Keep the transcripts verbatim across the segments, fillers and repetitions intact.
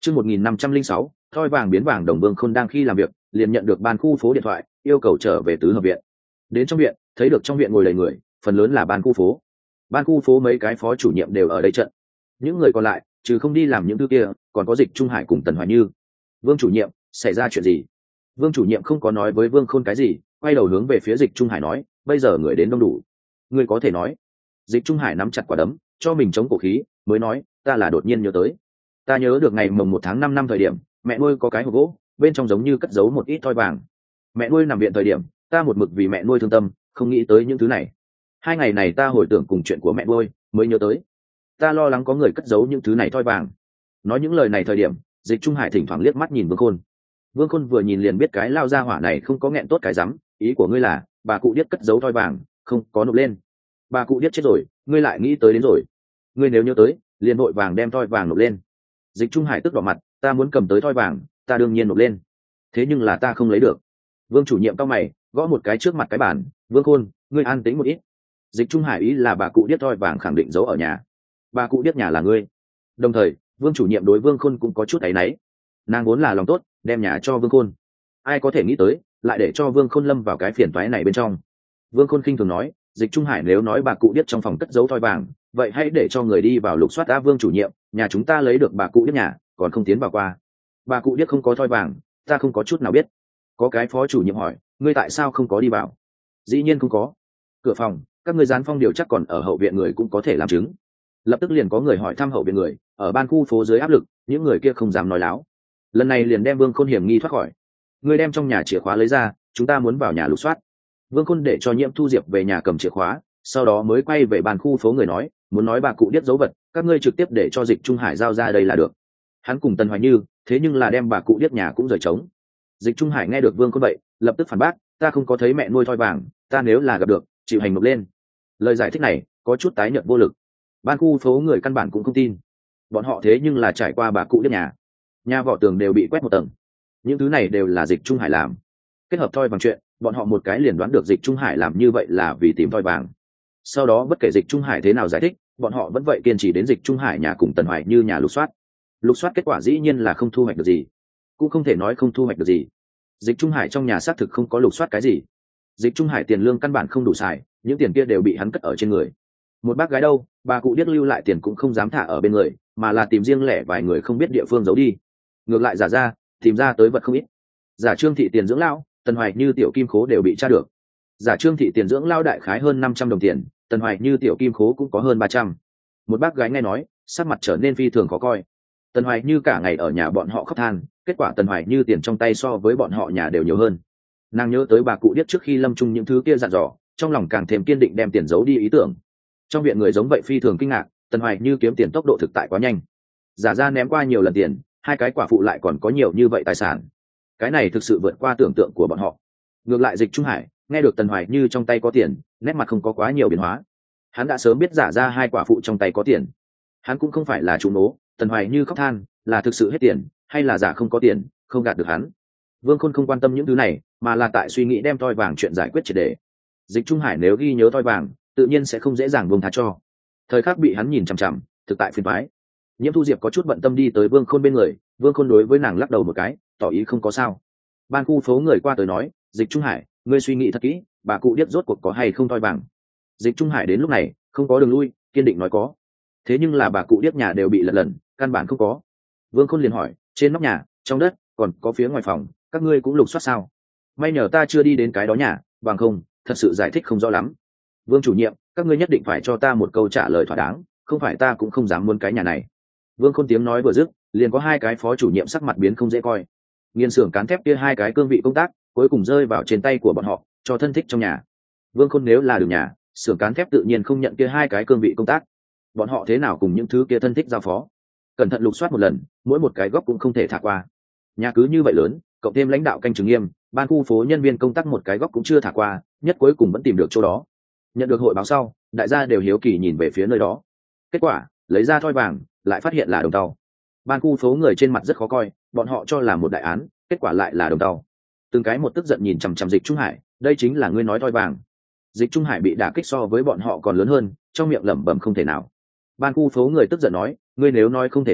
Chương một nghìn năm trăm linh sáu, thoi vàng biến vàng đồng Vương Khôn đang khi làm việc, liền nhận được ban khu phố điện thoại, yêu cầu trở về tứ hợp viện. Đến trong viện, thấy được trong viện ngồi đầy người, phần lớn là ban khu phố. Ban khu phố mấy cái phó chủ nhiệm đều ở đây trận. Những người còn lại, trừ không đi làm những thứ kia, còn có Dịch Trung Hải cùng Tần Hoài Như. Vương chủ nhiệm, xảy ra chuyện gì? Vương chủ nhiệm không có nói với Vương Khôn cái gì, quay đầu hướng về phía Dịch Trung Hải nói, bây giờ người đến đông đủ, người có thể nói. Dịch Trung Hải nắm chặt quả đấm, cho mình chống cổ khí, mới nói, ta là đột nhiên nhớ tới. Ta nhớ được ngày mồng một tháng năm năm thời điểm, mẹ nuôi có cái hộp gỗ, bên trong giống như cất giấu một ít thoi vàng. Mẹ nuôi nằm viện thời điểm, ta một mực vì mẹ nuôi thương tâm, không nghĩ tới những thứ này. Hai ngày này ta hồi tưởng cùng chuyện của mẹ nuôi, mới nhớ tới. Ta lo lắng có người cất giấu những thứ này thoi vàng. Nói những lời này thời điểm, Dịch Trung Hải thỉnh thoảng liếc mắt nhìn Vương Khôn. Vương Khôn vừa nhìn liền biết cái lao ra hỏa này không có nghẹn tốt cái rắm, ý của ngươi là, bà cụ điếc cất giấu thoi vàng, không có nộp lên. Bà cụ điếc chết rồi, ngươi lại nghĩ tới đến rồi. Ngươi nếu nhớ tới, liền vội vàng đem thoi vàng nộp lên. Dịch Trung Hải tức đỏ mặt, ta muốn cầm tới thoi vàng, ta đương nhiên nộp lên. Thế nhưng là ta không lấy được. Vương chủ nhiệm cao mày, gõ một cái trước mặt cái bàn, Vương Khôn, ngươi an tĩnh một ít. Dịch Trung Hải ý là bà cụ điếc thoi vàng khẳng định giấu ở nhà. Bà cụ điếc nhà là ngươi. Đồng thời, Vương chủ nhiệm đối Vương Khôn cũng có chút áy náy. Nàng vốn là lòng tốt, đem nhà cho Vương Khôn. Ai có thể nghĩ tới, lại để cho Vương Khôn lâm vào cái phiền toái này bên trong. Vương Khôn khinh thường nói, Dịch Trung Hải nếu nói bà cụ điếc trong phòng cất giấu thoi vàng, vậy hãy để cho người đi vào lục soát ta. Vương chủ nhiệm, nhà chúng ta lấy được bà cụ điếc nhà, còn không tiến vào qua. Bà cụ điếc không có thoi vàng, ta không có chút nào biết. Có cái phó chủ nhiệm hỏi, ngươi tại sao không có đi vào? Dĩ nhiên không có. Cửa phòng, các ngươi gián phong điều chắc còn ở hậu viện người cũng có thể làm chứng. Lập tức liền có người hỏi thăm hậu viện người, ở ban khu phố dưới áp lực, những người kia không dám nói láo. Lần này liền đem Vương Khôn hiểm nghi thoát khỏi. Ngươi đem trong nhà chìa khóa lấy ra, chúng ta muốn vào nhà lục soát. Vương Khôn để cho Nhiễm Thu Diệp về nhà cầm chìa khóa, sau đó mới quay về ban khu phố người nói, muốn nói bà cụ điếc giấu vật, các ngươi trực tiếp để cho Dịch Trung Hải giao ra đây là được. Hắn cùng Tần Hoài Như, thế nhưng là đem bà cụ điếc nhà cũng rời trống. Dịch Trung Hải nghe được Vương Khôn vậy, lập tức phản bác, ta không có thấy mẹ nuôi thoi vàng, ta nếu là gặp được, chịu hành nộp lên. Lời giải thích này có chút tái nhợt vô lực. Ban khu phố người căn bản cũng không tin. Bọn họ thế nhưng là trải qua bà cụ điếc nhà, nhà vỏ tường đều bị quét một tầng. Những thứ này đều là Dịch Trung Hải làm. Kết hợp thoi vàng chuyện, bọn họ một cái liền đoán được Dịch Trung Hải làm như vậy là vì tìm thoi vàng. Sau đó bất kể Dịch Trung Hải thế nào giải thích, bọn họ vẫn vậy kiên trì đến Dịch Trung Hải nhà cùng Tần Hoài Như nhà lục soát. Lục soát kết quả dĩ nhiên là không thu hoạch được gì, cũng không thể nói không thu hoạch được gì. Dịch Trung Hải trong nhà xác thực không có lục soát cái gì. Dịch Trung Hải tiền lương căn bản không đủ xài, những tiền kia đều bị hắn cất ở trên người. Một bác gái đâu, bà cụ điếc lưu lại tiền cũng không dám thả ở bên người, mà là tìm riêng lẻ vài người không biết địa phương giấu đi. Ngược lại giả ra, tìm ra tới vật không ít. Giả Trương thị tiền dưỡng lão, Tần Hoài Như tiểu kim khố đều bị tra được. Giả Trương thị tiền dưỡng lão đại khái hơn năm trăm đồng tiền, Tần Hoài Như tiểu kim khố cũng có hơn ba trăm. Một bác gái nghe nói, sắc mặt trở nên phi thường khó coi. Tần Hoài Như cả ngày ở nhà bọn họ khóc than, kết quả Tần Hoài Như tiền trong tay so với bọn họ nhà đều nhiều hơn. Nàng nhớ tới bà cụ điếc trước khi lâm chung những thứ kia dặn dò, trong lòng càng thêm kiên định đem tiền giấu đi ý tưởng. Trong viện người giống vậy phi thường kinh ngạc, Tần Hoài Như kiếm tiền tốc độ thực tại quá nhanh. Giả ra ném qua nhiều lần tiền, hai cái quả phụ lại còn có nhiều như vậy tài sản. Cái này thực sự vượt qua tưởng tượng của bọn họ. Ngược lại Dịch Trung Hải, nghe được Tần Hoài Như trong tay có tiền, nét mặt không có quá nhiều biến hóa. Hắn đã sớm biết giả ra hai quả phụ trong tay có tiền. Hắn cũng không phải là trúng nố, Tần Hoài Như khóc than, là thực sự hết tiền, hay là giả không có tiền, không gạt được hắn. Vương Khôn không quan tâm những thứ này, mà là tại suy nghĩ đem thoi vàng chuyện giải quyết triệt để. Dịch Trung Hải nếu ghi nhớ thoi vàng, tự nhiên sẽ không dễ dàng buông tha cho. Thời khắc bị hắn nhìn chằm chằm, thực tại phiền toái. Nhiễm Thu Diệp có chút bận tâm đi tới Vương Khôn bên người, Vương Khôn đối với nàng lắc đầu một cái, tỏ ý không có sao. Ban khu phố người qua tới nói, Dịch Trung Hải, ngươi suy nghĩ thật kỹ, bà cụ điếc rốt cuộc có hay không thoi vàng. Dịch Trung Hải đến lúc này không có đường lui, kiên định nói có. Thế nhưng là bà cụ điếc nhà đều bị lật lần, căn bản không có. Vương Khôn liền hỏi, trên nóc nhà, trong đất, còn có phía ngoài phòng, các ngươi cũng lục soát sao? May nhờ ta chưa đi đến cái đó nhà, bằng không, thật sự giải thích không rõ lắm. Vương chủ nhiệm, các ngươi nhất định phải cho ta một câu trả lời thỏa đáng, không phải ta cũng không dám muốn cái nhà này. Vương Khôn tiếng nói vừa dứt, liền có hai cái phó chủ nhiệm sắc mặt biến không dễ coi. Nghiên xưởng cán thép kia hai cái cương vị công tác, cuối cùng rơi vào trên tay của bọn họ, cho thân thích trong nhà. Vương Khôn nếu là đường nhà, xưởng cán thép tự nhiên không nhận kia hai cái cương vị công tác. Bọn họ thế nào cùng những thứ kia thân thích giao phó? Cẩn thận lục soát một lần, mỗi một cái góc cũng không thể thả qua. Nhà cứ như vậy lớn, cộng thêm lãnh đạo canh chừng nghiêm, ban khu phố nhân viên công tác một cái góc cũng chưa thả qua, nhất cuối cùng vẫn tìm được chỗ đó. Nhận được hội báo sau, đại gia đều hiếu kỳ nhìn về phía nơi đó. Kết quả, lấy ra thoi vàng, lại phát hiện là đồng tàu. Ban khu phố người trên mặt rất khó coi, bọn họ cho là một đại án, kết quả lại là đồng tàu. Từng cái một tức giận nhìn chằm chằm Dịch Trung Hải, đây chính là ngươi nói thoi vàng. Dịch Trung Hải bị đả kích so với bọn họ còn lớn hơn, trong miệng lẩm bẩm không thể nào. Ban khu phố người tức giận nói, ngươi nếu nói không thể nào,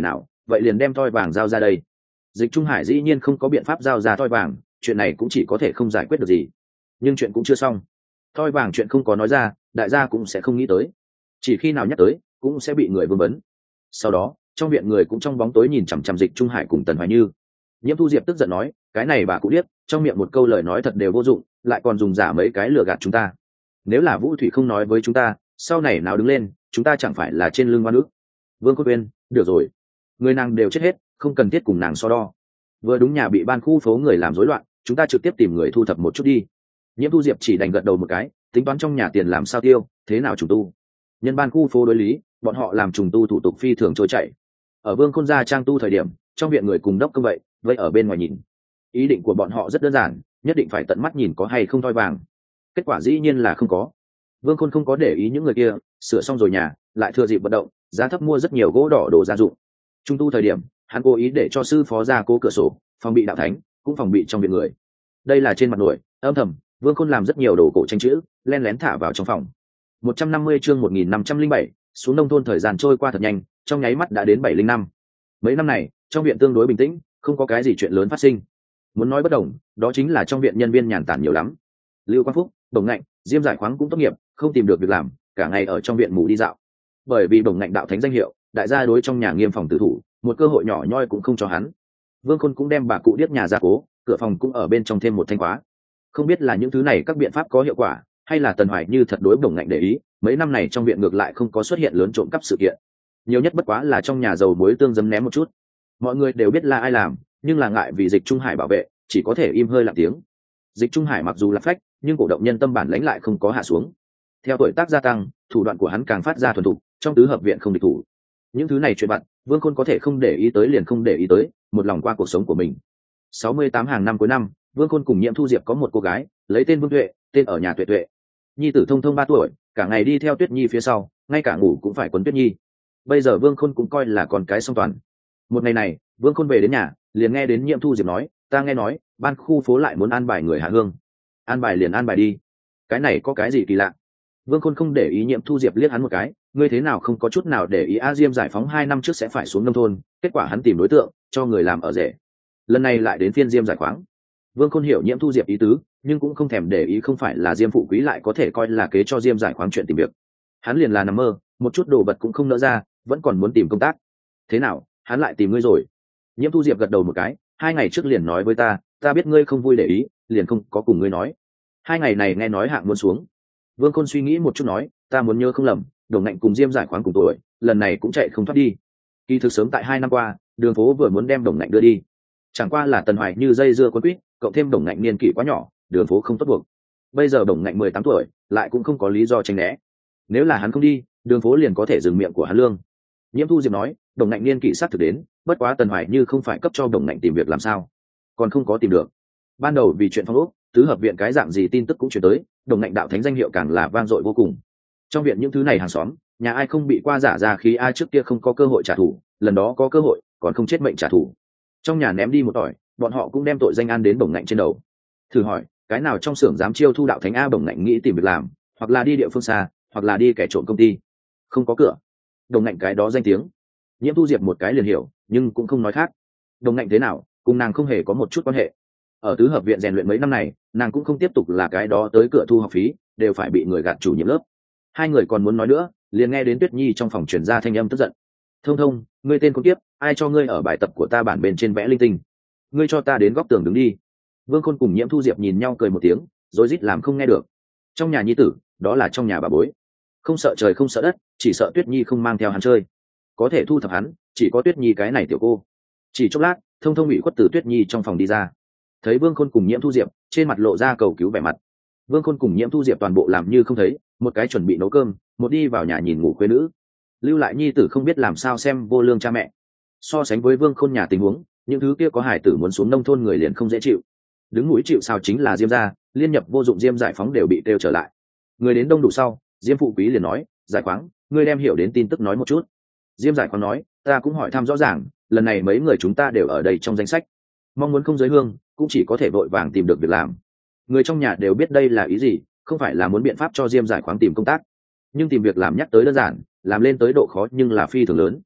vậy liền đem thoi vàng giao ra đây. Dịch Trung Hải dĩ nhiên không có biện pháp giao ra thoi vàng, chuyện này cũng chỉ có thể không giải quyết được gì. Nhưng chuyện cũng chưa xong. Thoi vàng chuyện không có nói ra, đại gia cũng sẽ không nghĩ tới. Chỉ khi nào nhắc tới, cũng sẽ bị người vương vấn. Sau đó, trong viện người cũng trong bóng tối nhìn chằm chằm Dịch Trung Hải cùng Tần Hoài Như. Nhiễm Thu Diệp tức giận nói, cái này bà cụ điếc, trong miệng một câu lời nói thật đều vô dụng, lại còn dùng giả mấy cái lừa gạt chúng ta. Nếu là Vũ Thủy không nói với chúng ta, sau này nào đứng lên, chúng ta chẳng phải là trên lưng oan ức. Vương Cốt Uyên, được rồi, người nàng đều chết hết, không cần thiết cùng nàng so đo. Vừa đúng nhà bị ban khu phố người làm rối loạn, chúng ta trực tiếp tìm người thu thập một chút đi. Nhiễm Thu Diệp chỉ đành gật đầu một cái, tính toán trong nhà tiền làm sao tiêu, thế nào trùng tu. Nhân ban khu phố đối lý, bọn họ làm trùng tu thủ tục phi thường trôi chảy. Ở Vương Khôn gia trang tu thời điểm, trong viện người cùng đốc công vậy, vậy ở bên ngoài nhìn. Ý định của bọn họ rất đơn giản, nhất định phải tận mắt nhìn có hay không thoi vàng. Kết quả dĩ nhiên là không có. Vương Khôn không có để ý những người kia, sửa xong rồi nhà, lại thừa dịp vận động, giá thấp mua rất nhiều gỗ đỏ đồ gia dụng. Trung tu thời điểm, hắn cố ý để cho sư phó ra cố cửa sổ, phòng bị đạo thánh, cũng phòng bị trong viện người. Đây là trên mặt nổi, âm thầm, Vương Khôn làm rất nhiều đồ cổ tranh chữ, len lén thả vào trong phòng. một trăm năm mươi chương một nghìn năm trăm linh bảy, xuống nông thôn thời gian trôi qua thật nhanh, trong nháy mắt đã đến bảy linh năm. Mấy năm này, trong viện tương đối bình tĩnh, không có cái gì chuyện lớn phát sinh. Muốn nói bất đồng, đó chính là trong viện nhân viên nhàn tản nhiều lắm. Lưu Quang Phúc, Đồng Ngạnh, Diêm Giải Khoáng cũng tốt nghiệp, không tìm được việc làm, cả ngày ở trong viện mù đi dạo. Bởi vì Đồng Ngạnh đạo thánh danh hiệu, đại gia đối trong nhà nghiêm phòng tử thủ, một cơ hội nhỏ nhoi cũng không cho hắn. Vương Khôn cũng đem bà cụ điếc nhà ra cố, cửa phòng cũng ở bên trong thêm một thanh khóa. Không biết là những thứ này các biện pháp có hiệu quả, hay là Tần Hoài Như thật đối Đồng Ngạnh để ý, mấy năm này trong viện ngược lại không có xuất hiện lớn trộm cắp sự kiện. Nhiều nhất bất quá là trong nhà dầu muối tương giấm ném một chút. Mọi người đều biết là ai làm, nhưng là ngại vì Dịch Trung Hải bảo vệ, chỉ có thể im hơi lặng tiếng. Dịch Trung Hải mặc dù là phách, nhưng cổ động nhân tâm bản lãnh lại không có hạ xuống. Theo tuổi tác gia tăng, thủ đoạn của hắn càng phát ra thuần thục, trong tứ hợp viện không địch thủ. Những thứ này chuyện vặt, Vương Khôn có thể không để ý tới liền không để ý tới, một lòng qua cuộc sống của mình. sáu mươi tám hàng năm cuối năm, Vương Khôn cùng Nhiễm Thu Diệp có một cô gái, lấy tên Vương Tuệ, tên ở nhà Tuệ Tuệ. Nhi tử Thông Thông ba tuổi, cả ngày đi theo Tuyết Nhi phía sau, ngay cả ngủ cũng phải quấn Tuyết Nhi. Bây giờ Vương Khôn cũng coi là con cái song toàn. Một ngày này, Vương Khôn về đến nhà, liền nghe đến Nhiễm Thu Diệp nói, ta nghe nói, ban khu phố lại muốn an bài người hạ hương. An bài liền an bài đi. Cái này có cái gì kỳ lạ? Vương Khôn không để ý Nhiễm Thu Diệp liếc hắn một cái, ngươi thế nào không có chút nào để ý A Diêm giải phóng hai năm trước sẽ phải xuống nông thôn, kết quả hắn tìm đối tượng, cho người làm ở rể. Lần này lại đến phiên Diêm giải khoáng. Vương Khôn hiểu Nhiễm Thu Diệp ý tứ, nhưng cũng không thèm để ý, không phải là Diêm phụ quý lại có thể coi là kế cho Diêm giải khoáng chuyện tìm việc. Hắn liền là nằm mơ, một chút đồ vật cũng không nỡ ra, vẫn còn muốn tìm công tác. Thế nào, hắn lại tìm ngươi rồi? Nhiễm Thu Diệp gật đầu một cái, hai ngày trước liền nói với ta, ta biết ngươi không vui để ý, liền không có cùng ngươi nói. Hai ngày này nghe nói hạng muốn xuống. Vương Khôn suy nghĩ một chút nói, ta muốn nhớ không lầm, Đồng Ngạnh cùng Diêm giải khoáng cùng tuổi, lần này cũng chạy không thoát đi. Kỳ thực sớm tại hai năm qua, đường phố vừa muốn đem Đồng Ngạnh đưa đi, chẳng qua là Tần Hoài Như dây dưa quấn quýt, cộng thêm Đồng Ngạnh niên kỷ quá nhỏ, đường phố không tốt buộc. Bây giờ Đồng Ngạnh mười tám tuổi, lại cũng không có lý do tránh né. Nếu là hắn không đi, đường phố liền có thể dừng miệng của hắn lương. Nhiễm Thu Diệp nói, Đồng Ngạnh niên kỷ sát thực đến, bất quá Tần Hoài Như không phải cấp cho Đồng Ngạnh tìm việc làm sao? Còn không có tìm được. Ban đầu vì chuyện phong ốc, tứ hợp viện cái dạng gì tin tức cũng chuyển tới, Đồng Ngạnh đạo thánh danh hiệu càng là vang dội vô cùng. Trong viện những thứ này hàng xóm, nhà ai không bị qua giả ra khi ai trước kia không có cơ hội trả thù, lần đó có cơ hội, còn không chết mệnh trả thù. Trong nhà ném đi một tỏi, bọn họ cũng đem tội danh an đến Đồng Ngạnh trên đầu. Thử hỏi, cái nào trong xưởng dám chiêu thu đạo thánh a? Đồng Ngạnh nghĩ tìm việc làm, hoặc là đi địa phương xa, hoặc là đi kẻ trộm công ty. Không có cửa. Đồng Ngạnh cái đó danh tiếng. Nhiễm Thu Diệp một cái liền hiểu, nhưng cũng không nói khác. Đồng Ngạnh thế nào, cùng nàng không hề có một chút quan hệ. Ở tứ hợp viện rèn luyện mấy năm này, nàng cũng không tiếp tục là cái đó tới cửa thu học phí, đều phải bị người gạt chủ nhiệm lớp. Hai người còn muốn nói nữa, liền nghe đến Tuyết Nhi trong phòng truyền ra thanh âm tức giận. Thông Thông, ngươi tên con tiếp, ai cho ngươi ở bài tập của ta bản bên trên vẽ linh tinh? Ngươi cho ta đến góc tường đứng đi. Vương Khôn cùng Nhiễm Thu Diệp nhìn nhau cười một tiếng, rối rít làm không nghe được. Trong nhà nhi tử, đó là trong nhà bà bối, không sợ trời không sợ đất, chỉ sợ Tuyết Nhi không mang theo hắn chơi. Có thể thu thập hắn, chỉ có Tuyết Nhi cái này tiểu cô. Chỉ chốc lát, Thông Thông bị khuất từ Tuyết Nhi trong phòng đi ra, thấy Vương Khôn cùng Nhiễm Thu Diệp, trên mặt lộ ra cầu cứu vẻ mặt. Vương Khôn cùng Nhiễm Thu Diệp toàn bộ làm như không thấy, một cái chuẩn bị nấu cơm, một đi vào nhà nhìn ngủ khuê nữ, lưu lại nhi tử không biết làm sao xem vô lương cha mẹ. So sánh với Vương Khôn nhà tình huống, những thứ kia có hài tử muốn xuống nông thôn người liền không dễ chịu. Đứng mũi chịu sao chính là Diêm gia, liên nhập vô dụng Diêm giải phóng đều bị kêu trở lại. Người đến đông đủ sau, Diêm phụ quý liền nói, giải khoáng, ngươi đem hiểu đến tin tức nói một chút. Diêm giải khoáng nói, ta cũng hỏi thăm rõ ràng, lần này mấy người chúng ta đều ở đây trong danh sách, mong muốn không giới hương, cũng chỉ có thể vội vàng tìm được việc làm. Người trong nhà đều biết đây là ý gì, không phải là muốn biện pháp cho Diêm giải khoáng tìm công tác, nhưng tìm việc làm nhắc tới đơn giản, làm lên tới độ khó nhưng là phi thường lớn.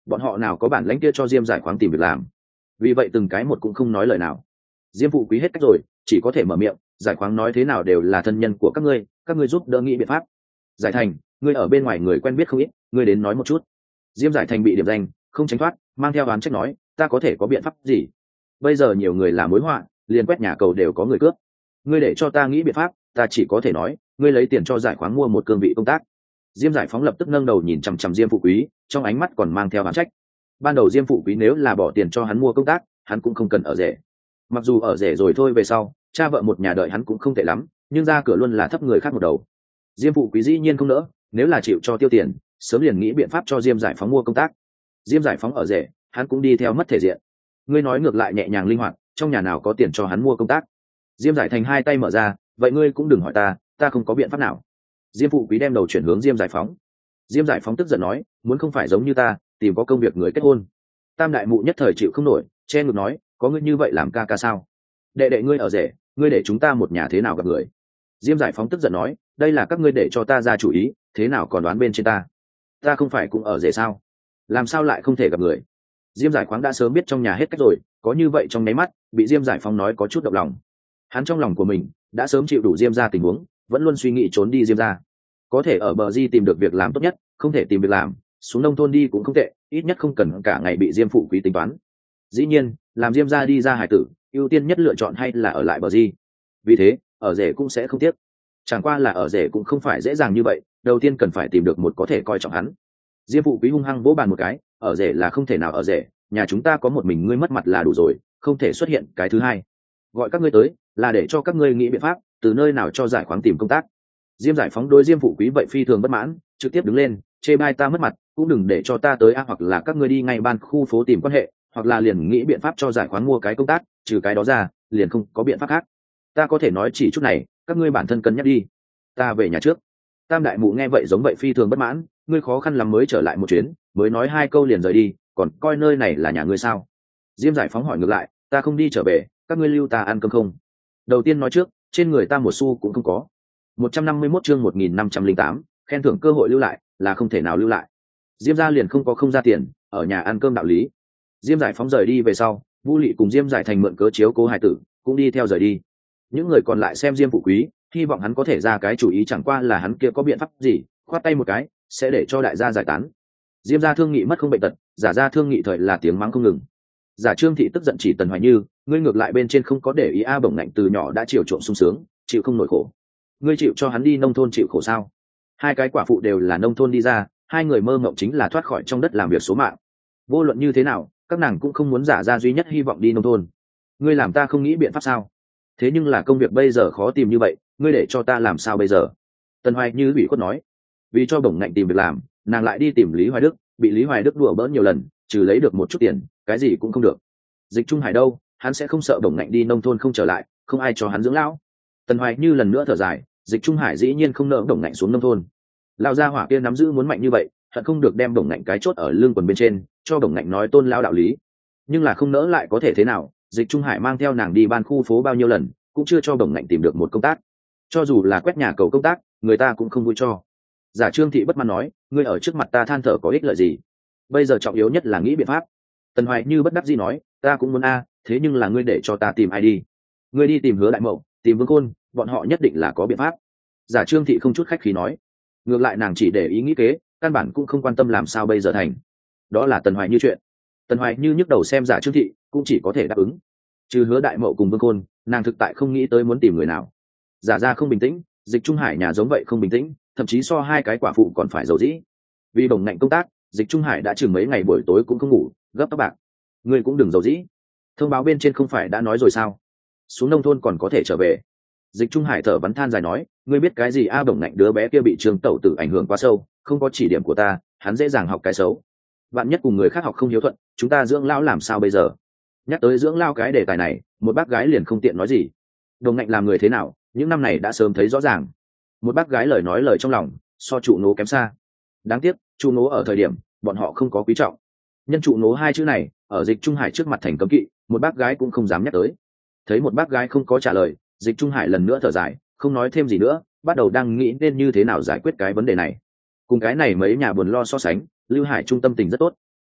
bọn họ nào có bản lãnh kia cho diêm giải khoáng tìm việc làm. Vì vậy từng cái một cũng không nói lời nào. Diêm phụ quý hết cách rồi, chỉ có thể mở miệng. Giải khoáng nói thế nào đều là thân nhân của các ngươi, các ngươi giúp đỡ nghĩ biện pháp. Giải thành, ngươi ở bên ngoài người quen biết không ít, ngươi đến nói một chút. Diêm giải thành bị điểm danh, không tránh thoát, mang theo oán trách nói, ta có thể có biện pháp gì? Bây giờ nhiều người làm mối họa, liền quét nhà cầu đều có người cướp. Ngươi để cho ta nghĩ biện pháp, ta chỉ có thể nói, ngươi lấy tiền cho giải khoáng mua một cương vị công tác. Diêm giải phóng lập tức nâng đầu nhìn chằm chằm Diêm phụ quý, trong ánh mắt còn mang theo oán trách. Ban đầu Diêm phụ quý nếu là bỏ tiền cho hắn mua công tác, hắn cũng không cần ở rể. Mặc dù ở rể rồi thôi về sau, cha vợ một nhà đợi hắn cũng không tệ lắm, nhưng ra cửa luôn là thấp người khác một đầu. Diêm phụ quý dĩ nhiên không nỡ, nếu là chịu cho tiêu tiền, sớm liền nghĩ biện pháp cho Diêm giải phóng mua công tác. Diêm giải phóng ở rể, hắn cũng đi theo mất thể diện. Ngươi nói ngược lại nhẹ nhàng linh hoạt, trong nhà nào có tiền cho hắn mua công tác? Diêm giải thành hai tay mở ra, vậy ngươi cũng đừng hỏi ta, ta không có biện pháp nào. Diêm phụ quý đem đầu chuyển hướng Diêm giải phóng. Diêm giải phóng tức giận nói, muốn không phải giống như ta, tìm có công việc người kết hôn. Tam đại mụ nhất thời chịu không nổi, che ngực nói, có ngươi như vậy làm ca ca sao? Đệ đệ ngươi ở rể, ngươi để chúng ta một nhà thế nào gặp người? Diêm giải phóng tức giận nói, đây là các ngươi để cho ta ra chủ ý, thế nào còn đoán bên trên ta? Ta không phải cũng ở rể sao? Làm sao lại không thể gặp người? Diêm giải khoáng đã sớm biết trong nhà hết cách rồi, có như vậy trong nháy mắt, bị Diêm giải phóng nói có chút động lòng. Hắn trong lòng của mình đã sớm chịu đủ Diêm ra tình huống, vẫn luôn suy nghĩ trốn đi Diêm ra. Có thể ở bờ di tìm được việc làm tốt nhất, không thể tìm việc làm, xuống nông thôn đi cũng không tệ, ít nhất không cần cả ngày bị Diêm phụ quý tính toán. Dĩ nhiên, làm Diêm ra đi ra hải tử, ưu tiên nhất lựa chọn hay là ở lại bờ di. Vì thế, ở rể cũng sẽ không tiếc. Chẳng qua là ở rể cũng không phải dễ dàng như vậy, đầu tiên cần phải tìm được một có thể coi trọng hắn. Diêm phụ quý hung hăng vỗ bàn một cái, ở rể là không thể nào ở rể, nhà chúng ta có một mình ngươi mất mặt là đủ rồi, không thể xuất hiện cái thứ hai. Gọi các ngươi tới là để cho các ngươi nghĩ biện pháp từ nơi nào cho giải khoáng tìm công tác. Diêm giải phóng đối Diêm phụ quý vậy phi thường bất mãn, trực tiếp đứng lên, chê bai ta mất mặt, cũng đừng để cho ta tới a, hoặc là các ngươi đi ngay ban khu phố tìm quan hệ, hoặc là liền nghĩ biện pháp cho giải khoáng mua cái công tác, trừ cái đó ra, liền không có biện pháp khác. Ta có thể nói chỉ chút này, các ngươi bản thân cân nhắc đi. Ta về nhà trước. Tam đại mụ nghe vậy giống vậy phi thường bất mãn, ngươi khó khăn lắm mới trở lại một chuyến, mới nói hai câu liền rời đi, còn coi nơi này là nhà ngươi sao? Diêm giải phóng hỏi ngược lại, ta không đi trở về, các ngươi lưu ta ăn cơm không? Đầu tiên nói trước, trên người ta một xu cũng không có. một trăm năm mươi mốt chương một nghìn năm trăm linh tám, khen thưởng cơ hội lưu lại là không thể nào lưu lại. Diêm gia liền không có không ra tiền, ở nhà ăn cơm đạo lý. Diêm giải phóng rời đi về sau, Vu Lị cùng Diêm giải thành mượn cớ chiếu cố hải tử, cũng đi theo rời đi. Những người còn lại xem Diêm phụ quý, hy vọng hắn có thể ra cái chủ ý, chẳng qua là hắn kia có biện pháp gì, khoát tay một cái sẽ để cho đại gia giải tán. Diêm gia thương nghị mất không bệnh tật, giả gia thương nghị thời là tiếng mắng không ngừng. Giả Trương thị tức giận chỉ Tần Hoài Như, ngươi ngược lại bên trên không có để ý a, bổng ngạnh từ nhỏ đã chiều chuộng sung sướng, chịu không nổi khổ. Ngươi chịu cho hắn đi nông thôn chịu khổ sao? Hai cái quả phụ đều là nông thôn đi ra, hai người mơ mộng chính là thoát khỏi trong đất làm việc số mạng. Vô luận như thế nào, các nàng cũng không muốn giả ra duy nhất hy vọng đi nông thôn. Ngươi làm ta không nghĩ biện pháp sao? Thế nhưng là công việc bây giờ khó tìm như vậy, ngươi để cho ta làm sao bây giờ? Tần Hoài Như ủy khuất nói. Vì cho bổng ngạnh tìm việc làm, nàng lại đi tìm Lý Hoài Đức, bị Lý Hoài Đức đùa bỡn nhiều lần, trừ lấy được một chút tiền, cái gì cũng không được. Dịch Trung Hải đâu, hắn sẽ không sợ bổng ngạnh đi nông thôn không trở lại, không ai cho hắn dưỡng lão. Tần Hoài Như lần nữa thở dài, Dịch Trung Hải dĩ nhiên không nỡ bổng ngạnh xuống nông thôn. Lão gia hỏa kia nắm giữ muốn mạnh như vậy, hận không được đem bổng ngạnh cái chốt ở lưng quần bên trên, cho bổng ngạnh nói tôn lao đạo lý. Nhưng là không nỡ lại có thể thế nào? Dịch Trung Hải mang theo nàng đi ban khu phố bao nhiêu lần, cũng chưa cho bổng ngạnh tìm được một công tác. Cho dù là quét nhà cầu công tác, người ta cũng không vui cho. Giả Trương thị bất mãn nói, ngươi ở trước mặt ta than thở có ích lợi gì? Bây giờ trọng yếu nhất là nghĩ biện pháp. Tần Hoài Như bất đắc dĩ nói, ta cũng muốn a, thế nhưng là ngươi để cho ta tìm ai đi? Ngươi đi tìm Hứa Đại Mậu, tìm Vương Khôn, bọn họ nhất định là có biện pháp. Giả Trương thị không chút khách khí nói. Ngược lại nàng chỉ để ý nghĩ kế, căn bản cũng không quan tâm làm sao bây giờ thành. Đó là Tần Hoài Như chuyện. Tần Hoài Như nhức đầu xem Giả Trương thị, cũng chỉ có thể đáp ứng. Trừ Hứa Đại Mậu cùng Vương Khôn, nàng thực tại không nghĩ tới muốn tìm người nào. Giả ra không bình tĩnh, Dịch Trung Hải nhà giống vậy không bình tĩnh, thậm chí so hai cái quả phụ còn phải dầu dĩ. Vì bổng ngạnh công tác, Dịch Trung Hải đã chừng mấy ngày buổi tối cũng không ngủ, gấp tóc bạc. Ngươi cũng đừng dầu dĩ. Thông báo bên trên không phải đã nói rồi sao? Xuống nông thôn còn có thể trở về. Dịch Trung Hải thở vắn than dài nói, ngươi biết cái gì a, bổng ngạnh đứa bé kia bị Trương Tẩu Tử ảnh hưởng quá sâu, không có chỉ điểm của ta, hắn dễ dàng học cái xấu. Bạn nhất cùng người khác học không hiếu thuận, chúng ta dưỡng lão làm sao bây giờ? Nhắc tới dưỡng lao cái đề tài này, một bác gái liền không tiện nói gì. Đồng ngạnh làm người thế nào, những năm này đã sớm thấy rõ ràng. Một bác gái lời nói lời trong lòng, so trụ nố kém xa. Đáng tiếc, trụ nố ở thời điểm bọn họ không có quý trọng. Nhân trụ nố hai chữ này ở Dịch Trung Hải trước mặt thành cấm kỵ, một bác gái cũng không dám nhắc tới. Thấy một bác gái không có trả lời, Dịch Trung Hải lần nữa thở dài, không nói thêm gì nữa, bắt đầu đang nghĩ nên như thế nào giải quyết cái vấn đề này. Cùng cái này mấy nhà buồn lo so sánh, Lưu Hải trung tâm tình rất tốt.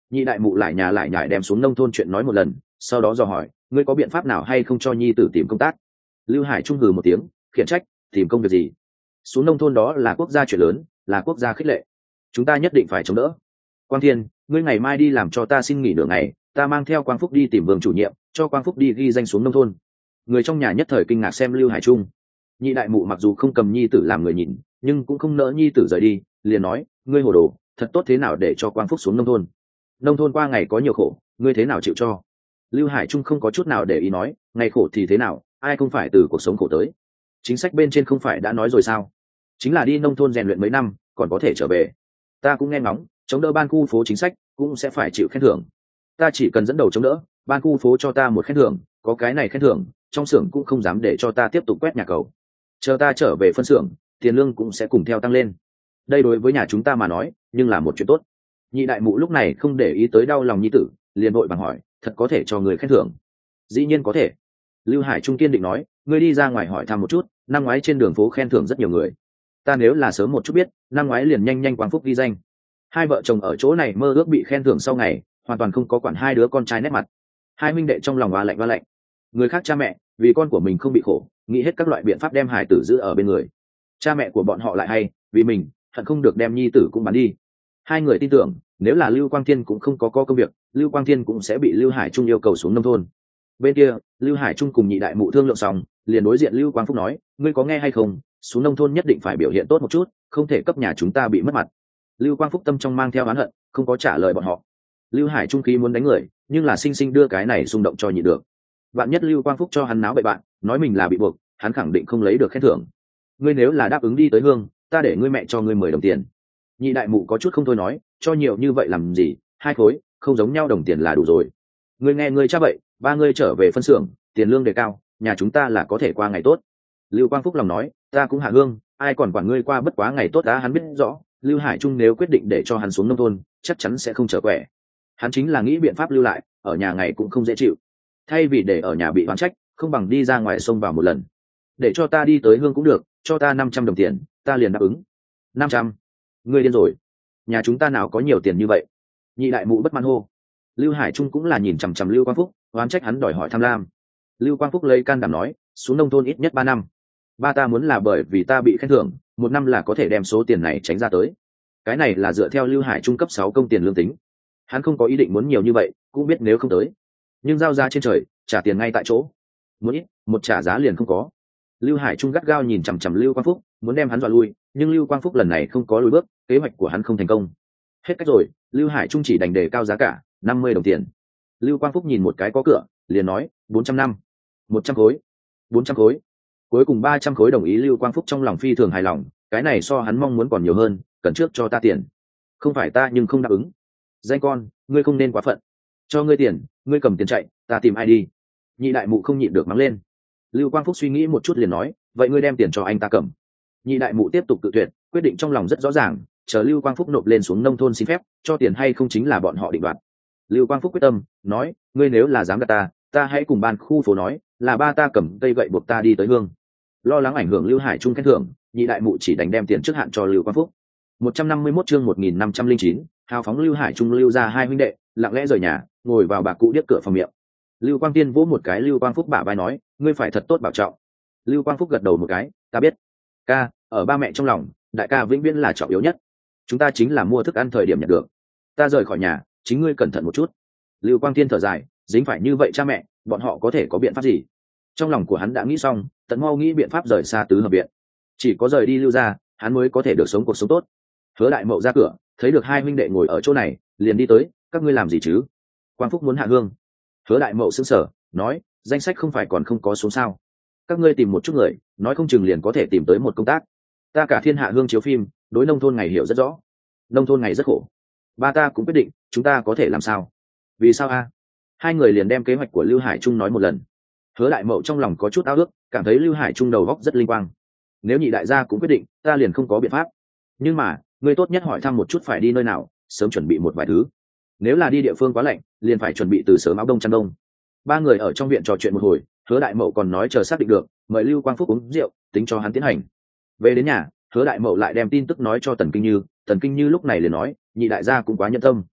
Nhị đại mụ lại nhà lại nhải đem xuống nông thôn chuyện nói một lần, sau đó dò hỏi, ngươi có biện pháp nào hay không cho nhi tử tìm công tác? Lưu Hải Trung hừ một tiếng, khiển trách, tìm công việc gì? Xuống nông thôn đó là quốc gia chuyện lớn, là quốc gia khích lệ, chúng ta nhất định phải chống đỡ. Quang Thiên, ngươi ngày mai đi làm cho ta xin nghỉ nửa ngày, ta mang theo Quang Phúc đi tìm Vương chủ nhiệm, cho Quang Phúc đi ghi danh xuống nông thôn. Người trong nhà nhất thời kinh ngạc xem Lưu Hải Trung. Nhị đại mụ mặc dù không cầm nhi tử làm người nhìn, nhưng cũng không nỡ nhi tử rời đi, liền nói, ngươi hồ đồ, thật tốt thế nào để cho Quang Phúc xuống nông thôn? Nông thôn qua ngày có nhiều khổ, ngươi thế nào chịu cho? Lưu Hải Trung không có chút nào để ý nói, ngày khổ thì thế nào, ai không phải từ cuộc sống khổ tới. Chính sách bên trên không phải đã nói rồi sao, chính là đi nông thôn rèn luyện mấy năm còn có thể trở về. Ta cũng nghe ngóng, chống đỡ ban khu phố chính sách cũng sẽ phải chịu khen thưởng. Ta chỉ cần dẫn đầu chống đỡ, ban khu phố cho ta một khen thưởng, có cái này khen thưởng, trong xưởng cũng không dám để cho ta tiếp tục quét nhà cầu. Chờ ta trở về phân xưởng, tiền lương cũng sẽ cùng theo tăng lên. Đây đối với nhà chúng ta mà nói, nhưng là một chuyện tốt. Nhị đại mụ lúc này không để ý tới đau lòng nhi tử, liền vội bằng hỏi, thật có thể cho người khen thưởng? Dĩ nhiên có thể. Lưu Hải Trung kiên định nói, ngươi đi ra ngoài hỏi thăm một chút, năm ngoái trên đường phố khen thưởng rất nhiều người. Ta nếu là sớm một chút biết, năm ngoái liền nhanh nhanh Quang Phúc ghi danh. Hai vợ chồng ở chỗ này mơ ước bị khen thưởng sau ngày, hoàn toàn không có quản hai đứa con trai nét mặt. Hai minh đệ trong lòng hoa lạnh hoa lạnh. Người khác cha mẹ vì con của mình không bị khổ, nghĩ hết các loại biện pháp đem hải tử giữ ở bên người. Cha mẹ của bọn họ lại hay vì mình hận không được đem nhi tử cũng bán đi. Hai người tin tưởng, nếu là Lưu Quang Thiên cũng không có, có công việc, Lưu Quang Thiên cũng sẽ bị Lưu Hải Trung yêu cầu xuống nông thôn. Bên kia, Lưu Hải Trung cùng nhị đại mụ thương lượng xong, liền đối diện Lưu Quang Phúc nói, ngươi có nghe hay không, xuống nông thôn nhất định phải biểu hiện tốt một chút, không thể cấp nhà chúng ta bị mất mặt. Lưu Quang Phúc tâm trong mang theo oán hận, không có trả lời bọn họ. Lưu Hải Trung khí muốn đánh người, nhưng là sinh sinh đưa cái này xung động cho nhị được. Bạn nhất Lưu Quang Phúc cho hắn náo bậy bạn, nói mình là bị buộc, hắn khẳng định không lấy được khen thưởng. Ngươi nếu là đáp ứng đi tới hương, ta để ngươi mẹ cho ngươi mười đồng tiền. Nhị đại mụ có chút không thôi nói, cho nhiều như vậy làm gì, hai khối không giống nhau đồng tiền là đủ rồi. Ngươi nghe ngươi cha vậy, ba ngươi trở về phân xưởng, tiền lương đề cao, nhà chúng ta là có thể qua ngày tốt. Lưu Quang Phúc lòng nói, ta cũng hạ hương, ai còn quản ngươi qua bất quá ngày tốt đã. Hắn biết rõ, Lưu Hải Trung nếu quyết định để cho hắn xuống nông thôn, chắc chắn sẽ không trở quẻ. Hắn chính là nghĩ biện pháp lưu lại, ở nhà ngày cũng không dễ chịu. Thay vì để ở nhà bị oán trách, không bằng đi ra ngoài sông vào một lần. Để cho ta đi tới hương cũng được, cho ta năm trăm đồng tiền, ta liền đáp ứng. Năm trăm? Ngươi điên rồi, nhà chúng ta nào có nhiều tiền như vậy? Nhị đại mụ bất mãn hô. Lưu Hải Trung cũng là nhìn chằm chằm Lưu Quang Phúc, oán trách hắn đòi hỏi tham lam. Lưu Quang Phúc lấy can đảm nói, xuống nông thôn ít nhất ba năm. Ba ta muốn là bởi vì ta bị khen thưởng, một năm là có thể đem số tiền này tránh ra tới. Cái này là dựa theo Lưu Hải Trung cấp sáu công tiền lương tính. Hắn không có ý định muốn nhiều như vậy, cũng biết nếu không tới, nhưng giao ra trên trời, trả tiền ngay tại chỗ. Muốn ít, một trả giá liền không có. Lưu Hải Trung gắt gao nhìn chằm chằm Lưu Quang Phúc, muốn đem hắn dọa lui, nhưng Lưu Quang Phúc lần này không có lùi bước, kế hoạch của hắn không thành công. Hết cách rồi, Lưu Hải Trung chỉ đành đề cao giá cả, năm mươi đồng tiền. Lưu Quang Phúc nhìn một cái có cửa, liền nói, bốn trăm năm, một trăm khối, bốn trăm khối. Cuối cùng ba trăm khối đồng ý. Lưu Quang Phúc trong lòng phi thường hài lòng, cái này so hắn mong muốn còn nhiều hơn, cần trước cho ta tiền. Không phải ta nhưng không đáp ứng. Danh con, ngươi không nên quá phận. Cho ngươi tiền, ngươi cầm tiền chạy, ta tìm ai đi? Nhị đại mụ không nhịn được mắng lên. Lưu Quang Phúc suy nghĩ một chút liền nói, vậy ngươi đem tiền cho anh ta cầm. Nhị đại mụ tiếp tục tự tuyệt, quyết định trong lòng rất rõ ràng, chờ Lưu Quang Phúc nộp lên xuống nông thôn xin phép, cho tiền hay không chính là bọn họ định đoạt. Lưu Quang Phúc quyết tâm, nói, ngươi nếu là dám gạt ta, ta hãy cùng ban khu phố nói, là ba ta cầm cây gậy buộc ta đi tới hương. Lo lắng ảnh hưởng Lưu Hải Trung khen thưởng, nhị đại mụ chỉ đánh đem tiền trước hạn cho Lưu Quang Phúc. một trăm năm mươi mốt chương một nghìn năm trăm linh chín, hào phóng. Lưu Hải Trung Lưu ra hai huynh đệ, lặng lẽ rời nhà, ngồi vào bạc cụ điếc cửa phòng miệng. Lưu Quang Tiên vỗ một cái Lưu Quang Phúc bả vai nói, ngươi phải thật tốt bảo trọng. Lưu Quang Phúc gật đầu một cái, ta biết. Ca, ở ba mẹ trong lòng, đại ca vĩnh viễn là trọng yếu nhất. Chúng ta chính là mua thức ăn thời điểm nhận được. Ta rời khỏi nhà, chính ngươi cẩn thận một chút. Lưu Quang Tiên thở dài, dính phải như vậy cha mẹ, bọn họ có thể có biện pháp gì? Trong lòng của hắn đã nghĩ xong, tận mau nghĩ biện pháp rời xa tứ hợp viện. Chỉ có rời đi Lưu ra, hắn mới có thể được sống cuộc sống tốt. Hứa Đại Mậu ra cửa, thấy được hai huynh đệ ngồi ở chỗ này, liền đi tới, các ngươi làm gì chứ? Quang Phúc muốn hạ hương. Hứa Đại Mậu sững sờ, nói, danh sách không phải còn không có xuống sao? Các ngươi tìm một chút người, nói không chừng liền có thể tìm tới một công tác. Ta cả thiên hạ hương chiếu phim, đối nông thôn ngày hiểu rất rõ. Nông thôn ngày rất khổ. Ba ta cũng quyết định, chúng ta có thể làm sao? Vì sao a? Hai người liền đem kế hoạch của Lưu Hải Trung nói một lần. Hứa Đại Mậu trong lòng có chút ao ước, cảm thấy Lưu Hải Trung đầu óc rất linh quang. Nếu nhị đại gia cũng quyết định, ta liền không có biện pháp. Nhưng mà, ngươi tốt nhất hỏi thăm một chút phải đi nơi nào, sớm chuẩn bị một vài thứ. Nếu là đi địa phương quá lạnh, liền phải chuẩn bị từ sớm áo đông chăn đông. Ba người ở trong viện trò chuyện một hồi, Hứa Đại Mậu còn nói chờ xác định được, mời Lưu Quang Phúc uống rượu, tính cho hắn tiến hành. Về đến nhà, Hứa Đại Mậu lại đem tin tức nói cho Tần Kinh Như, Tần Kinh Như lúc này liền nói, nhị đại gia cũng quá nhân tâm.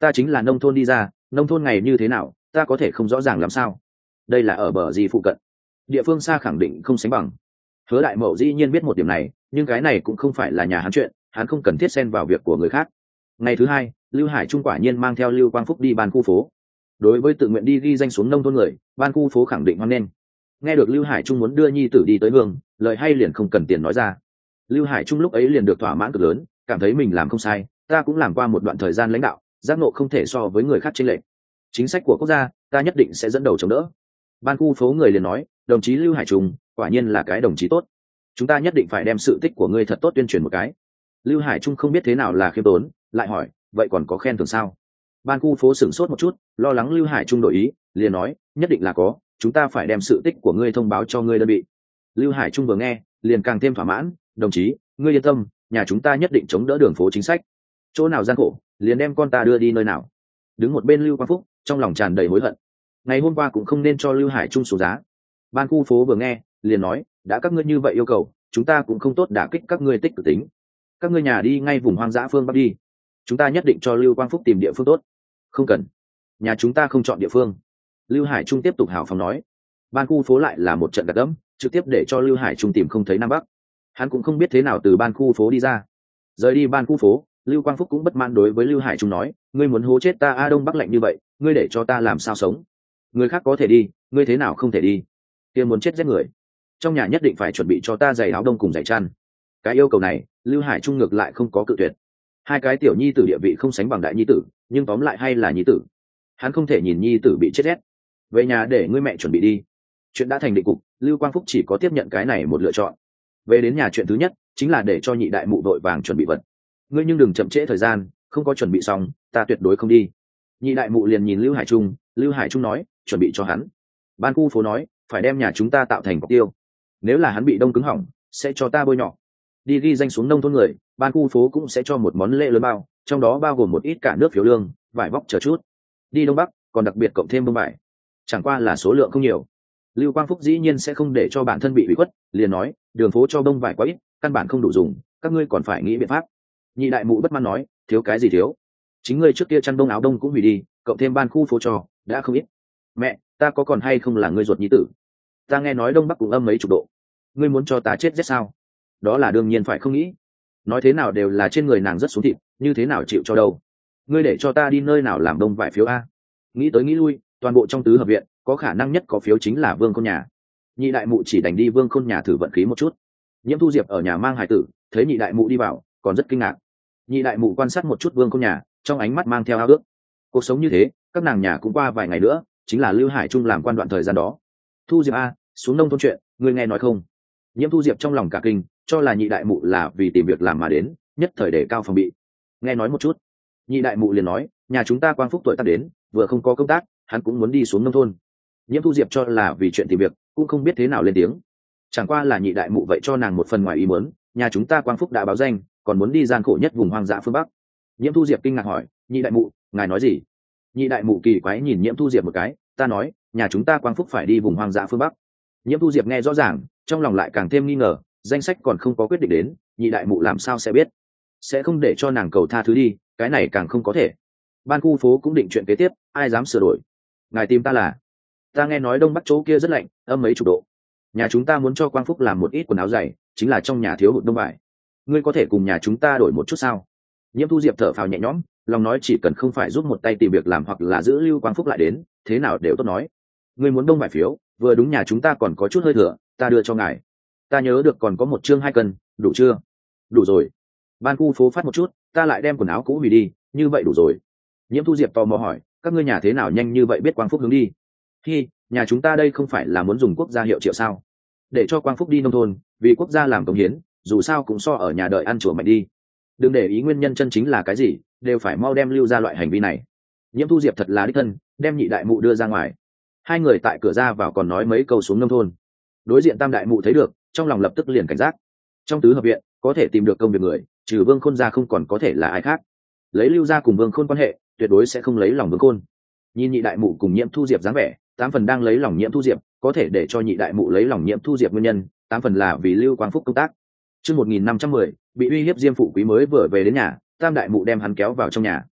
ta chính là nông thôn đi ra, nông thôn ngày như thế nào ta có thể không rõ ràng làm sao. Đây là ở bờ gì phụ cận, địa phương xa khẳng định không sánh bằng. Hứa Đại Mậu dĩ nhiên biết một điểm này, nhưng cái này cũng không phải là nhà hắn chuyện, hắn không cần thiết xen vào việc của người khác. Ngày thứ hai, Lưu Hải Trung quả nhiên mang theo Lưu Quang Phúc đi ban khu phố. Đối với tự nguyện đi ghi danh xuống nông thôn người, ban khu phố khẳng định hoan nghênh. Nghe được Lưu Hải Trung muốn đưa nhi tử đi tới hương, lời hay liền không cần tiền nói ra. Lưu Hải Trung lúc ấy liền được thỏa mãn cực lớn, cảm thấy mình làm không sai, ta cũng làm qua một đoạn thời gian lãnh đạo, giác ngộ không thể so với người khác chênh lệch. Chính sách của quốc gia, ta nhất định sẽ dẫn đầu chống đỡ. Ban khu phố người liền nói, đồng chí Lưu Hải Trung, quả nhiên là cái đồng chí tốt. Chúng ta nhất định phải đem sự tích của ngươi thật tốt tuyên truyền một cái. Lưu Hải Trung không biết thế nào là khiêm tốn, lại hỏi, vậy còn có khen thưởng sao? Ban khu phố sửng sốt một chút, lo lắng Lưu Hải Trung đổi ý, liền nói, nhất định là có, chúng ta phải đem sự tích của ngươi thông báo cho ngươi đơn vị. Lưu Hải Trung vừa nghe, liền càng thêm thỏa mãn, đồng chí, ngươi yên tâm, nhà chúng ta nhất định chống đỡ đường phố chính sách. Chỗ nào gian khổ, liền đem con ta đưa đi nơi nào. Đứng một bên Lưu Quang Phúc, trong lòng tràn đầy hối hận. Ngày hôm qua cũng không nên cho Lưu Hải Trung số giá. Ban khu phố vừa nghe, liền nói, đã các ngươi như vậy yêu cầu, chúng ta cũng không tốt đả kích các ngươi tích cực tính. Các ngươi nhà đi ngay vùng hoang dã phương bắc đi, chúng ta nhất định cho Lưu Quang Phúc tìm địa phương tốt. Không cần, nhà chúng ta không chọn địa phương. Lưu Hải Trung tiếp tục hào phóng nói. Ban khu phố lại là một trận gạt đẫm, trực tiếp để cho Lưu Hải Trung tìm không thấy nam bắc. Hắn cũng không biết thế nào từ ban khu phố đi ra. Rời đi ban khu phố, Lưu Quang Phúc cũng bất mãn đối với Lưu Hải Trung nói, ngươi muốn hố chết ta a đông bắc lạnh như vậy, ngươi để cho ta làm sao sống? Người khác có thể đi, ngươi thế nào không thể đi? Kia muốn chết giết người. Trong nhà nhất định phải chuẩn bị cho ta giày áo đông cùng giày chăn. Cái yêu cầu này, Lưu Hải Trung ngược lại không có cự tuyệt. Hai cái tiểu nhi tử địa vị không sánh bằng đại nhi tử, nhưng tóm lại hay là nhi tử. Hắn không thể nhìn nhi tử bị chết rét. Về nhà để ngươi mẹ chuẩn bị đi. Chuyện đã thành định cục, Lưu Quang Phúc chỉ có tiếp nhận cái này một lựa chọn. Về đến nhà chuyện thứ nhất chính là để cho nhị đại mụ đội vàng chuẩn bị vật. Ngươi nhưng đừng chậm trễ thời gian, không có chuẩn bị xong, ta tuyệt đối không đi. Nhị đại mụ liền nhìn Lưu Hải Trung, Lưu Hải Trung nói, chuẩn bị cho hắn. Ban khu phố nói, phải đem nhà chúng ta tạo thành cọc tiêu. Nếu là hắn bị đông cứng hỏng, sẽ cho ta bôi nhọ. Đi ghi danh xuống nông thôn người, ban khu phố cũng sẽ cho một món lễ lớn bao, trong đó bao gồm một ít cả nước phiếu lương, vải vóc chờ chút. Đi đông bắc, còn đặc biệt cộng thêm bông vải. Chẳng qua là số lượng không nhiều. Lưu Quang Phúc dĩ nhiên sẽ không để cho bản thân bị ủy khuất, liền nói, đường phố cho bông vải quá ít, căn bản không đủ dùng, các ngươi còn phải nghĩ biện pháp. Nhị đại mụ bất mãn nói, thiếu cái gì thiếu? Chính ngươi trước kia chăn đông áo đông cũng hủy đi, cộng thêm ban khu phố cho, đã không ít. Mẹ, ta có còn hay không là ngươi ruột nhi tử? Ta nghe nói đông bắc cũng âm mấy chục độ, ngươi muốn cho ta chết rét sao? Đó là đương nhiên phải không nghĩ. Nói thế nào đều là trên người nàng rất xuống thịt, như thế nào chịu cho đâu? Ngươi để cho ta đi nơi nào làm đông vải phiếu a? Nghĩ tới nghĩ lui, toàn bộ trong tứ hợp viện có khả năng nhất có phiếu chính là Vương Khôn nhà. Nhị đại mụ chỉ đành đi Vương Khôn nhà thử vận khí một chút. Nhiễm Thu Diệp ở nhà mang hài tử, thấy nhị đại mụ đi vào, còn rất kinh ngạc. Nhị đại mụ quan sát một chút Vương Khôn nhà, trong ánh mắt mang theo ao ước. Cuộc sống như thế, các nàng nhà cũng qua vài ngày nữa, chính là Lưu Hải Trung làm quan đoạn thời gian đó. Thu Diệp a, xuống nông thôn chuyện, ngươi nghe nói không? Nhiễm Thu Diệp trong lòng cả kinh, cho là nhị đại mụ là vì tìm việc làm mà đến, nhất thời để cao phòng bị. Nghe nói một chút. Nhị đại mụ liền nói, nhà chúng ta Quang Phúc tuổi tác đến, vừa không có công tác, hắn cũng muốn đi xuống nông thôn. Nhiễm Thu Diệp cho là vì chuyện tìm việc, cũng không biết thế nào lên tiếng. Chẳng qua là nhị đại mụ vậy cho nàng một phần ngoài ý muốn, nhà chúng ta Quang Phúc đã báo danh, còn muốn đi gian khổ nhất vùng hoang dã phương Bắc. Nhiễm Thu Diệp kinh ngạc hỏi, nhị đại mụ, ngài nói gì? Nhị đại mụ kỳ quái nhìn Nhiễm Thu Diệp một cái, ta nói, nhà chúng ta Quang Phúc phải đi vùng hoang dã phương Bắc. Nhiễm Thu Diệp nghe rõ ràng, trong lòng lại càng thêm nghi ngờ, danh sách còn không có quyết định đến, nhị đại mụ làm sao sẽ biết? Sẽ không để cho nàng cầu tha thứ đi, cái này càng không có thể. Ban khu phố cũng định chuyện kế tiếp, ai dám sửa đổi? Ngài tìm ta là? Ta nghe nói đông bắc chỗ kia rất lạnh, âm mấy chục độ. Nhà chúng ta muốn cho Quang Phúc làm một ít quần áo dày, chính là trong nhà thiếu hụt đông vải. Ngươi có thể cùng nhà chúng ta đổi một chút sao? Nhiễm Thu Diệp thở phào nhẹ nhõm, lòng nói chỉ cần không phải giúp một tay tìm việc làm hoặc là giữ Lưu Quang Phúc lại đến, thế nào đều tốt nói. Ngươi muốn đông vải phiếu, vừa đúng nhà chúng ta còn có chút hơi thừa, ta đưa cho ngài. Ta nhớ được còn có một chương hai cân, đủ chưa? Đủ rồi. Ban khu phố phát một chút, ta lại đem quần áo cũ hủy đi, như vậy đủ rồi. Nhiễm Thu Diệp tò mò hỏi, các ngươi nhà thế nào nhanh như vậy biết Quang Phúc hướng đi? Hi, nhà chúng ta đây không phải là muốn dùng quốc gia hiệu triệu sao? Để cho Quang Phúc đi nông thôn, vì quốc gia làm công hiến, dù sao cũng so ở nhà đợi ăn chùa mạnh đi. Đừng để ý nguyên nhân chân chính là cái gì, đều phải mau đem lưu ra loại hành vi này. Nhiễm Thu Diệp thật là đích thân, đem nhị đại mụ đưa ra ngoài. Hai người tại cửa ra vào còn nói mấy câu xuống nông thôn. Đối diện tam đại mụ thấy được, trong lòng lập tức liền cảnh giác. Trong tứ hợp viện có thể tìm được công việc người, trừ Vương Khôn ra không còn có thể là ai khác. Lấy Lưu ra cùng Vương Khôn quan hệ, tuyệt đối sẽ không lấy lòng Vương Khôn. Nhìn nhị đại mụ cùng Nhiễm Thu Diệp dáng vẻ, tám phần đang lấy lòng Nhiễm Thu Diệp, có thể để cho nhị đại mụ lấy lòng Nhiễm Thu Diệp nguyên nhân, tám phần là vì Lưu Quang Phúc công tác. Chương một nghìn năm trăm mười, bị uy hiếp Diêm phụ quý mới vừa về đến nhà, tam đại mụ đem hắn kéo vào trong nhà.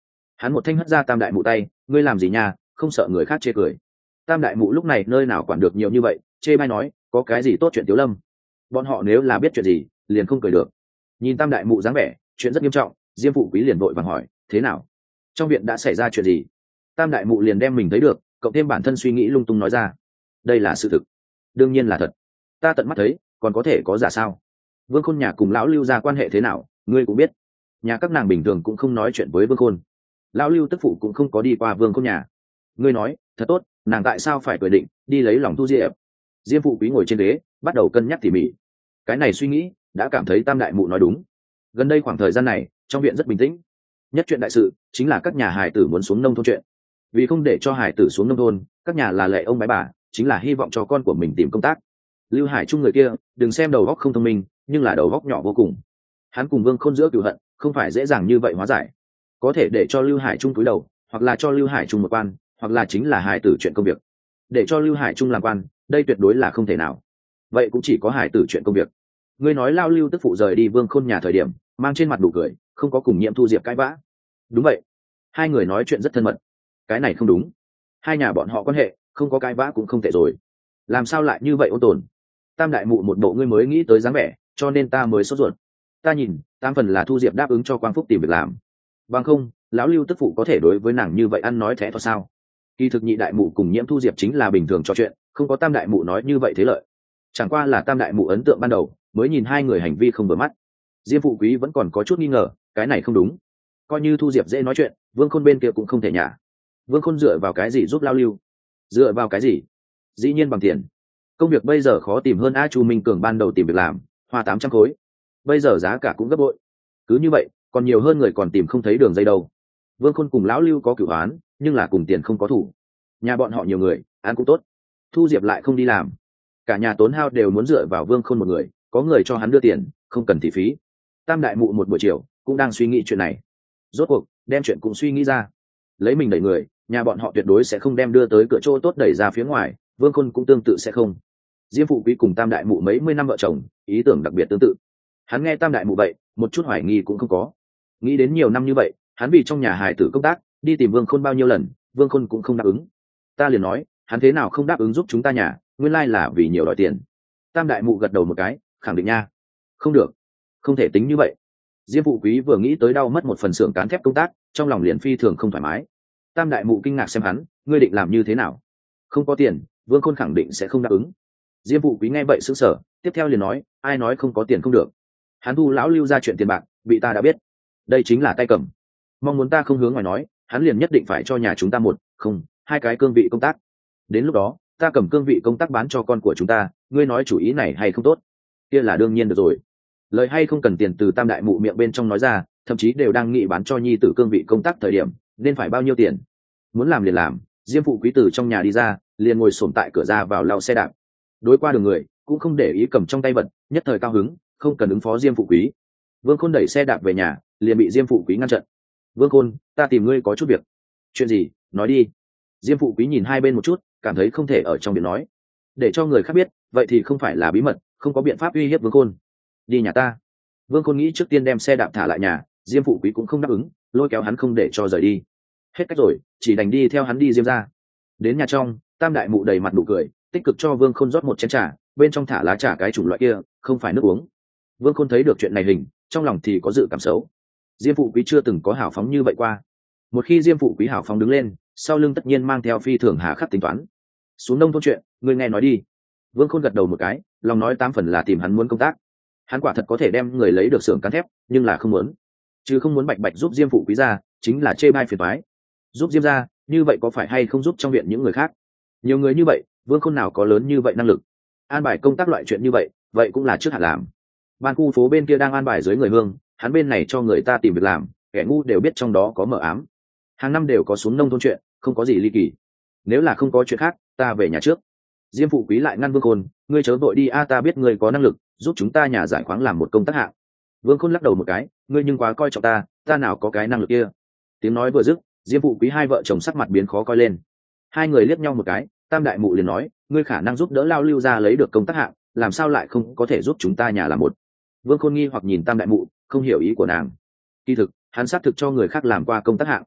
hắn một thanh hất ra tam đại mụ tay, ngươi làm gì nha, không sợ người khác chê cười. Tam đại mụ lúc này nơi nào quản được nhiều như vậy, chê bai nói, có cái gì tốt chuyện Tiếu Lâm, bọn họ nếu là biết chuyện gì liền không cười được. Nhìn tam đại mụ dáng vẻ chuyện rất nghiêm trọng, Diêm Phụ Quý liền vội vàng hỏi, thế nào, trong viện đã xảy ra chuyện gì? Tam đại mụ liền đem mình thấy được cộng thêm bản thân suy nghĩ lung tung nói ra. Đây là sự thực, đương nhiên là thật, ta tận mắt thấy, còn có thể có giả sao? Vương Khôn nhà cùng lão Lưu ra quan hệ thế nào ngươi cũng biết, nhà các nàng bình thường cũng không nói chuyện với Vương Khôn, lão Lưu tức phụ cũng không có đi qua Vương Khôn nhà. Ngươi nói thật tốt, nàng tại sao phải quyết định đi lấy lòng Thu Diệp? Diêm Phụ Quý ngồi trên ghế bắt đầu cân nhắc tỉ mỉ, cái này suy nghĩ đã cảm thấy tam đại mụ nói đúng. Gần đây khoảng thời gian này trong viện rất bình tĩnh, nhất chuyện đại sự chính là các nhà hài tử muốn xuống nông thôn chuyện. Vì không để cho hài tử xuống nông thôn, các nhà là lệ ông bái bà, chính là hy vọng cho con của mình tìm công tác. Lưu Hải Trung người kia đừng xem đầu óc không thông minh, nhưng là đầu óc nhỏ vô cùng. Hắn cùng Vương Khôn giữa cửu hận không phải dễ dàng như vậy hóa giải, có thể để cho Lưu Hải Trung cúi đầu, hoặc là cho Lưu Hải Trung một quan, hoặc là chính là hài tử chuyện công việc. Để cho Lưu Hải Trung làm quan, đây tuyệt đối là không thể nào. Vậy cũng chỉ có hài tử chuyện công việc. Ngươi nói lao Lưu tức phụ rời đi Vương Khôn nhà thời điểm mang trên mặt đủ cười, không có cùng Nhiễm Thu Diệp cãi vã. Đúng vậy, hai người nói chuyện rất thân mật. Cái này không đúng, hai nhà bọn họ quan hệ không có cãi vã cũng không tệ rồi, làm sao lại như vậy ôn tồn? Tam đại mụ một bộ ngươi mới nghĩ tới dáng vẻ, cho nên ta mới sốt ruột. Ta nhìn tam phần là Thu Diệp đáp ứng cho Quang Phúc tìm việc làm, bằng không lão Lưu tức phụ có thể đối với nàng như vậy ăn nói thẽ thọt sao? Kỳ thực nhị đại mụ cùng Nhiễm Thu Diệp chính là bình thường trò chuyện, không có tam đại mụ nói như vậy thế lợi. Chẳng qua là tam đại mụ ấn tượng ban đầu mới nhìn hai người hành vi không vừa mắt. Diêm Phụ Quý vẫn còn có chút nghi ngờ, cái này không đúng. Coi như Thu Diệp dễ nói chuyện, Vương Khôn bên kia cũng không thể nhả. Vương Khôn dựa vào cái gì giúp lao Lưu? Dựa vào cái gì? Dĩ nhiên bằng tiền. Công việc bây giờ khó tìm hơn A Chu Minh Cường ban đầu tìm việc làm, hoa tám trăm khối. Bây giờ giá cả cũng gấp bội. Cứ như vậy, còn nhiều hơn người còn tìm không thấy đường dây đâu. Vương Khôn cùng lão Lưu có cửu án, nhưng là cùng tiền không có thủ. Nhà bọn họ nhiều người, ăn cũng tốt. Thu Diệp lại không đi làm, cả nhà tốn hao đều muốn dựa vào Vương Khôn một người, có người cho hắn đưa tiền, không cần thị phí. Tam đại mụ một buổi chiều cũng đang suy nghĩ chuyện này, rốt cuộc đem chuyện cũng suy nghĩ ra. Lấy mình đẩy người, nhà bọn họ tuyệt đối sẽ không đem đưa tới cửa chỗ tốt đẩy ra phía ngoài, Vương Khôn cũng tương tự sẽ không. Diêm Phụ Quý cùng tam đại mụ mấy mươi năm vợ chồng, ý tưởng đặc biệt tương tự. Hắn nghe tam đại mụ vậy, một chút hoài nghi cũng không có. Nghĩ đến nhiều năm như vậy, hắn vì trong nhà hài tử công tác, đi tìm Vương Khôn bao nhiêu lần, Vương Khôn cũng không đáp ứng. Ta liền nói, hắn thế nào không đáp ứng giúp chúng ta nhà, nguyên lai là vì nhiều đòi tiền. Tam đại mụ gật đầu một cái, khẳng định nha. Không được, không thể tính như vậy. Diêm Phụ Quý vừa nghĩ tới đau mất một phần xưởng cán thép công tác, trong lòng liền phi thường không thoải mái. Tam đại mụ kinh ngạc xem hắn, ngươi định làm như thế nào? Không có tiền, Vương Khôn khẳng định sẽ không đáp ứng. Diêm Phụ Quý nghe vậy sững sờ, tiếp theo liền nói, ai nói không có tiền không được? Hắn thu lão Lưu ra chuyện tiền bạc, bị ta đã biết. Đây chính là tay cầm. Mong muốn ta không hướng ngoài nói, hắn liền nhất định phải cho nhà chúng ta một, không, hai cái cương vị công tác. Đến lúc đó, ta cầm cương vị công tác bán cho con của chúng ta, ngươi nói chủ ý này hay không tốt? Kia là đương nhiên được rồi. Lời hay không cần tiền từ tam đại mụ miệng bên trong nói ra, thậm chí đều đang nghĩ bán cho nhi tử cương vị công tác thời điểm, nên phải bao nhiêu tiền? Muốn làm liền làm. Diêm Phụ Quý từ trong nhà đi ra, liền ngồi xổm tại cửa ra vào lau xe đạp. Đối qua đường người, cũng không để ý cầm trong tay vật, nhất thời cao hứng, không cần ứng phó Diêm Phụ Quý. Vương Khôn đẩy xe đạp về nhà, liền bị Diêm Phụ Quý ngăn chặn. Vương Khôn, ta tìm ngươi có chút việc. Chuyện gì? Nói đi. Diêm Phụ Quý nhìn hai bên một chút, cảm thấy không thể ở trong biển nói, để cho người khác biết, vậy thì không phải là bí mật, không có biện pháp uy hiếp Vương Khôn. Đi nhà ta. Vương Khôn nghĩ trước tiên đem xe đạp thả lại nhà, Diêm Phụ Quý cũng không đáp ứng, lôi kéo hắn không để cho rời đi. Hết cách rồi, chỉ đành đi theo hắn đi Diêm ra. Đến nhà trong, tam đại mụ đầy mặt nụ cười, tích cực cho Vương Khôn rót một chén trà, bên trong thả lá trà cái chủng loại kia, không phải nước uống. Vương Khôn thấy được chuyện này hình, trong lòng thì có dự cảm xấu. Diêm Phụ Quý chưa từng có hào phóng như vậy qua. Một khi Diêm Phụ Quý hào phóng đứng lên, sau lưng tất nhiên mang theo phi thường hà khắc tính toán. Xuống nông thôn chuyện, ngươi nghe nói đi. Vương Khôn gật đầu một cái, lòng nói tám phần là tìm hắn muốn công tác. Hắn quả thật có thể đem người lấy được xưởng cán thép, nhưng là không muốn, chứ không muốn bạch bạch giúp Diêm Phụ Quý ra, chính là chê bai phiền toái. Giúp Diêm ra, như vậy có phải hay không giúp trong viện những người khác? Nhiều người như vậy, Vương Khôn nào có lớn như vậy năng lực an bài công tác loại chuyện như vậy, vậy cũng là trước hạn làm. Ban khu phố bên kia đang an bài dưới người hương, hắn bên này cho người ta tìm việc làm, kẻ ngu đều biết trong đó có mờ ám. Hàng năm đều có xuống nông thôn chuyện, không có gì ly kỳ. Nếu là không có chuyện khác, ta về nhà trước. Diêm Phụ Quý lại ngăn Vương Khôn, ngươi chớ vội đi a, ta biết ngươi có năng lực giúp chúng ta nhà giải khoáng làm một công tác hạng. Vương Khôn lắc đầu một cái, ngươi nhưng quá coi trọng ta, ta nào có cái năng lực kia. Tiếng nói vừa dứt, Diêm Phụ Quý hai vợ chồng sắc mặt biến khó coi lên. Hai người liếc nhau một cái, tam đại mụ liền nói, ngươi khả năng giúp đỡ lao Lưu ra lấy được công tác hạng, làm sao lại không có thể giúp chúng ta nhà làm một? Vương Khôn nghi hoặc nhìn tam đại mụ, không hiểu ý của nàng. Kỳ thực hắn xác thực cho người khác làm qua công tác hạng,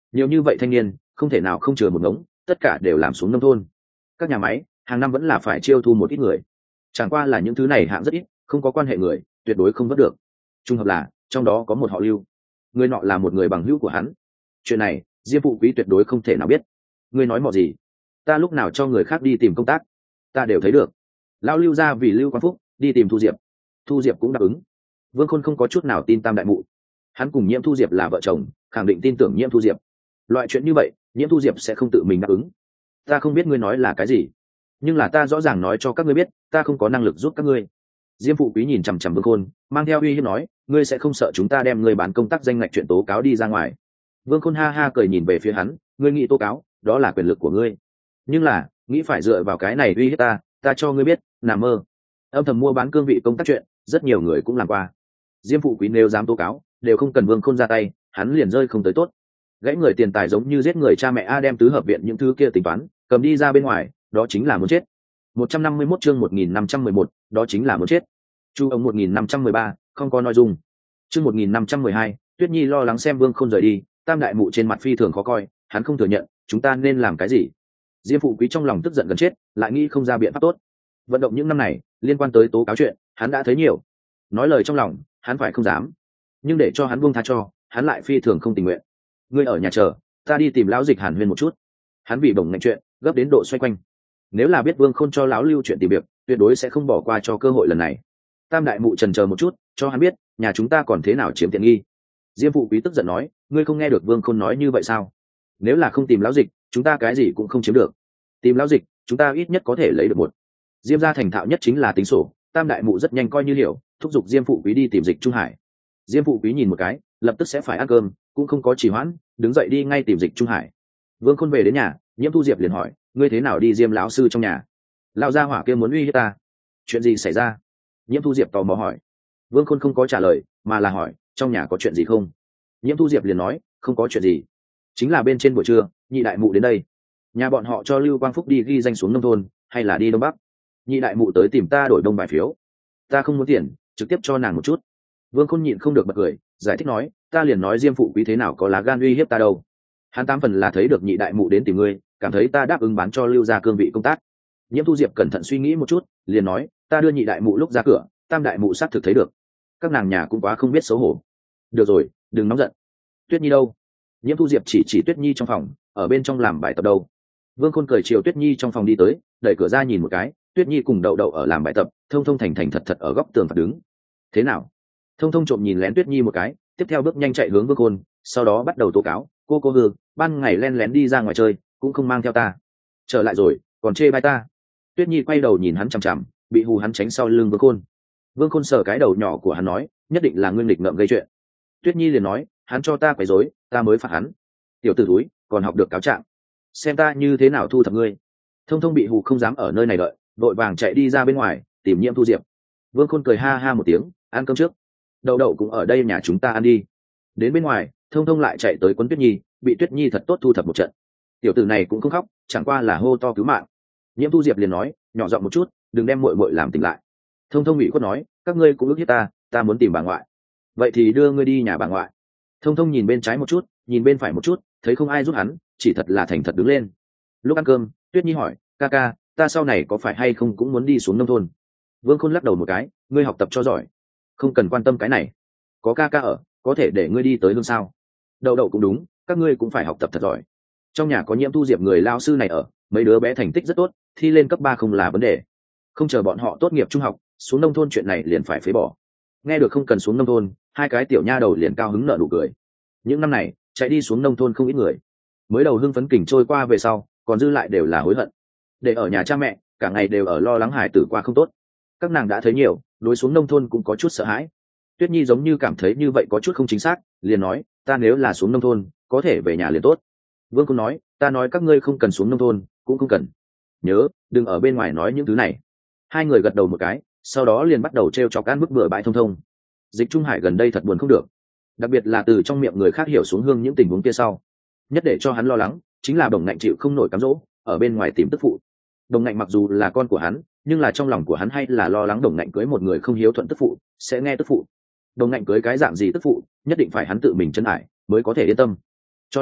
nhiều như vậy thanh niên không thể nào không chừa một ngống, tất cả đều làm xuống nông thôn. Các nhà máy hàng năm vẫn là phải chiêu thu một ít người, chẳng qua là những thứ này hạng rất ít, không có quan hệ người tuyệt đối không vớt được. Trung hợp là trong đó có một họ Lưu, người nọ là một người bằng hữu của hắn. Chuyện này Diêm Phụ Quý tuyệt đối không thể nào biết. Ngươi nói mọ gì? Ta lúc nào cho người khác đi tìm công tác, ta đều thấy được. Lão Lưu ra vì Lưu Quang Phúc đi tìm Thu Diệp, Thu Diệp cũng đáp ứng. Vương Khôn không có chút nào tin Tam đại mụ, hắn cùng Nhiễm Thu Diệp là vợ chồng, khẳng định tin tưởng Nhiễm Thu Diệp. Loại chuyện như vậy Nhiễm Thu Diệp sẽ không tự mình đáp ứng. Ta không biết ngươi nói là cái gì, nhưng là ta rõ ràng nói cho các ngươi biết, ta không có năng lực giúp các ngươi. Diêm Phụ Quý nhìn chằm chằm Vương Khôn, mang theo uy hiếp nói, ngươi sẽ không sợ chúng ta đem ngươi bán công tác danh ngạch chuyện tố cáo đi ra ngoài? Vương Khôn ha ha cười nhìn về phía hắn, ngươi nghĩ tố cáo, đó là quyền lực của ngươi, nhưng là nghĩ phải dựa vào cái này uy hiếp ta, ta cho ngươi biết, nằm mơ. Âm thầm mua bán cương vị công tác chuyện, rất nhiều người cũng làm qua. Diêm Phụ Quý nếu dám tố cáo, đều không cần Vương Khôn ra tay, hắn liền rơi không tới tốt. Gãy người tiền tài giống như giết người cha mẹ a, đem tứ hợp viện những thứ kia tính toán cầm đi ra bên ngoài, đó chính là muốn chết. một trăm năm mươi mốt chương một nghìn năm trăm mười một, đó chính là muốn chết. Chu ông một nghìn năm trăm mười ba, không có nội dung. Chương một nghìn năm trăm mười hai, Tuyết Nhi lo lắng xem Vương Khôn rời đi, Tam đại mụ trên mặt phi thường khó coi, hắn không thừa nhận, chúng ta nên làm cái gì? Diêm Phụ Quý trong lòng tức giận gần chết, lại nghĩ không ra biện pháp tốt. Vận động những năm này liên quan tới tố cáo chuyện, hắn đã thấy nhiều. Nói lời trong lòng, hắn phải không dám, nhưng để cho hắn buông tha cho, hắn lại phi thường không tình nguyện. Ngươi ở nhà chờ, ta đi tìm lão Dịch Hàn huyên một chút. Hắn vì bổng ngạnh chuyện gấp đến độ xoay quanh. Nếu là biết Vương Khôn cho lão Lưu chuyện tìm việc, tuyệt đối sẽ không bỏ qua cho cơ hội lần này. Tam đại mụ trần chờ một chút, cho hắn biết nhà chúng ta còn thế nào chiếm tiện nghi. Diêm Phụ Quý tức giận nói, ngươi không nghe được Vương Khôn nói như vậy sao? Nếu là không tìm lão Dịch, chúng ta cái gì cũng không chiếm được. Tìm lão Dịch, chúng ta ít nhất có thể lấy được một. Diêm gia thành thạo nhất chính là tính sổ, Tam đại mụ rất nhanh coi như hiểu, thúc giục Diêm Phụ Quý đi tìm Dịch Trung Hải. Diêm Phụ Quý nhìn một cái, lập tức sẽ phải ăn cơm, cũng không có trì hoãn, đứng dậy đi ngay tìm Dịch Trung Hải. Vương Khôn về đến nhà, Nhiễm Thu Diệp liền hỏi, ngươi thế nào đi Diêm lão sư trong nhà? Lão gia hỏa kia muốn uy hiếp ta, chuyện gì xảy ra? Nhiễm Thu Diệp tò mò hỏi. Vương Khôn không có trả lời, mà là hỏi, trong nhà có chuyện gì không? Nhiễm Thu Diệp liền nói, không có chuyện gì, chính là bên trên buổi trưa nhị đại mụ đến đây, nhà bọn họ cho Lưu Quang Phúc đi ghi danh xuống nông thôn, hay là đi đông bắc. Nhị đại mụ tới tìm ta đổi đông bài phiếu, ta không muốn tiền, trực tiếp cho nàng một chút. Vương Khôn nhịn không được bật cười, giải thích nói, ta liền nói Diêm Phụ Quý thế nào có lá gan uy hiếp ta đâu. Hắn tám phần là thấy được nhị đại mụ đến tìm ngươi, cảm thấy ta đáp ứng bán cho Lưu gia cương vị công tác. Nhiễm Thu Diệp cẩn thận suy nghĩ một chút, liền nói, ta đưa nhị đại mụ lúc ra cửa, Tam đại mụ xác thực thấy được. Các nàng nhà cũng quá không biết xấu hổ. Được rồi, đừng nóng giận. Tuyết Nhi đâu? Nhiễm Thu Diệp chỉ chỉ Tuyết Nhi trong phòng, ở bên trong làm bài tập đâu. Vương Khôn cười chiều Tuyết Nhi trong phòng đi tới, đẩy cửa ra nhìn một cái, Tuyết Nhi cùng Đậu Đậu ở làm bài tập, Thông Thông thành thành thật thật ở góc tường phạt đứng. Thế nào? Thông Thông trộm nhìn lén Tuyết Nhi một cái, tiếp theo bước nhanh chạy hướng Vương Khôn, sau đó bắt đầu tố cáo, cô cô hư, ban ngày len lén đi ra ngoài chơi, cũng không mang theo ta, trở lại rồi còn chê bai ta. Tuyết Nhi quay đầu nhìn hắn chằm chằm, bị hù hắn tránh sau lưng Vương Khôn. Vương Khôn sờ cái đầu nhỏ của hắn nói, nhất định là nguyên lịch ngậm gây chuyện. Tuyết Nhi liền nói, hắn cho ta quấy rối, ta mới phạt hắn. Tiểu tử túi, còn học được cáo trạng, xem ta như thế nào thu thập ngươi. Thông Thông bị hù không dám ở nơi này đợi, đội vàng chạy đi ra bên ngoài tìm Nhiễm Thu Diệp. Vương Khôn cười ha ha một tiếng, ăn cơm trước, Đậu Đậu cũng ở đây, nhà chúng ta ăn đi. Đến bên ngoài, Thông Thông lại chạy tới quấn Tuyết Nhi, bị Tuyết Nhi thật tốt thu thập một trận. Tiểu tử này cũng không khóc, chẳng qua là hô to cứu mạng. Nhiễm Thu Diệp liền nói, nhỏ giọng một chút, đừng đem muội muội làm tỉnh lại. Thông Thông ủy khuất nói, các ngươi cũng ước hiếp ta, ta muốn tìm bà ngoại. Vậy thì đưa ngươi đi nhà bà ngoại. Thông Thông nhìn bên trái một chút, nhìn bên phải một chút, thấy không ai giúp hắn, chỉ thật là thành thật đứng lên. Lúc ăn cơm, Tuyết Nhi hỏi, ca ca, ta sau này có phải hay không cũng muốn đi xuống nông thôn? Vương Khôn lắc đầu một cái, ngươi học tập cho giỏi, không cần quan tâm cái này, có ca ca ở, có thể để ngươi đi tới hương sao. Đậu Đậu cũng đúng, các ngươi cũng phải học tập thật giỏi. Trong nhà có Nhiễm Thu Diệp người lao sư này ở, mấy đứa bé thành tích rất tốt, thi lên cấp ba không là vấn đề. Không chờ bọn họ tốt nghiệp trung học, xuống nông thôn chuyện này liền phải phế bỏ. Nghe được không cần xuống nông thôn, hai cái tiểu nha đầu liền cao hứng nở nụ cười. Những năm này chạy đi xuống nông thôn không ít người, mới đầu hưng phấn kình trôi qua về sau, còn dư lại đều là hối hận. Để ở nhà cha mẹ, cả ngày đều ở lo lắng hải tử qua không tốt. Các nàng đã thấy nhiều, đối xuống nông thôn cũng có chút sợ hãi. Tuyết Nhi giống như cảm thấy như vậy có chút không chính xác, liền nói, ta nếu là xuống nông thôn, có thể về nhà liền tốt. Vương Khôn nói, ta nói các ngươi không cần xuống nông thôn, cũng không cần. Nhớ, đừng ở bên ngoài nói những thứ này. Hai người gật đầu một cái, sau đó liền bắt đầu t r e o chọc ăn bức bừa bãi Thông Thông. Dịch Trung Hải gần đây thật buồn không được, đặc biệt là từ trong miệng người khác hiểu xuống hương những tình huống kia sau. Nhất để cho hắn lo lắng, chính là Đồng Ngạnh chịu không nổi cám dỗ, ở bên ngoài tìm tức phụ. Đồng Ngạnh mặc dù là con của hắn, nhưng là trong lòng của hắn hay là lo lắng Đồng Ngạnh cưới một người không hiếu thuận tức phụ, sẽ nghe tức phụ. Đồng Ngạnh cưới cái dạng gì tức phụ, nhất định phải hắn tự mình chân ải, mới có thể yên tâm. Cho nên,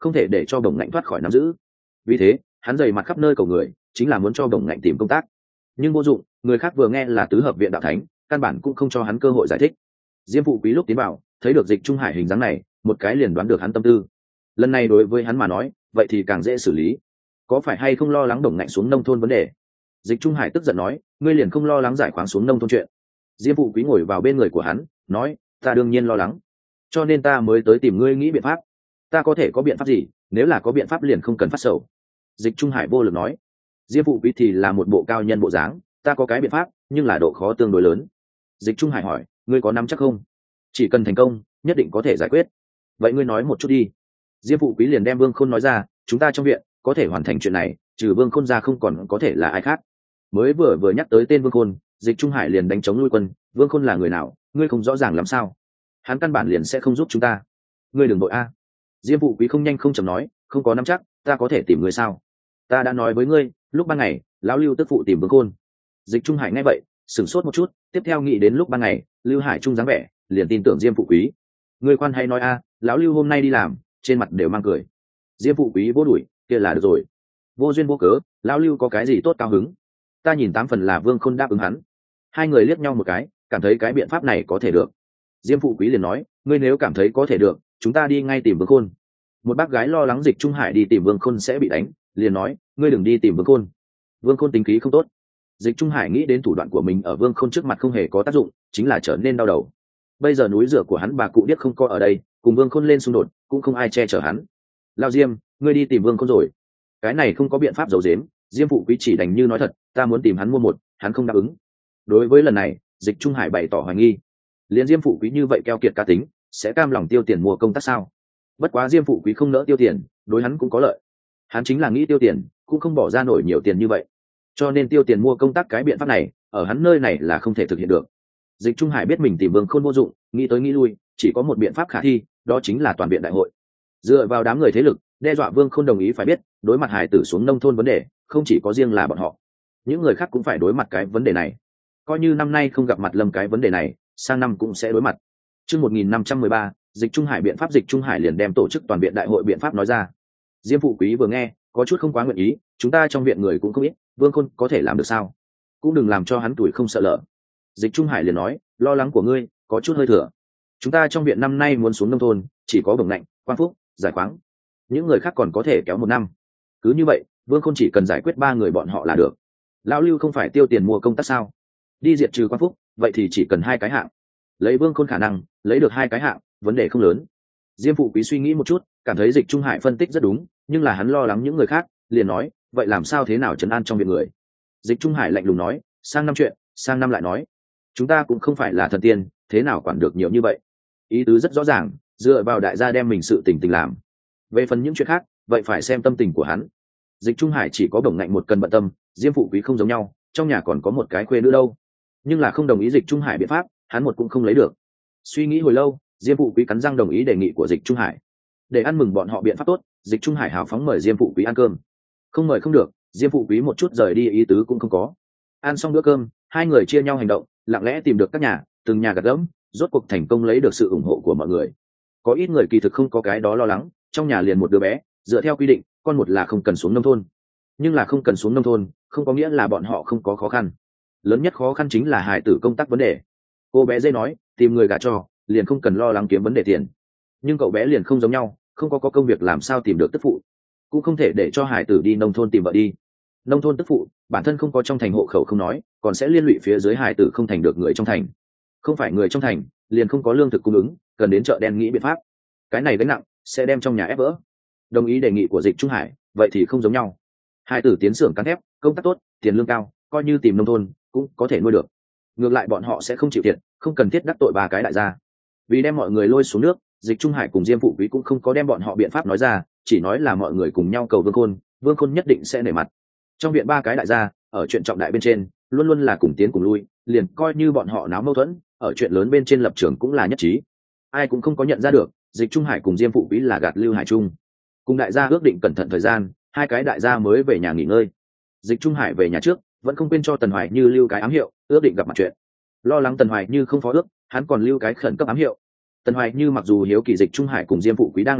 không thể để cho Đồng Ngạnh thoát khỏi nắm giữ. Vì thế hắn dày mặt khắp nơi cầu người, chính là muốn cho Đồng Ngạnh tìm công tác. Nhưng vô dụng, người khác vừa nghe là tứ hợp viện đạo thánh, căn bản cũng không cho hắn cơ hội giải thích. Diêm Phụ Quý lúc tiến vào thấy được Dịch Trung Hải hình dáng này, một cái liền đoán được hắn tâm tư. Lần này đối với hắn mà nói, vậy thì càng dễ xử lý. Có phải hay không lo lắng Đồng Ngạnh xuống nông thôn vấn đề? Dịch Trung Hải tức giận nói, ngươi liền không lo lắng giải khoáng xuống nông thôn chuyện? Diêm Phụ Quý ngồi vào bên người của hắn, nói, ta đương nhiên lo lắng, cho nên ta mới tới tìm ngươi nghĩ biện pháp. Ta có thể có biện pháp gì? Nếu là có biện pháp liền không cần phát sầu. Dịch Trung Hải vô lực nói. Diêm Phụ Quý thì là một bộ cao nhân bộ dáng, ta có cái biện pháp, nhưng là độ khó tương đối lớn. Dịch Trung Hải hỏi, ngươi có nắm chắc không? Chỉ cần thành công, nhất định có thể giải quyết. Vậy ngươi nói một chút đi. Diêm Phụ Quý liền đem Vương Khôn nói ra, chúng ta trong viện có thể hoàn thành chuyện này, trừ Vương Khôn ra không còn có thể là ai khác. Mới vừa vừa nhắc tới tên Vương Khôn, Dịch Trung Hải liền đánh chống lui quân. Vương Khôn là người nào, ngươi không rõ ràng làm sao? Hắn căn bản liền sẽ không giúp chúng ta. Ngươi đừng đội a. Diêm Phụ Quý không nhanh không chậm nói, không có nắm chắc, ta có thể tìm người sao? Ta đã nói với ngươi, lúc ban ngày lão Lưu tức phụ tìm Vương Khôn. Dịch Trung Hải nghe vậy sửng sốt một chút, tiếp theo nghĩ đến lúc ban ngày Lưu Hải Trung dáng vẻ, liền tin tưởng Diêm Phụ Quý. Ngươi khoan hay nói a, lão Lưu hôm nay đi làm trên mặt đều mang cười. Diêm Phụ Quý vô đuổi, kia là được rồi. Vô duyên vô cớ lão Lưu có cái gì tốt cao hứng? Ta nhìn tám phần là Vương Khôn đáp ứng hắn. Hai người liếc nhau một cái, cảm thấy cái biện pháp này có thể được. Diêm Phụ Quý liền nói, ngươi nếu cảm thấy có thể được, chúng ta đi ngay tìm Vương Khôn. Một bác gái lo lắng Dịch Trung Hải đi tìm Vương Khôn sẽ bị đánh, liền nói, ngươi đừng đi tìm Vương Khôn. Vương Khôn tính khí không tốt. Dịch Trung Hải nghĩ đến thủ đoạn của mình ở Vương Khôn trước mặt không hề có tác dụng, chính là trở nên đau đầu. Bây giờ núi rửa của hắn bà cụ điếc không có ở đây, cùng Vương Khôn lên xung đột, cũng không ai che chở hắn. Lao Diêm, ngươi đi tìm Vương Khôn rồi. Cái này không có biện pháp giấu giếm, Diêm Phụ Quý chỉ đành như nói thật, ta muốn tìm hắn mua một, hắn không đáp ứng. Đối với lần này, Dịch Trung Hải bày tỏ hoài nghi. Liên Diêm Phụ Quý như vậy keo kiệt cá tính, sẽ cam lòng tiêu tiền mua công tác sao? Bất quá Diêm Phụ Quý không nỡ tiêu tiền, đối hắn cũng có lợi. Hắn chính là nghĩ tiêu tiền, cũng không bỏ ra nổi nhiều tiền như vậy, cho nên tiêu tiền mua công tác cái biện pháp này ở hắn nơi này là không thể thực hiện được. Dịch Trung Hải biết mình tìm Vương Khôn vô dụng, nghĩ tới nghĩ lui, chỉ có một biện pháp khả thi, đó chính là toàn viện đại hội. Dựa vào đám người thế lực đe dọa Vương Khôn đồng ý. Phải biết đối mặt hải tử xuống nông thôn vấn đề, không chỉ có riêng là bọn họ, những người khác cũng phải đối mặt cái vấn đề này. Coi như năm nay không gặp mặt Lâm cái vấn đề này, sang năm cũng sẽ đối mặt. Chương một nghìn năm trăm mười ba, Dịch Trung Hải biện pháp. Dịch Trung Hải liền đem tổ chức toàn viện đại hội biện pháp nói ra. Diêm Phụ Quý vừa nghe có chút không quá nguyện ý, chúng ta trong viện người cũng không ít, Vương Khôn có thể làm được sao? Cũng đừng làm cho hắn tuổi không sợ lỡ. Dịch Trung Hải liền nói, lo lắng của ngươi có chút hơi thừa. Chúng ta trong viện năm nay muốn xuống nông thôn chỉ có Bồng Lạnh, Quang Phúc, Giải Khoáng, những người khác còn có thể kéo một năm. Cứ như vậy Vương Khôn chỉ cần giải quyết ba người bọn họ là được. Lão Lưu không phải tiêu tiền mua công tác sao? Đi diệt trừ Quang Phúc, vậy thì chỉ cần hai cái hạng. Lấy Vương Khôn khả năng lấy được hai cái hạng, vấn đề không lớn. Diêm Phụ Quý suy nghĩ một chút, cảm thấy Dịch Trung Hải phân tích rất đúng, nhưng là hắn lo lắng những người khác, liền nói, vậy làm sao thế nào trấn an trong viện người? Dịch Trung Hải lạnh lùng nói, sang năm chuyện sang năm lại nói, chúng ta cũng không phải là thần tiên, thế nào quản được nhiều như vậy? Ý tứ rất rõ ràng, dựa vào đại gia đem mình sự tình tình làm. Về phần những chuyện khác, vậy phải xem tâm tình của hắn. Dịch Trung Hải chỉ có Bồng Ngạnh một cần bận tâm, Diêm Phụ Quý không giống nhau, trong nhà còn có một cái khuê nữa đâu. Nhưng là không đồng ý Dịch Trung Hải biện pháp, hắn một cũng không lấy được. Suy nghĩ hồi lâu, Diêm Phụ Quý cắn răng đồng ý đề nghị của Dịch Trung Hải. Để ăn mừng bọn họ biện pháp tốt, Dịch Trung Hải hào phóng mời Diêm Phụ Quý ăn cơm. Không mời không được, Diêm Phụ Quý một chút rời đi ý tứ cũng không có. Ăn xong bữa cơm, hai người chia nhau hành động, lặng lẽ tìm được các nhà, từng nhà gặt gẫm, rốt cuộc thành công lấy được sự ủng hộ của mọi người. Có ít người kỳ thực không có cái đó lo lắng, trong nhà liền một đứa bé, dựa theo quy định, con một là không cần xuống nông thôn. Nhưng là không cần xuống nông thôn, không có nghĩa là bọn họ không có khó khăn. Lớn nhất khó khăn chính là hài tử công tác vấn đề. Cô bé dây nói, tìm người gả cho, liền không cần lo lắng kiếm vấn đề tiền. Nhưng cậu bé liền không giống nhau, không có có công việc làm sao tìm được tức phụ, cũng không thể để cho hải tử đi nông thôn tìm vợ đi. Nông thôn tức phụ bản thân không có trong thành hộ khẩu không nói, còn sẽ liên lụy phía dưới hải tử không thành được người trong thành. Không phải người trong thành liền không có lương thực cung ứng, cần đến chợ đen nghĩ biện pháp. Cái này gánh nặng sẽ đem trong nhà ép vỡ. Đồng ý đề nghị của Dịch Trung Hải, vậy thì không giống nhau. Hải tử tiến xưởng cán thép, công tác tốt, tiền lương cao, coi như tìm nông thôn cũng có thể nuôi được. Ngược lại bọn họ sẽ không chịu thiệt, không cần thiết đắc tội ba cái đại gia. Vì đem mọi người lôi xuống nước, Dịch Trung Hải cùng Diêm Phụ Quý cũng không có đem bọn họ biện pháp nói ra, chỉ nói là mọi người cùng nhau cầu Vương Khôn, Vương Khôn nhất định sẽ nể mặt. Trong viện ba cái đại gia, ở chuyện trọng đại bên trên, luôn luôn là cùng tiến cùng lui, liền coi như bọn họ náo mâu thuẫn, ở chuyện lớn bên trên lập trường cũng là nhất trí. Ai cũng không có nhận ra được, Dịch Trung Hải cùng Diêm Phụ Quý là gạt Lưu Hải Trung. Cùng đại gia ước định cẩn thận thời gian, hai cái đại gia mới về nhà nghỉ ngơi. Dịch Trung Hải về nhà trước, vẫn không quên cho Tần Hoài Như lưu cái ám hiệu, ước định gặp mặt chuyện. Lo lắng Tần Hoài Như không phó ước, hắn còn lưu cái khẩn cấp ám hiệu. Tần Hoài Như mặc dù hiếu kỳ Dịch Trung Hải cùng Diêm Phụ Quý đang làm gì,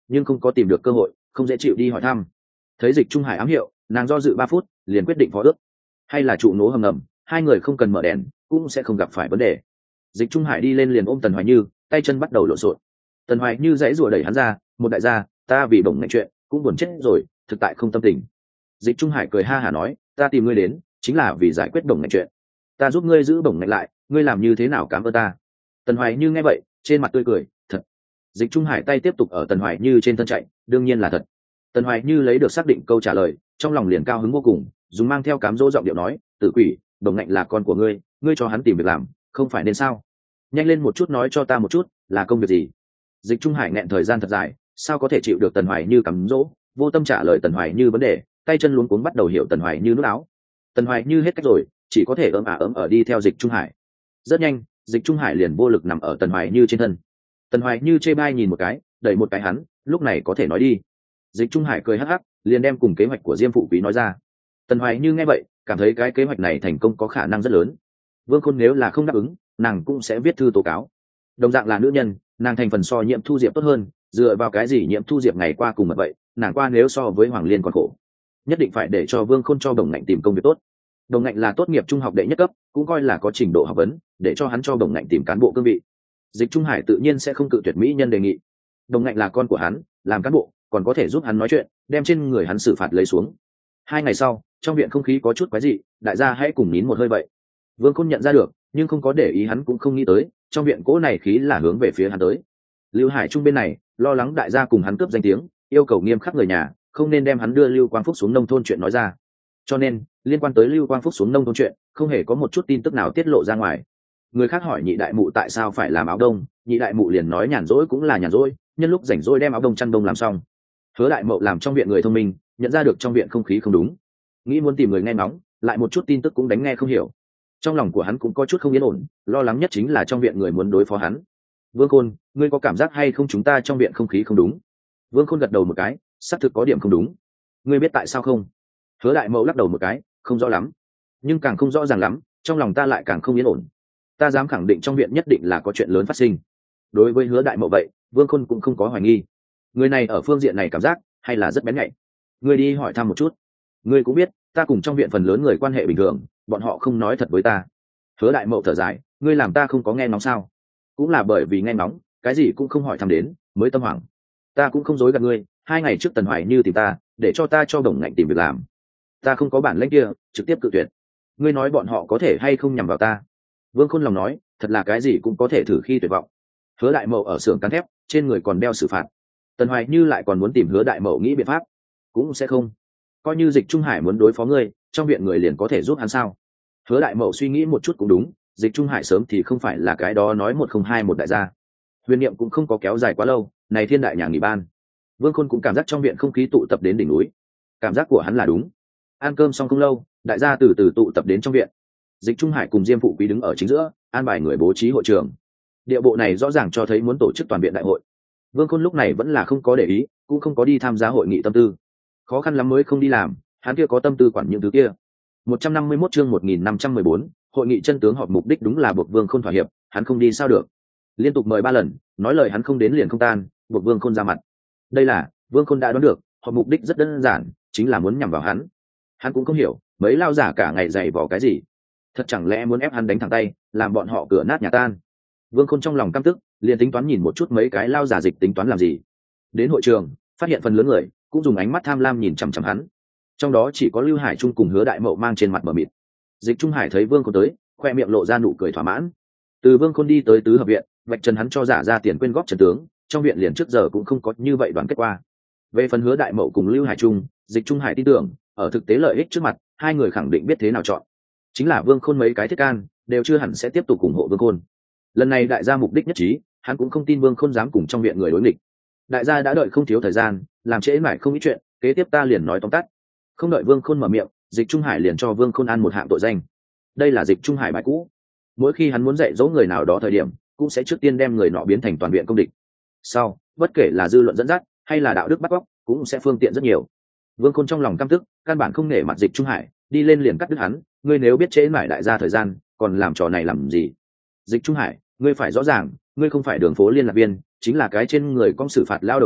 nhưng không có tìm được cơ hội, không dễ chịu đi hỏi thăm. Thấy Dịch Trung Hải ám hiệu, nàng do dự ba phút liền quyết định phó ước. Hay là trụ nố hầm ngầm, hai người không cần mở đèn cũng sẽ không gặp phải vấn đề. Dịch Trung Hải đi lên liền ôm Tần Hoài Như, tay chân bắt đầu lộn xộn. Tần Hoài Như dãy rủa đẩy hắn ra, một đại gia, ta vì bổng ngạnh chuyện cũng buồn chết rồi, thực tại không tâm tình. Dịch Trung Hải cười ha hả nói, ta tìm ngươi đến chính là vì giải quyết bổng ngạnh chuyện, ta giúp ngươi giữ bổng ngạnh lại, ngươi làm như thế nào cảm ơn ta? Tần Hoài Như nghe vậy trên mặt tươi cười, thật. Dịch Trung Hải tay tiếp tục ở Tần Hoài Như trên thân chạy, đương nhiên là thật. Tần Hoài Như lấy được xác định câu trả lời, trong lòng liền cao hứng vô cùng, dùng mang theo cám dỗ giọng điệu nói, tử quỷ, đồng ngạnh là con của ngươi, ngươi cho hắn tìm việc làm không phải nên sao? Nhanh lên một chút nói cho ta một chút, là công việc gì? Dịch Trung Hải nghẹn thời gian thật dài, sao có thể chịu được Tần Hoài Như cám dỗ, vô tâm trả lời Tần Hoài Như vấn đề, tay chân luống cuống bắt đầu hiểu Tần Hoài Như nút áo. Tần Hoài Như hết cách rồi, chỉ có thể ấm ả ấm ở đi theo Dịch Trung Hải. Rất nhanh, Dịch Trung Hải liền vô lực nằm ở Tần Hoài Như trên thân. Tần Hoài Như chê bai nhìn một cái, đẩy một cái hắn, lúc này có thể nói đi. Dịch Trung Hải cười hắc hắc, liền đem cùng kế hoạch của Diêm Phụ Quý nói ra. Tần Hoài Như nghe vậy, cảm thấy cái kế hoạch này thành công có khả năng rất lớn. Vương Khôn nếu là không đáp ứng, nàng cũng sẽ viết thư tố cáo. Đồng dạng là nữ nhân, nàng thành phần so Nhiễm Thu Diệp tốt hơn, dựa vào cái gì Nhiễm Thu Diệp ngày qua cùng mật vậy, nàng qua nếu so với Hoàng Liên còn khổ. Nhất định phải để cho Vương Khôn cho Đồng Ngạnh tìm công việc tốt. Đồng Ngạnh là tốt nghiệp trung học đệ nhất cấp, cũng coi là có trình độ học vấn, để cho hắn cho Đồng Ngạnh tìm cán bộ cương vị. Dịch Trung Hải tự nhiên sẽ không cự tuyệt mỹ nhân đề nghị. Đồng Ngạnh là con của hắn, làm cán bộ còn có thể giúp hắn nói chuyện, đem trên người hắn xử phạt lấy xuống. Hai ngày sau, trong viện không khí có chút quái dị, đại gia hãy cùng nín một hơi vậy. Vương Khôn nhận ra được, nhưng không có để ý, hắn cũng không nghĩ tới trong viện cỗ này khí là hướng về phía hắn tới. Lưu Hải Trung bên này lo lắng đại gia cùng hắn cướp danh tiếng, yêu cầu nghiêm khắc người nhà không nên đem hắn đưa Lưu Quang Phúc xuống nông thôn chuyện nói ra, cho nên liên quan tới Lưu Quang Phúc xuống nông thôn chuyện không hề có một chút tin tức nào tiết lộ ra ngoài. Người khác hỏi nhị đại mụ tại sao phải làm áo đông, nhị đại mụ liền nói nhàn rỗi cũng là nhàn rỗi, nhân lúc rảnh rỗi đem áo đông chăn đông làm xong. Hứa đại mậu làm trong viện người thông minh, nhận ra được trong viện không khí không đúng, nghĩ muốn tìm người nghe ngóng, lại một chút tin tức cũng đánh nghe không hiểu. Trong lòng của hắn cũng có chút không yên ổn, lo lắng nhất chính là trong viện người muốn đối phó hắn. Vương Khôn, ngươi có cảm giác hay không chúng ta trong viện không khí không đúng? Vương Khôn gật đầu một cái, xác thực có điểm không đúng. Ngươi biết tại sao không? Hứa đại mậu lắc đầu một cái, không rõ lắm, nhưng càng không rõ ràng lắm, trong lòng ta lại càng không yên ổn. Ta dám khẳng định trong viện nhất định là có chuyện lớn phát sinh. Đối với Hứa đại mậu vậy, Vương Khôn cũng không có hoài nghi. Người này ở phương diện này cảm giác hay là rất bén nhạy. Ngươi đi hỏi thăm một chút. Ngươi cũng biết, ta cùng trong viện phần lớn người quan hệ bình thường, bọn họ không nói thật với ta. Hứa đại mậu thở dài, ngươi làm ta không có nghe ngóng sao? Cũng là bởi vì nghe ngóng, cái gì cũng không hỏi thăm đến, mới tâm hoảng. Ta cũng không dối gạt ngươi, hai ngày trước Tần Hoài Như tìm ta, để cho ta cho Đồng Ngạnh tìm việc làm. Ta không có bản lĩnh kia, trực tiếp cự tuyệt. Ngươi nói bọn họ có thể hay không nhằm vào ta? Vương Khôn lòng nói, thật là cái gì cũng có thể thử khi tuyệt vọng. Hứa đại mậu ở xưởng cán thép, trên người còn đeo xử phạt. Tần Hoài Như lại còn muốn tìm Hứa đại mậu nghĩ biện pháp, cũng sẽ không. Coi như Dịch Trung Hải muốn đối phó ngươi, trong viện người liền có thể giúp hắn sao? Hứa đại mậu suy nghĩ một chút cũng đúng, Dịch Trung Hải sớm thì không phải là cái đó nói một không hai một đại gia. Huyền niệm cũng không có kéo dài quá lâu, này thiên đại nhà nghỉ ban. Vương Khôn cũng cảm giác trong viện không khí tụ tập đến đỉnh núi. Cảm giác của hắn là đúng. Ăn cơm xong không lâu, đại gia từ từ tụ tập đến trong viện. Dịch Trung Hải cùng Diêm Phụ Quý đứng ở chính giữa, an bài người bố trí hội trường. Địa bộ này rõ ràng cho thấy muốn tổ chức toàn viện đại hội. Vương Khôn lúc này vẫn là không có để ý, cũng không có đi tham gia hội nghị tâm tư. Khó khăn lắm mới không đi làm, hắn kia có tâm tư quản những thứ kia. một trăm năm mươi mốt chương một nghìn năm trăm mười bốn, hội nghị chân tướng họp mục đích đúng là buộc Vương Khôn thỏa hiệp, hắn không đi sao được. Liên tục mời ba lần, nói lời hắn không đến liền không tan, buộc Vương Khôn ra mặt. Đây là, Vương Khôn đã đoán được, họp mục đích rất đơn giản, chính là muốn nhằm vào hắn. Hắn cũng không hiểu, mấy lao giả cả ngày dày vò cái gì. Thật chẳng lẽ muốn ép hắn đánh thẳng tay, làm bọn họ cửa nát nhà tan. Vương Khôn trong lòng căm tức, liền tính toán nhìn một chút mấy cái lao giả dịch tính toán làm gì. Đến hội trường, phát hiện phần lớn người cũng dùng ánh mắt tham lam nhìn chằm chằm hắn. Trong đó chỉ có Lưu Hải Trung cùng Hứa đại mậu mang trên mặt mờ mịt. Dịch Trung Hải thấy Vương Khôn tới, khoe miệng lộ ra nụ cười thỏa mãn. Từ Vương Khôn đi tới tứ hợp viện, vạch trần hắn cho giả ra tiền quyên góp trần tướng, trong viện liền trước giờ cũng không có như vậy đoàn kết qua. Về phần Hứa đại mậu cùng Lưu Hải Trung, Dịch Trung Hải tin tưởng, ở thực tế lợi ích trước mặt, hai người khẳng định biết thế nào chọn. Chính là Vương Khôn mấy cái thiết can, đều chưa hẳn sẽ tiếp tục ủng hộ Vương Khôn. Lần này đại gia mục đích nhất trí, hắn cũng không tin Vương Khôn dám cùng trong viện người đối nghịch. Đại gia đã đợi không thiếu thời gian, làm trễ mãi không ít chuyện, kế tiếp ta liền nói tóm tắt. Không đợi Vương Khôn mở miệng, Dịch Trung Hải liền cho Vương Khôn ăn một hạng tội danh. Đây là Dịch Trung Hải bài cũ. Mỗi khi hắn muốn dạy dỗ người nào đó thời điểm, cũng sẽ trước tiên đem người nọ biến thành toàn viện công địch. Sau, bất kể là dư luận dẫn dắt hay là đạo đức bắt cóc, cũng sẽ phương tiện rất nhiều. Vương Khôn trong lòng căm tức, căn bản không nể mặt Dịch Trung Hải, đi lên liền cắt đứt hắn, ngươi nếu biết trễ mãi đại gia thời gian, còn làm trò này làm gì? Dịch Trung Hải, ngươi phải rõ ràng, ngươi không phải đường phố liên lạc viên, chính là cái trên người con xử phạt lao đầu tử,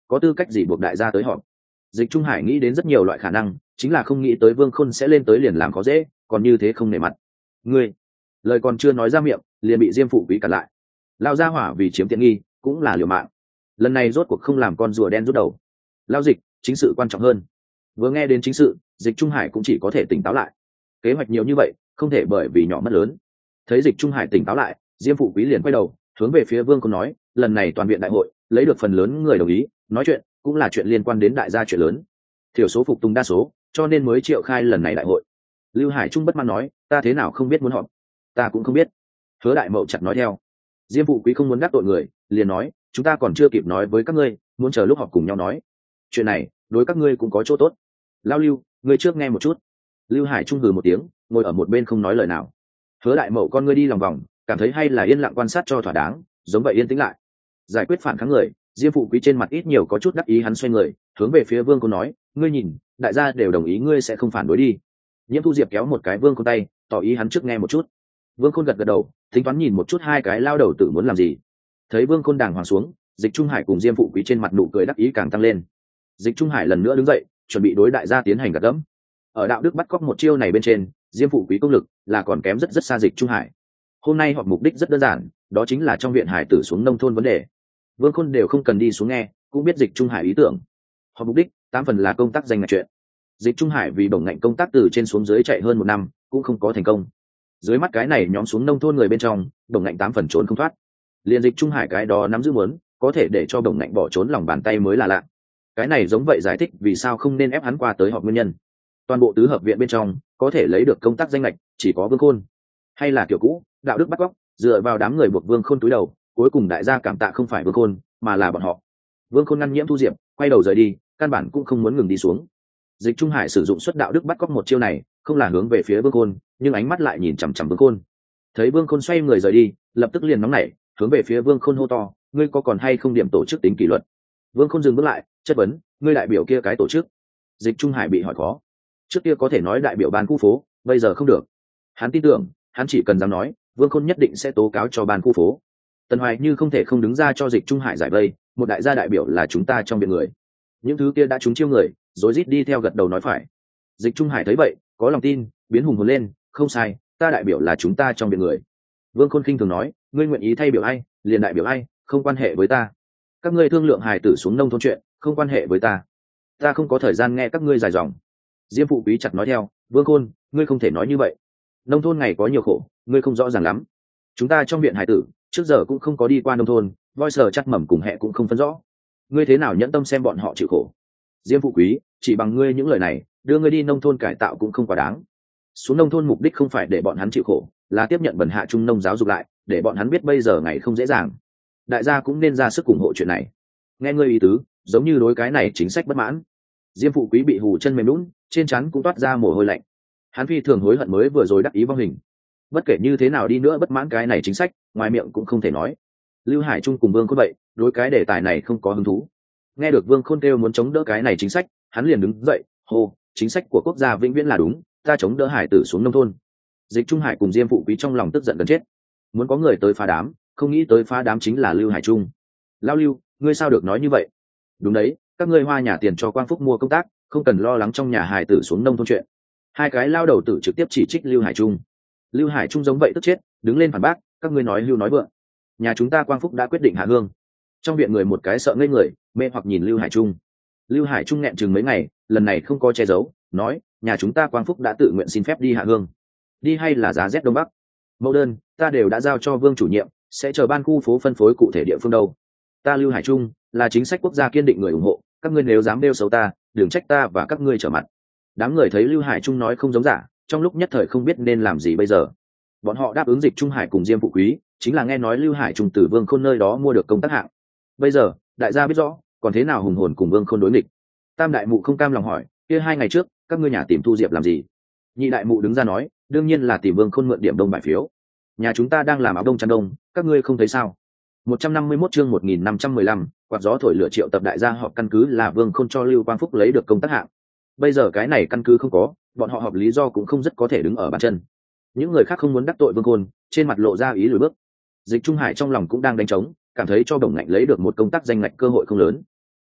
có tư cách gì buộc đại gia tới họp? Dịch Trung Hải nghĩ đến rất nhiều loại khả năng, chính là không nghĩ tới Vương Khôn sẽ lên tới liền làm khó dễ, còn như thế không nể mặt. Ngươi, lời còn chưa nói ra miệng, liền bị Diêm Phụ Quý cản lại. Lao gia hỏa vì chiếm tiện nghi, cũng là liều mạng. Lần này rốt cuộc không làm con rùa đen rút đầu. Lao Dịch, chính sự quan trọng hơn. Vừa nghe đến chính sự, Dịch Trung Hải cũng chỉ có thể tỉnh táo lại. Kế hoạch nhiều như vậy, không thể bởi vì nhỏ mất lớn. Thấy Dịch Trung Hải tỉnh táo lại, Diêm Phụ Quý liền quay đầu, hướng về phía Vương Khôn nói, lần này toàn viện đại hội, lấy được phần lớn người đồng ý, nói chuyện cũng là chuyện liên quan đến đại gia chuyện lớn. Thiểu số phục tùng đa số, cho nên mới triệu khai lần này đại hội. Lưu Hải Trung bất mãn nói, ta thế nào không biết muốn họp? Ta cũng không biết. Hứa Đại Mậu chặt nói theo. Diêm Phụ Quý không muốn đắc tội người, liền nói, chúng ta còn chưa kịp nói với các ngươi, muốn chờ lúc họp cùng nhau nói. Chuyện này, đối các ngươi cũng có chỗ tốt. Lao Lưu, ngươi trước nghe một chút. Lưu Hải Trung hừ một tiếng, ngồi ở một bên không nói lời nào. Hứa Đại Mậu con ngươi đi lòng vòng, cảm thấy hay là yên lặng quan sát cho thỏa đáng, giống vậy yên tĩnh lại. Giải quyết phản kháng người, Diêm Phụ Quý trên mặt ít nhiều có chút đắc ý, hắn xoay người, hướng về phía Vương Khôn nói, ngươi nhìn, đại gia đều đồng ý, ngươi sẽ không phản đối đi. Nhiễm Thu Diệp kéo một cái Vương Khôn tay, tỏ ý hắn trước nghe một chút. Vương Khôn gật gật đầu, tính toán nhìn một chút hai cái lao đầu tử muốn làm gì. Thấy Vương Khôn đàng hoàng xuống, Dịch Trung Hải cùng Diêm Phụ Quý trên mặt nụ cười đắc ý càng tăng lên. Dịch Trung Hải lần nữa đứng dậy, chuẩn bị đối đại gia tiến hành gật gẫm. Ở đạo đức bắt cóc một chiêu này bên trên, Diêm Phụ Quý công lực là còn kém rất rất xa Dịch Trung Hải. Hôm nay họp mục đích rất đơn giản, đó chính là trong viện hải tử xuống nông thôn vấn đề. Vương Khôn đều không cần đi xuống nghe, cũng biết Dịch Trung Hải ý tưởng. Họp mục đích, tám phần là công tác danh ngạch chuyện. Dịch Trung Hải vì bổng ngạnh công tác từ trên xuống dưới chạy hơn một năm, cũng không có thành công. Dưới mắt cái này nhóm xuống nông thôn người bên trong, bổng ngạnh tám phần trốn không thoát. Liên Dịch Trung Hải cái đó nắm giữ muốn, có thể để cho bổng ngạnh bỏ trốn lòng bàn tay mới là lạ. Cái này giống vậy giải thích vì sao không nên ép hắn qua tới họp nguyên nhân. Toàn bộ tứ hợp viện bên trong, có thể lấy được công tác danh ngạch chỉ có Vương Khôn. Hay là kiểu cũ, đạo đức bắt cóc, dựa vào đám người buộc Vương Khôn túi đầu, cuối cùng đại gia cảm tạ không phải Vương Khôn, mà là bọn họ. Vương Khôn ngăn Nhiễm Thu Diệp, quay đầu rời đi, căn bản cũng không muốn ngừng đi xuống. Dịch Trung Hải sử dụng suất đạo đức bắt cóc một chiêu này, không là hướng về phía Vương Khôn, nhưng ánh mắt lại nhìn chằm chằm Vương Khôn. Thấy Vương Khôn xoay người rời đi, lập tức liền nóng nảy, hướng về phía Vương Khôn hô to, ngươi có còn hay không điểm tổ chức tính kỷ luật? Vương Khôn dừng bước lại, chất vấn, ngươi đại biểu kia cái tổ chức? Dịch Trung Hải bị hỏi khó. Trước kia có thể nói đại biểu ban khu phố, bây giờ không được. Hắn tin tưởng, hắn chỉ cần dám nói, Vương Khôn nhất định sẽ tố cáo cho ban khu phố. Tần Hoài Như không thể không đứng ra cho Dịch Trung Hải giải vây, một đại gia đại biểu là chúng ta trong viện người. Những thứ kia đã trúng chiêu người, rối rít đi theo gật đầu nói phải. Dịch Trung Hải thấy vậy, có lòng tin, biến hùng hồn lên, không sai, ta đại biểu là chúng ta trong viện người. Vương Khôn khinh thường nói, ngươi nguyện ý thay biểu ai, liền đại biểu ai, không quan hệ với ta. Các ngươi thương lượng hài tử xuống nông thôn chuyện, không quan hệ với ta. Ta không có thời gian nghe các ngươi dài dòng. Diêm Phụ Quý chặt nói theo, Vương Khôn, ngươi không thể nói như vậy. Nông thôn ngày có nhiều khổ, ngươi không rõ ràng lắm. Chúng ta trong viện hải tử, trước giờ cũng không có đi qua nông thôn, voi sờ chắc mầm cùng hẹ cũng không phân rõ. Ngươi thế nào nhẫn tâm xem bọn họ chịu khổ? Diêm Phụ Quý, chỉ bằng ngươi những lời này, đưa ngươi đi nông thôn cải tạo cũng không quá đáng. Xuống nông thôn mục đích không phải để bọn hắn chịu khổ, là tiếp nhận bần hạ trung nông giáo dục lại, để bọn hắn biết bây giờ ngày không dễ dàng. Đại gia cũng nên ra sức ủng hộ chuyện này. Nghe ngươi ý tứ, giống như đối cái này chính sách bất mãn. Diêm Phụ Quý bị hù chân mềm lún, trên trán cũng toát ra mồ hôi lạnh. Hắn phi thường hối hận mới vừa rồi đắc ý vong hình. Bất kể như thế nào đi nữa bất mãn cái này chính sách, ngoài miệng cũng không thể nói. Lưu Hải Trung cùng Vương Khôn vậy, đối cái đề tài này không có hứng thú. Nghe được Vương Khôn kêu muốn chống đỡ cái này chính sách, hắn liền đứng dậy, hô, chính sách của quốc gia vĩnh viễn là đúng, ta chống đỡ hải tử xuống nông thôn. Dịch Trung Hải cùng Diêm Phụ Quý trong lòng tức giận gần chết, muốn có người tới phá đám, không nghĩ tới phá đám chính là Lưu Hải Trung. Lao Lưu, ngươi sao được nói như vậy? Đúng đấy, các ngươi hoa nhà tiền cho Quang Phúc mua công tác, không cần lo lắng trong nhà hải tử xuống nông thôn chuyện. Hai cái lao đầu tử trực tiếp chỉ trích Lưu Hải Trung. Lưu Hải Trung giống vậy tức chết, đứng lên phản bác, các ngươi nói hưu nói vượng. Nhà chúng ta Quang Phúc đã quyết định hạ hương. Trong viện người một cái sợ ngây người, mê hoặc nhìn Lưu Hải Trung. Lưu Hải Trung nghẹn chừng mấy ngày, lần này không có che giấu, nói, nhà chúng ta Quang Phúc đã tự nguyện xin phép đi hạ hương. Đi hay là giá rét đông bắc? Mẫu đơn, ta đều đã giao cho Vương chủ nhiệm, sẽ chờ ban khu phố phân phối cụ thể địa phương đâu. Ta Lưu Hải Trung là chính sách quốc gia kiên định người ủng hộ, các ngươi nếu dám đeo xấu ta, đừng trách ta và các ngươi trở mặt. Đám người thấy Lưu Hải Trung nói không giống giả, trong lúc nhất thời không biết nên làm gì bây giờ. Bọn họ đáp ứng Dịch Trung Hải cùng Diêm Phụ Quý, chính là nghe nói Lưu Hải Trung từ Vương Khôn nơi đó mua được công tác hạng. Bây giờ, đại gia biết rõ, còn thế nào hùng hồn cùng Vương Khôn đối nghịch. Tam đại mụ không cam lòng hỏi, kia hai ngày trước, các ngươi nhà tìm Thu Diệp làm gì? Nhị đại mụ đứng ra nói, đương nhiên là tìm Vương Khôn mượn điểm đông bài phiếu. Nhà chúng ta đang làm áo đông chăn đông, các ngươi không thấy sao? một trăm năm mươi mốt chương một nghìn năm trăm mười lăm, quạt gió thổi lửa triệu tập đại gia họp căn cứ là Vương Khôn cho Lưu Quang Phúc lấy được công tác hạng. Bây giờ cái này căn cứ không có, bọn họ họp lý do cũng không rất có thể đứng ở bàn chân. Những người khác không muốn đắc tội Vương Khôn, trên mặt lộ ra ý lùi bước. Dịch Trung Hải trong lòng cũng đang đánh trống, cảm thấy cho Đồng Ngạnh lấy được một công tác danh ngạch cơ hội không lớn.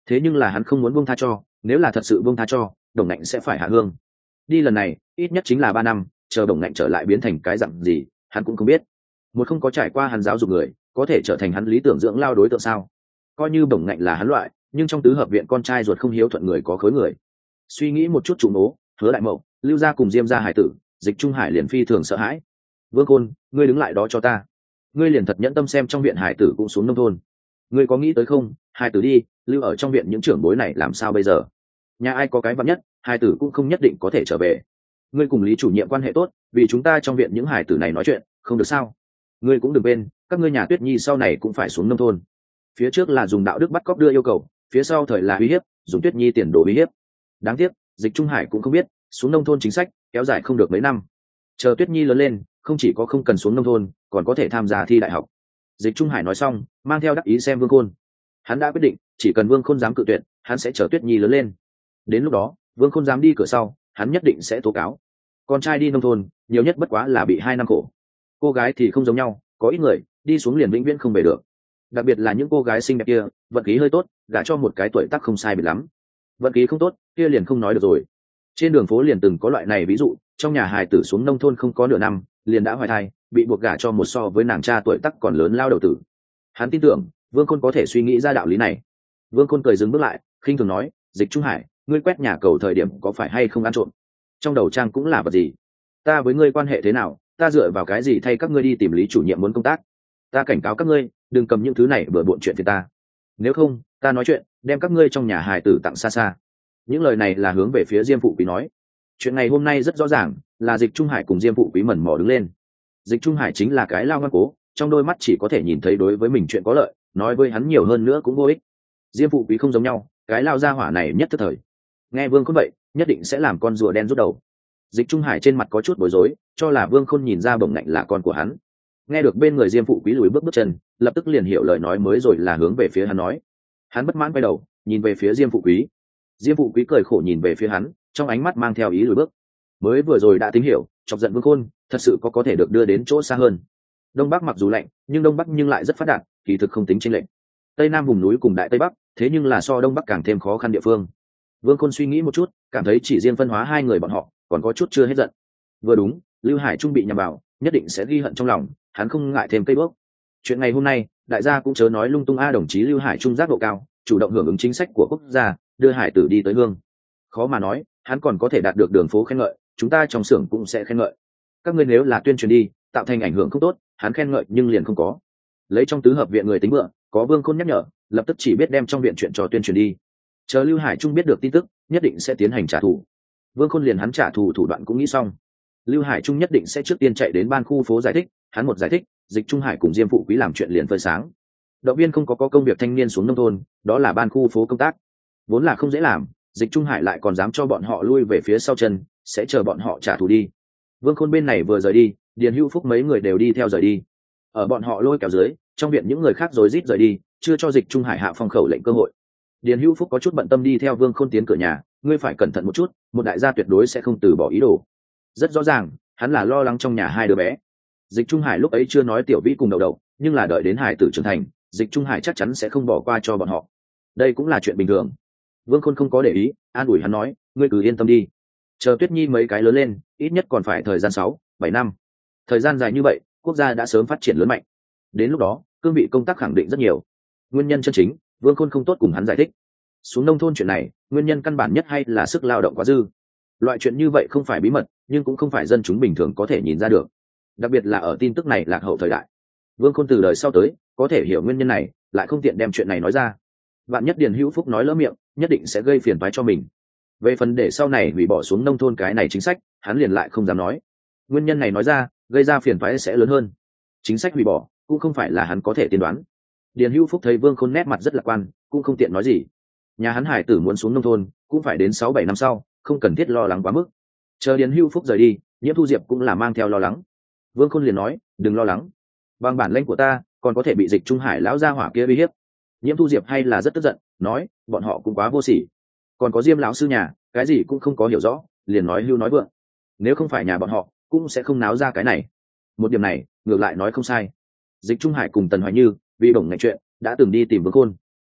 thế nhưng là hắn không muốn buông tha cho, nếu là thật sự buông tha cho, Đồng Ngạnh sẽ phải hạ hương. Đi lần này ít nhất chính là ba năm, chờ Đồng Ngạnh trở lại biến thành cái dạng gì hắn cũng không biết. Một không có trải qua hắn giáo dục người có thể trở thành hắn lý tưởng dưỡng lao đối tượng sao? Coi như Đồng Ngạnh là hắn loại, nhưng trong tứ hợp viện con trai ruột không hiếu thuận người có khối người. Suy nghĩ một chút trụ nố, Hứa Đại Mậu, Lưu gia cùng Diêm gia hải tử, Dịch Trung Hải liền phi thường sợ hãi. Vương Khôn, ngươi đứng lại đó cho ta. Ngươi liền thật nhẫn tâm xem trong viện hải tử cũng xuống nông thôn. Ngươi có nghĩ tới không, hải tử đi, lưu ở trong viện những trưởng bối này làm sao bây giờ? Nhà ai có cái vặn nhất, hải tử cũng không nhất định có thể trở về. Ngươi cùng Lý chủ nhiệm quan hệ tốt, vì chúng ta trong viện những hải tử này nói chuyện, không được sao? Ngươi cũng đừng quên, các ngươi nhà Tuyết Nhi sau này cũng phải xuống nông thôn. Phía trước là dùng đạo đức bắt cóc đưa yêu cầu, phía sau thời là uy hiếp, dùng Tuyết Nhi tiền đồ uy hiếp. Đáng tiếc, Dịch Trung Hải cũng không biết, xuống nông thôn chính sách kéo dài không được mấy năm. Chờ Tuyết Nhi lớn lên, không chỉ có không cần xuống nông thôn, còn có thể tham gia thi đại học. Dịch Trung Hải nói xong, mang theo đắc ý xem Vương Khôn. Hắn đã quyết định, chỉ cần Vương Khôn dám cự tuyệt, hắn sẽ chờ Tuyết Nhi lớn lên. Đến lúc đó, Vương Khôn dám đi cửa sau, hắn nhất định sẽ tố cáo. Con trai đi nông thôn, nhiều nhất bất quá là bị hai năm khổ. Cô gái thì không giống nhau, có ít người đi xuống liền vĩnh viễn không về được. Đặc biệt là những cô gái xinh đẹp kia, vận khí hơi tốt, gả cho một cái tuổi tác không sai biệt lắm. Vận khí không tốt, kia liền không nói được rồi. Trên đường phố liền từng có loại này ví dụ, trong nhà hài tử xuống nông thôn không có nửa năm, liền đã hoài thai, bị buộc gả cho một so với nàng cha tuổi tác còn lớn lao đầu tử. Hắn tin tưởng, Vương Khôn có thể suy nghĩ ra đạo lý này. Vương Khôn cười dừng bước lại, khinh thường nói, Dịch Trung Hải, ngươi quét nhà cầu thời điểm có phải hay không ăn trộm? Trong đầu trang cũng là vật gì? Ta với ngươi quan hệ thế nào? Ta dựa vào cái gì thay các ngươi đi tìm Lý chủ nhiệm muốn công tác? Ta cảnh cáo các ngươi, đừng cầm những thứ này bừa bộn chuyện phiền ta. Nếu không, ta nói chuyện, đem các ngươi trong nhà hài tử tặng xa xa. Những lời này là hướng về phía Diêm Phụ Quý nói. Chuyện này hôm nay rất rõ ràng, là Dịch Trung Hải cùng Diêm Phụ Quý mẩn mò đứng lên. Dịch Trung Hải chính là cái lao ngoan cố, trong đôi mắt chỉ có thể nhìn thấy đối với mình chuyện có lợi, nói với hắn nhiều hơn nữa cũng vô ích. Diêm Phụ Quý không giống nhau, cái lao gia hỏa này nhất thức thời. Nghe Vương Khôn vậy, nhất định sẽ làm con rùa đen rút đầu. Dịch Trung Hải trên mặt có chút bối rối, cho là Vương Khôn nhìn ra Bổng Ngạnh là con của hắn. Nghe được bên người Diêm Phụ Quý lùi bước bước chân, lập tức liền hiểu lời nói mới rồi là hướng về phía hắn nói. Hắn bất mãn quay đầu, nhìn về phía Diêm Phụ Quý. Diêm Phụ Quý cười khổ nhìn về phía hắn, trong ánh mắt mang theo ý lùi bước. Mới vừa rồi đã tính hiểu, chọc giận Vương Khôn, thật sự có có thể được đưa đến chỗ xa hơn. Đông Bắc mặc dù lạnh, nhưng Đông Bắc nhưng lại rất phát đạt, kỳ thực không tính chênh lệch. Tây Nam vùng núi cùng Đại Tây Bắc, thế nhưng là so Đông Bắc càng thêm khó khăn địa phương. Vương Khôn suy nghĩ một chút, cảm thấy chỉ riêng phân hóa hai người bọn họ, còn có chút chưa hết giận. Vừa đúng, Lưu Hải Trung bị nhầm vào, nhất định sẽ ghi hận trong lòng, hắn không ngại thêm cây bước. Chuyện ngày hôm nay, đại gia cũng chớ nói lung tung a, đồng chí Lưu Hải Trung giác độ cao, chủ động hưởng ứng chính sách của quốc gia, đưa hải tử đi tới hương. Khó mà nói, hắn còn có thể đạt được đường phố khen ngợi, chúng ta trong xưởng cũng sẽ khen ngợi. Các ngươi nếu là tuyên truyền đi, tạo thành ảnh hưởng không tốt, hắn khen ngợi nhưng liền không có. Lấy trong tứ hợp viện người tính bựa, có Vương Khôn nhắc nhở, lập tức chỉ biết đem trong viện chuyện trò tuyên truyền đi. Chờ Lưu Hải Trung biết được tin tức, nhất định sẽ tiến hành trả thù. Vương Khôn liền hắn trả thù thủ đoạn cũng nghĩ xong. Lưu Hải Trung nhất định sẽ trước tiên chạy đến ban khu phố giải thích, hắn một giải thích, Dịch Trung Hải cùng Diêm Phụ Quý làm chuyện liền phơi sáng. Động viên không có, có công việc thanh niên xuống nông thôn, đó là ban khu phố công tác, vốn là không dễ làm, Dịch Trung Hải lại còn dám cho bọn họ lui về phía sau chân, sẽ chờ bọn họ trả thù đi. Vương Khôn bên này vừa rời đi, Điền Hữu Phúc mấy người đều đi theo rời đi. Ở bọn họ lôi kéo dưới, trong viện những người khác rối rít rời đi, chưa cho Dịch Trung Hải hạ phong khẩu lệnh cơ hội. Điền Hữu Phúc có chút bận tâm đi theo Vương Khôn tiến cửa nhà, ngươi phải cẩn thận một chút, một đại gia tuyệt đối sẽ không từ bỏ ý đồ. Rất rõ ràng, hắn là lo lắng trong nhà hai đứa bé. Dịch Trung Hải lúc ấy chưa nói Tiểu Vĩ cùng Đậu Đậu, nhưng là đợi đến Hải tử trưởng thành, Dịch Trung Hải chắc chắn sẽ không bỏ qua cho bọn họ. Đây cũng là chuyện bình thường. Vương Khôn không có để ý, an ủi hắn nói, ngươi cứ yên tâm đi. Chờ Tuyết Nhi mấy cái lớn lên, ít nhất còn phải thời gian sáu, bảy năm. Thời gian dài như vậy, quốc gia đã sớm phát triển lớn mạnh. Đến lúc đó, cương vị công tác khẳng định rất nhiều. Nguyên nhân chân chính, Vương Khôn không tốt cùng hắn giải thích. Xuống nông thôn chuyện này, nguyên nhân căn bản nhất hay là sức lao động quá dư. Loại chuyện như vậy không phải bí mật, nhưng cũng không phải dân chúng bình thường có thể nhìn ra được. Đặc biệt là ở tin tức này lạc hậu thời đại. Vương Khôn từ đời sau tới, có thể hiểu nguyên nhân này, lại không tiện đem chuyện này nói ra. Vạn nhất Điền Hữu Phúc nói lỡ miệng, nhất định sẽ gây phiền toái cho mình. Về phần để sau này hủy bỏ xuống nông thôn cái này chính sách, hắn liền lại không dám nói. Nguyên nhân này nói ra, gây ra phiền toái sẽ lớn hơn. Chính sách hủy bỏ, cũng không phải là hắn có thể tiên đoán. Điền Hữu Phúc thấy Vương Khôn nét mặt rất lạc quan, cũng không tiện nói gì. Nhà hắn hải tử muốn xuống nông thôn, cũng phải đến sáu bảy năm sau, không cần thiết lo lắng quá mức. Chờ Điền Hữu Phúc rời đi, Nhiễm Thu Diệp cũng là mang theo lo lắng. Vương Khôn liền nói, đừng lo lắng, bằng bản lĩnh của ta, còn có thể bị Dịch Trung Hải lão gia hỏa kia uy hiếp. Nhiễm Thu Diệp hay là rất tức giận, nói, bọn họ cũng quá vô sỉ. Còn có Diêm lão sư nhà, cái gì cũng không có hiểu rõ, liền nói hưu nói vượng. Nếu không phải nhà bọn họ, cũng sẽ không náo ra cái này. Một điểm này, ngược lại nói không sai. Dịch Trung Hải cùng Tần Hoài Như, vì Bổng Ngạnh chuyện, đã từng đi tìm Vương Khôn.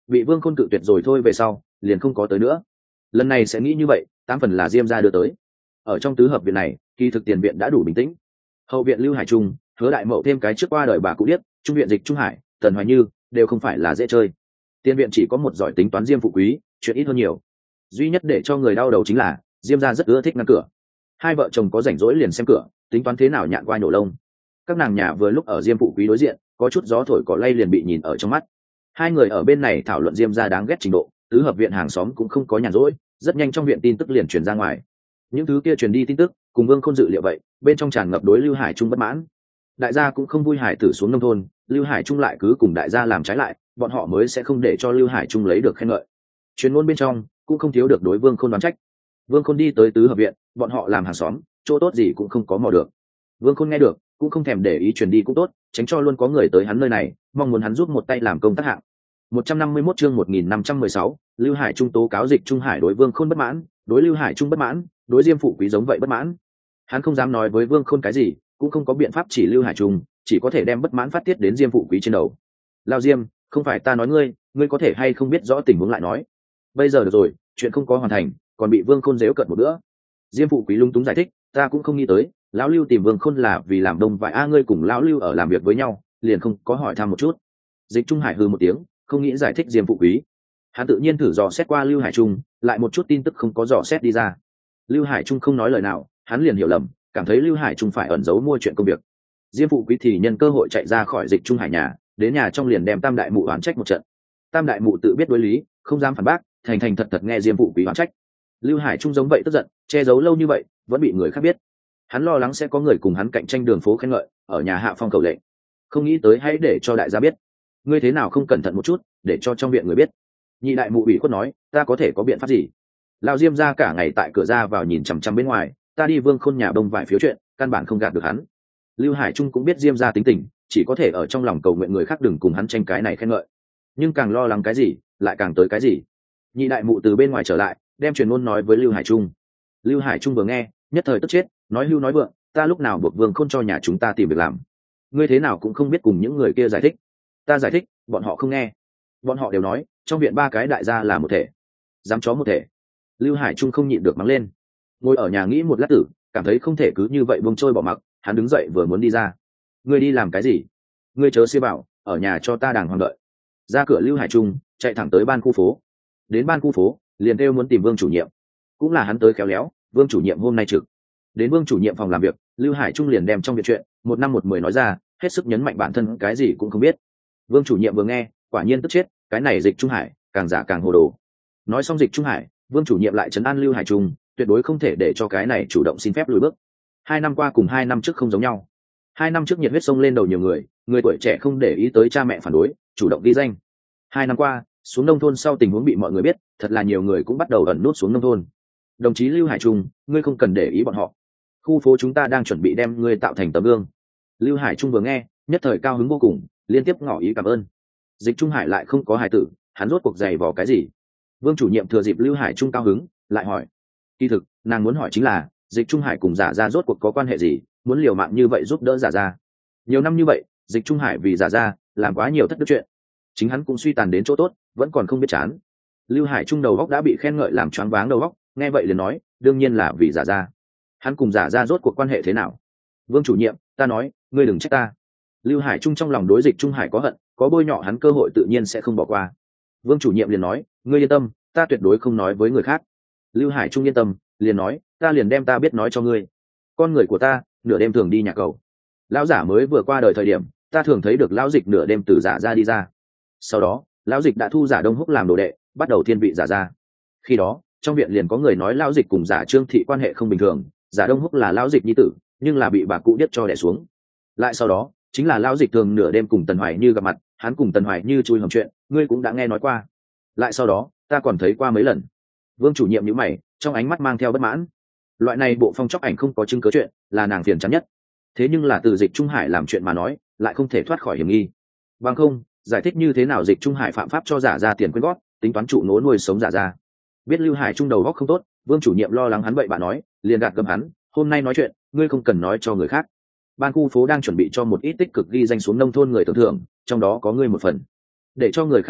bị Vương Khôn cự tuyệt rồi thôi về sau liền không có tới nữa. Lần này sẽ nghĩ như vậy tám phần là Diêm gia đưa tới. Ở trong tứ hợp viện này kỳ thực tiền viện đã đủ bình tĩnh. Hậu viện Lưu Hải Trung, Hứa Đại Mậu thêm cái trước qua đời bà cụ điếc, trung viện Dịch Trung Hải, Tần Hoài Như đều không phải là dễ chơi. Tiền viện chỉ có một giỏi tính toán Diêm phụ quý, chuyện ít hơn nhiều. Duy nhất để cho người đau đầu chính là Diêm gia rất ưa thích ngăn cửa. Hai vợ chồng có rảnh rỗi liền xem cửa, tính toán thế nào nhạn qua nhổ lông. Các nàng nhà vừa lúc ở Diêm phụ quý đối diện, có chút gió thổi cỏ lay liền bị nhìn ở trong mắt. Hai người ở bên này thảo luận Diêm gia đáng ghét trình độ, tứ hợp viện hàng xóm cũng không có nhàn rỗi, rất nhanh trong viện tin tức liền truyền ra ngoài. Những thứ kia truyền đi tin tức cùng Vương Khôn dự liệu vậy, bên trong tràn ngập đối Lưu Hải Trung bất mãn. Đại gia cũng không vui Hải tử xuống nông thôn, Lưu Hải Trung lại cứ cùng đại gia làm trái lại, bọn họ mới sẽ không để cho Lưu Hải Trung lấy được khen ngợi. Truyền ngôn bên trong cũng không thiếu được đối Vương Khôn đoán trách. Vương Khôn đi tới tứ hợp viện, bọn họ làm hàng xóm, chỗ tốt gì cũng không có mò được. Vương Khôn nghe được cũng không thèm để ý truyền đi cũng tốt, tránh cho luôn có người tới hắn nơi này mong muốn hắn giúp một tay làm công tác hạng. một trăm năm mươi mốt chương một nghìn năm trăm mười sáu, Lưu Hải Trung tố cáo Dịch Trung Hải đối Vương Khôn bất mãn, đối Lưu Hải Trung bất mãn, đối Diêm phụ quý giống vậy bất mãn. Hắn không dám nói với Vương Khôn cái gì, cũng không có biện pháp chỉ Lưu Hải Trung, chỉ có thể đem bất mãn phát tiết đến Diêm phụ quý trên đầu. Lao Diêm, không phải ta nói ngươi, ngươi có thể hay không biết rõ tình huống lại nói. Bây giờ được rồi, chuyện không có hoàn thành, còn bị Vương Khôn giễu cợt một bữa. Diêm phụ quý lung túng giải thích, ta cũng không nghĩ tới, lão Lưu tìm Vương Khôn là vì làm đông vải a, ngươi cùng lão Lưu ở làm việc với nhau, liền không có hỏi thăm một chút. Dịch Trung Hải hừ một tiếng, không nghĩ giải thích Diêm phụ quý. Hắn tự nhiên thử dò xét qua Lưu Hải Trung, lại một chút tin tức không có dò xét đi ra. Lưu Hải Trung không nói lời nào, hắn liền hiểu lầm, cảm thấy Lưu Hải Trung phải ẩn giấu mua chuyện công việc. Diêm phụ quý thì nhân cơ hội chạy ra khỏi Dịch Trung Hải nhà, đến nhà trong liền đem Tam đại mụ oán trách một trận. Tam đại mụ tự biết đối lý, không dám phản bác, thành thành thật thật nghe Diêm phụ quý oán trách. Lưu Hải Trung giống vậy tức giận, che giấu lâu như vậy vẫn bị người khác biết. Hắn lo lắng sẽ có người cùng hắn cạnh tranh đường phố khen ngợi, ở nhà hạ phong cầu lệnh. Không nghĩ tới hãy để cho đại gia biết. Ngươi thế nào không cẩn thận một chút, để cho trong viện người biết. Nhị đại mụ ủy khuất nói, ta có thể có biện pháp gì? Lão Diêm ra cả ngày tại cửa ra vào nhìn chằm chằm bên ngoài, ta đi Vương Khôn nhà bông vài phiếu chuyện, căn bản không gạt được hắn. Lưu Hải Trung cũng biết Diêm ra tính tình, chỉ có thể ở trong lòng cầu nguyện người khác đừng cùng hắn tranh cái này khen ngợi. Nhưng càng lo lắng cái gì, lại càng tới cái gì. Nhị đại mụ từ bên ngoài trở lại, đem truyền ngôn nói với Lưu Hải Trung. Lưu Hải Trung vừa nghe, nhất thời tức chết, nói hưu nói vượng, ta lúc nào buộc Vương Khôn cho nhà chúng ta tìm việc làm. Ngươi thế nào cũng không biết cùng những người kia giải thích. Ta giải thích, bọn họ không nghe. Bọn họ đều nói, trong viện ba cái đại gia là một thể, dám chó một thể. Lưu Hải Trung không nhịn được mắng lên. Ngồi ở nhà nghĩ một lát tử, cảm thấy không thể cứ như vậy buông trôi bỏ mặc, hắn đứng dậy vừa muốn đi ra. Ngươi đi làm cái gì? Ngươi chớ xia bảo, ở nhà cho ta đàng hoàng đợi. Ra cửa Lưu Hải Trung chạy thẳng tới ban khu phố. Đến ban khu phố, liền kêu muốn tìm Vương chủ nhiệm. Cũng là hắn tới khéo léo, Vương chủ nhiệm hôm nay trực. Đến Vương chủ nhiệm phòng làm việc, Lưu Hải Trung liền đem trong việc chuyện một năm một mười nói ra, hết sức nhấn mạnh bản thân cái gì cũng không biết. Vương chủ nhiệm vừa nghe, quả nhiên tức chết, cái này Dịch Trung Hải càng giả càng hồ đồ. Nói xong Dịch Trung Hải, Vương chủ nhiệm lại trấn an Lưu Hải Trung, tuyệt đối không thể để cho cái này chủ động xin phép lùi bước. Hai năm qua cùng hai năm trước không giống nhau. Hai năm trước nhiệt huyết sông lên đầu nhiều người, người tuổi trẻ không để ý tới cha mẹ phản đối, chủ động ghi danh. Hai năm qua, xuống nông thôn sau tình huống bị mọi người biết, thật là nhiều người cũng bắt đầu ẩn nút xuống nông thôn. Đồng chí Lưu Hải Trung, ngươi không cần để ý bọn họ. Khu phố chúng ta đang chuẩn bị đem ngươi tạo thành tấm gương. Lưu Hải Trung vừa nghe, nhất thời cao hứng vô cùng, liên tiếp ngỏ ý cảm ơn. Dịch Trung Hải lại không có hài tử, hắn rốt cuộc giày vò cái gì? Vương chủ nhiệm thừa dịp Lưu Hải Trung cao hứng, lại hỏi. Kỳ thực, nàng muốn hỏi chính là, Dịch Trung Hải cùng Giả Gia rốt cuộc có quan hệ gì, muốn liều mạng như vậy giúp đỡ Giả Gia. Nhiều năm như vậy, Dịch Trung Hải vì Giả Gia làm quá nhiều thất đức chuyện, chính hắn cũng suy tàn đến chỗ tốt, vẫn còn không biết chán. Lưu Hải Trung đầu góc đã bị khen ngợi làm choáng váng đầu góc, nghe vậy liền nói, đương nhiên là vì Giả Gia. Hắn cùng Giả Gia rốt cuộc quan hệ thế nào? Vương chủ nhiệm, ta nói, ngươi đừng trách ta. Lưu Hải Trung trong lòng đối Dịch Trung Hải có hận, có bôi nhọ hắn cơ hội tự nhiên sẽ không bỏ qua. Vương chủ nhiệm liền nói, ngươi yên tâm, ta tuyệt đối không nói với người khác. Lưu Hải Trung yên tâm, liền nói, ta liền đem ta biết nói cho ngươi. Con người của ta nửa đêm thường đi nhà cầu. Lão giả mới vừa qua đời thời điểm, ta thường thấy được lão Dịch nửa đêm từ Giả Gia đi ra. Sau đó, lão Dịch đã thu Giả Đông Húc làm đồ đệ, bắt đầu thiên vị Giả Gia. Khi đó, trong viện liền có người nói lão Dịch cùng Giả Trương Thị quan hệ không bình thường, Giả Đông Húc là lão Dịch nhi tử, nhưng là bị bà cụ điếc cho đẻ xuống. Lại sau đó, chính là lão Dịch thường nửa đêm cùng Tần Hoài Như gặp mặt, hắn cùng Tần Hoài Như chui hầm chuyện, ngươi cũng đã nghe nói qua. Lại sau đó, ta còn thấy qua mấy lần. Vương chủ nhiệm nhíu mày, trong ánh mắt mang theo bất mãn. Loại này bộ phong chóc ảnh không có chứng cứ chuyện, là nàng phiền chán nhất. Thế nhưng là từ Dịch Trung Hải làm chuyện mà nói, lại không thể thoát khỏi hiểm nghi. Bằng không, giải thích như thế nào Dịch Trung Hải phạm pháp cho Giả Gia tiền quyên góp, tính toán trụ nỗ nuôi sống Giả Gia. Biết Lưu Hải Trung đầu góc không tốt, Vương chủ nhiệm lo lắng hắn bậy bạ nói, liền gạt gẫm hắn, hôm nay nói chuyện, ngươi không cần nói cho người khác. Ban khu phố đang chuẩn bị cho một ít tích cực ghi danh xuống nông thôn người tưởng thưởng, trong đó có ngươi một phần. Để cho người khác biết,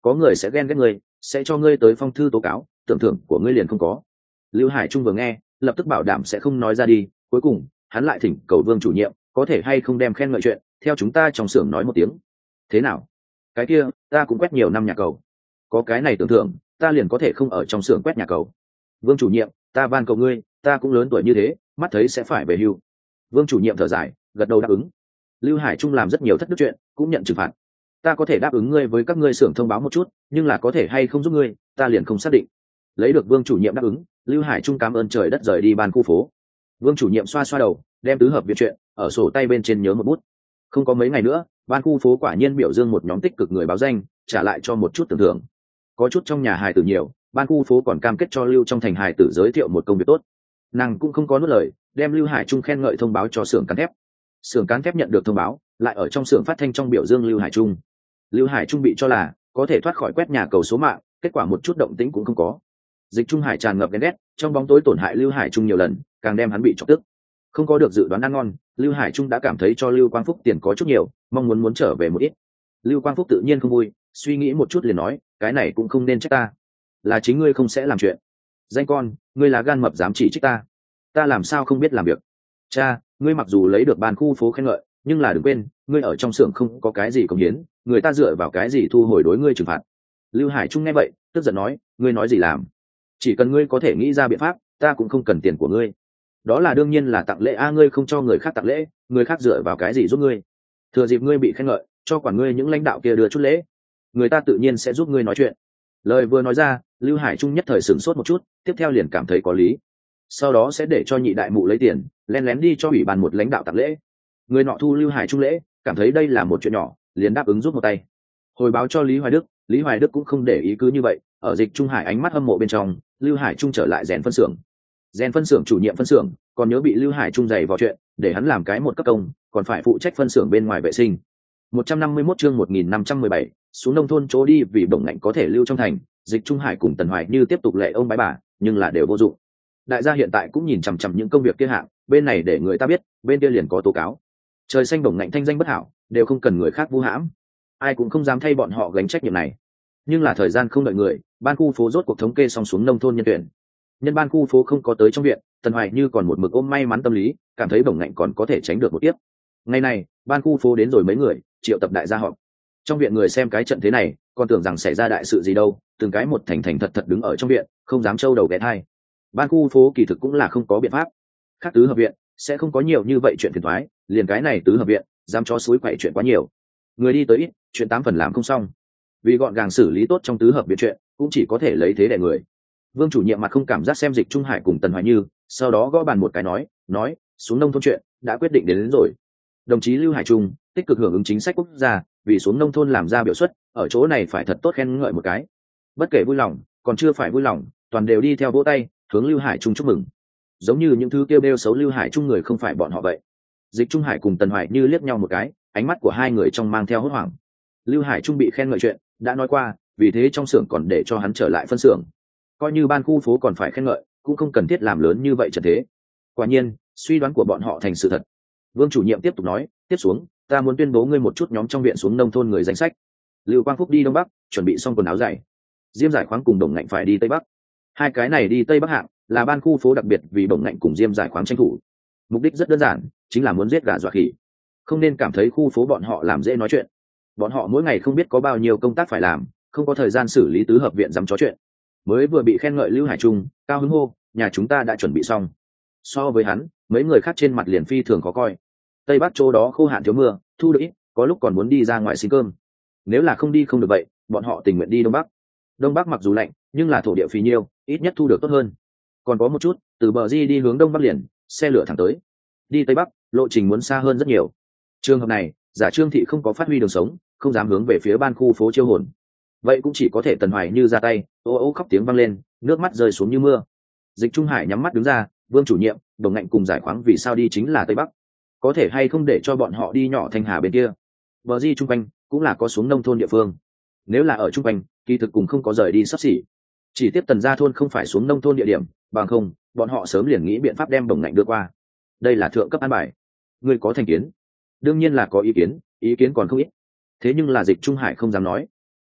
có người sẽ ghen ghét ngươi, sẽ cho ngươi tới phong thư tố cáo, tưởng thưởng của ngươi liền không có. Lưu Hải Trung vừa nghe, lập tức bảo đảm sẽ không nói ra đi. Cuối cùng hắn lại thỉnh cầu Vương chủ nhiệm có thể hay không đem khen ngợi chuyện theo chúng ta trong xưởng nói một tiếng. Thế nào? Cái kia ta cũng quét nhiều năm nhà cầu, có cái này tưởng thưởng ta liền có thể không ở trong xưởng quét nhà cầu. Vương chủ nhiệm, ta van cầu ngươi, ta cũng lớn tuổi như thế, mắt thấy sẽ phải về hưu. Vương chủ nhiệm thở dài, gật đầu đáp ứng. Lưu Hải Trung làm rất nhiều thất đức chuyện, cũng nhận trừng phạt. Ta có thể đáp ứng ngươi với các ngươi xưởng thông báo một chút, nhưng là có thể hay không giúp ngươi, ta liền không xác định. Lấy được Vương chủ nhiệm đáp ứng, Lưu Hải Trung cảm ơn trời đất rời đi ban khu phố. Vương chủ nhiệm xoa xoa đầu, đem tứ hợp viện chuyện ở sổ tay bên trên nhớ một bút. Không có mấy ngày nữa, ban khu phố quả nhiên biểu dương một nhóm tích cực người báo danh, trả lại cho một chút tưởng thưởng. Có chút trong nhà hài tử nhiều, ban khu phố còn cam kết cho Lưu trong thành hài tử giới thiệu một công việc tốt. Nàng cũng không có nuốt lời, đem Lưu Hải Trung khen ngợi thông báo cho xưởng cán thép. Xưởng cán thép nhận được thông báo, lại ở trong xưởng phát thanh trong biểu dương Lưu Hải Trung. Lưu Hải Trung bị cho là có thể thoát khỏi quét nhà cầu số mạng, kết quả một chút động tĩnh cũng không có. Dịch Trung Hải tràn ngập ghen ghét, trong bóng tối tổn hại Lưu Hải Trung nhiều lần, càng đem hắn bị chọc tức. Không có được dự đoán ăn ngon, Lưu Hải Trung đã cảm thấy cho Lưu Quang Phúc tiền có chút nhiều, mong muốn muốn trở về một ít. Lưu Quang Phúc tự nhiên không vui, suy nghĩ một chút liền nói, cái này cũng không nên trách ta, là chính ngươi không sẽ làm chuyện. Danh con, ngươi là gan mập dám chỉ trích ta, ta làm sao không biết làm việc. Cha, ngươi mặc dù lấy được ban khu phố khen ngợi, nhưng là đừng quên, ngươi ở trong xưởng không có cái gì công hiến, người ta dựa vào cái gì thu hồi đối ngươi trừng phạt. Lưu Hải Trung nghe vậy, tức giận nói, ngươi nói gì làm? Chỉ cần ngươi có thể nghĩ ra biện pháp, ta cũng không cần tiền của ngươi. Đó là đương nhiên là tặng lễ a, ngươi không cho người khác tặng lễ, người khác dựa vào cái gì giúp ngươi? Thừa dịp ngươi bị khen ngợi, cho quản ngươi những lãnh đạo kia đưa chút lễ, người ta tự nhiên sẽ giúp ngươi nói chuyện. Lời vừa nói ra, Lưu Hải Trung nhất thời sửng sốt một chút, tiếp theo liền cảm thấy có lý. Sau đó sẽ để cho nhị đại mụ lấy tiền, lén lén đi cho ủy ban một lãnh đạo tặng lễ. Người nọ thu Lưu Hải Trung lễ, cảm thấy đây là một chuyện nhỏ, liền đáp ứng giúp một tay. Hồi báo cho Lý Hoài Đức, Lý Hoài Đức cũng không để ý, cứ như vậy, ở Dịch Trung Hải ánh mắt hâm mộ bên trong, Lưu Hải Trung trở lại rèn phân xưởng. Rèn phân xưởng chủ nhiệm phân xưởng, còn nhớ bị Lưu Hải Trung giày vào chuyện, để hắn làm cái một cấp công, còn phải phụ trách phân xưởng bên ngoài vệ sinh. một trăm năm mươi mốt chương một nghìn năm trăm mười bảy, xuống nông thôn chỗ đi vì bổng ngạnh có thể lưu trong thành, Dịch Trung Hải cùng Tần Hoài Như tiếp tục lệ ông bái bà, nhưng là đều vô dụng. Đại gia hiện tại cũng nhìn chằm chằm những công việc kia hạng, bên này để người ta biết, bên kia liền có tố cáo. Trời xanh bổng ngạnh thanh danh bất hảo, đều không cần người khác vu hãm, ai cũng không dám thay bọn họ gánh trách nhiệm này. Nhưng là thời gian không đợi người, ban khu phố rốt cuộc thống kê xong xuống nông thôn nhân tuyển. Nhân ban khu phố không có tới trong viện, Tần Hoài Như còn một mực ôm may mắn tâm lý, cảm thấy bổng ngạnh còn có thể tránh được một tiếp. Ngày này, ban khu phố đến rồi mấy người, triệu tập đại gia họp. Trong viện người xem cái trận thế này, còn tưởng rằng xảy ra đại sự gì đâu, từng cái một thành thành thật thật đứng ở trong viện, không dám trâu đầu ghé thai. Ban khu phố kỳ thực cũng là không có biện pháp. Khác tứ hợp viện sẽ không có nhiều như vậy chuyện phiền toái, liền cái này tứ hợp viện, dám cho suối quậy chuyện quá nhiều. Người đi tới ít, chuyện tám phần làm không xong. Vì gọn gàng xử lý tốt trong tứ hợp viện chuyện, cũng chỉ có thể lấy thế đè người. Vương chủ nhiệm mặt không cảm giác xem Dịch Trung Hải cùng Tần Hoài Như, sau đó gõ bàn một cái nói, nói, xuống nông thôn chuyện đã quyết định đến, đến rồi. Đồng chí Lưu Hải Trung tích cực hưởng ứng chính sách quốc gia, vì xuống nông thôn làm ra biểu xuất, ở chỗ này phải thật tốt khen ngợi một cái. Bất kể vui lòng, còn chưa phải vui lòng, toàn đều đi theo vỗ tay, hướng Lưu Hải Trung chúc mừng. Giống như những thứ kêu bêu xấu Lưu Hải Trung người không phải bọn họ vậy. Dịch Trung Hải cùng Tần Hoài Như liếc nhau một cái, ánh mắt của hai người trong mang theo hốt hoảng. Lưu Hải Trung bị khen ngợi chuyện đã nói qua, vì thế trong xưởng còn để cho hắn trở lại phân xưởng. Coi như ban khu phố còn phải khen ngợi, cũng không cần thiết làm lớn như vậy trận thế. Quả nhiên, suy đoán của bọn họ thành sự thật. Vương chủ nhiệm tiếp tục nói, tiếp xuống, ta muốn tuyên bố ngươi một chút nhóm trong viện xuống nông thôn người danh sách. Lưu Quang Phúc đi đông bắc, chuẩn bị xong quần áo dày. Diêm Giải Khoáng cùng Đồng Ngạnh phải đi tây bắc. Hai cái này đi tây bắc hạng, là ban khu phố đặc biệt vì Đồng Ngạnh cùng Diêm Giải Khoáng tranh thủ. Mục đích rất đơn giản, chính là muốn giết gà dọa khỉ. Không nên cảm thấy khu phố bọn họ làm dễ nói chuyện. Bọn họ mỗi ngày không biết có bao nhiêu công tác phải làm, không có thời gian xử lý tứ hợp viện dám chó chuyện. Mới vừa bị khen ngợi Lưu Hải Trung, cao hứng hô, nhà chúng ta đã chuẩn bị xong. So với hắn, mấy người khác trên mặt liền phi thường khó coi. Tây bắc chỗ đó khô hạn thiếu mưa, thu được ít, có lúc còn muốn đi ra ngoài xin cơm. Nếu là không đi không được vậy, bọn họ tình nguyện đi đông bắc. Đông bắc mặc dù lạnh, nhưng là thổ địa phì nhiêu, ít nhất thu được tốt hơn. Còn có một chút, từ bờ di đi hướng đông bắc liền, xe lửa thẳng tới. Đi tây bắc, lộ trình muốn xa hơn rất nhiều. Trường hợp này, giả Trương thị không có phát huy đường sống, không dám hướng về phía ban khu phố chiêu hồn. Vậy cũng chỉ có thể Tần Hoài Như ra tay, ô ô khóc tiếng vang lên, nước mắt rơi xuống như mưa. Dịch Trung Hải nhắm mắt đứng ra, Vương chủ nhiệm, Đồng Ngạnh cùng Giải Khoáng vì sao đi chính là tây bắc, có thể hay không để cho bọn họ đi nhỏ Thanh Hà bên kia. Bờ di trung quanh cũng là có xuống nông thôn địa phương, nếu là ở trung quanh, kỳ thực cùng không có rời đi sắp xỉ. Chỉ tiếp Tần gia thôn không phải xuống nông thôn địa điểm, bằng không, bọn họ sớm liền nghĩ biện pháp đem Đồng Ngạnh đưa qua. Đây là thượng cấp an bài. Ngươi có thành kiến? Đương nhiên là có ý kiến, ý kiến còn không ít. Thế nhưng là Dịch Trung Hải không dám nói.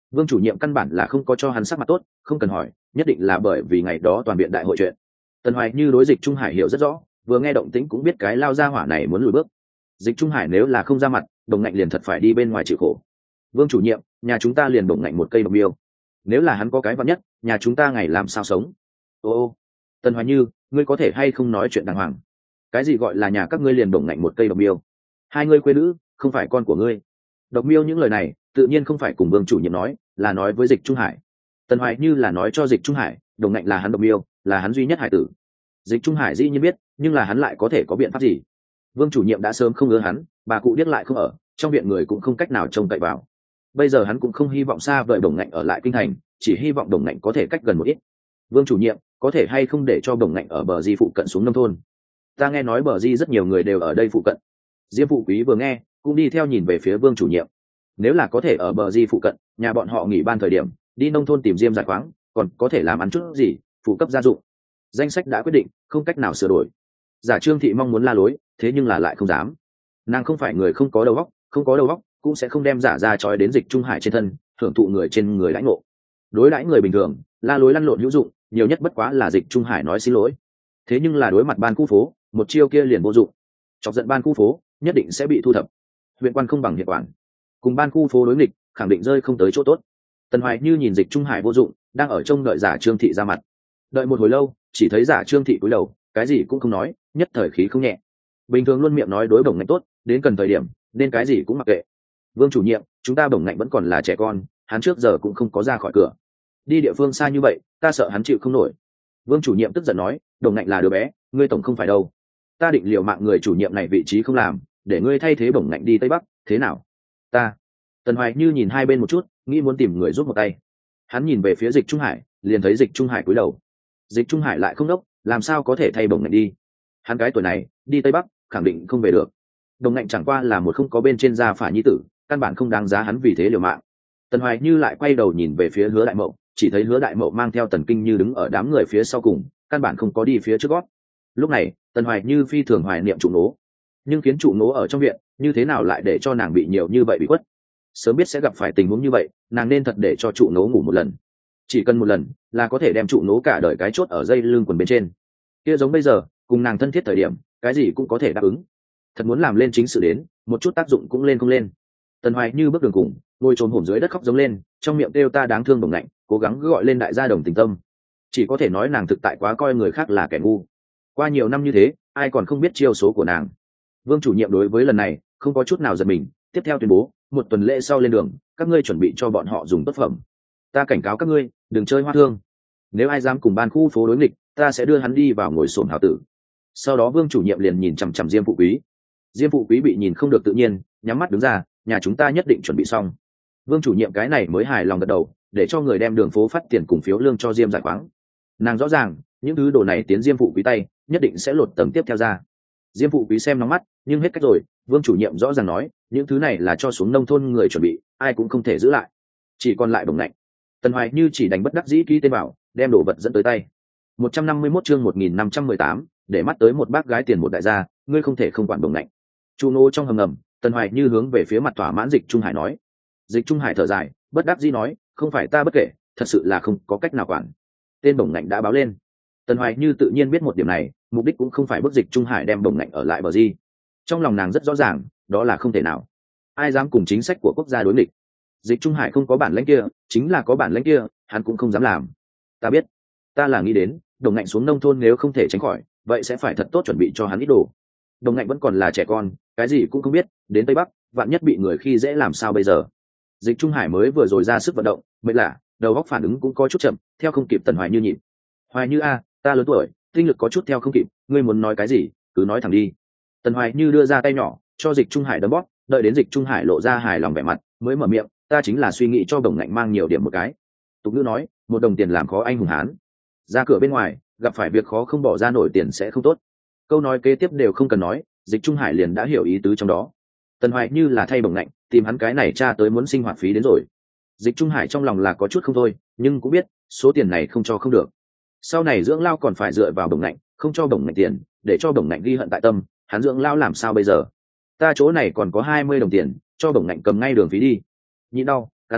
Vương chủ nhiệm căn bản là không có cho hắn sắc mặt tốt, không cần hỏi, nhất định là bởi vì ngày đó toàn viện đại hội chuyện. Tần Hoài Như đối Dịch Trung Hải hiểu rất rõ, vừa nghe động tĩnh cũng biết cái lao ra hỏa này muốn lùi bước. Dịch Trung Hải nếu là không ra mặt, Đồng Ngạnh liền thật phải đi bên ngoài chịu khổ. Vương chủ nhiệm, nhà chúng ta liền Đồng Ngạnh một cây độc miêu. Nếu là hắn có cái vạn nhất, nhà chúng ta ngày làm sao sống? Ô ô, Tần Hoài Như, ngươi có thể hay không nói chuyện đàng hoàng? Cái gì gọi là nhà các ngươi liền Đồng Ngạnh một cây độc miêu? Hai ngươi quê nữ, không phải con của ngươi. Độc miêu những lời này, tự nhiên không phải cùng Vương chủ nhiệm nói, là nói với Dịch Trung Hải. Tần Hoài Như là nói cho Dịch Trung Hải, Đồng Ngạnh là hắn độc miêu, là hắn duy nhất hải tử. Dịch Trung Hải dĩ nhiên biết, nhưng là hắn lại có thể có biện pháp gì? Vương chủ nhiệm đã sớm không ưa hắn, bà cụ điếc lại không ở, trong viện người cũng không cách nào trông cậy vào. Bây giờ hắn cũng không hy vọng xa vời Đồng Ngạnh ở lại kinh thành, chỉ hy vọng Đồng Ngạnh có thể cách gần một ít. Vương chủ nhiệm, có thể hay không để cho Đồng Ngạnh ở bờ di phụ cận xuống nông thôn? Ta nghe nói bờ di rất nhiều người đều ở đây phụ cận. Diêm phụ quý vừa nghe, cũng đi theo nhìn về phía Vương chủ nhiệm. Nếu là có thể ở bờ di phụ cận, nhà bọn họ nghỉ ban thời điểm, đi nông thôn tìm Diêm giải khoáng, còn có thể làm ăn chút gì, phụ cấp gia dụng. Danh sách đã quyết định, không cách nào sửa đổi. Giả Trương thị mong muốn la lối, thế nhưng là lại không dám. Nàng không phải người không có đầu óc, không có đầu óc cũng sẽ không đem giả ra trói đến Dịch Trung Hải trên thân, hưởng thụ người trên người lãnh ngộ. Đối đãi người bình thường, la lối lăn lộn hữu dụng, nhiều nhất bất quá là Dịch Trung Hải nói xin lỗi. Thế nhưng là đối mặt ban khu phố, một chiêu kia liền vô dụng. Chọc giận ban khu phố, nhất định sẽ bị thu thập. Huyện quan không bằng hiện quản, cùng ban khu phố đối nghịch, khẳng định rơi không tới chỗ tốt. Tần Hoài Như nhìn Dịch Trung Hải vô dụng, đang ở trông đợi giả Trương thị ra mặt. Đợi một hồi lâu, chỉ thấy giả Trương thị cúi đầu, cái gì cũng không nói, nhất thời khí không nhẹ. Bình thường luôn miệng nói đối Bổng Ngạnh tốt, đến cần thời điểm nên cái gì cũng mặc kệ. Vương chủ nhiệm, chúng ta Bổng Ngạnh vẫn còn là trẻ con, hắn trước giờ cũng không có ra khỏi cửa, đi địa phương xa như vậy, ta sợ hắn chịu không nổi. Vương chủ nhiệm tức giận nói, Bổng Ngạnh là đứa bé, ngươi tổng không phải đâu. Ta định liều mạng người chủ nhiệm này vị trí không làm, để ngươi thay thế Bổng Ngạnh đi Tây Bắc, thế nào? Ta. Tần Hoài Như nhìn hai bên một chút, nghĩ muốn tìm người giúp một tay. Hắn nhìn về phía Dịch Trung Hải, liền thấy Dịch Trung Hải cúi đầu. Dịch Trung Hải lại không đốc, làm sao có thể thay Bổng Ngạnh đi? Hắn cái tuổi này, đi Tây Bắc, khẳng định không về được. Đồng Ngạnh chẳng qua là một không có bên trên gia phả nhi tử, căn bản không đáng giá hắn vì thế liều mạng. Tần Hoài Như lại quay đầu nhìn về phía Hứa Đại Mậu, chỉ thấy Hứa Đại Mậu mang theo Tần Kinh Như đứng ở đám người phía sau cùng, căn bản không có đi phía trước gót. Lúc này, Tần Hoài Như phi thường hoài niệm trụ nố, nhưng khiến trụ nố ở trong viện, như thế nào lại để cho nàng bị nhiều như vậy bị quất? Sớm biết sẽ gặp phải tình huống như vậy, nàng nên thật để cho trụ nố ngủ một lần. Chỉ cần một lần, là có thể đem trụ nố cả đời cái chốt ở dây lưng quần bên trên. Kia giống bây giờ, cùng nàng thân thiết thời điểm, cái gì cũng có thể đáp ứng. Thật muốn làm lên chính sự đến, một chút tác dụng cũng lên không lên. Tần Hoài Như bước đường cùng, ngồi trồm hổm dưới đất khóc giống lên, trong miệng kêu ta đáng thương Bổng Ngạnh, cố gắng gọi lên đại gia đồng tình tâm. Chỉ có thể nói nàng thực tại quá coi người khác là kẻ ngu. Qua nhiều năm như thế, ai còn không biết chiêu số của nàng. Vương chủ nhiệm đối với lần này không có chút nào giật mình, tiếp theo tuyên bố, một tuần lễ sau lên đường, các ngươi chuẩn bị cho bọn họ dùng tốt phẩm. Ta cảnh cáo các ngươi, đừng chơi hoa thương. Nếu ai dám cùng ban khu phố đối nghịch, ta sẽ đưa hắn đi vào ngồi xổm hảo tử. Sau đó Vương chủ nhiệm liền nhìn chằm chằm Diêm phụ quý. Diêm phụ quý bị nhìn không được tự nhiên, nhắm mắt đứng ra, nhà chúng ta nhất định chuẩn bị xong. Vương chủ nhiệm cái này mới hài lòng gật đầu, để cho người đem đường phố phát tiền cùng phiếu lương cho Diêm giải khoáng. Nàng rõ ràng, những thứ đồ này tiến Diêm phụ quý tay, nhất định sẽ lột tầng tiếp theo ra. Diêm phụ quý xem nóng mắt, nhưng hết cách rồi. Vương chủ nhiệm rõ ràng nói, những thứ này là cho xuống nông thôn người chuẩn bị, ai cũng không thể giữ lại, chỉ còn lại Bổng Ngạnh. Tần Hoài Như chỉ đánh bất đắc dĩ ký tên vào, đem đồ vật dẫn tới tay. một trăm năm mươi mốt chương một nghìn năm trăm mười tám, để mắt tới một bác gái tiền một đại gia, ngươi không thể không quản Bổng Ngạnh. Chu nô trong hầm ngầm, Tần Hoài Như hướng về phía mặt thỏa mãn Dịch Trung Hải nói. Dịch Trung Hải thở dài, bất đắc dĩ nói, không phải ta bất kể, thật sự là không có cách nào quản. Tên Bổng Ngạnh đã báo lên. Tần Hoài Như tự nhiên biết một điểm này, mục đích cũng không phải bức Dịch Trung Hải đem Bổng Ngạnh ở lại bờ di. Trong lòng nàng rất rõ ràng, đó là không thể nào. Ai dám cùng chính sách của quốc gia đối nghịch? Dịch Trung Hải không có bản lãnh kia, chính là có bản lãnh kia, hắn cũng không dám làm. Ta biết, ta là nghĩ đến, Bổng Ngạnh xuống nông thôn nếu không thể tránh khỏi, vậy sẽ phải thật tốt chuẩn bị cho hắn ít đồ. Bổng Ngạnh vẫn còn là trẻ con, cái gì cũng không biết, đến Tây Bắc, vạn nhất bị người khi dễ làm sao bây giờ? Dịch Trung Hải mới vừa rồi ra sức vận động, mệt lạ, đầu óc phản ứng cũng có chút chậm, theo không kịp Tần Hoài Như nhịp. Hoài Như a, ta lớn tuổi, tinh lực có chút theo không kịp, ngươi muốn nói cái gì, cứ nói thẳng đi. Tần Hoài Như đưa ra tay nhỏ, cho Dịch Trung Hải đấm bóp, đợi đến Dịch Trung Hải lộ ra hài lòng vẻ mặt, mới mở miệng, ta chính là suy nghĩ cho Bổng Ngạnh mang nhiều điểm một cái. Tục ngữ nói, một đồng tiền làm khó anh hùng hán. Ra cửa bên ngoài, gặp phải việc khó không bỏ ra nổi tiền sẽ không tốt. Câu nói kế tiếp đều không cần nói, Dịch Trung Hải liền đã hiểu ý tứ trong đó. Tần Hoài Như là thay Bổng Ngạnh, tìm hắn cái này cha tới muốn sinh hoạt phí đến rồi. Dịch Trung Hải trong lòng là có chút không thôi, nhưng cũng biết, số tiền này không cho không được. Sau này dưỡng lao còn phải dựa vào Bổng Ngạnh, không cho Bổng Ngạnh tiền, để cho Bổng Ngạnh ghi hận tại tâm, hắn dưỡng lao làm sao bây giờ? Ta chỗ này còn có hai mươi đồng tiền, cho Bổng Ngạnh cầm ngay đường phí đi. Nhịn đau, cắn răng,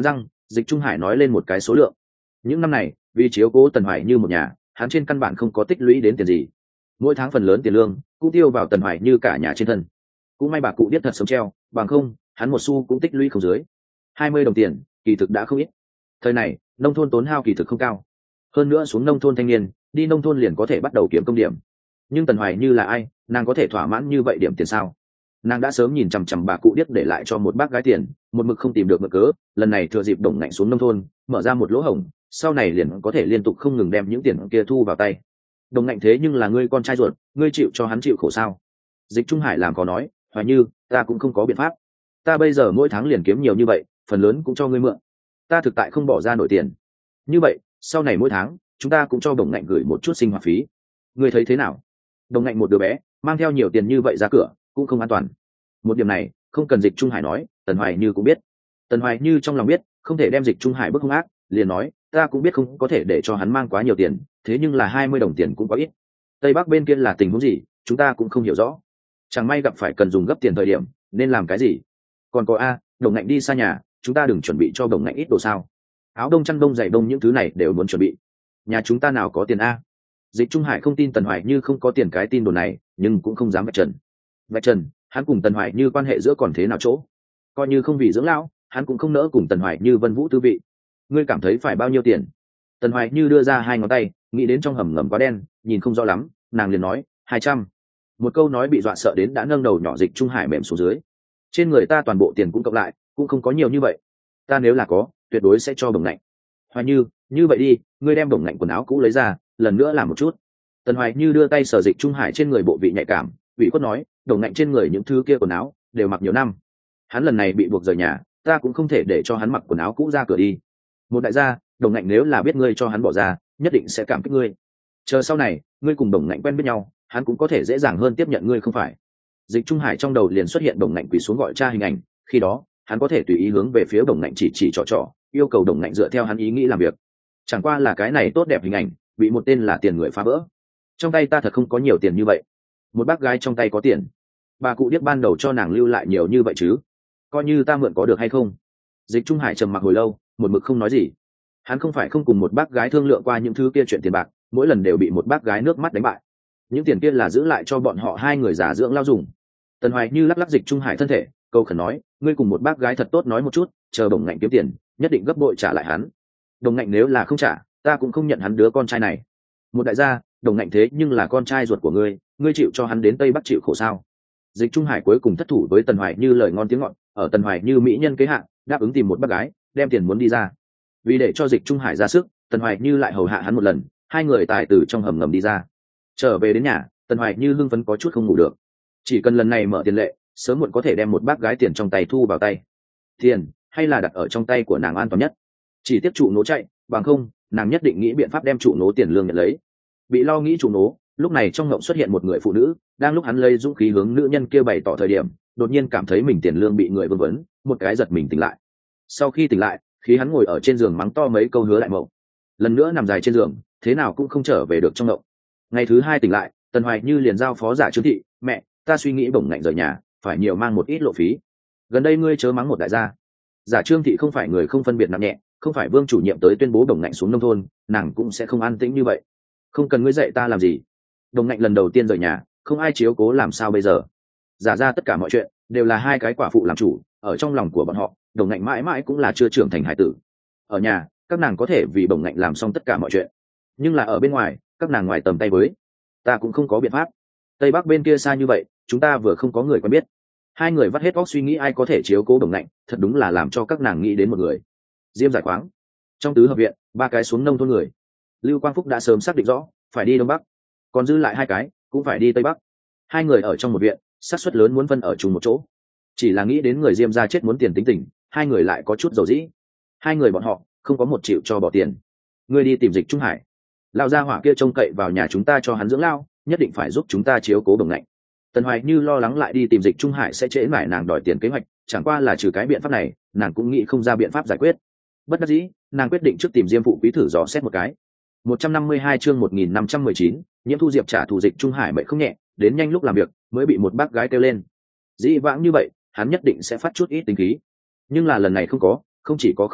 Dịch Trung Hải nói lên một cái số lượng. Những năm này vì chiếu cố Tần Hoài Như một nhà, hắn trên căn bản không có tích lũy đến tiền gì, mỗi tháng phần lớn tiền lương cũng tiêu vào Tần Hoài Như cả nhà trên thân. Cũng may bà cụ biết thật sớm treo, bằng không hắn một xu cũng tích lũy không dưới hai mươi đồng tiền, kỳ thực đã không ít. Thời này nông thôn tốn hao kỳ thực không cao, hơn nữa xuống nông thôn thanh niên đi nông thôn liền có thể bắt đầu kiếm công điểm. Nhưng Tần Hoài Như là ai, nàng có thể thỏa mãn như vậy điểm tiền sao? Nàng đã sớm nhìn chằm chằm bà cụ điếc để lại cho một bác gái tiền, một mực không tìm được mực cớ, lần này thừa dịp Đồng Ngạnh xuống nông thôn mở ra một lỗ hổng, sau này liền có thể liên tục không ngừng đem những tiền kia thu vào tay. Đồng Ngạnh thế nhưng là ngươi con trai ruột, ngươi chịu cho hắn chịu khổ sao? Dịch Trung Hải làm có nói, Hoài Như, ta cũng không có biện pháp, ta bây giờ mỗi tháng liền kiếm nhiều như vậy, phần lớn cũng cho ngươi mượn, ta thực tại không bỏ ra nổi tiền. Như vậy sau này mỗi tháng chúng ta cũng cho Đồng Ngạnh gửi một chút sinh hoạt phí, ngươi thấy thế nào? Đồng Ngạnh một đứa bé mang theo nhiều tiền như vậy ra cửa cũng không an toàn. Một điểm này không cần Dịch Trung Hải nói, Tần Hoài Như cũng biết. Tần Hoài Như trong lòng biết không thể đem Dịch Trung Hải bức hung ác, liền nói, ta cũng biết không có thể để cho hắn mang quá nhiều tiền, thế nhưng là hai mươi đồng tiền cũng quá ít. Tây Bắc bên kia là tình huống gì chúng ta cũng không hiểu rõ, chẳng may gặp phải cần dùng gấp tiền thời điểm nên làm cái gì. Còn có a, Đồng Ngạnh đi xa nhà, chúng ta đừng chuẩn bị cho Đồng Ngạnh ít đồ sao? Áo đông, chăn đông, giày đông, những thứ này đều muốn chuẩn bị. Nhà chúng ta nào có tiền a? Dịch Trung Hải không tin Tần Hoài Như không có tiền cái tin đồn này, nhưng cũng không dám vạch trần. Vạch trần, hắn cùng Tần Hoài Như quan hệ giữa còn thế nào chỗ? Coi như không vì dưỡng lão, hắn cũng không nỡ cùng Tần Hoài Như vân vũ tư vị. Ngươi cảm thấy phải bao nhiêu tiền? Tần Hoài Như đưa ra hai ngón tay, nghĩ đến trong hầm ngầm quá đen, nhìn không rõ lắm, nàng liền nói, hai trăm. Một câu nói bị dọa sợ đến đã nâng đầu nhỏ Dịch Trung Hải mềm xuống dưới. Trên người ta toàn bộ tiền cũng cộng lại, cũng không có nhiều như vậy. Ta nếu là có, tuyệt đối sẽ cho Đồng Ngạnh. Hoài Như, như vậy đi, ngươi đem Đồng Ngạnh quần áo cũ lấy ra, lần nữa làm một chút. Tần Hoài Như đưa tay sờ Dịch Trung Hải trên người bộ vị nhạy cảm, ủy khuất nói, Đồng Ngạnh trên người những thứ kia quần áo đều mặc nhiều năm, hắn lần này bị buộc rời nhà, ta cũng không thể để cho hắn mặc quần áo cũ ra cửa đi. Một đại gia, Đồng Ngạnh nếu là biết ngươi cho hắn bỏ ra, nhất định sẽ cảm kích ngươi. Chờ sau này ngươi cùng Đồng Ngạnh quen biết nhau, hắn cũng có thể dễ dàng hơn tiếp nhận ngươi không phải? Dịch Trung Hải trong đầu liền xuất hiện Đồng Ngạnh quỳ xuống gọi cha hình ảnh, khi đó hắn có thể tùy ý hướng về phía Đồng Ngạnh chỉ chỉ trò trò, yêu cầu Đồng Ngạnh dựa theo hắn ý nghĩ làm việc. Chẳng qua là cái này tốt đẹp hình ảnh bị một tên là tiền người phá vỡ. Trong tay ta thật không có nhiều tiền như vậy. Một bác gái trong tay có tiền, bà cụ điếc ban đầu cho nàng lưu lại nhiều như vậy chứ? Coi như ta mượn có được hay không? Dịch Trung Hải trầm mặc hồi lâu, một mực không nói gì. Hắn không phải không cùng một bác gái thương lượng qua những thứ kia chuyện tiền bạc, mỗi lần đều bị một bác gái nước mắt đánh bại. Những tiền kia là giữ lại cho bọn họ hai người già dưỡng lao dùng. Tần Hoài Như lắc lắc Dịch Trung Hải thân thể, câu khẩn nói, ngươi cùng một bác gái thật tốt nói một chút, chờ Đồng Ngạnh kiếm tiền nhất định gấp bội trả lại hắn. Đồng Ngạnh nếu là không trả, ta cũng không nhận hắn đứa con trai này. Một đại gia, Đồng Ngạnh thế nhưng là con trai ruột của ngươi, ngươi chịu cho hắn đến Tây Bắc chịu khổ sao? Dịch Trung Hải cuối cùng thất thủ với Tần Hoài Như lời ngon tiếng ngọt, ở Tần Hoài Như mỹ nhân kế hạn đáp ứng tìm một bác gái đem tiền muốn đi ra. Vì để cho Dịch Trung Hải ra sức, Tần Hoài Như lại hầu hạ hắn một lần, hai người tài từ trong hầm ngầm đi ra. Trở về đến nhà, Tần Hoài Như hưng phấn có chút không ngủ được. Chỉ cần lần này mở tiền lệ, sớm muộn có thể đem một bác gái tiền trong tay thu vào tay. Tiền hay là đặt ở trong tay của nàng an toàn nhất. Chỉ tiếp trụ nố chạy, bằng không nàng nhất định nghĩ biện pháp đem trụ nố tiền lương nhận lấy. Bị lo nghĩ trụ nố, lúc này trong ngộng xuất hiện một người phụ nữ, đang lúc hắn lấy dũng khí hướng nữ nhân kia bày tỏ thời điểm, đột nhiên cảm thấy mình tiền lương bị người vương vấn, một cái giật mình tỉnh lại. Sau khi tỉnh lại, khi hắn ngồi ở trên giường mắng to mấy câu hứa lại mộng, lần nữa nằm dài trên giường, thế nào cũng không trở về được trong ngộng. Ngày thứ hai tỉnh lại, Tần Hoài Như liền giao phó Giả Trương Thị, mẹ, ta suy nghĩ Đồng Ngạnh rời nhà, phải nhiều mang một ít lộ phí. Gần đây ngươi chớ mắng một đại gia. Giả Trương Thị không phải người không phân biệt nặng nhẹ, không phải Vương chủ nhiệm tới tuyên bố Đồng Ngạnh xuống nông thôn, nàng cũng sẽ không an tĩnh như vậy. Không cần ngươi dạy ta làm gì. Đồng Ngạnh lần đầu tiên rời nhà, không ai chiếu cố làm sao bây giờ? Giả ra tất cả mọi chuyện đều là hai cái quả phụ làm chủ, ở trong lòng của bọn họ, Đồng Ngạnh mãi mãi cũng là chưa trưởng thành hải tử. Ở nhà, các nàng có thể vì Đồng Ngạnh làm xong tất cả mọi chuyện, nhưng là ở bên ngoài, các nàng ngoài tầm tay với. Ta cũng không có biện pháp. Tây Bắc bên kia xa như vậy, chúng ta vừa không có người quen biết. Hai người vắt hết óc suy nghĩ ai có thể chiếu cố Đồng Ngạnh, thật đúng là làm cho các nàng nghĩ đến một người. Diêm Giải Khoáng. Trong tứ hợp viện, ba cái xuống nông thôn người. Lưu Quang Phúc đã sớm xác định rõ, phải đi Đông Bắc, còn dư lại hai cái cũng phải đi Tây Bắc. Hai người ở trong một viện, xác suất lớn muốn phân ở chung một chỗ. Chỉ là nghĩ đến người Diêm gia chết muốn tiền tính tình, hai người lại có chút dầu dĩ. Hai người bọn họ không có một triệu cho bỏ tiền. Ngươi đi tìm Dịch Trung Hải, lão gia hỏa kia trông cậy vào nhà chúng ta cho hắn dưỡng lao, nhất định phải giúp chúng ta chiếu cố Đồng Ngạnh. Tần Hoài Như lo lắng lại đi tìm Dịch Trung Hải sẽ trễ mãi nàng đòi tiền kế hoạch, chẳng qua là trừ cái biện pháp này, nàng cũng nghĩ không ra biện pháp giải quyết. Bất đắc dĩ, nàng quyết định trước tìm Diêm phụ quý thử dò xét một cái. một trăm năm mươi hai chương một nghìn năm trăm mười chín, Nhiễm Thu Diệp trả thù Dịch Trung Hải mệnh không nhẹ, đến nhanh lúc làm việc mới bị một bác gái kêu lên. Dĩ vãng như vậy, hắn nhất định sẽ phát chút ít tính khí, nhưng là lần này không có, không chỉ có không có,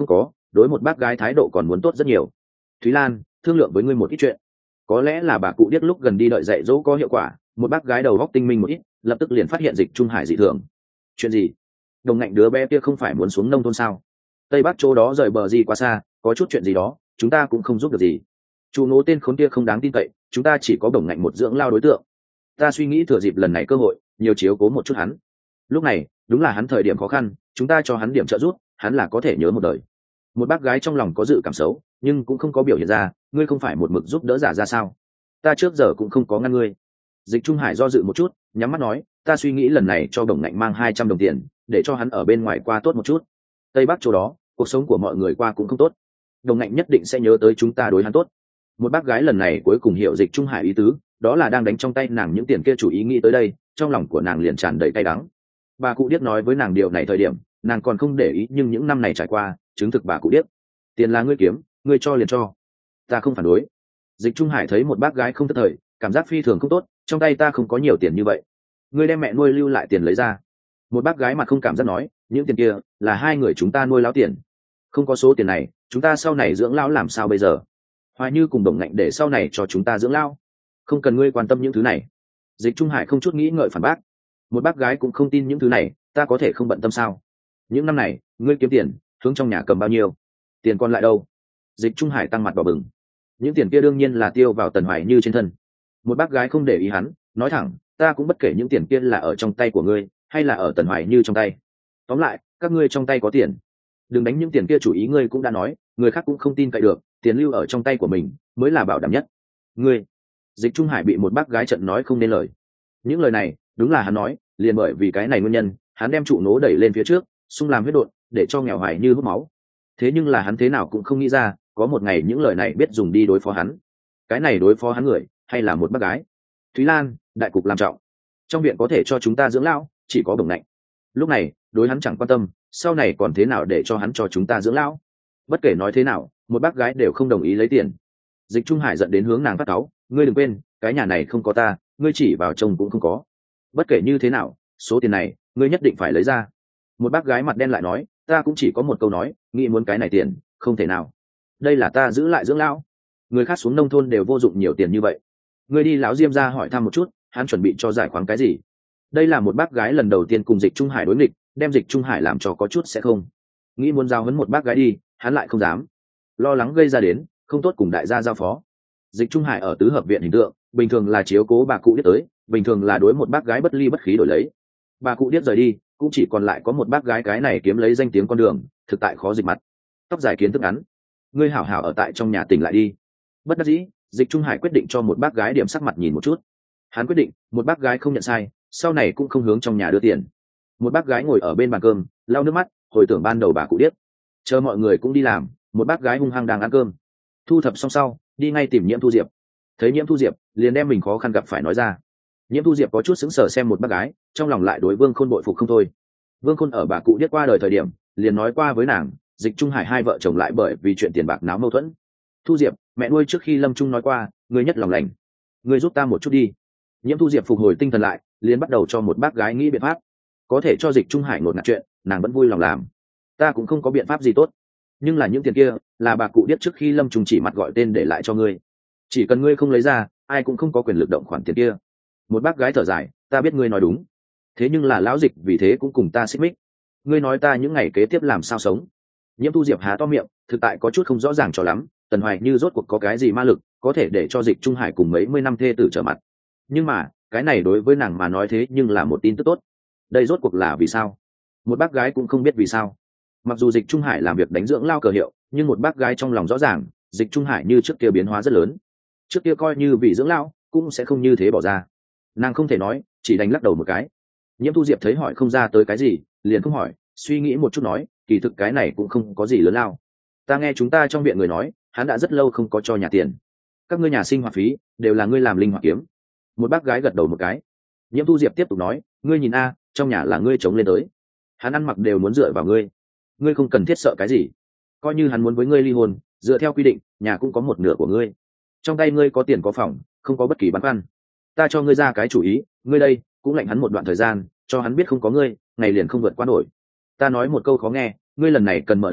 đối một bác gái thái độ còn muốn tốt rất nhiều. Thúy Lan, thương lượng với ngươi một ít chuyện. Có lẽ là bà cụ điếc lúc gần đi đợi dạy dỗ có hiệu quả, một bác gái đầu góc tinh minh một ít, lập tức liền phát hiện Dịch Trung Hải dị thường. Chuyện gì? Đồng ngạnh đứa bé kia không phải muốn xuống nông thôn sao? Tây Bắc chỗ đó rời bờ gì quá xa, có chút chuyện gì đó, chúng ta cũng không giúp được gì. Chủ nô tên khốn kia không đáng tin cậy, chúng ta chỉ có đồng ngạnh một dưỡng lao đối tượng. Ta suy nghĩ thừa dịp lần này cơ hội, nhiều chiếu cố một chút hắn. Lúc này, đúng là hắn thời điểm khó khăn, chúng ta cho hắn điểm trợ giúp, hắn là có thể nhớ một đời. Một bác gái trong lòng có dự cảm xấu, nhưng cũng không có biểu hiện ra, ngươi không phải một mực giúp đỡ giả ra sao? Ta trước giờ cũng không có ngăn ngươi. Dịch Trung Hải do dự một chút, nhắm mắt nói, ta suy nghĩ lần này cho đồng ngạnh mang hai trăm đồng tiền, để cho hắn ở bên ngoài qua tốt một chút. Tây Bắc chỗ đó, cuộc sống của mọi người qua cũng không tốt, đồng ngạnh nhất định sẽ nhớ tới chúng ta đối hắn tốt. Một bác gái lần này cuối cùng hiểu Dịch Trung Hải ý tứ, đó là đang đánh trong tay nàng những tiền kia chủ ý nghĩ tới đây, trong lòng của nàng liền tràn đầy cay đắng. Bà cụ điếc nói với nàng điều này thời điểm, nàng còn không để ý, nhưng những năm này trải qua, chứng thực bà cụ điếc. Tiền là ngươi kiếm, ngươi cho liền cho, ta không phản đối. Dịch Trung Hải thấy một bác gái không thất thời, cảm giác phi thường không tốt, trong tay ta không có nhiều tiền như vậy, ngươi đem mẹ nuôi lưu lại tiền lấy ra. Một bác gái mặt không cảm giác nói, những tiền kia là hai người chúng ta nuôi lão tiền, không có số tiền này chúng ta sau này dưỡng lão làm sao bây giờ? Hoài Như cùng Đồng Ngạnh để sau này cho chúng ta dưỡng lão, không cần ngươi quan tâm những thứ này. Dịch Trung Hải không chút nghĩ ngợi phản bác. Một bác gái cũng không tin những thứ này, ta có thể không bận tâm sao? Những năm này ngươi kiếm tiền hướng trong nhà cầm bao nhiêu, tiền còn lại đâu? Dịch Trung Hải tăng mặt đỏ bừng. Những tiền kia đương nhiên là tiêu vào Tần Hoài Như trên thân. Một bác gái không để ý hắn, nói thẳng, ta cũng bất kể những tiền kia là ở trong tay của ngươi hay là ở Tần Hoài Như trong tay, tóm lại các ngươi trong tay có tiền, đừng đánh những tiền kia chủ ý. Ngươi cũng đã nói, người khác cũng không tin cậy được, tiền lưu ở trong tay của mình mới là bảo đảm nhất. Ngươi. Dịch Trung Hải bị một bác gái trận nói không nên lời. Những lời này đúng là hắn nói, liền bởi vì cái này nguyên nhân, hắn đem trụ nố đẩy lên phía trước, xung làm huyết đột, để cho nghèo Hoài Như hút máu. Thế nhưng là hắn thế nào cũng không nghĩ ra, có một ngày những lời này biết dùng đi đối phó hắn. Cái này đối phó hắn người, hay là một bác gái. Thúy Lan, đại cục làm trọng, trong viện có thể cho chúng ta dưỡng lão chỉ có Đồng Ngạnh. Lúc này đối hắn chẳng quan tâm, sau này còn thế nào để cho hắn cho chúng ta dưỡng lão? Bất kể nói thế nào, một bác gái đều không đồng ý lấy tiền. Dịch Trung Hải giận đến hướng nàng phát cáu, ngươi đừng quên, cái nhà này không có ta, ngươi chỉ vào chồng cũng không có. Bất kể như thế nào, số tiền này ngươi nhất định phải lấy ra. Một bác gái mặt đen lại nói, ta cũng chỉ có một câu nói, nghĩ muốn cái này tiền, không thể nào. Đây là ta giữ lại dưỡng lão, người khác xuống nông thôn đều vô dụng nhiều tiền như vậy. Ngươi đi lão Diêm ra hỏi thăm một chút, hắn chuẩn bị cho giải khoáng cái gì? Đây là một bác gái lần đầu tiên cùng Dịch Trung Hải đối nghịch, đem Dịch Trung Hải làm cho có chút sẽ không nghĩ muốn giao hấn một bác gái đi, hắn lại không dám, lo lắng gây ra đến không tốt cùng đại gia giao phó. Dịch Trung Hải ở tứ hợp viện hình tượng bình thường là chiếu cố bà cụ điếc tới, bình thường là đối một bác gái bất ly bất khí đổi lấy. Bà cụ điếc rời đi, cũng chỉ còn lại có một bác gái, cái này kiếm lấy danh tiếng con đường, thực tại khó dịch mặt. Tóc dài kiến thức ngắn, ngươi hảo hảo ở tại trong nhà tỉnh lại đi. Bất đắc dĩ, Dịch Trung Hải quyết định cho một bác gái điểm sắc mặt nhìn một chút. Hắn quyết định, một bác gái không nhận sai, sau này cũng không hướng trong nhà đưa tiền. Một bác gái ngồi ở bên bàn cơm, lau nước mắt, hồi tưởng ban đầu bà cụ điếc. Chờ mọi người cũng đi làm, một bác gái hung hăng đang ăn cơm. Thu thập xong sau, đi ngay tìm Nhiễm Thu Diệp. Thấy Nhiễm Thu Diệp, liền đem mình khó khăn gặp phải nói ra. Nhiễm Thu Diệp có chút sững sờ xem một bác gái, trong lòng lại đối Vương Khôn bội phục không thôi. Vương Khôn ở bà cụ điếc qua đời thời điểm, liền nói qua với nàng, Dịch Trung Hải hai vợ chồng lại bởi vì chuyện tiền bạc náo mâu thuẫn. Thu Diệp, mẹ nuôi trước khi lâm chung nói qua, ngươi nhất lòng lành, ngươi giúp ta một chút đi. Nhiễm Thu Diệp phục hồi tinh thần lại, liền bắt đầu cho một bác gái nghĩ biện pháp, có thể cho Dịch Trung Hải ngột ngạt chuyện, nàng vẫn vui lòng làm. Ta cũng không có biện pháp gì tốt, nhưng là những tiền kia là bà cụ điếc trước khi lâm trùng chỉ mặt gọi tên để lại cho ngươi, chỉ cần ngươi không lấy ra, ai cũng không có quyền lực động khoản tiền kia. Một bác gái thở dài, ta biết ngươi nói đúng, thế nhưng là lão Dịch vì thế cũng cùng ta xích mích, ngươi nói ta những ngày kế tiếp làm sao sống? Nhiễm Thu Diệp há to miệng, thực tại có chút không rõ ràng cho lắm. Tần Hoài Như rốt cuộc có cái gì ma lực có thể để cho Dịch Trung Hải cùng mấy mươi năm thê tử trở mặt? Nhưng mà cái này đối với nàng mà nói thế nhưng là một tin tức tốt. Đây rốt cuộc là vì sao? Một bác gái cũng không biết vì sao. Mặc dù Dịch Trung Hải làm việc đánh dưỡng lao cờ hiệu, nhưng một bác gái trong lòng rõ ràng, Dịch Trung Hải như trước kia biến hóa rất lớn. Trước kia coi như vì dưỡng lao cũng sẽ không như thế bỏ ra. Nàng không thể nói, chỉ đánh lắc đầu một cái. Nhiễm Thu Diệp thấy hỏi không ra tới cái gì, liền không hỏi, suy nghĩ một chút nói, kỳ thực cái này cũng không có gì lớn lao. Ta nghe chúng ta trong viện người nói, hắn đã rất lâu không có cho nhà tiền, các ngươi nhà sinh hoạt phí đều là ngươi làm linh hoạt kiếm. Một bác gái gật đầu một cái. Nhiễm Thu Diệp tiếp tục nói, ngươi nhìn a, trong nhà là ngươi chống lên tới, hắn ăn mặc đều muốn dựa vào ngươi, ngươi không cần thiết sợ cái gì. Coi như hắn muốn với ngươi ly hôn, dựa theo quy định, nhà cũng có một nửa của ngươi, trong tay ngươi có tiền có phòng, không có bất kỳ băn khoăn. Ta cho ngươi ra cái chủ ý, ngươi đây cũng lạnh hắn một đoạn thời gian, cho hắn biết không có ngươi, ngày liền không vượt qua nổi. Ta nói một câu khó nghe, ngươi lần này cần mở đầu,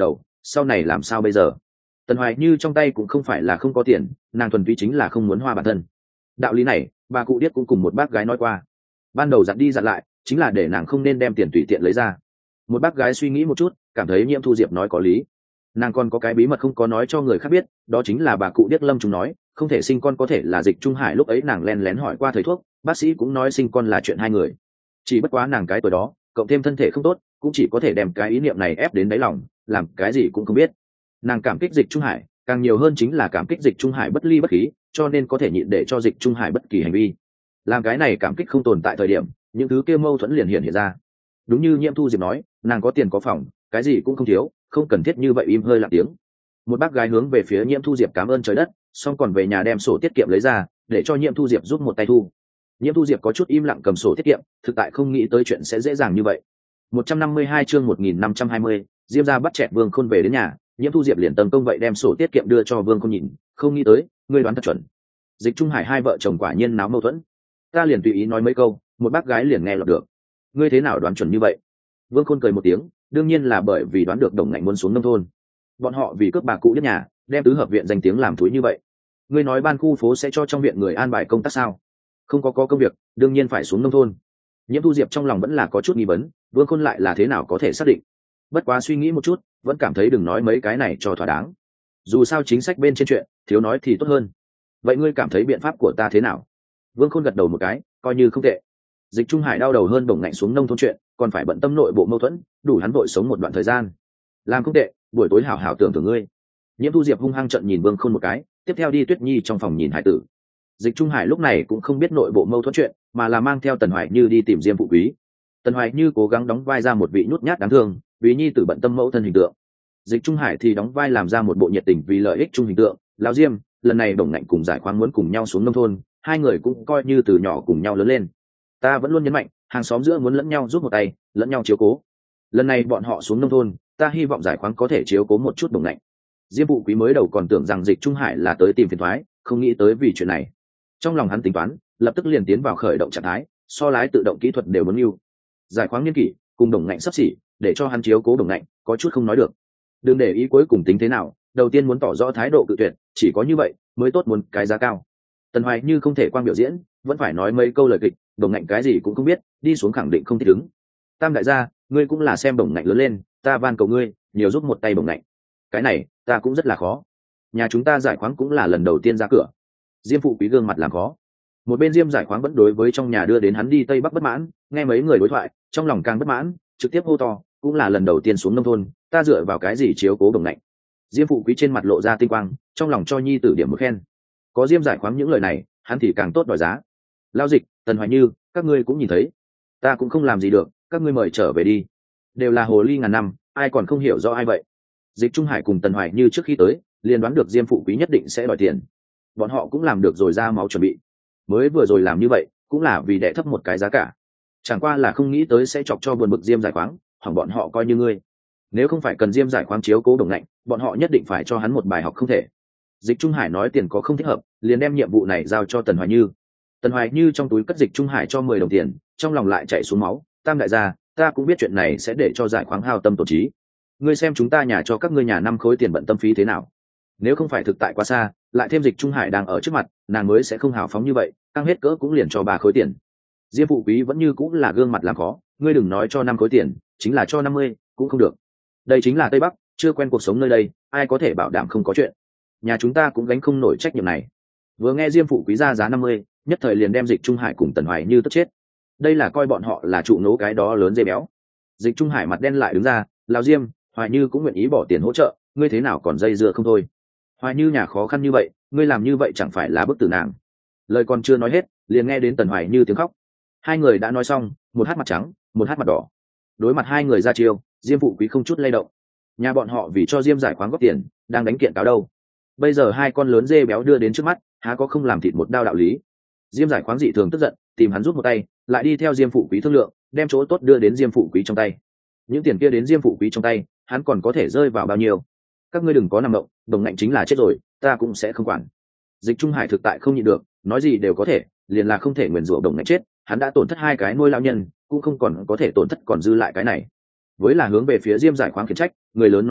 sau này làm sao bây giờ? Tần Hoài Như trong tay cũng không phải là không có tiền, nàng thuần túy chính là không muốn hoa bản thân. Đạo lý này bà cụ điếc cũng cùng một bác gái nói qua, ban đầu dặn đi dặn lại chính là để nàng không nên đem tiền tùy tiện lấy ra. Một bác gái suy nghĩ một chút, cảm thấy Nhiễm Thu Diệp nói có lý. Nàng còn có cái bí mật không có nói cho người khác biết, đó chính là bà cụ điếc lâm chúng nói không thể sinh con có thể là Dịch Trung Hải. Lúc ấy nàng len lén hỏi qua thầy thuốc, bác sĩ cũng nói sinh con là chuyện hai người, chỉ bất quá nàng cái tuổi đó cộng thêm thân thể không tốt, cũng chỉ có thể đem cái ý niệm này ép đến đáy lòng, làm cái gì cũng không biết. Nàng cảm kích Dịch Trung Hải, càng nhiều hơn chính là cảm kích Dịch Trung Hải bất ly bất khí, cho nên có thể nhịn để cho Dịch Trung Hải bất kỳ hành vi. Làm cái này cảm kích không tồn tại thời điểm, những thứ kia mâu thuẫn liền hiện hiện ra. Đúng như Nhiễm Thu Diệp nói, nàng có tiền có phòng, cái gì cũng không thiếu, không cần thiết như vậy im hơi lặng tiếng. Một bác gái hướng về phía Nhiễm Thu Diệp cảm ơn trời đất, xong còn về nhà đem sổ tiết kiệm lấy ra để cho Nhiễm Thu Diệp giúp một tay thu. Nhiễm Thu Diệp có chút im lặng cầm sổ tiết kiệm, thực tại không nghĩ tới chuyện sẽ dễ dàng như vậy. một trăm năm mươi hai chương một nghìn năm trăm hai mươi, Diêm gia bắt chẹt Vương Khôn về đến nhà, Nhiễm Thu Diệp liền tầm công vậy đem sổ tiết kiệm đưa cho Vương Khôn nhìn, không nghĩ tới, ngươi đoán thật chuẩn. Dịch Trung Hải hai vợ chồng quả nhiên náo mâu thuẫn. Ta liền tùy ý nói mấy câu, một bác gái liền nghe lọt được. Ngươi thế nào đoán chuẩn như vậy? Vương Khôn cười một tiếng, đương nhiên là bởi vì đoán được Đồng Ngạnh muốn xuống nông thôn. Bọn họ vì cướp bà cụ đất nhà, đem tứ hợp viện danh tiếng làm thúi như vậy. Ngươi nói ban khu phố sẽ cho trong viện người an bài công tác sao? Không có có công việc, đương nhiên phải xuống nông thôn. Nhiễm Thu Diệp trong lòng vẫn là có chút nghi vấn, Vương Khôn lại là thế nào có thể xác định? Bất quá suy nghĩ một chút, vẫn cảm thấy đừng nói mấy cái này cho thỏa đáng. Dù sao chính sách bên trên chuyện, thiếu nói thì tốt hơn. Vậy ngươi cảm thấy biện pháp của ta thế nào? Vương Khôn gật đầu một cái, coi như không tệ. Dịch Trung Hải đau đầu hơn Đồng Ngạnh xuống nông thôn chuyện, còn phải bận tâm nội bộ mâu thuẫn, đủ hắn vội sống một đoạn thời gian. Làm không tệ, buổi tối hảo hảo tưởng tưởng ngươi. Nhiễm Thu Diệp hung hăng trận nhìn Vương Khôn một cái, tiếp theo đi Tuyết Nhi trong phòng nhìn hải tử. Dịch Trung Hải lúc này cũng không biết nội bộ mâu thuẫn chuyện, mà là mang theo Tần Hoài Như đi tìm Diêm Phụ Quý. Tần Hoài Như cố gắng đóng vai ra một vị nhút nhát đáng thương, vì nhi tử bận tâm mẫu thân hình tượng. Dịch Trung Hải thì đóng vai làm ra một bộ nhiệt tình vì lợi ích chung hình tượng. Lão Diêm, lần này Đồng Ngạnh cùng Giải Khoáng muốn cùng nhau xuống nông thôn, hai người cũng coi như từ nhỏ cùng nhau lớn lên. Ta vẫn luôn nhấn mạnh, hàng xóm giữa muốn lẫn nhau giúp một tay, lẫn nhau chiếu cố. Lần này bọn họ xuống nông thôn, ta hy vọng Giải Khoáng có thể chiếu cố một chút Đồng Ngạnh. Diêm Phụ Quý mới đầu còn tưởng rằng Dịch Trung Hải là tới tìm phiền toái, không nghĩ tới vì chuyện này. Trong lòng hắn tính toán, lập tức liền tiến vào khởi động trạng thái, so lái tự động kỹ thuật đều muốn yêu. Giải Khoáng niên kỷ cùng Đồng Ngạnh sắp xỉ, để cho hắn chiếu cố Đồng Ngạnh, có chút không nói được. Đừng để ý cuối cùng tính thế nào, đầu tiên muốn tỏ rõ thái độ cự tuyệt, chỉ có như vậy mới tốt muốn cái giá cao. Tần Hoài Như không thể quang biểu diễn, vẫn phải nói mấy câu lời kịch, Đồng Ngạnh cái gì cũng không biết, đi xuống khẳng định không thích ứng. Tam đại gia, ngươi cũng là xem Đồng Ngạnh lớn lên, ta van cầu ngươi, nhiều giúp một tay Đồng Ngạnh. Cái này, ta cũng rất là khó. Nhà chúng ta Giải Khoáng cũng là lần đầu tiên ra cửa. Diêm Phụ Quý gương mặt làm khó. Một bên Diêm Giải Khoáng vẫn đối với trong nhà đưa đến hắn đi Tây Bắc bất mãn, nghe mấy người đối thoại, trong lòng càng bất mãn, trực tiếp hô to, cũng là lần đầu tiên xuống nông thôn, ta dựa vào cái gì chiếu cố Đồng Ngạnh? Diêm Phụ Quý trên mặt lộ ra tinh quang, trong lòng cho nhi tử điểm một khen. Có Diêm Giải Khoáng những lời này, hắn thì càng tốt đòi giá. Lao Dịch, Tần Hoài Như, các ngươi cũng nhìn thấy, ta cũng không làm gì được, các ngươi mời trở về đi. Đều là hồ ly ngàn năm, ai còn không hiểu rõ ai vậy? Dịch Trung Hải cùng Tần Hoài Như trước khi tới, liền đoán được Diêm Phụ Quý nhất định sẽ đòi tiền. Bọn họ cũng làm được rồi ra máu chuẩn bị. Mới vừa rồi làm như vậy, cũng là vì đẻ thấp một cái giá cả. Chẳng qua là không nghĩ tới sẽ chọc cho buồn bực Diêm Giải Khoáng, hỏng bọn họ coi như ngươi. Nếu không phải cần Diêm Giải Khoáng chiếu cố Đồng Ngạnh, bọn họ nhất định phải cho hắn một bài học không thể. Dịch Trung Hải nói tiền có không thích hợp, liền đem nhiệm vụ này giao cho Tần Hoài Như. Tần Hoài Như trong túi cất Dịch Trung Hải cho mười đồng tiền, trong lòng lại chạy xuống máu. Tam đại gia, ta cũng biết chuyện này sẽ để cho Giải Khoáng hao tâm tổn trí. Ngươi xem chúng ta nhà cho các ngươi nhà năm khối tiền bận tâm phí thế nào? Nếu không phải thực tại quá xa, lại thêm Dịch Trung Hải đang ở trước mặt, nàng mới sẽ không hào phóng như vậy, tăng hết cỡ cũng liền cho ba khối tiền. Diêm Phụ Quý vẫn như cũng là gương mặt làm khó, ngươi đừng nói cho năm khối tiền, chính là cho năm mươi cũng không được. Đây chính là Tây Bắc, chưa quen cuộc sống nơi đây, ai có thể bảo đảm không có chuyện. Nhà chúng ta cũng gánh không nổi trách nhiệm này. Vừa nghe Diêm Phụ Quý ra giá năm mươi, nhất thời liền đem Dịch Trung Hải cùng Tần Hoài Như tức chết. Đây là coi bọn họ là trụ nấu cái đó lớn dê béo. Dịch Trung Hải mặt đen lại đứng ra, lao Diêm, Hoài Như cũng nguyện ý bỏ tiền hỗ trợ, ngươi thế nào còn dây dưa không thôi? Hoài Như nhà khó khăn như vậy, ngươi làm như vậy chẳng phải là bức tử nàng? Lời còn chưa nói hết, liền nghe đến Tần Hoài Như tiếng khóc. Hai người đã nói xong, một hát mặt trắng, một hát mặt đỏ. Đối mặt hai người ra chiêu, Diêm Phụ Quý không chút lay động. Nhà bọn họ vì cho Diêm Giải Khoáng góp tiền, đang đánh kiện cáo đâu. Bây giờ hai con lớn dê béo đưa đến trước mắt, há có không làm thịt một đao đạo lý. Diêm Giải Khoáng dị thường tức giận, tìm hắn rút một tay, lại đi theo Diêm Phụ Quý thương lượng, đem chỗ tốt đưa đến Diêm Phụ Quý trong tay. Những tiền kia đến Diêm Phụ Quý trong tay, hắn còn có thể rơi vào bao nhiêu? Các ngươi đừng có nằm động, Đồng Ngạnh chính là chết rồi, ta cũng sẽ không quản. Dịch Trung Hải thực tại không nhịn được, nói gì đều có thể, liền là không thể nguyền rủa Đồng Ngạnh chết, hắn đã tổn thất hai cái nuôi lão nhân, cũng không còn có thể tổn thất còn dư lại cái này. Với là hướng về phía Diêm Giải Khoáng khiển trách, người lớn nói chuyện,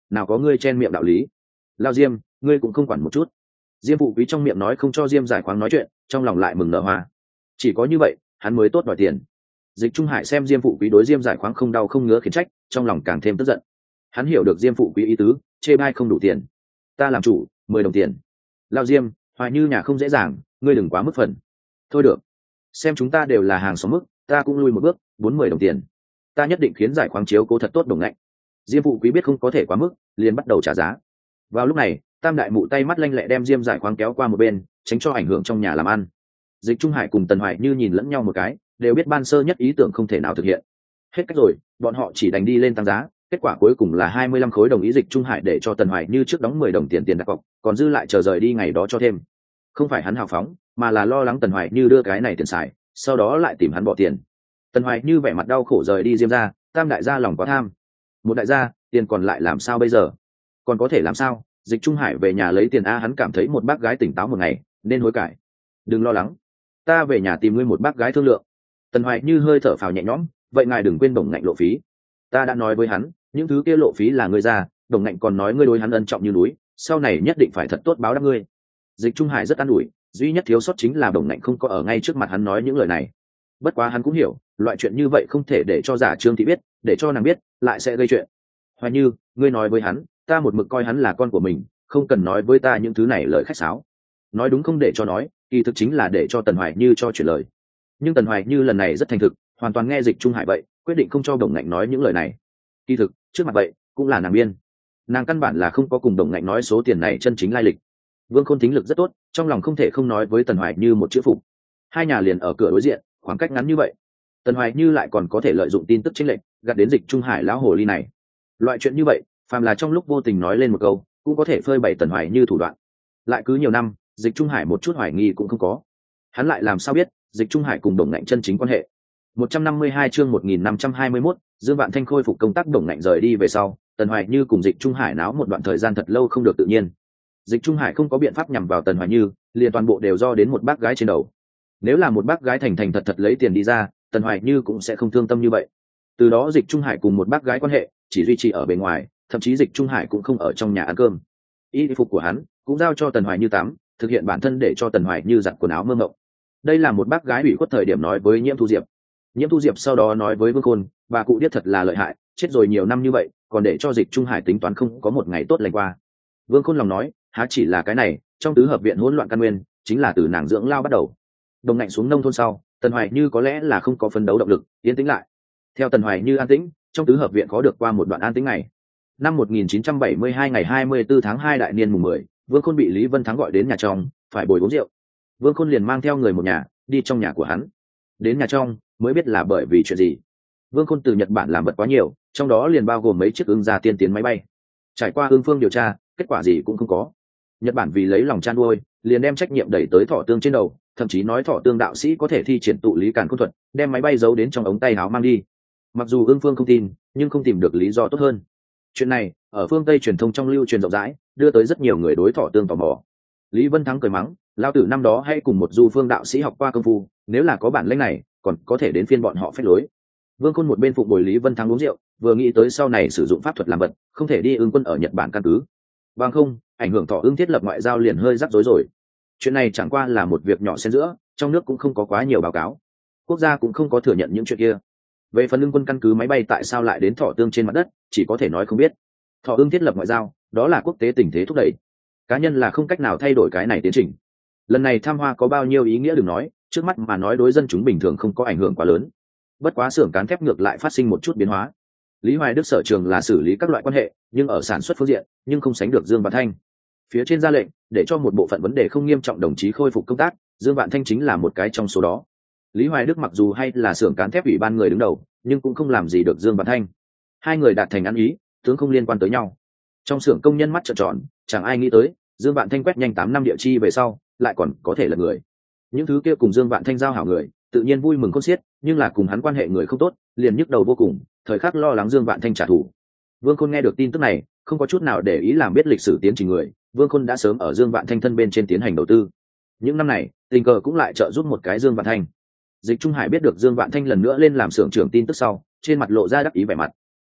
nào có ngươi chen miệng đạo lý. Lao Diêm, ngươi cũng không quản một chút. Diêm Phụ Quý trong miệng nói không cho Diêm Giải Khoáng nói chuyện, trong lòng lại mừng nở hoa. Chỉ có như vậy hắn mới tốt đòi tiền. Dịch Trung Hải xem Diêm Phụ Quý đối Diêm Giải Khoáng không đau không ngứa khiển trách, trong lòng càng thêm tức giận. Hắn hiểu được Diêm Phụ Quý ý tứ, chê bai không đủ tiền, ta làm chủ, mười đồng tiền. Lao Diêm, Hoài Như nhà không dễ dàng, ngươi đừng quá mức phần. Thôi được, xem chúng ta đều là hàng xóm mức, ta cũng lui một bước, bốn mươi đồng tiền. Ta nhất định khiến Giải Khoáng chiếu cố thật tốt Đồng Ngạnh. Diêm Phụ Quý biết không có thể quá mức, liền bắt đầu trả giá. Vào lúc này, Tam đại mụ tay mắt lanh lẹ đem Diêm Giải Khoáng kéo qua một bên, tránh cho ảnh hưởng trong nhà làm ăn. Dịch Trung Hải cùng Tần Hoài Như nhìn lẫn nhau một cái, đều biết ban sơ nhất ý tưởng không thể nào thực hiện. Hết cách rồi, bọn họ chỉ đành đi lên tăng giá, kết quả cuối cùng là hai mươi lăm khối đồng ý. Dịch Trung Hải để cho Tần Hoài Như trước đóng mười đồng tiền tiền đặt cọc, còn dư lại chờ rời đi ngày đó cho thêm. Không phải hắn hào phóng, mà là lo lắng Tần Hoài Như đưa cái này tiền xài, sau đó lại tìm hắn bỏ tiền. Tần Hoài Như vẻ mặt đau khổ rời đi Diêm ra, Tam đại gia lòng quá tham. Một đại gia, tiền còn lại làm sao bây giờ? Còn có thể làm sao? Dịch Trung Hải về nhà lấy tiền a, hắn cảm thấy một bác gái tỉnh táo một ngày, nên hối cải. Đừng lo lắng, ta về nhà tìm ngươi một bác gái thương lượng. Tần Hoài Như hơi thở phào nhẹ nhõm, vậy ngài đừng quên Đồng Ngạnh lộ phí. Ta đã nói với hắn, những thứ kia lộ phí là ngươi ra, Đồng Ngạnh còn nói ngươi đối hắn ân trọng như núi, sau này nhất định phải thật tốt báo đáp ngươi. Dịch Trung Hải rất an ủi, duy nhất thiếu sót chính là Đồng Ngạnh không có ở ngay trước mặt hắn nói những lời này. Bất quá hắn cũng hiểu, loại chuyện như vậy không thể để cho giả Trương Thị biết, để cho nàng biết, lại sẽ gây chuyện. Hoài Như, ngươi nói với hắn, ta một mực coi hắn là con của mình, không cần nói với ta những thứ này lời khách sáo. Nói đúng không để cho nói, kỳ thực chính là để cho Tần Hoài Như cho chuyển lời. Nhưng Tần Hoài Như lần này rất thành thực, hoàn toàn nghe Dịch Trung Hải vậy, quyết định không cho Đồng Ngạnh nói những lời này. Kỳ thực, trước mặt vậy, cũng là nàng biên. Nàng căn bản là không có cùng Đồng Ngạnh nói số tiền này chân chính lai lịch. Vương Khôn tính lực rất tốt, trong lòng không thể không nói với Tần Hoài Như một chữ phục. Hai nhà liền ở cửa đối diện, khoảng cách ngắn như vậy, Tần Hoài Như lại còn có thể lợi dụng tin tức chênh lệch, gạt đến Dịch Trung Hải lão hồ ly này. Loại chuyện như vậy, phàm là trong lúc vô tình nói lên một câu, cũng có thể phơi bày Tần Hoài Như thủ đoạn. Lại cứ nhiều năm, Dịch Trung Hải một chút hoài nghi cũng không có. Hắn lại làm sao biết Dịch Trung Hải cùng Đồng Ngạnh chân chính quan hệ. một trăm năm mươi hai chương một nghìn năm trăm hai mươi mốt, Dương Vạn Thanh khôi phục công tác. Đồng Ngạnh rời đi về sau, Tần Hoài Như cùng Dịch Trung Hải náo một đoạn thời gian thật lâu không được tự nhiên. Dịch Trung Hải không có biện pháp nhằm vào Tần Hoài Như, liền toàn bộ đều do đến một bác gái trên đầu. Nếu là một bác gái thành thành thật thật lấy tiền đi ra, Tần Hoài Như cũng sẽ không thương tâm như vậy. Từ đó Dịch Trung Hải cùng một bác gái quan hệ chỉ duy trì ở bề ngoài, thậm chí Dịch Trung Hải cũng không ở trong nhà ăn cơm. Y phục của hắn cũng giao cho Tần Hoài Như tắm, thực hiện bản thân để cho Tần Hoài Như giặt quần áo mơ mộng. Đây là một bác gái ủy khuất thời điểm nói với Nhiễm Thu Diệp. Nhiễm Thu Diệp sau đó nói với Vương Khôn, bà cụ điếc thật là lợi hại, chết rồi nhiều năm như vậy, còn để cho Dịch Trung Hải tính toán không có một ngày tốt lành qua. Vương Khôn lòng nói, há chỉ là cái này, trong tứ hợp viện hỗn loạn căn nguyên chính là từ nàng dưỡng lao bắt đầu. Đồng Ngạnh xuống nông thôn sau, Tần Hoài Như có lẽ là không có phấn đấu động lực, yên tĩnh lại. Theo Tần Hoài Như an tĩnh, trong tứ hợp viện có được qua một đoạn an tĩnh ngày. Năm một nghìn chín trăm bảy mươi hai ngày hai mươi tư tháng hai đại niên mùng mười, Vương Khôn bị Lý Vân Thắng gọi đến nhà trong, phải bồi uống rượu. Vương Khôn liền mang theo người một nhà, đi trong nhà của hắn. Đến nhà trong, mới biết là bởi vì chuyện gì. Vương Khôn từ Nhật Bản làm vật quá nhiều, trong đó liền bao gồm mấy chiếc ưng gia tiên tiến máy bay. Trải qua ương phương điều tra, kết quả gì cũng không có. Nhật Bản vì lấy lòng chăn nuôi, liền đem trách nhiệm đẩy tới Thọ Tương trên đầu, thậm chí nói Thọ Tương đạo sĩ có thể thi triển tụ lý càn khôn thuật, đem máy bay giấu đến trong ống tay áo mang đi. Mặc dù ương phương không tin, nhưng không tìm được lý do tốt hơn. Chuyện này ở phương Tây truyền thông trong lưu truyền rộng rãi, đưa tới rất nhiều người đối Thọ Tương tò mò. Lý Vân Thắng cười mắng, lao tử năm đó hay cùng một du phương đạo sĩ học qua công phu, nếu là có bản lĩnh này, còn có thể đến phiên bọn họ phép lối. Vương Khôn một bên phụng bồi Lý Vân Thắng uống rượu, vừa nghĩ tới sau này sử dụng pháp thuật làm vật, không thể đi ương quân ở Nhật Bản căn cứ. Bằng không, ảnh hưởng Thọ Ưng thiết lập ngoại giao liền hơi rắc rối rồi. Chuyện này chẳng qua là một việc nhỏ xen giữa, trong nước cũng không có quá nhiều báo cáo, quốc gia cũng không có thừa nhận những chuyện kia. Về phần ưng quân căn cứ máy bay tại sao lại đến Thọ Tương trên mặt đất, chỉ có thể nói không biết. Thọ Ưng thiết lập ngoại giao, đó là quốc tế tình thế thúc đẩy, cá nhân là không cách nào thay đổi cái này tiến trình. Lần này tham hoa có bao nhiêu ý nghĩa đừng nói, trước mắt mà nói đối dân chúng bình thường không có ảnh hưởng quá lớn. Bất quá xưởng cán thép ngược lại phát sinh một chút biến hóa. Lý Hoài Đức sở trường là xử lý các loại quan hệ, nhưng ở sản xuất phương diện nhưng không sánh được Dương Vạn Thanh. Phía trên ra lệnh để cho một bộ phận vấn đề không nghiêm trọng đồng chí khôi phục công tác, Dương Vạn Thanh chính là một cái trong số đó. Lý Hoài Đức mặc dù hay là xưởng cán thép ủy ban người đứng đầu, nhưng cũng không làm gì được Dương Vạn Thanh. Hai người đạt thành ăn ý, tướng không liên quan tới nhau. Trong xưởng công nhân mắt trợn tròn, chẳng ai nghĩ tới Dương Vạn Thanh quét nhanh tám năm địa chi về sau, lại còn có thể là người. Những thứ kia cùng Dương Vạn Thanh giao hảo người, tự nhiên vui mừng khôn xiết, nhưng là cùng hắn quan hệ người không tốt, liền nhức đầu vô cùng, thời khắc lo lắng Dương Vạn Thanh trả thù. Vương Khôn nghe được tin tức này, không có chút nào để ý làm biết lịch sử tiến trình người, Vương Khôn đã sớm ở Dương Vạn Thanh thân bên trên tiến hành đầu tư. Những năm này, tình cờ cũng lại trợ giúp một cái Dương Vạn Thanh. Dịch Trung Hải biết được Dương Vạn Thanh lần nữa lên làm xưởng trưởng tin tức sau, trên mặt lộ ra đắc ý vẻ mặt.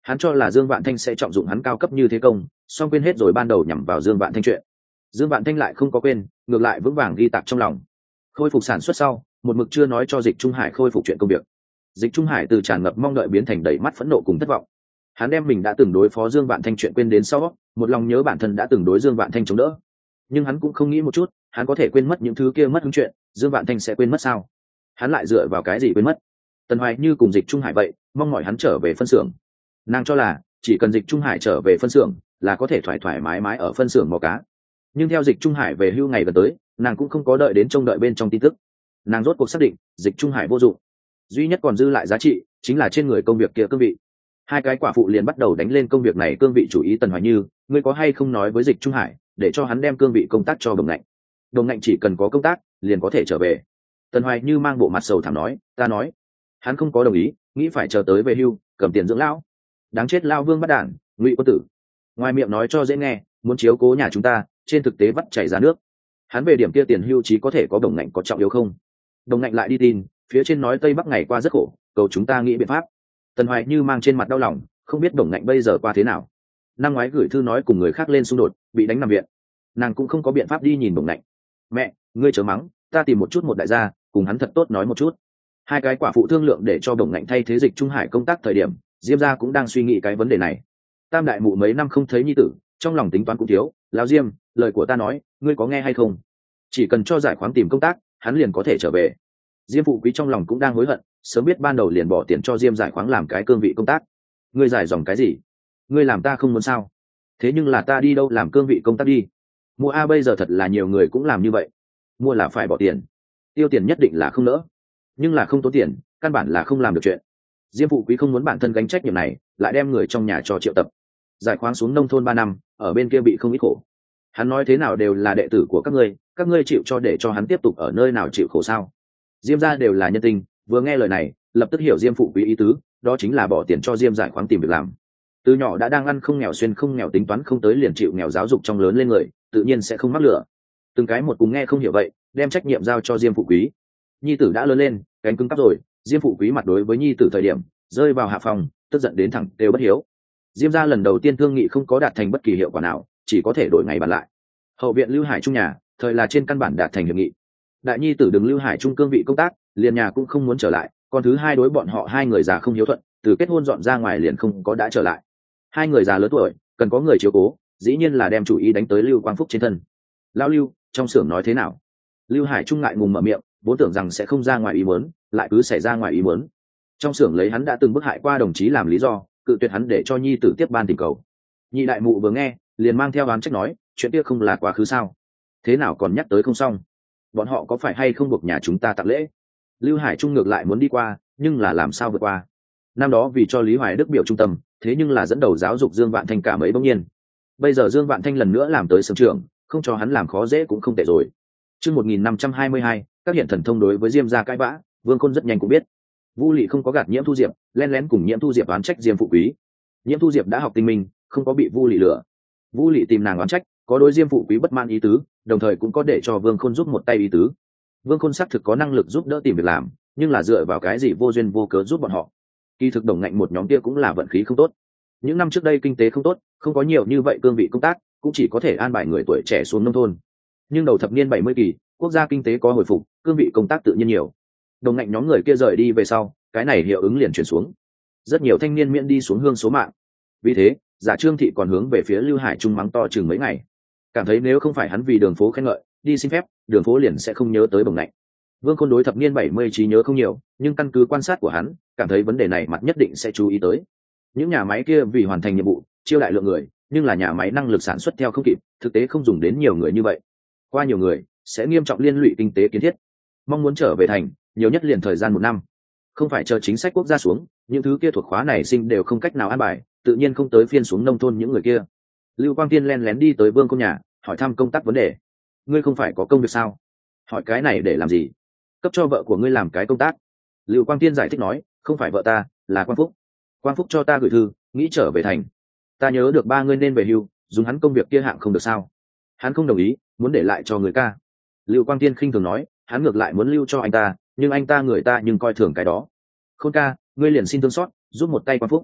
Hắn cho là Dương Vạn Thanh sẽ trọng dụng hắn cao cấp như thế công, song quên hết rồi ban đầu nhằm vào Dương Vạn Thanh chuyện. Dương Vạn Thanh lại không có quên, ngược lại vững vàng ghi tạc trong lòng. Khôi phục sản xuất sau, một mực chưa nói cho Dịch Trung Hải khôi phục chuyện công việc. Dịch Trung Hải từ tràn ngập mong đợi biến thành đầy mắt phẫn nộ cùng thất vọng. Hắn đem mình đã từng đối phó Dương Vạn Thanh chuyện quên đến sau, một lòng nhớ bản thân đã từng đối Dương Vạn Thanh chống đỡ. Nhưng hắn cũng không nghĩ một chút, hắn có thể quên mất những thứ kia mất hứng chuyện, Dương Vạn Thanh sẽ quên mất sao? Hắn lại dựa vào cái gì quên mất? Tần Hoài Như cùng Dịch Trung Hải vậy, mong mỏi hắn trở về phân xưởng. Nàng cho là chỉ cần Dịch Trung Hải trở về phân xưởng là có thể thoải thoải mái mái ở phân xưởng mò cá. Nhưng theo Dịch Trung Hải về hưu ngày gần tới, nàng cũng không có đợi đến trông đợi bên trong tin tức. Nàng rốt cuộc xác định Dịch Trung Hải vô dụng, duy nhất còn dư lại giá trị chính là trên người công việc kia cương vị. Hai cái quả phụ liền bắt đầu đánh lên công việc này cương vị chủ ý. Tần Hoài Như, ngươi có hay không nói với Dịch Trung Hải để cho hắn đem cương vị công tác cho Đồng Ngạnh? Đồng Ngạnh chỉ cần có công tác liền có thể trở về. Tần Hoài Như mang bộ mặt sầu thảm nói, ta nói hắn không có đồng ý, nghĩ phải chờ tới về hưu cầm tiền dưỡng lão. Đáng chết lao vương bắt đản, Ngụy Quân Tử. Ngoài miệng nói cho dễ nghe, muốn chiếu cố nhà chúng ta, trên thực tế vắt chảy ra nước. Hắn về điểm kia tiền hưu chí có thể có Đồng Ngạnh có trọng yếu không? Đồng Ngạnh lại đi tin phía trên nói Tây Bắc ngày qua rất khổ, cầu chúng ta nghĩ biện pháp. Tần Hoài Như mang trên mặt đau lòng, không biết Đồng Ngạnh bây giờ qua thế nào. Năm ngoái gửi thư nói cùng người khác lên xung đột, bị đánh nằm viện. Nàng cũng không có biện pháp đi nhìn Đồng Ngạnh. Mẹ, ngươi chớ mắng, ta tìm một chút một đại gia, cùng hắn thật tốt nói một chút. Hai cái quả phụ thương lượng để cho Đồng Ngạnh thay thế Dịch Trung Hải công tác thời điểm, Diêm gia cũng đang suy nghĩ cái vấn đề này. Tam đại mụ mấy năm không thấy nhi tử, trong lòng tính toán cũng thiếu. Lão Diêm, lời của ta nói, ngươi có nghe hay không? Chỉ cần cho giải khoáng tìm công tác, hắn liền có thể trở về. Diêm phụ quý trong lòng cũng đang hối hận, sớm biết ban đầu liền bỏ tiền cho Diêm giải khoáng làm cái cương vị công tác. Ngươi giải dòng cái gì? Ngươi làm ta không muốn sao? Thế nhưng là ta đi đâu làm cương vị công tác đi? Mua a bây giờ thật là nhiều người cũng làm như vậy. Mua là phải bỏ tiền, tiêu tiền nhất định là không nỡ, nhưng là không tốn tiền, căn bản là không làm được chuyện. Diêm phụ quý không muốn bản thân gánh trách nhiệm này, lại đem người trong nhà cho Triệu Tập. Giải khoáng xuống nông thôn ba năm, ở bên kia bị không ít khổ. Hắn nói thế nào đều là đệ tử của các ngươi, các ngươi chịu cho để cho hắn tiếp tục ở nơi nào chịu khổ sao? Diêm gia đều là nhân tình, vừa nghe lời này, lập tức hiểu Diêm phụ quý ý tứ, đó chính là bỏ tiền cho Diêm giải khoáng tìm việc làm. Từ nhỏ đã đang ăn không nghèo xuyên không nghèo tính toán không tới liền chịu nghèo giáo dục trong lớn lên người, tự nhiên sẽ không mắc lửa. Từng cái một cùng nghe không hiểu vậy, đem trách nhiệm giao cho Diêm phụ quý. Nhi tử đã lớn lên, cánh cứng cắp rồi, Diêm phụ quý mặt đối với nhi tử thời điểm rơi vào hạ phòng, tức giận đến thẳng đều bất hiếu. Diêm gia lần đầu tiên thương nghị không có đạt thành bất kỳ hiệu quả nào, chỉ có thể đổi ngày bàn lại. Hậu viện Lưu Hải Trung nhà, thời là trên căn bản đạt thành hiệp nghị. Đại nhi tử đừng Lưu Hải Trung cương vị công tác, liền nhà cũng không muốn trở lại, còn thứ hai đối bọn họ hai người già không hiếu thuận, từ kết hôn dọn ra ngoài liền không có đã trở lại. Hai người già lớn tuổi, cần có người chiếu cố, dĩ nhiên là đem chủ ý đánh tới Lưu Quang Phúc trên thân. Lão Lưu, trong xưởng nói thế nào? Lưu Hải Trung ngại ngùng mở miệng, vốn tưởng rằng sẽ không ra ngoài ý muốn, lại cứ xảy ra ngoài ý muốn. Trong xưởng lấy hắn đã từng bức hại qua đồng chí làm lý do, cự tuyệt hắn để cho nhi tử tiếp ban tình cầu. Nhị đại mụ vừa nghe, liền mang theo oán trách nói, chuyện kia không là quá khứ sao? Thế nào còn nhắc tới không xong? Bọn họ có phải hay không buộc nhà chúng ta tặng lễ? Lưu Hải Trung ngược lại muốn đi qua, nhưng là làm sao vượt qua? Năm đó vì cho Lý Hoài Đức biểu trung tâm, thế nhưng là dẫn đầu giáo dục Dương Vạn Thanh cả mấy bỗng nhiên. Bây giờ Dương Vạn Thanh lần nữa làm tới sưởng trưởng, không cho hắn làm khó dễ cũng không tệ rồi. Chương một nghìn năm trăm hai mươi hai, các hiện thần thông đối với Diêm gia cãi vã, Vương Khôn rất nhanh cũng biết. Vu Lị không có gạt Nhiễm Thu Diệp, lén lén cùng Nhiễm Thu Diệp oán trách Diêm phụ quý. Nhiễm Thu Diệp đã học tinh minh, không có bị Vu Lị lừa. Vu Lị tìm nàng oán trách, có đối Diêm phụ quý bất mãn ý tứ, đồng thời cũng có để cho Vương Khôn giúp một tay ý tứ. Vương Khôn xác thực có năng lực giúp đỡ tìm việc làm, nhưng là dựa vào cái gì vô duyên vô cớ giúp bọn họ. Kỳ thực Đồng Ngạnh một nhóm kia cũng là vận khí không tốt. Những năm trước đây kinh tế không tốt, không có nhiều như vậy cương vị công tác, cũng chỉ có thể an bài người tuổi trẻ xuống nông thôn. Nhưng đầu thập niên bảy mươi kỳ, quốc gia kinh tế có hồi phục, cương vị công tác tự nhiên nhiều. Đồng Ngạnh nhóm người kia rời đi về sau, cái này hiệu ứng liền chuyển xuống. Rất nhiều thanh niên miễn đi xuống hương số mạng. Vì thế, Giả Trương Thị còn hướng về phía Lưu Hải Trung mắng to chừng mấy ngày. Cảm thấy nếu không phải hắn vì Đường Phố khen ngợi, đi xin phép, Đường Phố liền sẽ không nhớ tới Đồng Ngạnh. Vương Khôn đối thập niên bảy mươi trí nhớ không nhiều, nhưng căn cứ quan sát của hắn, cảm thấy vấn đề này mặt nhất định sẽ chú ý tới. Những nhà máy kia vì hoàn thành nhiệm vụ, chiêu đại lượng người, nhưng là nhà máy năng lực sản xuất theo không kịp, thực tế không dùng đến nhiều người như vậy. Qua nhiều người, sẽ nghiêm trọng liên lụy kinh tế kiến thiết. Mong muốn trở về thành, nhiều nhất liền thời gian một năm. Không phải chờ chính sách quốc gia xuống, những thứ kia thuộc khóa này sinh đều không cách nào an bài, tự nhiên không tới phiên xuống nông thôn những người kia. Lưu Quang Tiên len lén đi tới Vương Khôn nhà, hỏi thăm công tác vấn đề. Ngươi không phải có công việc sao? Hỏi cái này để làm gì? Cấp cho vợ của ngươi làm cái công tác. Lưu Quang Tiên giải thích nói, không phải vợ ta, là Quang Phúc. Quang Phúc cho ta gửi thư, nghĩ trở về thành. Ta nhớ được ba ngươi nên về hưu, dùng hắn công việc kia hạng không được sao? Hắn không đồng ý, muốn để lại cho người ca. Lưu Quang Tiên khinh thường nói, hắn ngược lại muốn lưu cho anh ta, nhưng anh ta người ta nhưng coi thường cái đó. Khôn ca, ngươi liền xin thương xót, giúp một tay Quang Phúc.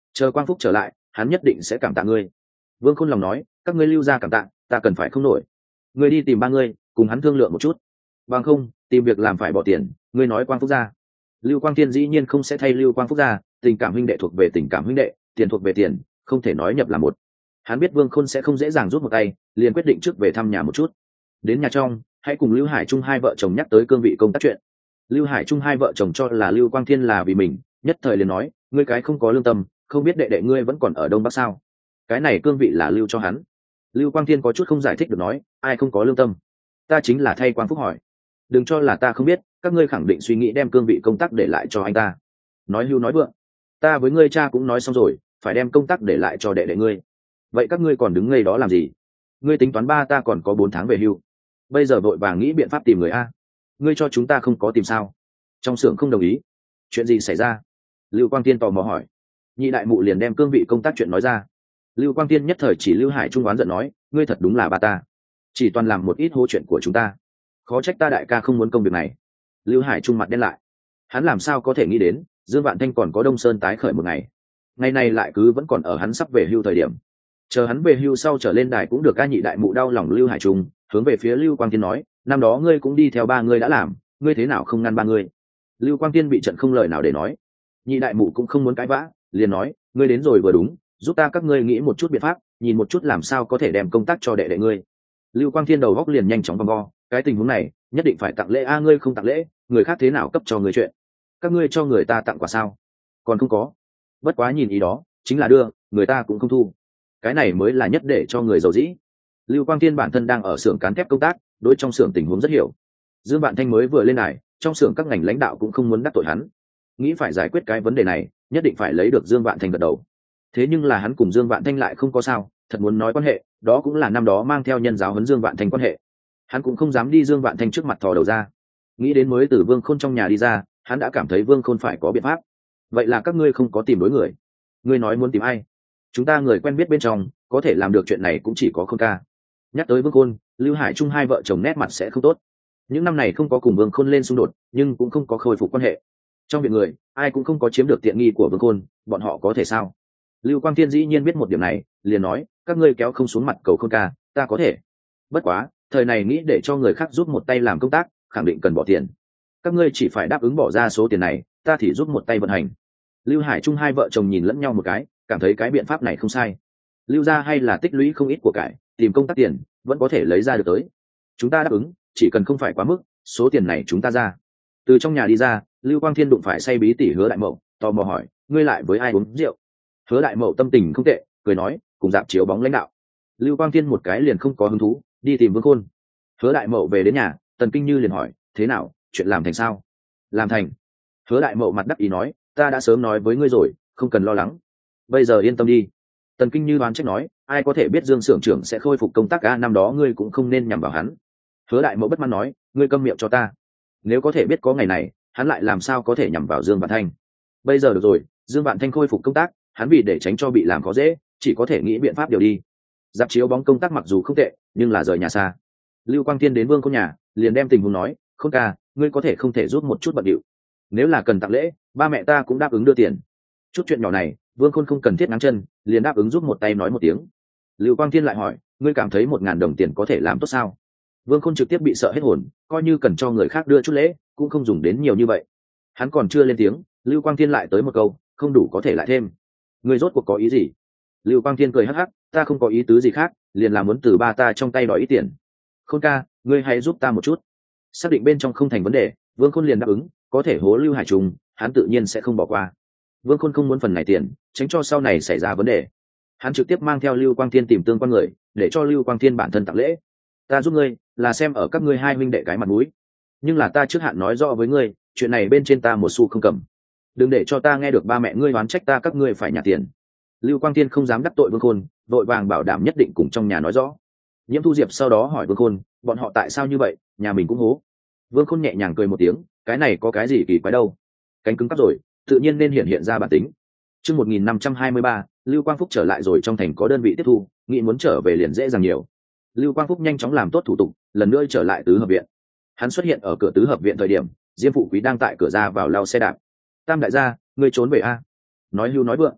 chờ Quang Phúc trở lại hắn nhất định sẽ cảm tạ ngươi. Vương Khôn lòng nói, các ngươi lưu ra cảm tạ ta cần phải không nổi. Ngươi đi tìm ba ngươi cùng hắn thương lượng một chút, bằng không tìm việc làm phải bỏ tiền. Ngươi nói Quang Phúc ra. Lưu Quang Thiên dĩ nhiên không sẽ thay Lưu Quang Phúc ra, tình cảm huynh đệ thuộc về tình cảm huynh đệ, tiền thuộc về tiền, không thể nói nhập là một. Hắn biết Vương Khôn sẽ không dễ dàng rút một tay, liền quyết định trước về thăm nhà một chút. Đến nhà trong, hãy cùng Lưu Hải Trung hai vợ chồng nhắc tới cương vị công tác chuyện. Lưu Hải Trung hai vợ chồng cho là Lưu Quang Thiên là vì mình, nhất thời liền nói, ngươi cái không có lương tâm, không biết đệ đệ ngươi vẫn còn ở Đông Bắc sao? Cái này cương vị là lưu cho hắn. Lưu Quang Thiên có chút không giải thích được nói, ai không có lương tâm? Ta chính là thay Quang Phúc hỏi. Đừng cho là ta không biết, các ngươi khẳng định suy nghĩ đem cương vị công tác để lại cho anh ta. Nói hưu nói vượng, ta với ngươi cha cũng nói xong rồi, phải đem công tác để lại cho đệ đệ ngươi. Vậy các ngươi còn đứng ngây đó làm gì? Ngươi tính toán ba ta còn có bốn tháng về hưu, bây giờ vội vàng nghĩ biện pháp tìm người a. Ngươi cho chúng ta không có tìm sao? Trong xưởng không đồng ý. Chuyện gì xảy ra? Lưu Quang Tiên tò mò hỏi. Nhị đại mụ liền đem cương vị công tác chuyện nói ra. Lưu Quang Tiên nhất thời chỉ Lưu Hải Trung oán giận nói, ngươi thật đúng là ba ta, chỉ toàn làm một ít hô chuyện của chúng ta, khó trách ta đại ca không muốn công việc này. Lưu Hải Trung mặt đen lại, hắn làm sao có thể nghĩ đến Dương Vạn Thanh còn có Đông Sơn tái khởi một ngày, ngày này lại cứ vẫn còn ở hắn sắp về hưu thời điểm. Chờ hắn về hưu sau trở lên đài cũng được. Ca nhị đại mụ đau lòng Lưu Hải Trung, hướng về phía Lưu Quang Tiên nói, năm đó ngươi cũng đi theo ba ngươi đã làm, ngươi thế nào không ngăn ba ngươi? Lưu Quang Tiên bị trận không lời nào để nói. Nhị đại mụ cũng không muốn cãi vã, liền nói, ngươi đến rồi vừa đúng, giúp ta các ngươi nghĩ một chút biện pháp, nhìn một chút làm sao có thể đem công tác cho đệ đệ ngươi. Lưu Quang Thiên đầu góc liền nhanh chóng vòng vo, cái tình huống này nhất định phải tặng lễ a, ngươi không tặng lễ, người khác thế nào cấp cho người chuyện? Các ngươi cho người ta tặng quà sao? Còn không có. Bất quá nhìn ý đó, chính là đưa, người ta cũng không thu. Cái này mới là nhất để cho người giàu dĩ. Lưu Quang Thiên bản thân đang ở xưởng cán thép công tác, đối trong xưởng tình huống rất hiểu. Dương Vạn Thanh mới vừa lên đài, trong xưởng các ngành lãnh đạo cũng không muốn đắc tội hắn, nghĩ phải giải quyết cái vấn đề này, nhất định phải lấy được Dương Vạn Thanh gật đầu. Thế nhưng là hắn cùng Dương Vạn Thanh lại không có sao, thật muốn nói quan hệ, đó cũng là năm đó mang theo nhân giáo huấn Dương Vạn Thanh quan hệ. Hắn cũng không dám đi Dương Vạn Thanh trước mặt thò đầu ra. Nghĩ đến mới từ Vương Khôn trong nhà đi ra, hắn đã cảm thấy Vương Khôn phải có biện pháp. Vậy là các ngươi không có tìm đối người? Ngươi nói muốn tìm ai? Chúng ta người quen biết bên trong, có thể làm được chuyện này cũng chỉ có Khôn ca. Nhắc tới Vương Khôn, Lưu Hải Trung hai vợ chồng nét mặt sẽ không tốt. Những năm này không có cùng Vương Khôn lên xung đột, nhưng cũng không có khôi phục quan hệ. Trong viện người, ai cũng không có chiếm được tiện nghi của Vương Khôn, bọn họ có thể sao? Lưu Quang Thiên dĩ nhiên biết một điểm này, liền nói, các ngươi kéo không xuống mặt cầu Khôn ca, ta có thể. Bất quá, thời này nghĩ để cho người khác giúp một tay làm công tác, khẳng định cần bỏ tiền. Các ngươi chỉ phải đáp ứng bỏ ra số tiền này, ta thì giúp một tay vận hành. Lưu Hải Trung hai vợ chồng nhìn lẫn nhau một cái, cảm thấy cái biện pháp này không sai. Lưu gia hay là tích lũy không ít của cải, tìm công tác tiền vẫn có thể lấy ra được tới. Chúng ta đáp ứng, chỉ cần không phải quá mức, số tiền này chúng ta ra. Từ trong nhà đi ra, Lưu Quang Thiên đụng phải say bí tỷ Hứa Đại Mậu, tò mò hỏi, ngươi lại với ai uống rượu? Hứa Đại Mậu tâm tình không tệ, cười nói, cùng dạp chiếu bóng lãnh đạo. Lưu Quang Thiên một cái liền không có hứng thú, đi tìm Vương Khôn. Hứa Đại Mậu về đến nhà, Tần Kinh Như liền hỏi, thế nào, chuyện làm thành sao? Làm thành. Hứa Đại Mậu mặt đắc ý nói, ta đã sớm nói với ngươi rồi, không cần lo lắng. Bây giờ yên tâm đi. Tần Kinh Như đoán trách nói, ai có thể biết Dương xưởng trưởng sẽ khôi phục công tác a, năm đó ngươi cũng không nên nhằm vào hắn. Hứa Đại Mậu bất mãn nói, ngươi câm miệng cho ta. Nếu có thể biết có ngày này, hắn lại làm sao có thể nhằm vào Dương Vạn Thanh. Bây giờ được rồi, Dương Vạn Thanh khôi phục công tác, hắn vì để tránh cho bị làm khó dễ, chỉ có thể nghĩ biện pháp điều đi. Dạp chiếu bóng công tác mặc dù không tệ, nhưng là rời nhà xa. Lưu Quang Thiên đến Vương Khôn nhà, liền đem tình huống nói, Khôn ca, ngươi có thể không thể giúp một chút bận điệu. Nếu là cần tặng lễ, ba mẹ ta cũng đáp ứng đưa tiền. Chút chuyện nhỏ này, Vương Khôn không cần thiết ngáng chân, liền đáp ứng giúp một tay nói một tiếng. Lưu Quang Thiên lại hỏi, ngươi cảm thấy một ngàn đồng tiền có thể làm tốt sao? Vương Khôn trực tiếp bị sợ hết hồn, coi như cần cho người khác đưa chút lễ, cũng không dùng đến nhiều như vậy. Hắn còn chưa lên tiếng, Lưu Quang Thiên lại tới một câu, không đủ có thể lại thêm. Ngươi rốt cuộc có ý gì? Lưu Quang Thiên cười hắc hắc, ta không có ý tứ gì khác, liền là muốn từ ba ta trong tay đòi ít tiền. Khôn ca, ngươi hãy giúp ta một chút. Xác định bên trong không thành vấn đề, Vương Khôn liền đáp ứng, có thể hố Lưu Hải Trung, hắn tự nhiên sẽ không bỏ qua. Vương Khôn không muốn phần này tiền, tránh cho sau này xảy ra vấn đề. Hắn trực tiếp mang theo Lưu Quang Thiên tìm tương quan người, để cho Lưu Quang Thiên bản thân tặng lễ. Ta giúp ngươi, là xem ở các ngươi hai huynh đệ cái mặt mũi. Nhưng là ta trước hạn nói rõ với ngươi, chuyện này bên trên ta một xu không cầm. Đừng để cho ta nghe được ba mẹ ngươi oán trách ta các ngươi phải nhả tiền. Lưu Quang Thiên không dám đắc tội Vương Khôn, vội vàng bảo đảm nhất định cùng trong nhà nói rõ. Nhiễm Thu Diệp sau đó hỏi Vương Khôn, bọn họ tại sao như vậy, nhà mình cũng hố. Vương Khôn nhẹ nhàng cười một tiếng, cái này có cái gì kỳ quái đâu, cánh cứng cắp rồi, tự nhiên nên hiện hiện ra bản tính. Chương một nghìn năm trăm hai mươi ba, Lưu Quang Phúc trở lại rồi, trong thành có đơn vị tiếp thu, nghĩ muốn trở về liền dễ dàng nhiều. Lưu Quang Phúc nhanh chóng làm tốt thủ tục, lần nữa trở lại tứ hợp viện. Hắn xuất hiện ở cửa tứ hợp viện thời điểm, Diêm Phụ Quý đang tại cửa ra vào lau xe đạp. Tam đại gia, ngươi trốn về a? Nói hưu nói vượng.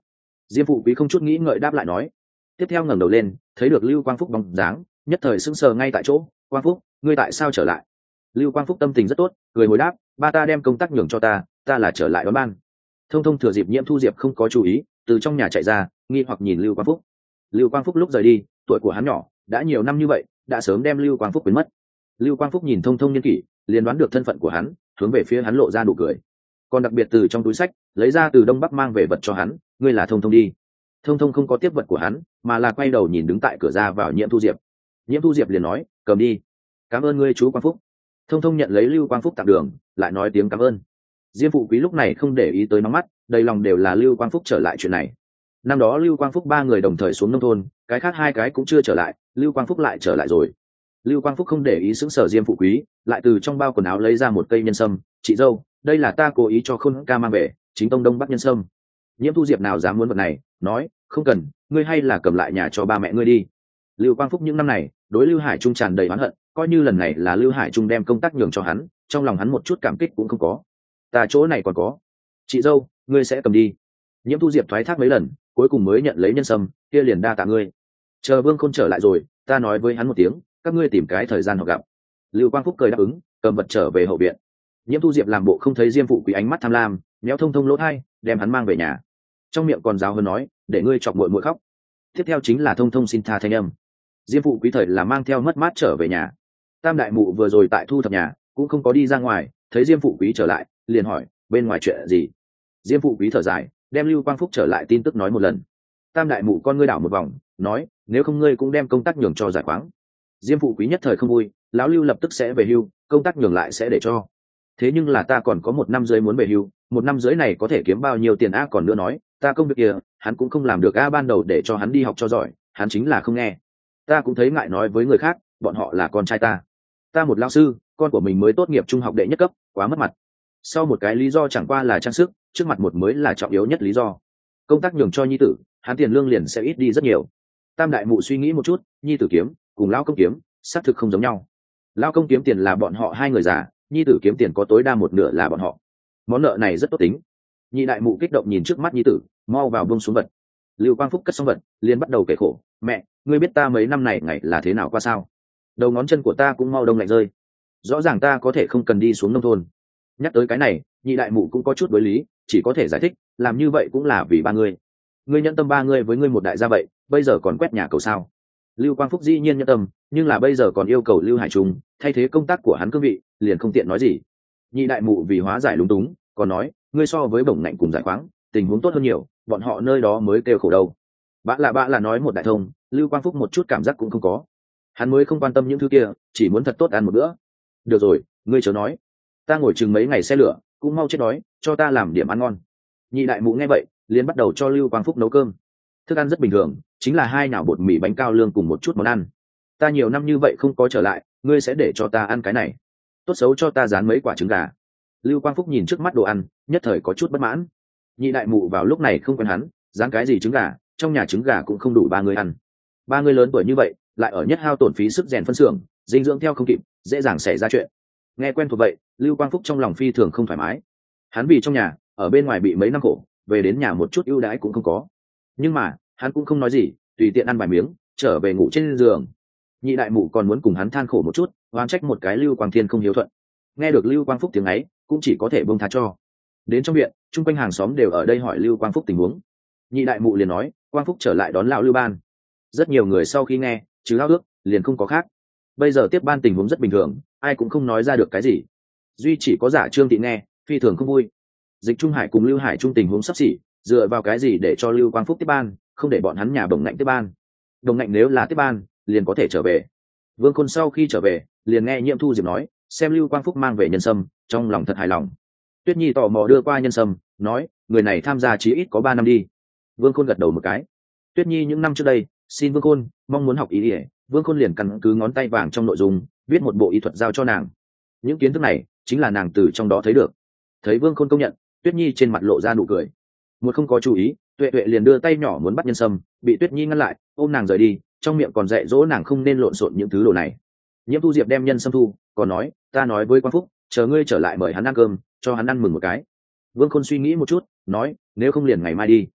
Diêm phụ quý không chút nghĩ ngợi đáp lại nói. Tiếp theo ngẩng đầu lên thấy được Lưu Quang Phúc bóng dáng, nhất thời sững sờ ngay tại chỗ. Quang Phúc, ngươi tại sao trở lại? Lưu Quang Phúc tâm tình rất tốt, cười hồi đáp, ba ta đem công tác nhường cho ta, ta là trở lại đón ban. Thông Thông thừa dịp Nhiễm Thu Diệp không có chú ý, từ trong nhà chạy ra, nghi hoặc nhìn Lưu Quang Phúc. Lưu Quang Phúc lúc rời đi, tuổi của hắn nhỏ, đã nhiều năm như vậy, đã sớm đem Lưu Quang Phúc quên mất. Lưu Quang Phúc nhìn Thông Thông niên kỷ, liền đoán được thân phận của hắn, hướng về phía hắn lộ ra nụ cười. Còn đặc biệt từ trong túi sách lấy ra từ Đông Bắc mang về vật cho hắn, ngươi là Thông Thông đi. Thông Thông không có tiếp vật của hắn, mà là quay đầu nhìn đứng tại cửa ra vào Nhiễm Thu Diệp. Nhiễm Thu Diệp liền nói, cầm đi. Cảm ơn ngươi chú Quang Phúc. Thông Thông nhận lấy Lưu Quang Phúc tặng đường, lại nói tiếng cảm ơn. Diêm phụ quý lúc này không để ý tới nóng mắt, đầy lòng đều là Lưu Quang Phúc trở lại chuyện này. Năm đó Lưu Quang Phúc ba người đồng thời xuống nông thôn, cái khác hai cái cũng chưa trở lại, Lưu Quang Phúc lại trở lại rồi. Lưu Quang Phúc không để ý sững sờ Diêm phụ quý, lại từ trong bao quần áo lấy ra một cây nhân sâm. Chị dâu, đây là ta cố ý cho Khôn ca mang về, chính tông Đông Bắc nhân sâm. Nhiễm Thu Diệp nào dám muốn vật này, nói, không cần, ngươi hay là cầm lại nhà cho ba mẹ ngươi đi. Lưu Quang Phúc những năm này đối Lưu Hải Trung tràn đầy oán hận, coi như lần này là Lưu Hải Trung đem công tác nhường cho hắn, trong lòng hắn một chút cảm kích cũng không có. Ta chỗ này còn có. Chị dâu, ngươi sẽ cầm đi. Nhiễm Thu Diệp thoái thác mấy lần, cuối cùng mới nhận lấy nhân sâm, kia liền đa tạ ngươi. Chờ Vương Khôn trở lại rồi, ta nói với hắn một tiếng, các ngươi tìm cái thời gian họ gặp. Lưu Quang Phúc cười đáp ứng, cầm vật trở về hậu viện. Nhiễm Thu Diệp làm bộ không thấy Diêm phụ quý ánh mắt tham lam, méo Thông Thông lỗ tai, đem hắn mang về nhà. Trong miệng còn giáo hơn nói, để ngươi chọc muội muội khóc. Tiếp theo chính là Thông Thông xin tha thanh âm. Diêm phụ quý thời là mang theo mất mát trở về nhà. Tam đại mụ vừa rồi tại thu thập nhà, cũng không có đi ra ngoài, thấy Diêm phụ quý trở lại, liền hỏi, bên ngoài chuyện gì? Diêm phụ quý thở dài, đem Lưu Quang Phúc trở lại tin tức nói một lần. Tam đại mụ con ngươi đảo một vòng, nói, nếu không ngươi cũng đem công tác nhường cho giải khoáng. Diêm phụ quý nhất thời không vui, lão Lưu lập tức sẽ về hưu, công tác nhường lại sẽ để cho. Thế nhưng là ta còn có một năm rưỡi muốn về hưu, một năm rưỡi này có thể kiếm bao nhiêu tiền a? Còn nữa nói, ta công việc kia, hắn cũng không làm được a. Ban đầu để cho hắn đi học cho giỏi, hắn chính là không nghe. Ta cũng thấy ngại nói với người khác, bọn họ là con trai ta. Ta một lao sư, con của mình mới tốt nghiệp trung học đệ nhất cấp, quá mất mặt. Sau một cái lý do chẳng qua là trang sức, trước mặt một mới là trọng yếu nhất lý do. Công tác nhường cho nhi tử, hắn tiền lương liền sẽ ít đi rất nhiều. Tam đại mụ suy nghĩ một chút, nhi tử kiếm cùng lão công kiếm xác thực không giống nhau. Lão công kiếm tiền là bọn họ hai người già, nhi tử kiếm tiền có tối đa một nửa là bọn họ. Món nợ này rất tốt tính. Nhị đại mụ kích động nhìn trước mắt nhi tử, mau vào buông xuống vật. Lưu Quang Phúc cất xong vật, liền bắt đầu kể khổ, mẹ, ngươi biết ta mấy năm này ngày là thế nào qua sao? Đầu ngón chân của ta cũng mau đông lạnh rơi. Rõ ràng ta có thể không cần đi xuống nông thôn. Nhắc tới cái này, nhị đại mụ cũng có chút đối lý, chỉ có thể giải thích, làm như vậy cũng là vì ba ngươi. Ngươi nhận tâm ba ngươi với ngươi một đại gia vậy, bây giờ còn quét nhà cầu sao? Lưu Quang Phúc dĩ nhiên nhận tâm, nhưng là bây giờ còn yêu cầu Lưu Hải Trung thay thế công tác của hắn cương vị, liền không tiện nói gì. Nhị đại mụ vì hóa giải lúng túng, còn nói, ngươi so với bổng ngạnh cùng giải khoáng, tình huống tốt hơn nhiều, bọn họ nơi đó mới kêu khổ đâu. Bạ là bạ là nói một đại thông, Lưu Quang Phúc một chút cảm giác cũng không có. Hắn mới không quan tâm những thứ kia, chỉ muốn thật tốt ăn một bữa. Được rồi, ngươi chớ nói. Ta ngồi chừng mấy ngày xe lửa, cũng mau chết đói, cho ta làm điểm ăn ngon. Nhị đại mụ nghe vậy, liền bắt đầu cho Lưu Quang Phúc nấu cơm. Thức ăn rất bình thường, chính là hai nảo bột mì bánh cao lương cùng một chút món ăn. Ta nhiều năm như vậy không có trở lại, ngươi sẽ để cho ta ăn cái này. Tốt xấu cho ta rán mấy quả trứng gà. Lưu Quang Phúc nhìn trước mắt đồ ăn, nhất thời có chút bất mãn. Nhị đại mụ vào lúc này không quen hắn, rán cái gì trứng gà, trong nhà trứng gà cũng không đủ ba người ăn. Ba người lớn tuổi như vậy, lại ở nhất hao tổn phí sức rèn phân xưởng, dinh dưỡng theo không kịp, dễ dàng xảy ra chuyện. Nghe quen thuộc vậy, Lưu Quang Phúc trong lòng phi thường không thoải mái. Hắn vì trong nhà, ở bên ngoài bị mấy năm khổ, về đến nhà một chút ưu đãi cũng không có. Nhưng mà, hắn cũng không nói gì, tùy tiện ăn vài miếng, trở về ngủ trên giường. Nhị đại mụ còn muốn cùng hắn than khổ một chút, oán trách một cái Lưu Quang Thiên không hiếu thuận. Nghe được Lưu Quang Phúc tiếng ấy, cũng chỉ có thể buông tha cho. Đến trong viện, chung quanh hàng xóm đều ở đây hỏi Lưu Quang Phúc tình huống. Nhị đại mụ liền nói, Quang Phúc trở lại đón lão Lưu Ban. Rất nhiều người sau khi nghe, chứ lao ước, liền không có khác. Bây giờ tiếp ban tình huống rất bình thường, ai cũng không nói ra được cái gì. Duy chỉ có giả Trương Thị nghe, phi thường không vui. Dịch Trung Hải cùng Lưu Hải Trung tình huống sắp xỉ, dựa vào cái gì để cho Lưu Quang Phúc tiếp ban, không để bọn hắn nhà Đồng Ngạnh tiếp ban. Đồng Ngạnh nếu là tiếp ban, liền có thể trở về. Vương Khôn sau khi trở về, liền nghe Nhiệm Thu Diệp nói, xem Lưu Quang Phúc mang về nhân sâm, trong lòng thật hài lòng. Tuyết Nhi tò mò đưa qua nhân sâm, nói, người này tham gia chí ít có ba năm đi. Vương Khôn gật đầu một cái. Tuyết Nhi những năm trước đây, xin Vương Khôn mong muốn học y y, Vương Khôn liền căn cứ ngón tay vàng trong nội dung, viết một bộ y thuật giao cho nàng. Những kiến thức này chính là nàng từ trong đó thấy được. Thấy Vương Khôn công nhận, Tuyết Nhi trên mặt lộ ra nụ cười. Một không có chú ý, Tuệ Tuệ liền đưa tay nhỏ muốn bắt nhân sâm, bị Tuyết Nhi ngăn lại, ôm nàng rời đi, trong miệng còn dạy dỗ nàng không nên lộn xộn những thứ đồ này. Nhiễm Thu Diệp đem nhân sâm thu, còn nói, ta nói với Quang Phúc, chờ ngươi trở lại mời hắn ăn cơm, cho hắn ăn mừng một cái. Vương Khôn suy nghĩ một chút, nói, nếu không liền ngày mai đi.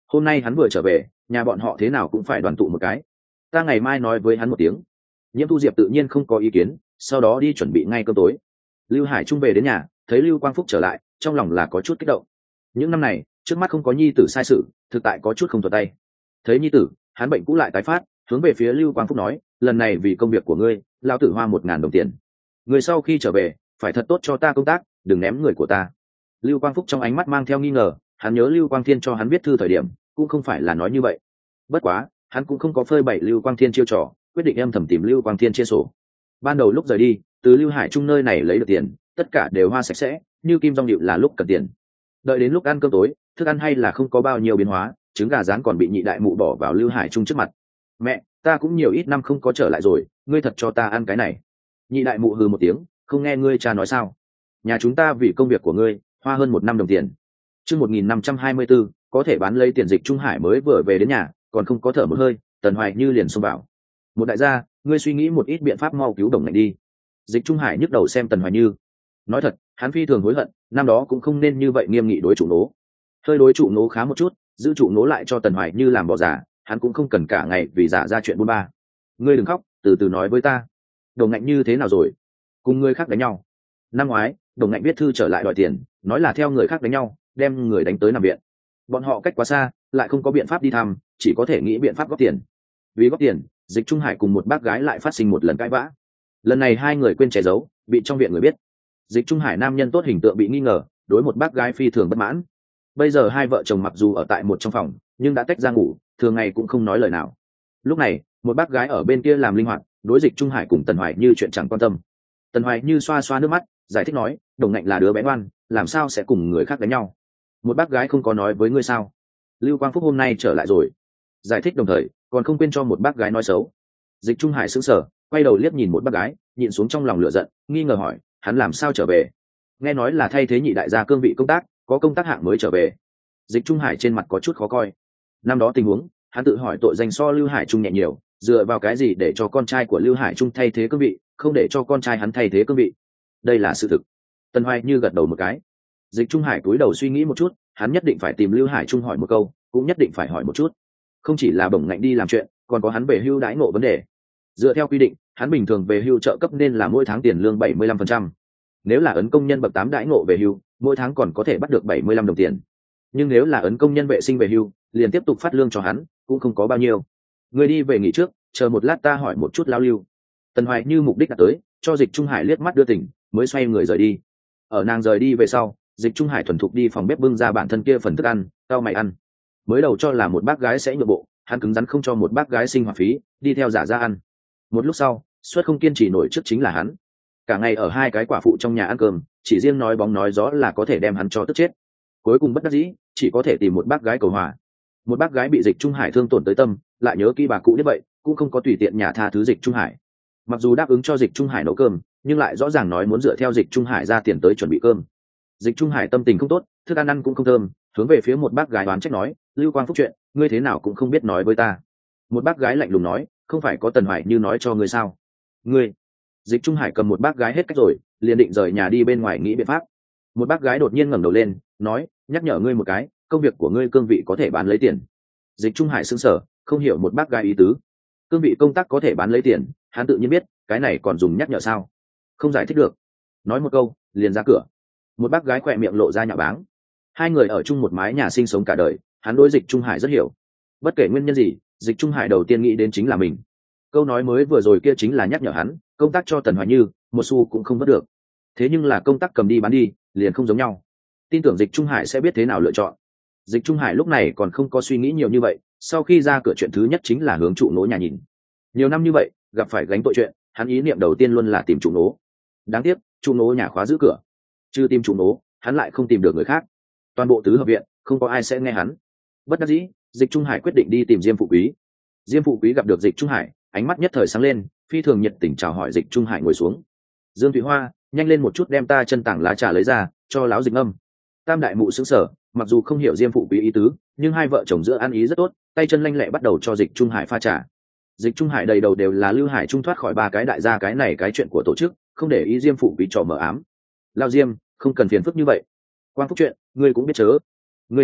hôm nay hắn vừa trở về, nhà bọn họ thế nào cũng phải đoàn tụ một cái. Ta ngày mai nói với hắn một tiếng. Nhiễm Thu Diệp tự nhiên không có ý kiến, sau đó đi chuẩn bị ngay cơm tối. Lưu Hải Trung về đến nhà, thấy Lưu Quang Phúc trở lại, trong lòng là có chút kích động. Những năm này, trước mắt không có nhi tử sai sự, thực tại có chút không thuận tay. Thấy nhi tử, hắn bệnh cũ lại tái phát, hướng về phía Lưu Quang Phúc nói, lần này vì công việc của ngươi, lao tử hoa một ngàn đồng tiền. Người sau khi trở về, phải thật tốt cho ta công tác, đừng ném người của ta. Lưu Quang Phúc trong ánh mắt mang theo nghi ngờ, hắn nhớ Lưu Quang Thiên cho hắn viết thư thời điểm, cũng không phải là nói như vậy. Bất quá, hắn cũng không có phơi bày Lưu Quang Thiên chiêu trò, quyết định em thầm tìm Lưu Quang Thiên chia sổ. Ban đầu lúc rời đi, từ Lưu Hải Trung nơi này lấy được tiền, tất cả đều hoa sạch sẽ, như kim rong điệu là lúc cần tiền. Đợi đến lúc ăn cơm tối, thức ăn hay là không có bao nhiêu biến hóa, trứng gà rán còn bị nhị đại mụ bỏ vào Lưu Hải Trung trước mặt. Mẹ, ta cũng nhiều ít năm không có trở lại rồi, ngươi thật cho ta ăn cái này. Nhị đại mụ hừ một tiếng, không nghe ngươi cha nói sao? Nhà chúng ta vì công việc của ngươi, hoa hơn một năm đồng tiền. Chương một nghìn năm trăm hai mươi b ố có thể bán lấy tiền. Dịch Trung Hải mới vừa về đến nhà, còn không có thở một hơi, Tần Hoài Như liền xông vào. Một đại gia, ngươi suy nghĩ một ít biện pháp mau cứu Đồng Ngạnh đi. Dịch Trung Hải nhức đầu xem Tần Hoài Như. Nói thật, hắn phi thường hối hận, năm đó cũng không nên như vậy nghiêm nghị đối trụ nố. Hơi đối trụ nố khá một chút, giữ trụ nố lại cho Tần Hoài Như làm bỏ giả, hắn cũng không cần cả ngày vì giả ra chuyện buôn ba. Ngươi đừng khóc, từ từ nói với ta. Đồng Ngạnh như thế nào rồi? Cùng người khác đánh nhau. Năm ngoái, Đồng Ngạnh viết thư trở lại đòi tiền, nói là theo người khác đánh nhau, đem người đánh tới nằm viện. Bọn họ cách quá xa, lại không có biện pháp đi thăm, chỉ có thể nghĩ biện pháp góp tiền. Vì góp tiền, Dịch Trung Hải cùng một bác gái lại phát sinh một lần cãi vã. Lần này hai người quên che giấu, bị trong viện người biết. Dịch Trung Hải nam nhân tốt hình tượng bị nghi ngờ, đối một bác gái phi thường bất mãn. Bây giờ hai vợ chồng mặc dù ở tại một trong phòng, nhưng đã tách ra ngủ, thường ngày cũng không nói lời nào. Lúc này, một bác gái ở bên kia làm linh hoạt, đối Dịch Trung Hải cùng Tần Hoài Như chuyện chẳng quan tâm. Tần Hoài Như xoa xoa nước mắt, giải thích nói, Đồng Ngạnh là đứa bé ngoan, làm sao sẽ cùng người khác đánh nhau? Một bác gái không có nói với ngươi sao? Lưu Quang Phúc hôm nay trở lại rồi. Giải thích đồng thời, còn không quên cho một bác gái nói xấu. Dịch Trung Hải sững sờ, quay đầu liếc nhìn một bác gái, nhịn xuống trong lòng lửa giận, nghi ngờ hỏi, hắn làm sao trở về? Nghe nói là thay thế nhị đại gia cương vị công tác, có công tác hạng mới trở về. Dịch Trung Hải trên mặt có chút khó coi. Năm đó tình huống, hắn tự hỏi tội danh so Lưu Hải Trung nhẹ nhiều, dựa vào cái gì để cho con trai của Lưu Hải Trung thay thế cương vị, không để cho con trai hắn thay thế cương vị? Đây là sự thực. Tần Hoài Như gật đầu một cái. Dịch Trung Hải cúi đầu suy nghĩ một chút, hắn nhất định phải tìm Lưu Hải Trung hỏi một câu, cũng nhất định phải hỏi một chút. Không chỉ là Bổng Ngạnh đi làm chuyện, còn có hắn về hưu đãi ngộ vấn đề. Dựa theo quy định, hắn bình thường về hưu trợ cấp nên là mỗi tháng tiền lương bảy mươi lăm phần trăm. Nếu là ấn công nhân bậc tám đãi ngộ về hưu, mỗi tháng còn có thể bắt được bảy mươi lăm đồng tiền. Nhưng nếu là ấn công nhân vệ sinh về hưu, liền tiếp tục phát lương cho hắn, cũng không có bao nhiêu. Người đi về nghỉ trước, chờ một lát ta hỏi một chút lao Lưu. Tần Hoài Như mục đích đã tới, cho Dịch Trung Hải liếc mắt đưa tình, mới xoay người rời đi. Ở nàng rời đi về sau, Dịch Trung Hải thuần thục đi phòng bếp bưng ra bản thân kia phần thức ăn, tao mày ăn. Mới đầu cho là một bác gái sẽ nhượng bộ, hắn cứng rắn không cho một bác gái sinh hoạt phí, đi theo giả ra ăn. Một lúc sau, suất không kiên trì nổi trước chính là hắn. Cả ngày ở hai cái quả phụ trong nhà ăn cơm, chỉ riêng nói bóng nói gió là có thể đem hắn cho tức chết. Cuối cùng bất đắc dĩ, chỉ có thể tìm một bác gái cầu hòa. Một bác gái bị Dịch Trung Hải thương tổn tới tâm, lại nhớ kỹ bà cụ như vậy, cũng không có tùy tiện nhà tha thứ Dịch Trung Hải. Mặc dù đáp ứng cho Dịch Trung Hải nấu cơm, nhưng lại rõ ràng nói muốn dựa theo Dịch Trung Hải ra tiền tới chuẩn bị cơm. Dịch Trung Hải tâm tình không tốt, thức ăn ăn cũng không thơm, hướng về phía một bác gái đoán trách nói, Lưu Quang Phúc chuyện, ngươi thế nào cũng không biết nói với ta. Một bác gái lạnh lùng nói, không phải có Tần Hoài Như nói cho ngươi sao? Ngươi. Dịch Trung Hải cầm một bác gái hết cách rồi, liền định rời nhà đi bên ngoài nghĩ biện pháp. Một bác gái đột nhiên ngẩng đầu lên, nói, nhắc nhở ngươi một cái, công việc của ngươi cương vị có thể bán lấy tiền. Dịch Trung Hải sững sờ, không hiểu một bác gái ý tứ. Cương vị công tác có thể bán lấy tiền, hắn tự nhiên biết, cái này còn dùng nhắc nhở sao? Không giải thích được. Nói một câu, liền ra cửa. Một bác gái khỏe miệng lộ ra nhạo báng. Hai người ở chung một mái nhà sinh sống cả đời, hắn đối Dịch Trung Hải rất hiểu. Bất kể nguyên nhân gì, Dịch Trung Hải đầu tiên nghĩ đến chính là mình. Câu nói mới vừa rồi kia chính là nhắc nhở hắn, công tác cho Tần Hoài Như, một xu cũng không vớt được. Thế nhưng là công tác cầm đi bán đi, liền không giống nhau. Tin tưởng Dịch Trung Hải sẽ biết thế nào lựa chọn. Dịch Trung Hải lúc này còn không có suy nghĩ nhiều như vậy, sau khi ra cửa chuyện thứ nhất chính là hướng trụ nố nhà nhìn. Nhiều năm như vậy, gặp phải gánh tội chuyện, hắn ý niệm đầu tiên luôn là tìm trụ nố. Đáng tiếc, trụ nố nhà khóa giữ cửa. Chưa tìm trụ nố, hắn lại không tìm được người khác. Toàn bộ tứ hợp viện, không có ai sẽ nghe hắn. Bất đắc dĩ, Dịch Trung Hải quyết định đi tìm Diêm Phụ Quý. Diêm Phụ Quý gặp được Dịch Trung Hải, ánh mắt nhất thời sáng lên, phi thường nhiệt tình chào hỏi Dịch Trung Hải ngồi xuống. Dương Thụy Hoa, nhanh lên một chút đem ta chân tảng lá trà lấy ra, cho láo Dịch Âm. Tam đại mụ sững sờ, mặc dù không hiểu Diêm Phụ Quý ý tứ, nhưng hai vợ chồng giữa ăn ý rất tốt, tay chân lanh lẹ bắt đầu cho Dịch Trung Hải pha trà. Dịch Trung Hải đầy đầu đều là Lưu Hải Trung thoát khỏi ba cái đại gia cái này cái chuyện của tổ chức, không để ý Diêm Phụ Quý trò mờ ám. Lao Diêm, không cần phiền phức như vậy. Quang Phúc chuyện, ngươi cũng biết chớ. Ngươi nói,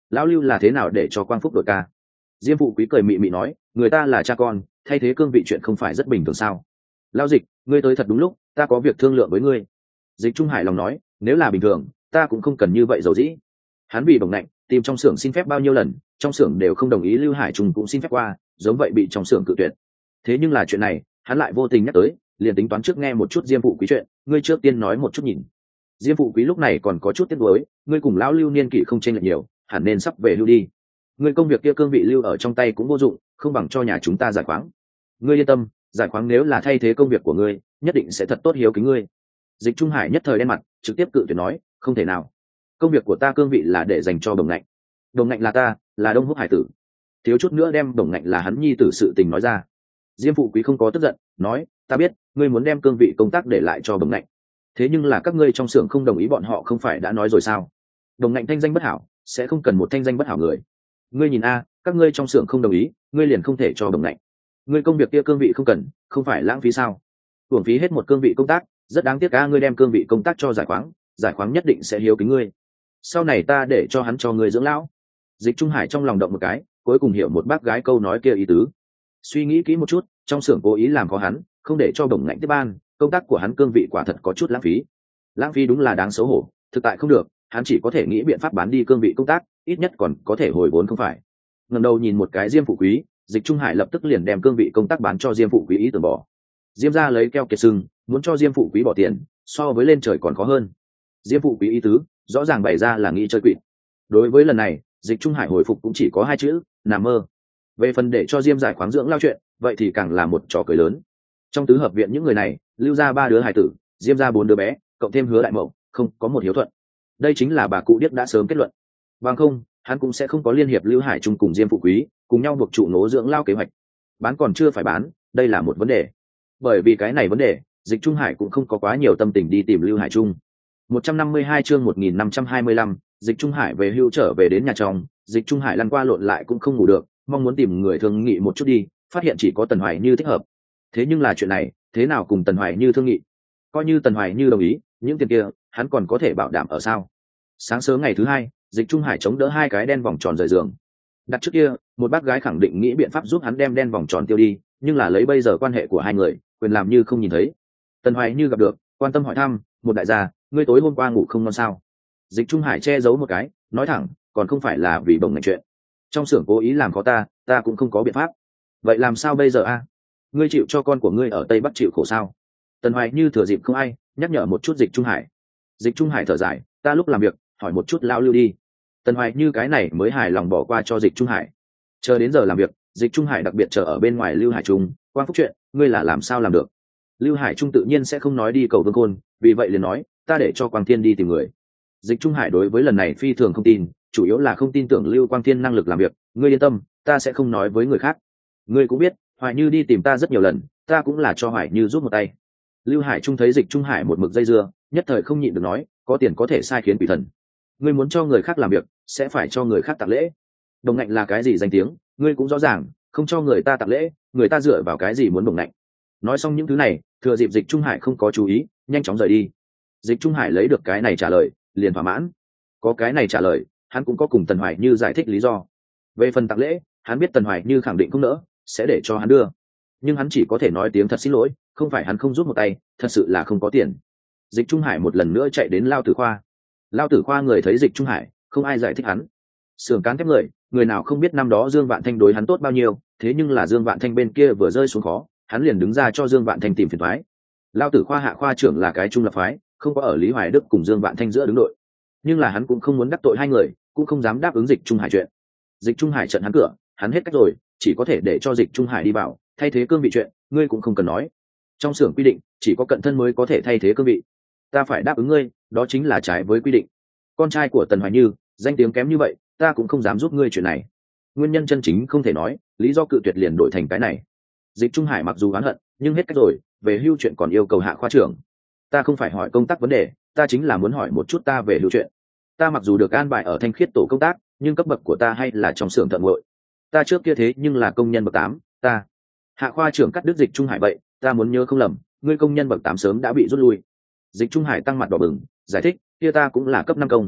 lão Lưu là thế nào để cho Quang Phúc đội ca? Diêm Phụ Quý cười mị mị nói, người ta là cha con, thay thế cương vị chuyện không phải rất bình thường sao? Lão Dịch, ngươi tới thật đúng lúc, ta có việc thương lượng với ngươi. Dịch Trung Hải lòng nói, nếu là bình thường, ta cũng không cần như vậy dầu dĩ. Hắn bị bồng nạnh, tìm trong xưởng xin phép bao nhiêu lần, trong xưởng đều không đồng ý, Lưu Hải Trung cũng xin phép qua, giống vậy bị trong xưởng cự tuyệt. Thế nhưng là chuyện này, hắn lại vô tình nhắc tới, liền tính toán trước nghe một chút Diêm Phụ Quý chuyện, ngươi trước tiên nói một chút nhìn. Diêm Phụ Quý lúc này còn có chút tiếc nuối, ngươi cùng lão Lưu niên kỷ không chênh lệch nhiều, hẳn nên sắp về hưu đi. Ngươi công việc kia cương vị lưu ở trong tay cũng vô dụng, không bằng cho nhà chúng ta giải khoáng. Ngươi yên tâm, giải khoáng nếu là thay thế công việc của ngươi, nhất định sẽ thật tốt hiếu kính ngươi. Dịch Trung Hải nhất thời đen mặt, trực tiếp cự tuyệt nói, không thể nào. Công việc của ta cương vị là để dành cho Đồng Ngạnh. Đồng Ngạnh là ta, là Đông Húc hải tử. Thiếu chút nữa đem Đồng Ngạnh là hắn nhi tử sự tình nói ra. Diêm Phụ Quý không có tức giận, nói, ta biết, ngươi muốn đem cương vị công tác để lại cho Đồng Ngạnh. Thế nhưng là các ngươi trong xưởng không đồng ý, bọn họ không phải đã nói rồi sao? Đồng Ngạnh thanh danh bất hảo, sẽ không cần một thanh danh bất hảo người. Ngươi nhìn a, các ngươi trong xưởng không đồng ý, ngươi liền không thể cho Đồng Ngạnh. Ngươi công việc kia cương vị không cần, không phải lãng phí sao? Uổng phí hết một cương vị công tác, rất đáng tiếc a, ngươi đem cương vị công tác cho giải khoáng, giải khoáng nhất định sẽ hiếu kính ngươi. Sau này ta để cho hắn cho ngươi dưỡng lão. Dịch Trung Hải trong lòng động một cái, cuối cùng hiểu một bác gái câu nói kia ý tứ. Suy nghĩ kỹ một chút, trong xưởng cố ý làm khó hắn, không để cho Đồng Ngạnh tiếp ban, công tác của hắn cương vị quả thật có chút lãng phí. Lãng phí đúng là đáng xấu hổ, thực tại không được, hắn chỉ có thể nghĩ biện pháp bán đi cương vị công tác, ít nhất còn có thể hồi vốn không phải. Ngẩng đầu nhìn một cái Diêm Phụ Quý, Dịch Trung Hải lập tức liền đem cương vị công tác bán cho Diêm Phụ Quý, ý tưởng bỏ. Diêm gia lấy keo kiệt sưng, muốn cho Diêm Phụ Quý bỏ tiền, so với lên trời còn khó hơn. Diêm Phụ Quý ý tứ rõ ràng bày ra là nghĩ chơi quỵt. Đối với lần này, Dịch Trung Hải hồi phục cũng chỉ có hai chữ, nằm mơ. Về phần để cho Diêm giải khoáng dưỡng lao chuyện, vậy thì càng là một trò cười lớn. Trong tứ hợp viện những người này, Lưu ra ba đứa hài tử, Diêm ra bốn đứa bé, cộng thêm Hứa Đại Mậu, không có một hiếu thuận. Đây chính là bà cụ điếc đã sớm kết luận. Bằng không, hắn cũng sẽ không có liên hiệp Lưu Hải Trung cùng Diêm Phụ Quý, cùng nhau buộc trụ nố dưỡng lao kế hoạch. Bán còn chưa phải bán, đây là một vấn đề. Bởi vì cái này vấn đề, Dịch Trung Hải cũng không có quá nhiều tâm tình đi tìm Lưu Hải Trung. một trăm năm mươi hai chương một nghìn năm trăm hai mươi lăm, Dịch Trung Hải về hưu trở về đến nhà trong, Dịch Trung Hải lăn qua lộn lại cũng không ngủ được, mong muốn tìm người thương nghị một chút đi, phát hiện chỉ có Tần Hoài Như thích hợp. Thế nhưng là chuyện này, thế nào cùng Tần Hoài Như thương nghị? Coi như Tần Hoài Như đồng ý, những tiền kia, hắn còn có thể bảo đảm ở sao? Sáng sớm ngày thứ hai, Dịch Trung Hải chống đỡ hai cái đen vòng tròn rời giường. Đặt trước kia, một bác gái khẳng định nghĩ biện pháp giúp hắn đem đen vòng tròn tiêu đi, nhưng là lấy bây giờ quan hệ của hai người, quyền làm như không nhìn thấy. Tần Hoài Như gặp được, quan tâm hỏi thăm, một đại gia, ngươi tối hôm qua ngủ không ngon sao? Dịch Trung Hải che giấu một cái, nói thẳng, còn không phải là vì bồng ngành chuyện. Trong xưởng cố ý làm khó ta, ta cũng không có biện pháp. Vậy làm sao bây giờ a? Ngươi chịu cho con của ngươi ở Tây Bắc chịu khổ sao? Tần Hoài Như thừa dịp không ai, nhắc nhở một chút Dịch Trung Hải. Dịch Trung Hải thở dài, ta lúc làm việc, hỏi một chút lão Lưu đi. Tần Hoài Như cái này mới hài lòng bỏ qua cho Dịch Trung Hải. Chờ đến giờ làm việc, Dịch Trung Hải đặc biệt chờ ở bên ngoài Lưu Hải Trung, Quang Phúc chuyện, ngươi là làm sao làm được? Lưu Hải Trung tự nhiên sẽ không nói đi cầu Vương Côn, vì vậy liền nói, ta để cho Quang Thiên đi tìm người. Dịch Trung Hải đối với lần này phi thường không tin, chủ yếu là không tin tưởng Lưu Quang Thiên năng lực làm việc, ngươi yên tâm, ta sẽ không nói với người khác. Ngươi cũng biết, Hoài Như đi tìm ta rất nhiều lần, ta cũng là cho Hoài Như giúp một tay. Lưu Hải Trung thấy Dịch Trung Hải một mực dây dưa, nhất thời không nhịn được nói, có tiền có thể sai khiến quỷ thần. Ngươi muốn cho người khác làm việc, sẽ phải cho người khác tặng lễ. Đồng ngạnh là cái gì danh tiếng, ngươi cũng rõ ràng, không cho người ta tặng lễ, người ta dựa vào cái gì muốn đồng ngạnh. Nói xong những thứ này, thừa dịp Dịch Trung Hải không có chú ý, nhanh chóng rời đi. Dịch Trung Hải lấy được cái này trả lời, liền thỏa mãn. Có cái này trả lời, hắn cũng có cùng Tần Hoài Như giải thích lý do. Về phần tặng lễ, hắn biết Tần Hoài Như khẳng định không nỡ, sẽ để cho hắn đưa. Nhưng hắn chỉ có thể nói tiếng thật xin lỗi, không phải hắn không giúp một tay, thật sự là không có tiền. Dịch Trung Hải một lần nữa chạy đến Lao Tử Khoa. Lao Tử Khoa người thấy Dịch Trung Hải, không ai giải thích hắn. Sưởng cán thép người, người nào không biết năm đó Dương Vạn Thanh đối hắn tốt bao nhiêu, thế nhưng là Dương Vạn Thanh bên kia vừa rơi xuống khó, hắn liền đứng ra cho Dương Vạn Thanh tìm phiền toái. Lao Tử Khoa hạ khoa trưởng là cái trung lập phái, không có ở Lý Hoài Đức cùng Dương Vạn Thanh giữa đứng đội. Nhưng là hắn cũng không muốn đắc tội hai người, cũng không dám đáp ứng Dịch Trung Hải chuyện. Dịch Trung Hải trận hắn cửa, hắn hết cách rồi, chỉ có thể để cho Dịch Trung Hải đi vào, thay thế cương vị chuyện, ngươi cũng không cần nói. Trong xưởng quy định, chỉ có cận thân mới có thể thay thế cương vị. Ta phải đáp ứng ngươi, đó chính là trái với quy định. Con trai của Tần Hoài Như, danh tiếng kém như vậy, ta cũng không dám giúp ngươi chuyện này. Nguyên nhân chân chính không thể nói, lý do cự tuyệt liền đổi thành cái này. Dịch Trung Hải mặc dù oán hận, nhưng hết cách rồi, về hưu chuyện còn yêu cầu hạ khoa trưởng. Ta không phải hỏi công tác vấn đề, ta chính là muốn hỏi một chút ta về hưu chuyện. Ta mặc dù được an bài ở Thanh Khiết tổ công tác, nhưng cấp bậc của ta hay là trong xưởng thợ nguội. Ta trước kia thế nhưng là công nhân bậc tám, ta. Hạ khoa trưởng cắt đứt Dịch Trung Hải vậy, ta muốn nhớ không lầm, ngươi công nhân bậc tám sớm đã bị rút lui. Dịch Trung Hải tăng mặt đỏ bừng, giải thích, kia ta cũng là cấp năm công.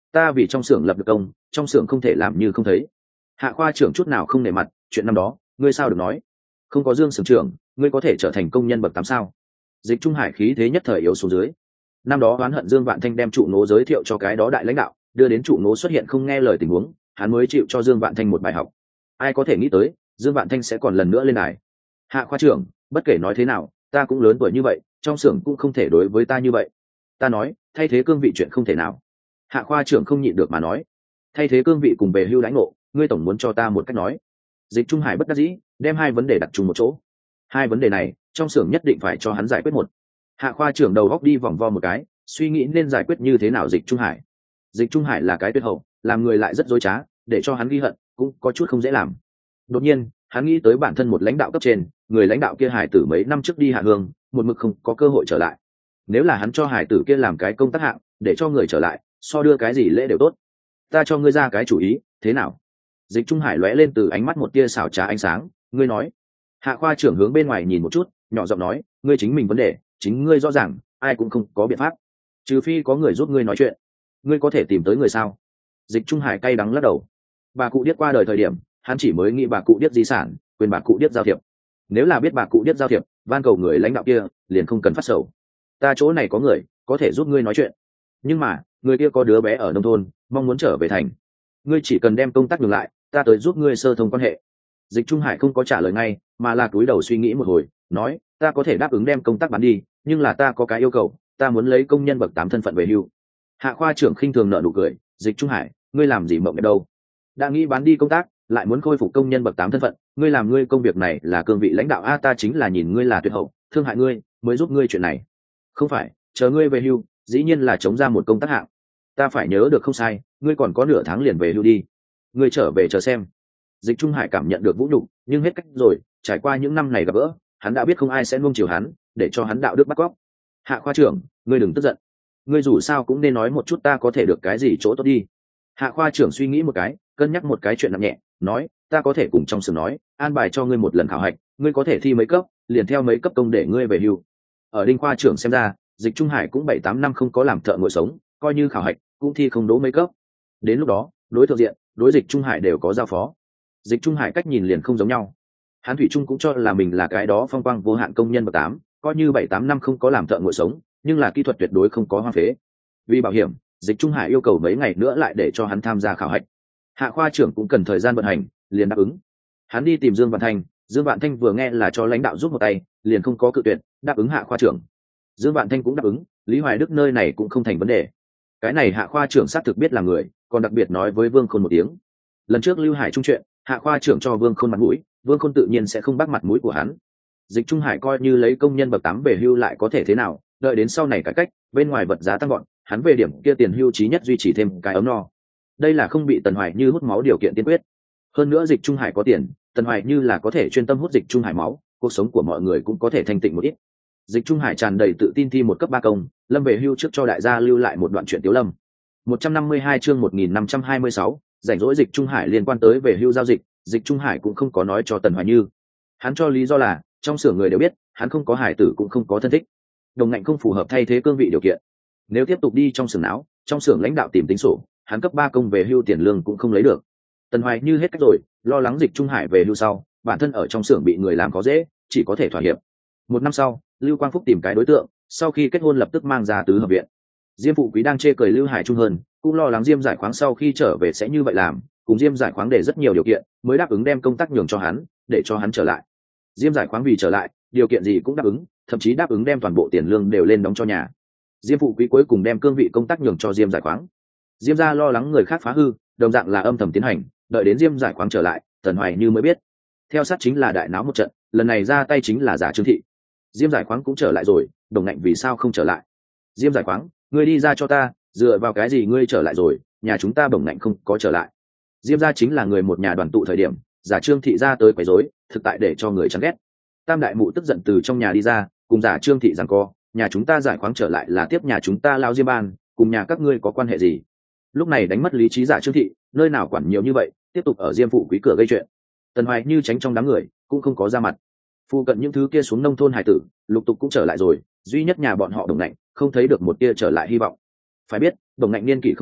ta vì trong xưởng lập được công, trong xưởng không thể làm như không thấy. Hạ khoa trưởng chút nào không nể mặt, chuyện năm đó ngươi sao được nói. Không có Dương xưởng trưởng, ngươi có thể trở thành công nhân bậc tám sao? Dịch Trung Hải khí thế nhất thời yếu xuống dưới. Năm đó oán hận Dương Vạn Thanh đem trụ nố giới thiệu cho cái đó đại lãnh đạo, đưa đến trụ nố xuất hiện không nghe lời tình huống, hắn mới chịu cho Dương Vạn Thanh một bài học. Ai có thể nghĩ tới Dương Vạn Thanh sẽ còn lần nữa lên đài. Hạ khoa trưởng, bất kể nói thế nào ta cũng lớn tuổi như vậy, trong xưởng cũng không thể đối với ta như vậy. Ta nói thay thế cương vị chuyện không thể nào. Hạ khoa trưởng không nhịn được mà nói, thay thế cương vị cùng về hưu lãnh ngộ, ngươi tổng muốn cho ta một cách nói. Dịch Trung Hải bất đắc dĩ đem hai vấn đề đặt chung một chỗ. Hai vấn đề này trong xưởng nhất định phải cho hắn giải quyết một. Hạ khoa trưởng đầu góc đi vòng vo một cái, suy nghĩ nên giải quyết như thế nào Dịch Trung Hải. Dịch Trung Hải là cái tuyệt hậu, làm người lại rất dối trá, để cho hắn ghi hận cũng có chút không dễ làm. Đột nhiên hắn nghĩ tới bản thân một lãnh đạo cấp trên, người lãnh đạo kia hải tử mấy năm trước đi hạ hương, một mực không có cơ hội trở lại. Nếu là hắn cho hải tử kia làm cái công tác hạng, để cho người trở lại, so đưa cái gì lễ đều tốt. Ta cho ngươi ra cái chủ ý, thế nào? Dịch Trung Hải lóe lên từ ánh mắt một tia xảo trá ánh sáng, ngươi nói. Hạ khoa trưởng hướng bên ngoài nhìn một chút, nhỏ giọng nói, ngươi chính mình vấn đề, chính ngươi rõ ràng, ai cũng không có biện pháp, trừ phi có người giúp ngươi nói chuyện. Ngươi có thể tìm tới người sao? Dịch Trung Hải cay đắng lắc đầu. Bà cụ điếc qua đời thời điểm, hắn chỉ mới nghĩ bà cụ điếc di sản, quên bà cụ điếc giao thiệp. Nếu là biết bà cụ điếc giao thiệp, van cầu người lãnh đạo kia liền không cần phát sầu. Ta chỗ này có người có thể giúp ngươi nói chuyện, nhưng mà người kia có đứa bé ở nông thôn, mong muốn trở về thành. Ngươi chỉ cần đem công tác ngừng lại, ta tới giúp ngươi sơ thông quan hệ. Dịch Trung Hải không có trả lời ngay, mà là cúi đầu suy nghĩ một hồi, nói, ta có thể đáp ứng đem công tác bán đi, nhưng là ta có cái yêu cầu, ta muốn lấy công nhân bậc tám thân phận về hưu. Hạ khoa trưởng khinh thường nở nụ cười, Dịch Trung Hải, ngươi làm gì mộng đẹp đâu? Đã nghĩ bán đi công tác, lại muốn khôi phục công nhân bậc tám thân phận, ngươi làm ngươi công việc này là cương vị lãnh đạo a, ta chính là nhìn ngươi là tuyệt hậu, thương hại ngươi, mới giúp ngươi chuyện này. Không phải, chờ ngươi về hưu, dĩ nhiên là chống ra một công tác hạng. Ta phải nhớ được không sai, ngươi còn có nửa tháng liền về hưu đi. Ngươi trở về chờ xem. Dịch Trung Hải cảm nhận được vũ nhục, nhưng hết cách rồi, trải qua những năm này gặp gỡ, hắn đã biết không ai sẽ nuông chiều hắn, để cho hắn đạo đức bắt cóc. Hạ khoa trưởng, ngươi đừng tức giận. Ngươi dù sao cũng nên nói một chút ta có thể được cái gì chỗ tốt đi. Hạ khoa trưởng suy nghĩ một cái, cân nhắc một cái chuyện nặng nhẹ, nói, ta có thể cùng trong xưởng nói, an bài cho ngươi một lần khảo hạch, ngươi có thể thi mấy cấp, liền theo mấy cấp công để ngươi về hưu. Ở Đinh khoa trưởng xem ra, Dịch Trung Hải cũng bảy tám năm không có làm thợ ngồi sống, coi như khảo hạch cũng thi không đỗ mấy cấp. Đến lúc đó, đối thượng diện, đối Dịch Trung Hải đều có giao phó. Dịch Trung Hải cách nhìn liền không giống nhau. Hắn thủy chung cũng cho là mình là cái đó phong quang vô hạn công nhân bậc tám, coi như bảy tám năm không có làm thợ ngồi sống, nhưng là kỹ thuật tuyệt đối không có hoang phế. Vì bảo hiểm, Dịch Trung Hải yêu cầu mấy ngày nữa lại để cho hắn tham gia khảo hạch. Hạ khoa trưởng cũng cần thời gian vận hành, liền đáp ứng. Hắn đi tìm Dương Vạn Thanh, Dương Vạn Thanh vừa nghe là cho lãnh đạo giúp một tay, liền không có cự tuyệt, đáp ứng Hạ khoa trưởng. Dương Vạn Thanh cũng đáp ứng, Lý Hoài Đức nơi này cũng không thành vấn đề. Cái này Hạ khoa trưởng xác thực biết là người, còn đặc biệt nói với Vương Khôn một tiếng. Lần trước Lưu Hải trung chuyện, Hạ khoa trưởng cho Vương Khôn mặt mũi, Vương Khôn tự nhiên sẽ không bắt mặt mũi của hắn. Dịch Trung Hải coi như lấy công nhân bậc tám về hưu lại có thể thế nào, đợi đến sau này cải cách, bên ngoài vật giá tăng gọn, hắn về điểm kia tiền hưu trí nhất duy trì thêm cái ấm no. Đây là không bị Tần Hoài Như hút máu điều kiện tiên quyết. Hơn nữa Dịch Trung Hải có tiền, Tần Hoài Như là có thể chuyên tâm hút Dịch Trung Hải máu, cuộc sống của mọi người cũng có thể thanh tịnh một ít. Dịch Trung Hải tràn đầy tự tin thi một cấp ba công, lâm về hưu trước cho đại gia lưu lại một đoạn chuyện Tiếu Lâm. một trăm năm mươi hai chương một nghìn năm trăm hai mươi sáu, rảnh rỗi Dịch Trung Hải liên quan tới về hưu giao dịch, Dịch Trung Hải cũng không có nói cho Tần Hoài Như. Hắn cho lý do là, trong xưởng người đều biết, hắn không có hải tử cũng không có thân thích. Đồng ngạnh không phù hợp thay thế cương vị điều kiện. Nếu tiếp tục đi trong xưởng não, trong xưởng lãnh đạo tìm tính sổ, hắn cấp ba công về hưu tiền lương cũng không lấy được. Tần Hoài Như hết cách rồi, lo lắng Dịch Trung Hải về hưu sau, bản thân ở trong xưởng bị người làm khó dễ, chỉ có thể thỏa hiệp. Một năm sau, Lưu Quang Phúc tìm cái đối tượng, sau khi kết hôn lập tức mang ra tứ hợp viện. Diêm Phụ Quý đang chê cười Lưu Hải Trung hơn, cũng lo lắng Diêm Giải Khoáng sau khi trở về sẽ như vậy làm, cùng Diêm Giải Khoáng để rất nhiều điều kiện, mới đáp ứng đem công tác nhường cho hắn, để cho hắn trở lại. Diêm Giải Khoáng vì trở lại, điều kiện gì cũng đáp ứng, thậm chí đáp ứng đem toàn bộ tiền lương đều lên đóng cho nhà. Diêm Phụ Quý cuối cùng đem cương vị công tác nhường cho Diêm Giải Khoáng. Diêm gia lo lắng người khác phá hư, đồng dạng là âm thầm tiến hành, đợi đến Diêm Giải Khoáng trở lại, Tần Hoài Như mới biết. Theo sát chính là đại náo một trận, lần này ra tay chính là Giả Trương Thị. Diêm Giải Khoáng cũng trở lại rồi, Đồng Ngạnh vì sao không trở lại? Diêm Giải Khoáng, ngươi đi ra cho ta, dựa vào cái gì ngươi trở lại rồi, nhà chúng ta Đồng Ngạnh không có trở lại. Diêm gia chính là người một nhà đoàn tụ thời điểm, Giả Trương Thị ra tới quấy rối, thực tại để cho người chán ghét. Tam đại mụ tức giận từ trong nhà đi ra, cùng Giả Trương Thị giằng co, nhà chúng ta Giải Khoáng trở lại là tiếp nhà chúng ta lao Diêm ban, cùng nhà các ngươi có quan hệ gì? Lúc này đánh mất lý trí Giả Trương Thị, nơi nào quản nhiều như vậy, tiếp tục ở Diêm Phụ Quý cửa gây chuyện. Tần Hoài Như tránh trong đám người, cũng không có ra mặt. Phu cận những thứ kia xuống nông thôn hải tử, lục tục cũng trở lại rồi, duy nhất nhà bọn họ Đồng Ngạnh không thấy được một tia trở lại hy vọng. Phải biết, Đồng Ngạnh niên kỷ không nhỏ,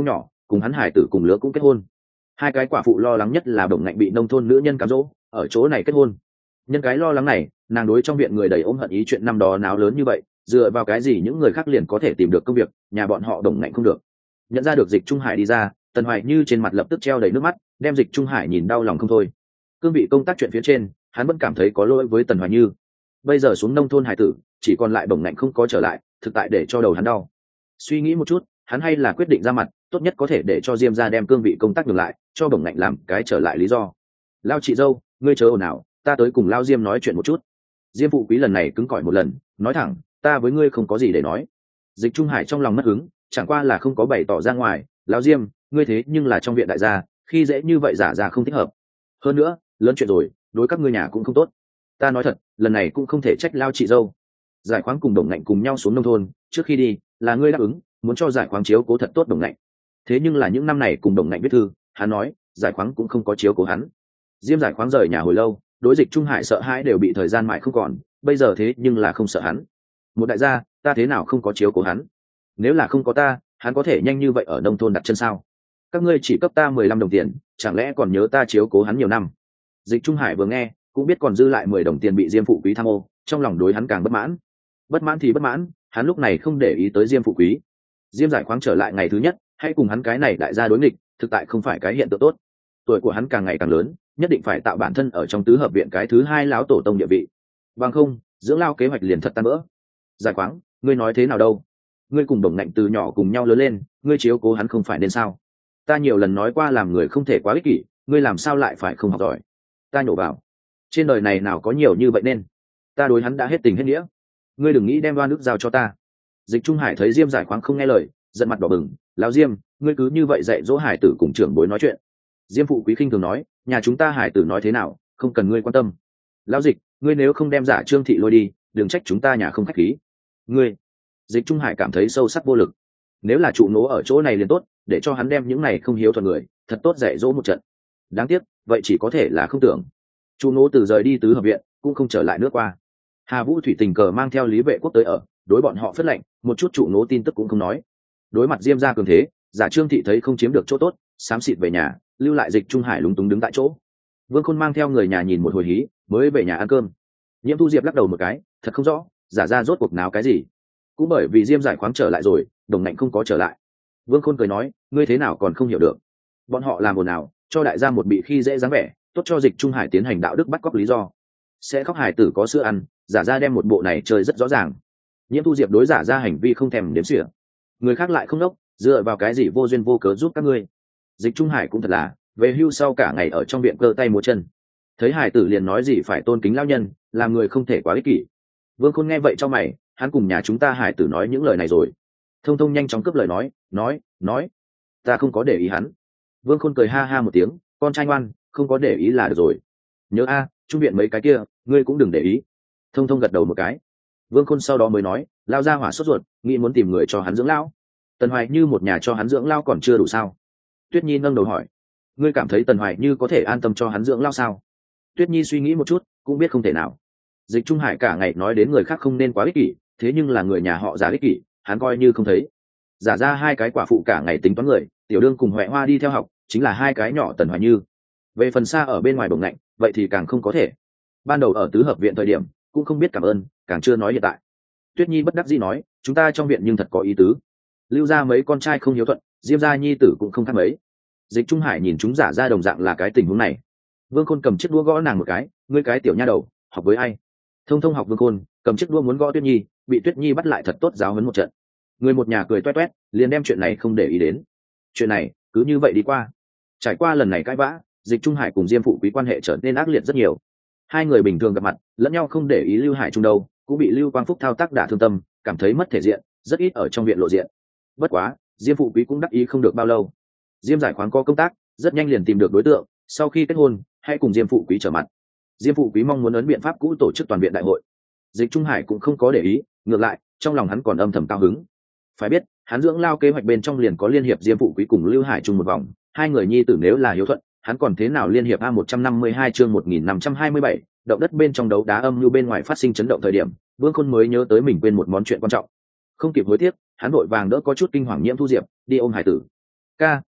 cùng hắn hải tử cùng lứa cũng kết hôn. Hai cái quả phụ lo lắng nhất là Đồng Ngạnh bị nông thôn nữ nhân cám dỗ ở chỗ này kết hôn. Nhân cái lo lắng này, nàng đối trong viện người đầy ôm hận ý chuyện năm đó náo lớn như vậy, dựa vào cái gì những người khác liền có thể tìm được công việc, nhà bọn họ Đồng Ngạnh không được. Nhận ra được Dịch Trung Hải đi ra, Tần Hoài Như trên mặt lập tức treo đầy nước mắt, đem Dịch Trung Hải nhìn đau lòng không thôi. Cương vị công tác chuyện phía trên, hắn vẫn cảm thấy có lỗi với Tần Hoài Như. Bây giờ xuống nông thôn hải tử, chỉ còn lại Đồng Ngạnh không có trở lại, thực tại để cho đầu hắn đau. Suy nghĩ một chút, hắn hay là quyết định ra mặt, tốt nhất có thể để cho Diêm gia đem cương vị công tác ngược lại, cho Đồng Ngạnh làm cái trở lại lý do. Lao chị dâu, ngươi chớ ồn ào, ta tới cùng Lao Diêm nói chuyện một chút. Diêm phụ quý lần này cứng cỏi một lần, nói thẳng, ta với ngươi không có gì để nói. Dịch Trung Hải trong lòng mất hứng, chẳng qua là không có bày tỏ ra ngoài. Lão Diêm, ngươi thế nhưng là trong viện đại gia, khi dễ như vậy giả ra không thích hợp. Hơn nữa, lớn chuyện rồi, đối các ngươi nhà cũng không tốt. Ta nói thật, lần này cũng không thể trách Lao chị dâu. Giải khoáng cùng Đồng Ngạnh cùng nhau xuống nông thôn, trước khi đi, là ngươi đáp ứng, muốn cho Giải khoáng chiếu cố thật tốt Đồng Ngạnh. Thế nhưng là những năm này cùng Đồng Ngạnh viết thư, hắn nói, Giải khoáng cũng không có chiếu cố hắn. Diêm Giải khoáng rời nhà hồi lâu, đối Dịch Trung Hải sợ hãi đều bị thời gian mãi không còn, bây giờ thế nhưng là không sợ hắn. Một đại gia, ta thế nào không có chiếu cố hắn? Nếu là không có ta, hắn có thể nhanh như vậy ở nông thôn đặt chân sao? Các ngươi chỉ cấp ta mười lăm đồng tiền, chẳng lẽ còn nhớ ta chiếu cố hắn nhiều năm? Dịch Trung Hải vừa nghe, cũng biết còn dư lại mười đồng tiền bị Diêm phụ quý tham ô, trong lòng đối hắn càng bất mãn. Bất mãn thì bất mãn, hắn lúc này không để ý tới Diêm phụ quý. Diêm Giải khoáng trở lại ngày thứ nhất, hãy cùng hắn cái này đại gia đối nghịch, thực tại không phải cái hiện tượng tốt. Tuổi của hắn càng ngày càng lớn, nhất định phải tạo bản thân ở trong tứ hợp viện cái thứ hai lão tổ tông địa vị. Bằng không, dưỡng lao kế hoạch liền thật tan vỡ. Giải khoáng, ngươi nói thế nào đâu? Ngươi cùng Đồng Ngạnh từ nhỏ cùng nhau lớn lên, ngươi chiếu cố hắn không phải nên sao? Ta nhiều lần nói qua làm người không thể quá ích kỷ, ngươi làm sao lại phải không học giỏi? Ta nhổ vào, trên đời này nào có nhiều như vậy nên, ta đối hắn đã hết tình hết nghĩa. Ngươi đừng nghĩ đem đoan nước giao cho ta. Dịch Trung Hải thấy Diêm Giải khoáng không nghe lời, giận mặt đỏ bừng. Lão Diêm, ngươi cứ như vậy dạy dỗ hải tử cùng trưởng bối nói chuyện. Diêm phụ quý khinh thường nói, nhà chúng ta hải tử nói thế nào, không cần ngươi quan tâm. Lão Dịch, ngươi nếu không đem Giả Trương thị lôi đi, đừng trách chúng ta nhà không khách khí. Ngươi, Dịch Trung Hải cảm thấy sâu sắc vô lực. Nếu là trụ nỗ ở chỗ này liền tốt, để cho hắn đem những này không hiếu thuận người thật tốt dạy dỗ một trận. Đáng tiếc, vậy chỉ có thể là không tưởng. Trụ nỗ từ rời đi tứ hợp viện, cũng không trở lại nước qua. Hà Vũ Thủy tình cờ mang theo Lý Vệ Quốc tới ở, đối bọn họ phất lệnh, một chút trụ nỗ tin tức cũng không nói. Đối mặt Diêm gia cường thế, Giả Trương thị thấy không chiếm được chỗ tốt, xám xịt về nhà, lưu lại Dịch Trung Hải lúng túng đứng tại chỗ. Vương Khôn mang theo người nhà nhìn một hồi hí, mới về nhà ăn cơm. Nhiễm Thu Diệp lắc đầu một cái, thật không rõ, giả ra rốt cuộc náo cái gì. Cũng bởi vì Diêm Giải khoáng trở lại rồi, Đồng Ngạnh không có trở lại. Vương Khôn cười nói, ngươi thế nào còn không hiểu được? Bọn họ làm ồn ào, cho đại gia một bị khi dễ dáng vẻ, tốt cho Dịch Trung Hải tiến hành đạo đức bắt cóc lý do. Sẽ khóc hải tử có sữa ăn, giả ra đem một bộ này chơi rất rõ ràng. Nhiễm Thu Diệp đối giả ra hành vi không thèm đếm xỉa. Người khác lại không đốc, dựa vào cái gì vô duyên vô cớ giúp các ngươi. Dịch Trung Hải cũng thật là, về hưu sau cả ngày ở trong viện cơ tay múa chân. Thấy hải tử liền nói gì phải tôn kính lão nhân, làm người không thể quá ích kỷ. Vương Khôn nghe vậy cho mày, hắn cùng nhà chúng ta hải tử nói những lời này rồi. Thông Thông nhanh chóng cướp lời nói, nói, nói, ta không có để ý hắn. Vương Khôn cười ha ha một tiếng, con trai ngoan, không có để ý là được rồi. Nhớ a, trung viện mấy cái kia, ngươi cũng đừng để ý. Thông Thông gật đầu một cái. Vương Khôn sau đó mới nói, lao ra hỏa sốt ruột, nghĩ muốn tìm người cho hắn dưỡng lao. Tần Hoài Như một nhà cho hắn dưỡng lao còn chưa đủ sao? Tuyết Nhi nâng đầu hỏi, ngươi cảm thấy Tần Hoài Như có thể an tâm cho hắn dưỡng lao sao? Tuyết Nhi suy nghĩ một chút, cũng biết không thể nào. Dịch Trung Hải cả ngày nói đến người khác không nên quá ích kỷ, thế nhưng là người nhà họ giả ích kỷ, hắn coi như không thấy. Giả ra hai cái quả phụ cả ngày tính toán người, Tiểu Đương cùng Huệ Hoa đi theo học, chính là hai cái nhỏ Tần Hoài Như. Về phần xa ở bên ngoài Đồng Ngạnh, vậy thì càng không có thể. Ban đầu ở tứ hợp viện thời điểm, cũng không biết cảm ơn, càng chưa nói hiện tại. Tuyết Nhi bất đắc dĩ nói, chúng ta trong viện nhưng thật có ý tứ. Lưu ra mấy con trai không hiếu thuận, Diêm gia nhi tử cũng không thăm mấy. Dịch Trung Hải nhìn chúng giả ra đồng dạng là cái tình huống này. Vương Khôn cầm chiếc đũa gõ nàng một cái, ngươi cái tiểu nha đầu, học với ai? Thông Thông học Vương Khôn, cầm chiếc đũa muốn gõ Tuyết Nhi, bị Tuyết Nhi bắt lại thật tốt giáo huấn một trận. Người một nhà cười toét toét, liền đem chuyện này không để ý đến. Chuyện này cứ như vậy đi qua. Trải qua lần này cãi vã, Dịch Trung Hải cùng Diêm phụ quý quan hệ trở nên ác liệt rất nhiều. Hai người bình thường gặp mặt, lẫn nhau không để ý Lưu Hải Trung đâu, cũng bị Lưu Quang Phúc thao tác đả thương tâm, cảm thấy mất thể diện, rất ít ở trong viện lộ diện. Bất quá, Diêm phụ quý cũng đắc ý không được bao lâu. Diêm Giải khoáng có công tác, rất nhanh liền tìm được đối tượng, sau khi kết hôn, hãy cùng Diêm phụ quý trở mặt. Diêm phụ quý mong muốn ấn biện pháp cũ tổ chức toàn viện đại hội. Dịch Trung Hải cũng không có để ý, ngược lại, trong lòng hắn còn âm thầm cao hứng. Phải biết, hắn dưỡng lao kế hoạch bên trong liền có liên hiệp Diêm phụ quý cùng Lưu Hải Trung một vòng, hai người nhi tử nếu là hiếu thuận, hắn còn thế nào liên hiệp a một trăm năm mươi hai chương một nghìn năm trăm hai mươi bảy, động đất bên trong đấu đá âm như bên ngoài phát sinh chấn động thời điểm, Vương Khôn mới nhớ tới mình quên một món chuyện quan trọng. Không kịp hối tiếc, hắn vội vàng đỡ có chút kinh hoàng Nhiễm Thu Diệp, đi ôm hải tử. Ca,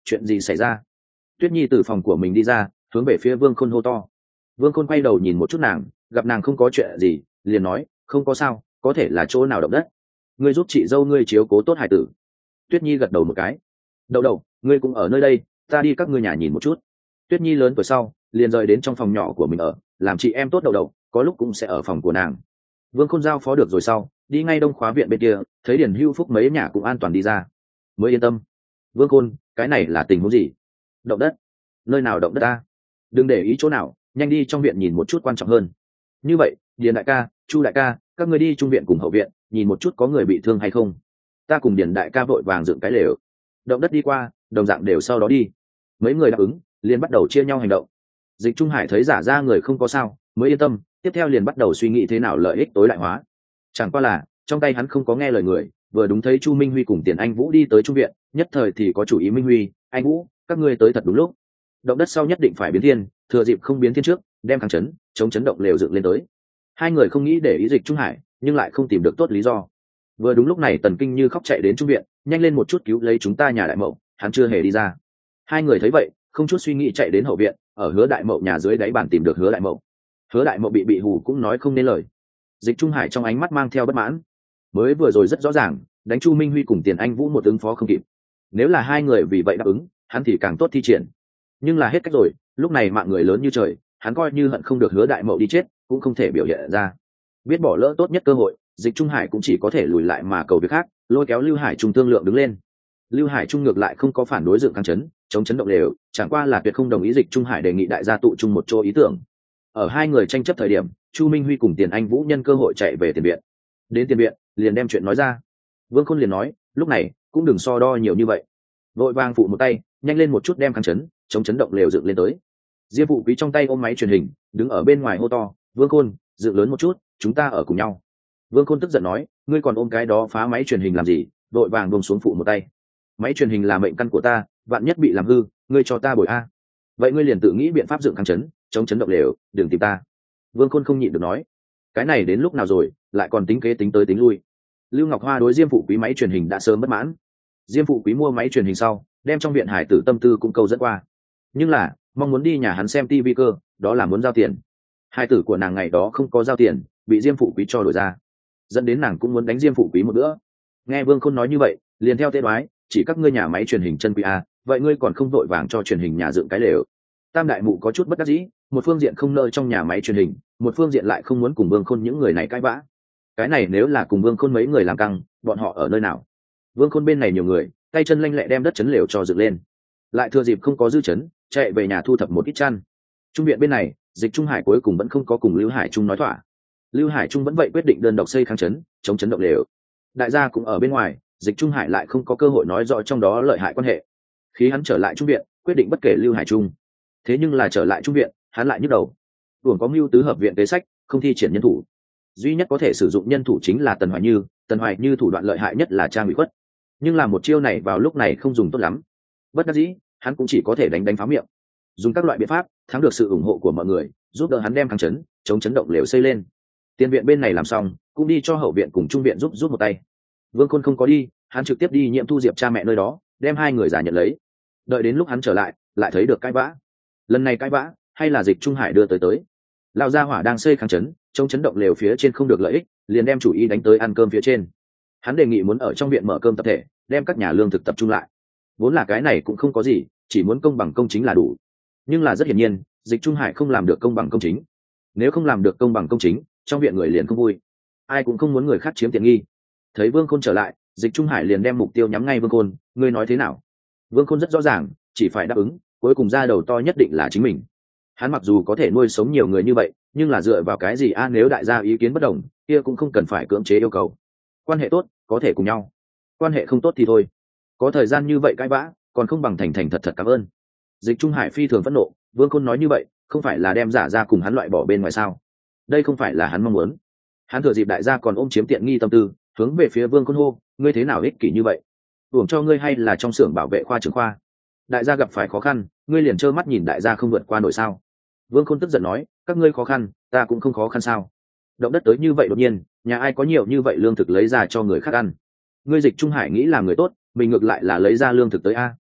chuyện gì xảy ra? Tuyết Nhi từ phòng của mình đi ra, hướng về phía Vương Khôn hô to. Vương Khôn quay đầu nhìn một chút nàng, gặp nàng không có chuyện gì, liền nói, không có sao, có thể là chỗ nào động đất. Ngươi giúp chị dâu ngươi chiếu cố tốt hải tử. Tuyết Nhi gật đầu một cái. Đậu đậu, ngươi cũng ở nơi đây, ta đi các ngươi nhà nhìn một chút. Tuyết Nhi lớn tuổi sau, liền rời đến trong phòng nhỏ của mình ở, làm chị em tốt đậu đậu, có lúc cũng sẽ ở phòng của nàng. Vương Khôn giao phó được rồi sau, đi ngay Đông Khóa viện bên kia, thấy Điền Hưu Phúc mấy nhà cũng an toàn đi ra, mới yên tâm. Vương Khôn, cái này là tình huống gì? Động đất? Nơi nào động đất ta? Đừng để ý chỗ nào, nhanh đi trong viện nhìn một chút quan trọng hơn. Như vậy, Điền đại ca, Chu đại ca, các người đi trung viện cùng hậu viện, nhìn một chút có người bị thương hay không. Ta cùng Điền đại ca vội vàng dựng cái lều. Động đất đi qua, đồng dạng đều sau đó đi. Mấy người đáp ứng, liền bắt đầu chia nhau hành động. Dịch Trung Hải thấy giả ra người không có sao, mới yên tâm, tiếp theo liền bắt đầu suy nghĩ thế nào lợi ích tối đại hóa. Chẳng qua là trong tay hắn không có nghe lời người, vừa đúng thấy Chu Minh Huy cùng Tiền Anh Vũ đi tới trung viện, nhất thời thì có chủ ý. Minh Huy, anh Vũ, các ngươi tới thật đúng lúc. Động đất sau nhất định phải biến thiên, thừa dịp không biến thiên trước, đem kháng chấn chống chấn động lều dựng lên tới. Hai người không nghĩ để ý Dịch Trung Hải, nhưng lại không tìm được tốt lý do. Vừa đúng lúc này Tần Kinh Như khóc chạy đến trung viện, nhanh lên một chút cứu lấy chúng ta nhà đại mậu, hắn chưa hề đi ra. Hai người thấy vậy, không chút suy nghĩ chạy đến hậu viện, ở Hứa đại mậu nhà dưới đáy bàn tìm được Hứa đại mậu. Hứa đại mậu bị bị hù cũng nói không nên lời. Dịch Trung Hải trong ánh mắt mang theo bất mãn. Mới vừa rồi rất rõ ràng, đánh Chu Minh Huy cùng Tiền Anh Vũ một ứng phó không kịp. Nếu là hai người vì vậy đáp ứng, hắn thì càng tốt thi triển. Nhưng là hết cách rồi, lúc này mạng người lớn như trời, hắn coi như hận không được Hứa đại mậu đi chết, cũng không thể biểu hiện ra. Biết bỏ lỡ tốt nhất cơ hội, Dịch Trung Hải cũng chỉ có thể lùi lại mà cầu việc khác, lôi kéo Lưu Hải Trung thương lượng đứng lên. Lưu Hải Trung ngược lại không có phản đối dựng kháng chấn, chống chấn động lều, chẳng qua là tuyệt không đồng ý Dịch Trung Hải đề nghị đại gia tụ chung một chỗ ý tưởng. Ở hai người tranh chấp thời điểm, Chu Minh Huy cùng Tiền Anh Vũ nhân cơ hội chạy về tiền viện. Đến tiền viện, liền đem chuyện nói ra. Vương Khôn liền nói, lúc này cũng đừng so đo nhiều như vậy, vội vàng phụ một tay, nhanh lên một chút đem kháng chấn chống chấn động lều dựng lên tới. Diêm Phụ Quý trong tay ôm máy truyền hình, đứng ở bên ngoài hô to, Vương Khôn, dựng lớn một chút, chúng ta ở cùng nhau. Vương Khôn tức giận nói, ngươi còn ôm cái đó phá máy truyền hình làm gì? Vội vàng buông xuống phụ một tay. Máy truyền hình là mệnh căn của ta, vạn nhất bị làm hư, ngươi cho ta bồi a. Vậy ngươi liền tự nghĩ biện pháp dựng kháng chấn chống chấn động lều, đừng tìm ta. Vương Khôn không nhịn được nói, cái này đến lúc nào rồi, lại còn tính kế tính tới tính lui. Lưu Ngọc Hoa đối Diêm Phụ Quý máy truyền hình đã sớm bất mãn. Diêm Phụ Quý mua máy truyền hình sau, đem trong viện hải tử tâm tư cũng câu dẫn qua. Nhưng là mong muốn đi nhà hắn xem tivi cơ, đó là muốn giao tiền. Hải tử của nàng ngày đó không có giao tiền, bị Diêm Phụ Quý cho đổi ra, dẫn đến nàng cũng muốn đánh Diêm Phụ Quý một bữa. Nghe Vương Khôn nói như vậy, liền theo tế đoái, chỉ các ngươi nhà máy truyền hình chân quý a, vậy ngươi còn không vội vàng cho truyền hình nhà dựng cái lều. Tam đại mụ có chút bất đắc dĩ, một phương diện không nơi trong nhà máy truyền hình, một phương diện lại không muốn cùng Vương Khôn những người này cãi vã. Cái này nếu là cùng Vương Khôn mấy người làm căng, bọn họ ở nơi nào? Vương Khôn bên này nhiều người, tay chân lanh lẹ đem đất chấn lều cho dựng lên, lại thừa dịp không có dư chấn, chạy về nhà thu thập một ít chăn. Trung viện bên này, Dịch Trung Hải cuối cùng vẫn không có cùng Lưu Hải Trung nói thỏa. Lưu Hải Trung vẫn vậy quyết định đơn độc xây kháng chấn chống chấn động lều. Đại gia cũng ở bên ngoài, Dịch Trung Hải lại không có cơ hội nói rõ trong đó lợi hại quan hệ. Khi hắn trở lại trung viện, quyết định bất kể Lưu Hải Trung. Thế nhưng là trở lại trung viện, hắn lại nhức đầu. Buồn có mưu tứ hợp viện kế sách, không thi triển nhân thủ. Duy nhất có thể sử dụng nhân thủ chính là Tần Hoài Như, Tần Hoài Như thủ đoạn lợi hại nhất là trang bị khuất. Nhưng là một chiêu này vào lúc này không dùng tốt lắm. Bất đắc dĩ, hắn cũng chỉ có thể đánh đánh pháo miệng. Dùng các loại biện pháp, thắng được sự ủng hộ của mọi người, giúp đỡ hắn đem kháng chấn chống chấn động lều xây lên. Tiền viện bên này làm xong, cũng đi cho hậu viện cùng trung viện giúp giúp một tay. Vương Khôn không có đi, hắn trực tiếp đi Nhiệm Thu Diệp cha mẹ nơi đó, đem hai người giả nhận lấy. Đợi đến lúc hắn trở lại, lại thấy được cãi vã. Lần này cãi vã, hay là Dịch Trung Hải đưa tới tới. Lão gia hỏa đang xây kháng chấn chống chấn động lều phía trên không được lợi ích, liền đem chủ ý đánh tới ăn cơm phía trên. Hắn đề nghị muốn ở trong viện mở cơm tập thể, đem các nhà lương thực tập trung lại. Vốn là cái này cũng không có gì, chỉ muốn công bằng công chính là đủ. Nhưng là rất hiển nhiên, Dịch Trung Hải không làm được công bằng công chính. Nếu không làm được công bằng công chính, trong viện người liền không vui. Ai cũng không muốn người khác chiếm tiện nghi. Thấy Vương Khôn trở lại, Dịch Trung Hải liền đem mục tiêu nhắm ngay Vương Khôn, ngươi nói thế nào? Vương Khôn rất rõ ràng, chỉ phải đáp ứng, cuối cùng ra đầu to nhất định là chính mình. Hắn mặc dù có thể nuôi sống nhiều người như vậy, nhưng là dựa vào cái gì a? Nếu đại gia ý kiến bất đồng, kia cũng không cần phải cưỡng chế yêu cầu. Quan hệ tốt, có thể cùng nhau. Quan hệ không tốt thì thôi. Có thời gian như vậy cãi vã, còn không bằng thành thành thật thật cảm ơn. Dịch Trung Hải phi thường phẫn nộ, Vương Khôn nói như vậy, không phải là đem giả ra cùng hắn loại bỏ bên ngoài sao? Đây không phải là hắn mong muốn. Hắn thừa dịp đại gia còn ôm chiếm tiện nghi tâm tư, hướng về phía Vương Khôn hô, ngươi thế nào ích kỷ như vậy? Uổng cho ngươi hay là trong xưởng bảo vệ khoa trưởng khoa? Đại gia gặp phải khó khăn, ngươi liền trơ mắt nhìn đại gia không vượt qua nổi sao? Vương Khôn tức giận nói, các ngươi khó khăn, ta cũng không khó khăn sao? Động đất tới như vậy đột nhiên, nhà ai có nhiều như vậy lương thực lấy ra cho người khác ăn? Ngươi Dịch Trung Hải nghĩ là người tốt, mình ngược lại là lấy ra lương thực tới a.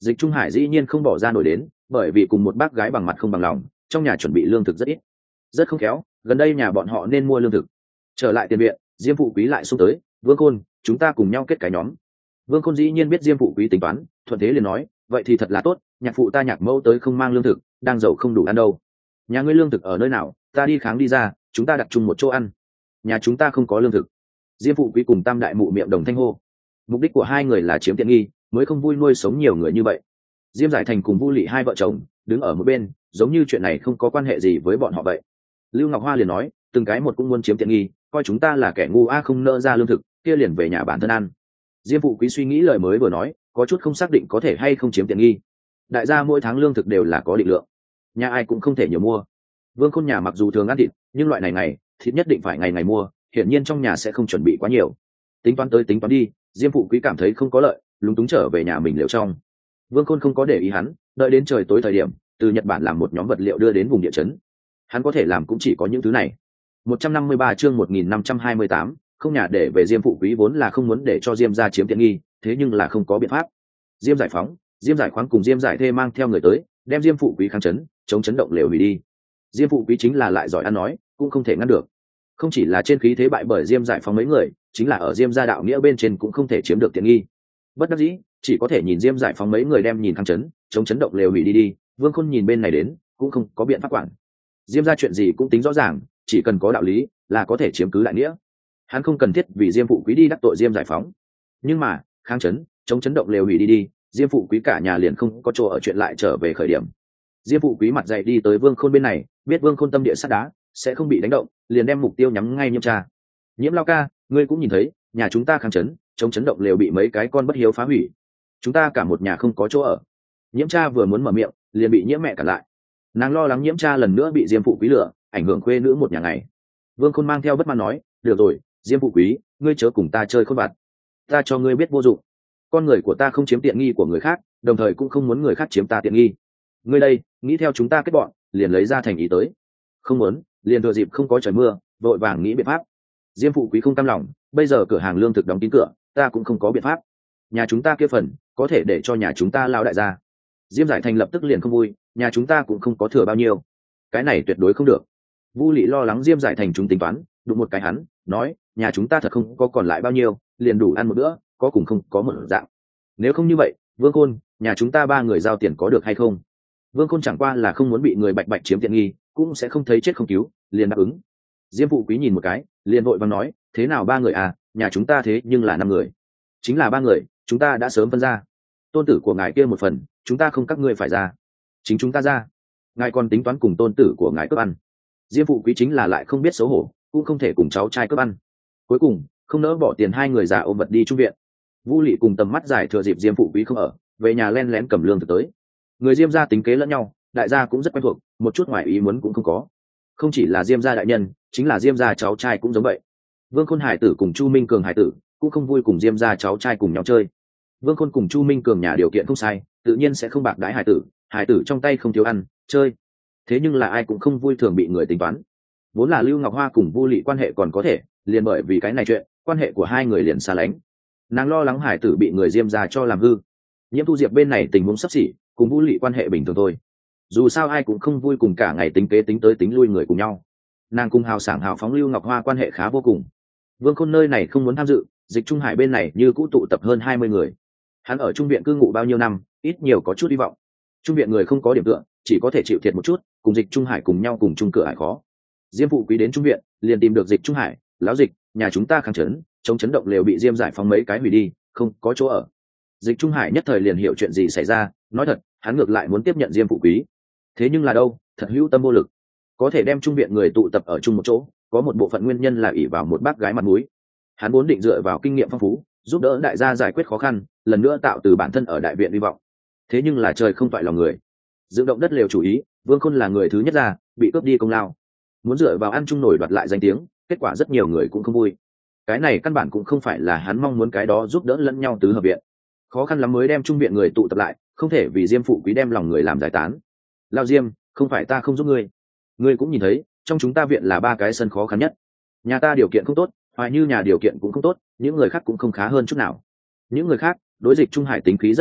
Dịch Trung Hải dĩ nhiên không bỏ ra nổi đến, bởi vì cùng một bác gái bằng mặt không bằng lòng, trong nhà chuẩn bị lương thực rất ít. Rất không khéo, gần đây nhà bọn họ nên mua lương thực. Trở lại tiền viện, Diêm Phụ Quý lại xung tới, Vương Khôn, chúng ta cùng nhau kết cái nhóm. Vương Khôn dĩ nhiên biết Diêm Phụ Quý tính toán, thuận thế liền nói, vậy thì thật là tốt, nhạc phụ ta nhạc mẫu tới không mang lương thực, đang giàu không đủ ăn đâu. Nhà ngươi lương thực ở nơi nào, ta đi kháng đi ra, chúng ta đặt chung một chỗ ăn. Nhà chúng ta không có lương thực. Diêm Phụ Quý cùng Tam đại mụ miệng đồng thanh hô. Mục đích của hai người là chiếm tiện nghi, mới không vui nuôi sống nhiều người như vậy. Diêm Giải Thành cùng Vu Lị hai vợ chồng đứng ở một bên, giống như chuyện này không có quan hệ gì với bọn họ vậy. Lưu Ngọc Hoa liền nói, từng cái một cũng muốn chiếm tiện nghi, coi chúng ta là kẻ ngu a không nỡ ra lương thực, kia liền về nhà bản thân ăn. Diêm Phụ Quý suy nghĩ lời mới vừa nói, có chút không xác định có thể hay không chiếm tiện nghi. Đại gia mỗi tháng lương thực đều là có định lượng, nhà ai cũng không thể nhiều mua. Vương Khôn nhà mặc dù thường ăn thịt, nhưng loại này ngày thịt nhất định phải ngày ngày mua, hiển nhiên trong nhà sẽ không chuẩn bị quá nhiều. Tính toán tới tính toán đi, Diêm Phụ Quý cảm thấy không có lợi, lúng túng trở về nhà mình liệu trong. Vương Khôn không có để ý hắn, đợi đến trời tối thời điểm, từ Nhật Bản làm một nhóm vật liệu đưa đến vùng địa chấn. Hắn có thể làm cũng chỉ có những thứ này. một trăm năm mươi ba chương một nghìn năm trăm hai mươi tám, không nhà để về. Diêm Phụ Quý vốn là không muốn để cho Diêm gia chiếm tiện nghi, thế nhưng là không có biện pháp. Diêm Giải Phóng, Diêm Giải Khoáng cùng Diêm Giải Thê mang theo người tới, đem Diêm Phụ Quý kháng chấn, chống chấn động lều hủy đi. Diêm Phụ Quý chính là lại giỏi ăn nói, cũng không thể ngăn được. Không chỉ là trên khí thế bại bởi Diêm Giải Phóng mấy người, chính là ở Diêm gia đạo nghĩa bên trên cũng không thể chiếm được tiện nghi. Bất đắc dĩ, chỉ có thể nhìn Diêm Giải Phóng mấy người đem nhìn kháng chấn, chống chấn động lều hủy đi đi. Vương Khôn nhìn bên này đến, cũng không có biện pháp quản. Diêm gia chuyện gì cũng tính rõ ràng, chỉ cần có đạo lý là có thể chiếm cứ đại nghĩa. Hắn không cần thiết vì Diêm Phụ Quý đi đắc tội Diêm Giải Phóng. Nhưng mà kháng chấn, chống chấn động lều hủy đi đi, Diêm Phụ Quý cả nhà liền không có chỗ ở, chuyện lại trở về khởi điểm. Diêm Phụ Quý mặt dày đi tới Vương Khôn bên này, biết Vương Khôn tâm địa sắt đá, sẽ không bị đánh động, liền đem mục tiêu nhắm ngay Nhiễm Cha. Nhiễm lao ca, ngươi cũng nhìn thấy, nhà chúng ta kháng chấn, chống chấn động lều bị mấy cái con bất hiếu phá hủy, chúng ta cả một nhà không có chỗ ở. Nhiễm Cha vừa muốn mở miệng, liền bị Nhiễm mẹ cản lại. Nàng lo lắng Nhiễm Cha lần nữa bị Diêm Phụ Quý lừa, ảnh hưởng khuê nữ một nhà ngày. Vương Khôn mang theo bất mãn nói, được rồi, Diêm Phụ Quý, ngươi chớ cùng ta chơi khôn vặt, ta cho ngươi biết vô dụng. Con người của ta không chiếm tiện nghi của người khác, đồng thời cũng không muốn người khác chiếm ta tiện nghi. Ngươi đây, nghĩ theo chúng ta kết bọn, liền lấy ra thành ý tới. Không muốn, liền thừa dịp không có trời mưa, vội vàng nghĩ biện pháp. Diêm Phụ Quý không cam lòng, bây giờ cửa hàng lương thực đóng kín cửa, ta cũng không có biện pháp. Nhà chúng ta kia phần, có thể để cho nhà chúng ta lao đại gia. Diêm Giải Thành lập tức liền không vui, nhà chúng ta cũng không có thừa bao nhiêu, cái này tuyệt đối không được. Vu Lị lo lắng Diêm Giải Thành chúng tính toán, đụng một cái hắn, nói, nhà chúng ta thật không có còn lại bao nhiêu, liền đủ ăn một bữa, có cùng không có một dạng. Nếu không như vậy, Vương Khôn, nhà chúng ta ba người giao tiền có được hay không? Vương Khôn chẳng qua là không muốn bị người bạch bạch chiếm tiện nghi, cũng sẽ không thấy chết không cứu, liền đáp ứng. Diêm Phụ Quý nhìn một cái, liền vội vàng nói, thế nào ba người à, nhà chúng ta thế nhưng là năm người. Chính là ba người, chúng ta đã sớm phân ra. Tôn tử của ngài kia một phần, chúng ta không các ngươi phải ra, chính chúng ta ra. Ngài còn tính toán cùng tôn tử của ngài cướp ăn. Diêm Phụ Quý chính là lại không biết xấu hổ, cũng không thể cùng cháu trai cướp ăn. Cuối cùng không nỡ bỏ tiền, hai người già ôm vật đi trung viện. Vu Lị cùng Tầm Mắt Dài thừa dịp Diêm Phụ Quý không ở, về nhà len lén cầm lương thực tới. Người Diêm gia tính kế lẫn nhau, đại gia cũng rất quen thuộc, một chút ngoài ý muốn cũng không có. Không chỉ là Diêm gia đại nhân, chính là Diêm gia cháu trai cũng giống vậy. Vương Khôn hải tử cùng Chu Minh Cường hải tử cũng không vui cùng Diêm gia cháu trai cùng nhau chơi. Vương Khôn cùng Chu Minh Cường nhà điều kiện không sai, tự nhiên sẽ không bạc đãi hải tử, hải tử trong tay không thiếu ăn chơi. Thế nhưng là ai cũng không vui thường bị người tính toán. Vốn là Lưu Ngọc Hoa cùng Vu Lị quan hệ còn có thể, liền bởi vì cái này chuyện, quan hệ của hai người liền xa lánh. Nàng lo lắng hải tử bị người Diêm gia cho làm hư. Nhiễm Thu Diệp bên này tình huống sắp xỉ, cùng Vu Lị quan hệ bình thường thôi. Dù sao ai cũng không vui cùng cả ngày tính kế tính tới tính lui người cùng nhau. Nàng cùng hào sảng hào phóng Lưu Ngọc Hoa quan hệ khá vô cùng. Vương Khôn nơi này không muốn tham dự, Dịch Trung Hải bên này như cũ tụ tập hơn hai mươi người. Hắn ở trung viện cư ngụ bao nhiêu năm, ít nhiều có chút hy vọng. Trung viện người không có điểm tựa, chỉ có thể chịu thiệt một chút, cùng Dịch Trung Hải cùng nhau cùng chung cửa hải khó. Diêm Phụ Quý đến trung viện, liền tìm được Dịch Trung Hải, lão Dịch, nhà chúng ta kháng chấn, chống chấn động lều bị Diêm Giải Phóng mấy cái hủy đi, không có chỗ ở. Dịch Trung Hải nhất thời liền hiểu chuyện gì xảy ra, nói thật, hắn ngược lại muốn tiếp nhận Diêm Phụ Quý. Thế nhưng là đâu, thật hữu tâm vô lực. Có thể đem trung viện người tụ tập ở chung một chỗ, có một bộ phận nguyên nhân là ỷ vào một bác gái mặt mũi. Hắn vốn định dựa vào kinh nghiệm phong phú, giúp đỡ đại gia giải quyết khó khăn, lần nữa tạo từ bản thân ở đại viện hy vọng. Thế nhưng là trời không toại lòng người. Dựng động đất lều chủ ý, Vương Khôn là người thứ nhất ra, bị cướp đi công lao. Muốn dựa vào ăn chung nổi đoạt lại danh tiếng, kết quả rất nhiều người cũng không vui. Cái này căn bản cũng không phải là hắn mong muốn cái đó giúp đỡ lẫn nhau tứ hợp viện. Khó khăn lắm mới đem trung viện người tụ tập lại, không thể vì Diêm Phụ Quý đem lòng người làm giải tán. Lao Diêm, không phải ta không giúp ngươi. Ngươi cũng nhìn thấy, trong chúng ta viện là ba cái sân khó khăn nhất. Nhà ta điều kiện không tốt, Hoài Như nhà điều kiện cũng không tốt, những người khác cũng không khá hơn chút nào. Những người khác, đối Dịch Trung Hải tính khí rất hiểu,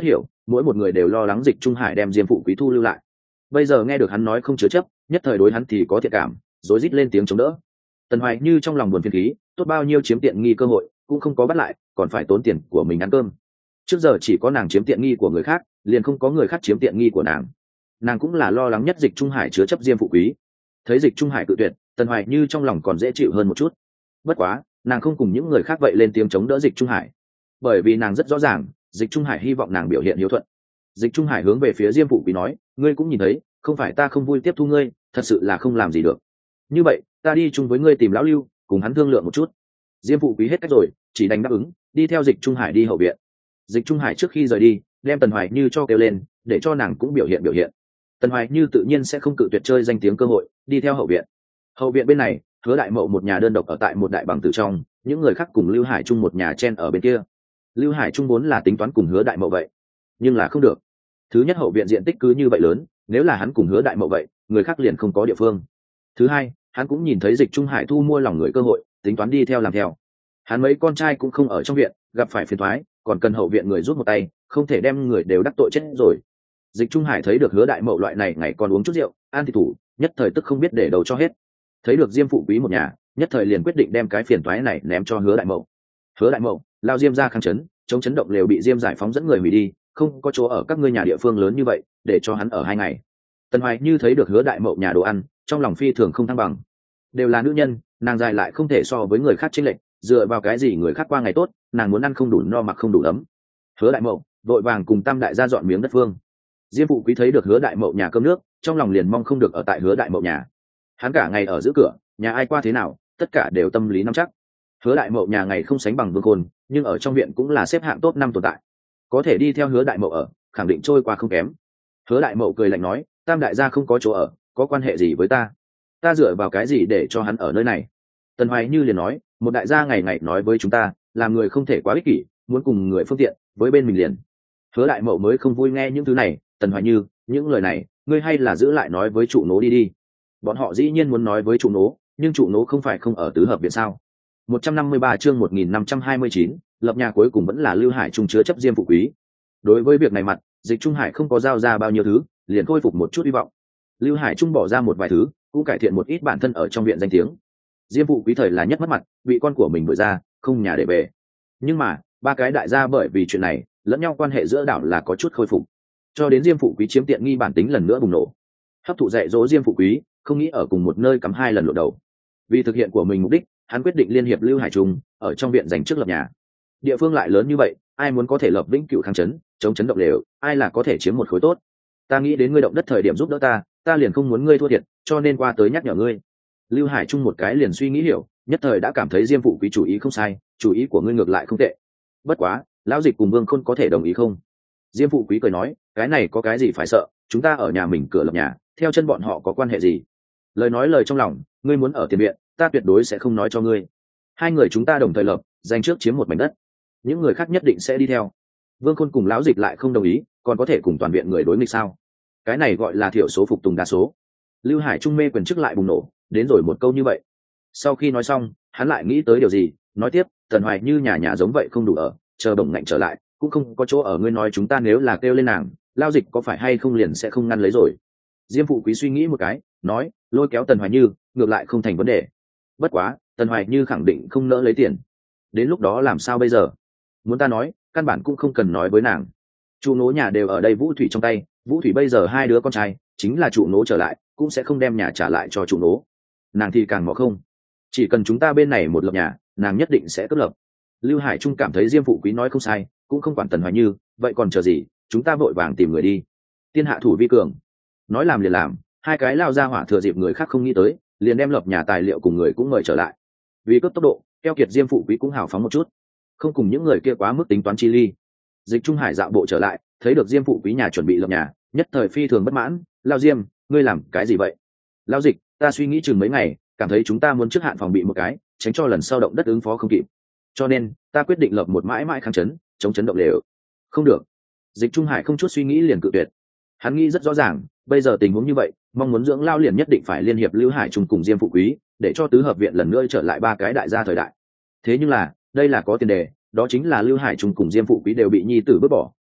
mỗi một người đều lo lắng Dịch Trung Hải đem Diêm Phụ Quý thu lưu lại. Bây giờ nghe được hắn nói không chứa chấp, nhất thời đối hắn thì có thiện cảm, rối rít lên tiếng chống đỡ. Tần Hoài Như trong lòng buồn phiền khí, tốt bao nhiêu chiếm tiện nghi cơ hội cũng không có bắt lại, còn phải tốn tiền của mình ăn cơm. Trước giờ chỉ có nàng chiếm tiện nghi của người khác, liền không có người khác chiếm tiện nghi của nàng. Nàng cũng là lo lắng nhất Dịch Trung Hải chứa chấp Diêm Phụ Quý. Thấy Dịch Trung Hải cự tuyệt, Tần Hoài Như trong lòng còn dễ chịu hơn một chút. Bất quá, nàng không cùng những người khác vậy lên tiếng chống đỡ Dịch Trung Hải, bởi vì nàng rất rõ ràng, Dịch Trung Hải hy vọng nàng biểu hiện hiếu thuận. Dịch Trung Hải hướng về phía Diêm Phụ Quý nói, ngươi cũng nhìn thấy, không phải ta không vui tiếp thu ngươi, thật sự là không làm gì được. Như vậy, ta đi chung với ngươi tìm lão Lưu, cùng hắn thương lượng một chút. Diêm Phụ Quý hết cách rồi, chỉ đành đáp ứng, đi theo Dịch Trung Hải đi hậu viện. Dịch Trung Hải trước khi rời đi, đem Tần Hoài Như cho kêu lên, để cho nàng cũng biểu hiện biểu hiện. Tần Hoài Như tự nhiên sẽ không cự tuyệt chơi danh tiếng cơ hội, đi theo hậu viện. Hậu viện bên này, Hứa Đại Mậu một nhà đơn độc ở tại một đại bằng tử trong, những người khác cùng Lưu Hải Trung một nhà chen ở bên kia. Lưu Hải Trung vốn là tính toán cùng Hứa Đại Mậu vậy, nhưng là không được. Thứ nhất, hậu viện diện tích cứ như vậy lớn, nếu là hắn cùng Hứa Đại Mậu vậy, người khác liền không có địa phương. Thứ hai, hắn cũng nhìn thấy Dịch Trung Hải thu mua lòng người cơ hội, tính toán đi theo làm theo. Hắn mấy con trai cũng không ở trong viện, gặp phải phiền toái, còn cần hậu viện người rút một tay, không thể đem người đều đắc tội chết rồi. Dịch Trung Hải thấy được Hứa Đại Mậu loại này ngày còn uống chút rượu, ăn thịt thủ, nhất thời tức không biết để đầu cho hết. Thấy được Diêm Phụ Quý một nhà, nhất thời liền quyết định đem cái phiền toái này ném cho Hứa Đại Mậu. Hứa Đại Mậu lao Diêm ra kháng chấn, chống chấn động lều bị Diêm giải phóng dẫn người hủy đi, không có chỗ ở các ngươi nhà địa phương lớn như vậy, để cho hắn ở hai ngày. Tần Hoài Như thấy được Hứa Đại Mậu nhà đồ ăn, trong lòng phi thường không thăng bằng. Đều là nữ nhân, nàng dài lại không thể so với người khác chênh lệch, dựa vào cái gì người khác qua ngày tốt, nàng muốn ăn không đủ no mặc không đủ ấm. Hứa Đại Mậu vội vàng cùng Tam đại gia dọn miếng đất phương. Diêm Phụ Quý thấy được Hứa Đại Mậu nhà cơm nước, trong lòng liền mong không được ở tại Hứa Đại Mậu nhà. Hắn cả ngày ở giữa cửa, nhà ai qua thế nào, tất cả đều tâm lý nắm chắc. Hứa Đại Mậu nhà ngày không sánh bằng Vương Khôn, nhưng ở trong viện cũng là xếp hạng top năm tồn tại, có thể đi theo Hứa Đại Mậu ở, khẳng định trôi qua không kém. Hứa Đại Mậu cười lạnh nói, Tam đại gia không có chỗ ở, có quan hệ gì với ta? Ta dựa vào cái gì để cho hắn ở nơi này? Tần Hoài Như liền nói, một đại gia ngày ngày nói với chúng ta, làm người không thể quá ích kỷ, muốn cùng người phương tiện, với bên mình liền. Hứa Đại Mậu mới không vui nghe những thứ này. Tần Hoài Như, những lời này, ngươi hay là giữ lại nói với trụ nố đi đi. Bọn họ dĩ nhiên muốn nói với trụ nố, nhưng trụ nố không phải không ở tứ hợp viện sao? một trăm năm mươi ba chương một nghìn năm trăm hai mươi chín, lập nhà cuối cùng vẫn là Lưu Hải Trung chứa chấp Diêm Phụ Quý. Đối với việc này mặt, Dịch Trung Hải không có giao ra bao nhiêu thứ, liền khôi phục một chút hy vọng. Lưu Hải Trung bỏ ra một vài thứ, cũng cải thiện một ít bản thân ở trong viện danh tiếng. Diêm Phụ Quý thời là nhất mất mặt, bị con của mình đuổi ra, không nhà để về. Nhưng mà, ba cái đại gia bởi vì chuyện này, lẫn nhau quan hệ giữa đảo là có chút khôi phục. Cho đến Diêm Phụ Quý chiếm tiện nghi bản tính lần nữa bùng nổ. Hấp thụ dạy dỗ Diêm Phụ Quý, không nghĩ ở cùng một nơi cắm hai lần lộ đầu. Vì thực hiện của mình mục đích, hắn quyết định liên hiệp Lưu Hải Trung, ở trong viện giành trước lập nhà. Địa phương lại lớn như vậy, ai muốn có thể lập vĩnh cửu kháng chấn, chống chấn động lều, ai là có thể chiếm một khối tốt. Ta nghĩ đến ngươi động đất thời điểm giúp đỡ ta, ta liền không muốn ngươi thua thiệt, cho nên qua tới nhắc nhở ngươi. Lưu Hải Trung một cái liền suy nghĩ hiểu, nhất thời đã cảm thấy Diêm Phụ Quý chủ ý không sai, chủ ý của ngươi ngược lại không tệ. Bất quá, lão Dịch cùng Vương Khôn có thể đồng ý không? Diêm Phụ Quý cười nói, cái này có cái gì phải sợ, chúng ta ở nhà mình cửa lập nhà, theo chân bọn họ có quan hệ gì? Lời nói lời trong lòng, ngươi muốn ở tiền viện, ta tuyệt đối sẽ không nói cho ngươi. Hai người chúng ta đồng thời lập, giành trước chiếm một mảnh đất, những người khác nhất định sẽ đi theo. Vương Khôn cùng lão Dịch lại không đồng ý, còn có thể cùng toàn viện người đối nghịch sao? Cái này gọi là thiểu số phục tùng đa số. Lưu Hải Trung mê quyền chức lại bùng nổ, đến rồi một câu như vậy. Sau khi nói xong, hắn lại nghĩ tới điều gì, nói tiếp, Tần Hoài Như nhà nhà giống vậy không đủ ở, chờ Đồng Ngạnh trở lại, cũng không có chỗ ở, ngươi nói chúng ta nếu là kêu lên nàng, Lao Dịch có phải hay không liền sẽ không ngăn lấy rồi. Diêm Phụ Quý suy nghĩ một cái, nói, lôi kéo Tần Hoài Như, ngược lại không thành vấn đề. Bất quá, Tần Hoài Như khẳng định không nỡ lấy tiền. Đến lúc đó làm sao bây giờ? Muốn ta nói, căn bản cũng không cần nói với nàng. Trụ nố nhà đều ở đây Vũ Thủy trong tay, Vũ Thủy bây giờ hai đứa con trai, chính là trụ nố trở lại, cũng sẽ không đem nhà trả lại cho trụ nố. Nàng thì càng mỏ không. Chỉ cần chúng ta bên này một lập nhà, nàng nhất định sẽ cướp lập. Lưu Hải Trung cảm thấy Diêm Phụ Quý nói không sai, cũng không quản Tần Hoài Như, vậy còn chờ gì, chúng ta vội vàng tìm người đi. Tiên hạ thủ vi cường, nói làm liền làm, hai cái lao ra hỏa thừa dịp người khác không nghĩ tới, liền đem lập nhà tài liệu cùng người cũng mời trở lại. Vì cướp tốc độ, keo kiệt Diêm Phụ Quý cũng hào phóng một chút, không cùng những người kia quá mức tính toán chi ly. Dịch Trung Hải dạo bộ trở lại, thấy được Diêm Phụ Quý nhà chuẩn bị lập nhà, nhất thời phi thường bất mãn, lao Diêm, ngươi làm cái gì vậy? Lao Dịch, ta suy nghĩ chừng mấy ngày, cảm thấy chúng ta muốn trước hạn phòng bị một cái, tránh cho lần sau động đất ứng phó không kịp, cho nên ta quyết định lập một mãi mãi kháng chấn, chống chấn động lều. Không được. Dịch Trung Hải không chút suy nghĩ liền cự tuyệt. Hắn nghĩ rất rõ ràng, bây giờ tình huống như vậy, mong muốn dưỡng lao liền nhất định phải liên hiệp Lưu Hải Trung cùng Diêm Phụ Quý, để cho tứ hợp viện lần nữa trở lại ba cái đại gia thời đại. Thế nhưng là, đây là có tiền đề, đó chính là Lưu Hải Trung cùng Diêm Phụ Quý đều bị nhi tử vứt bỏ,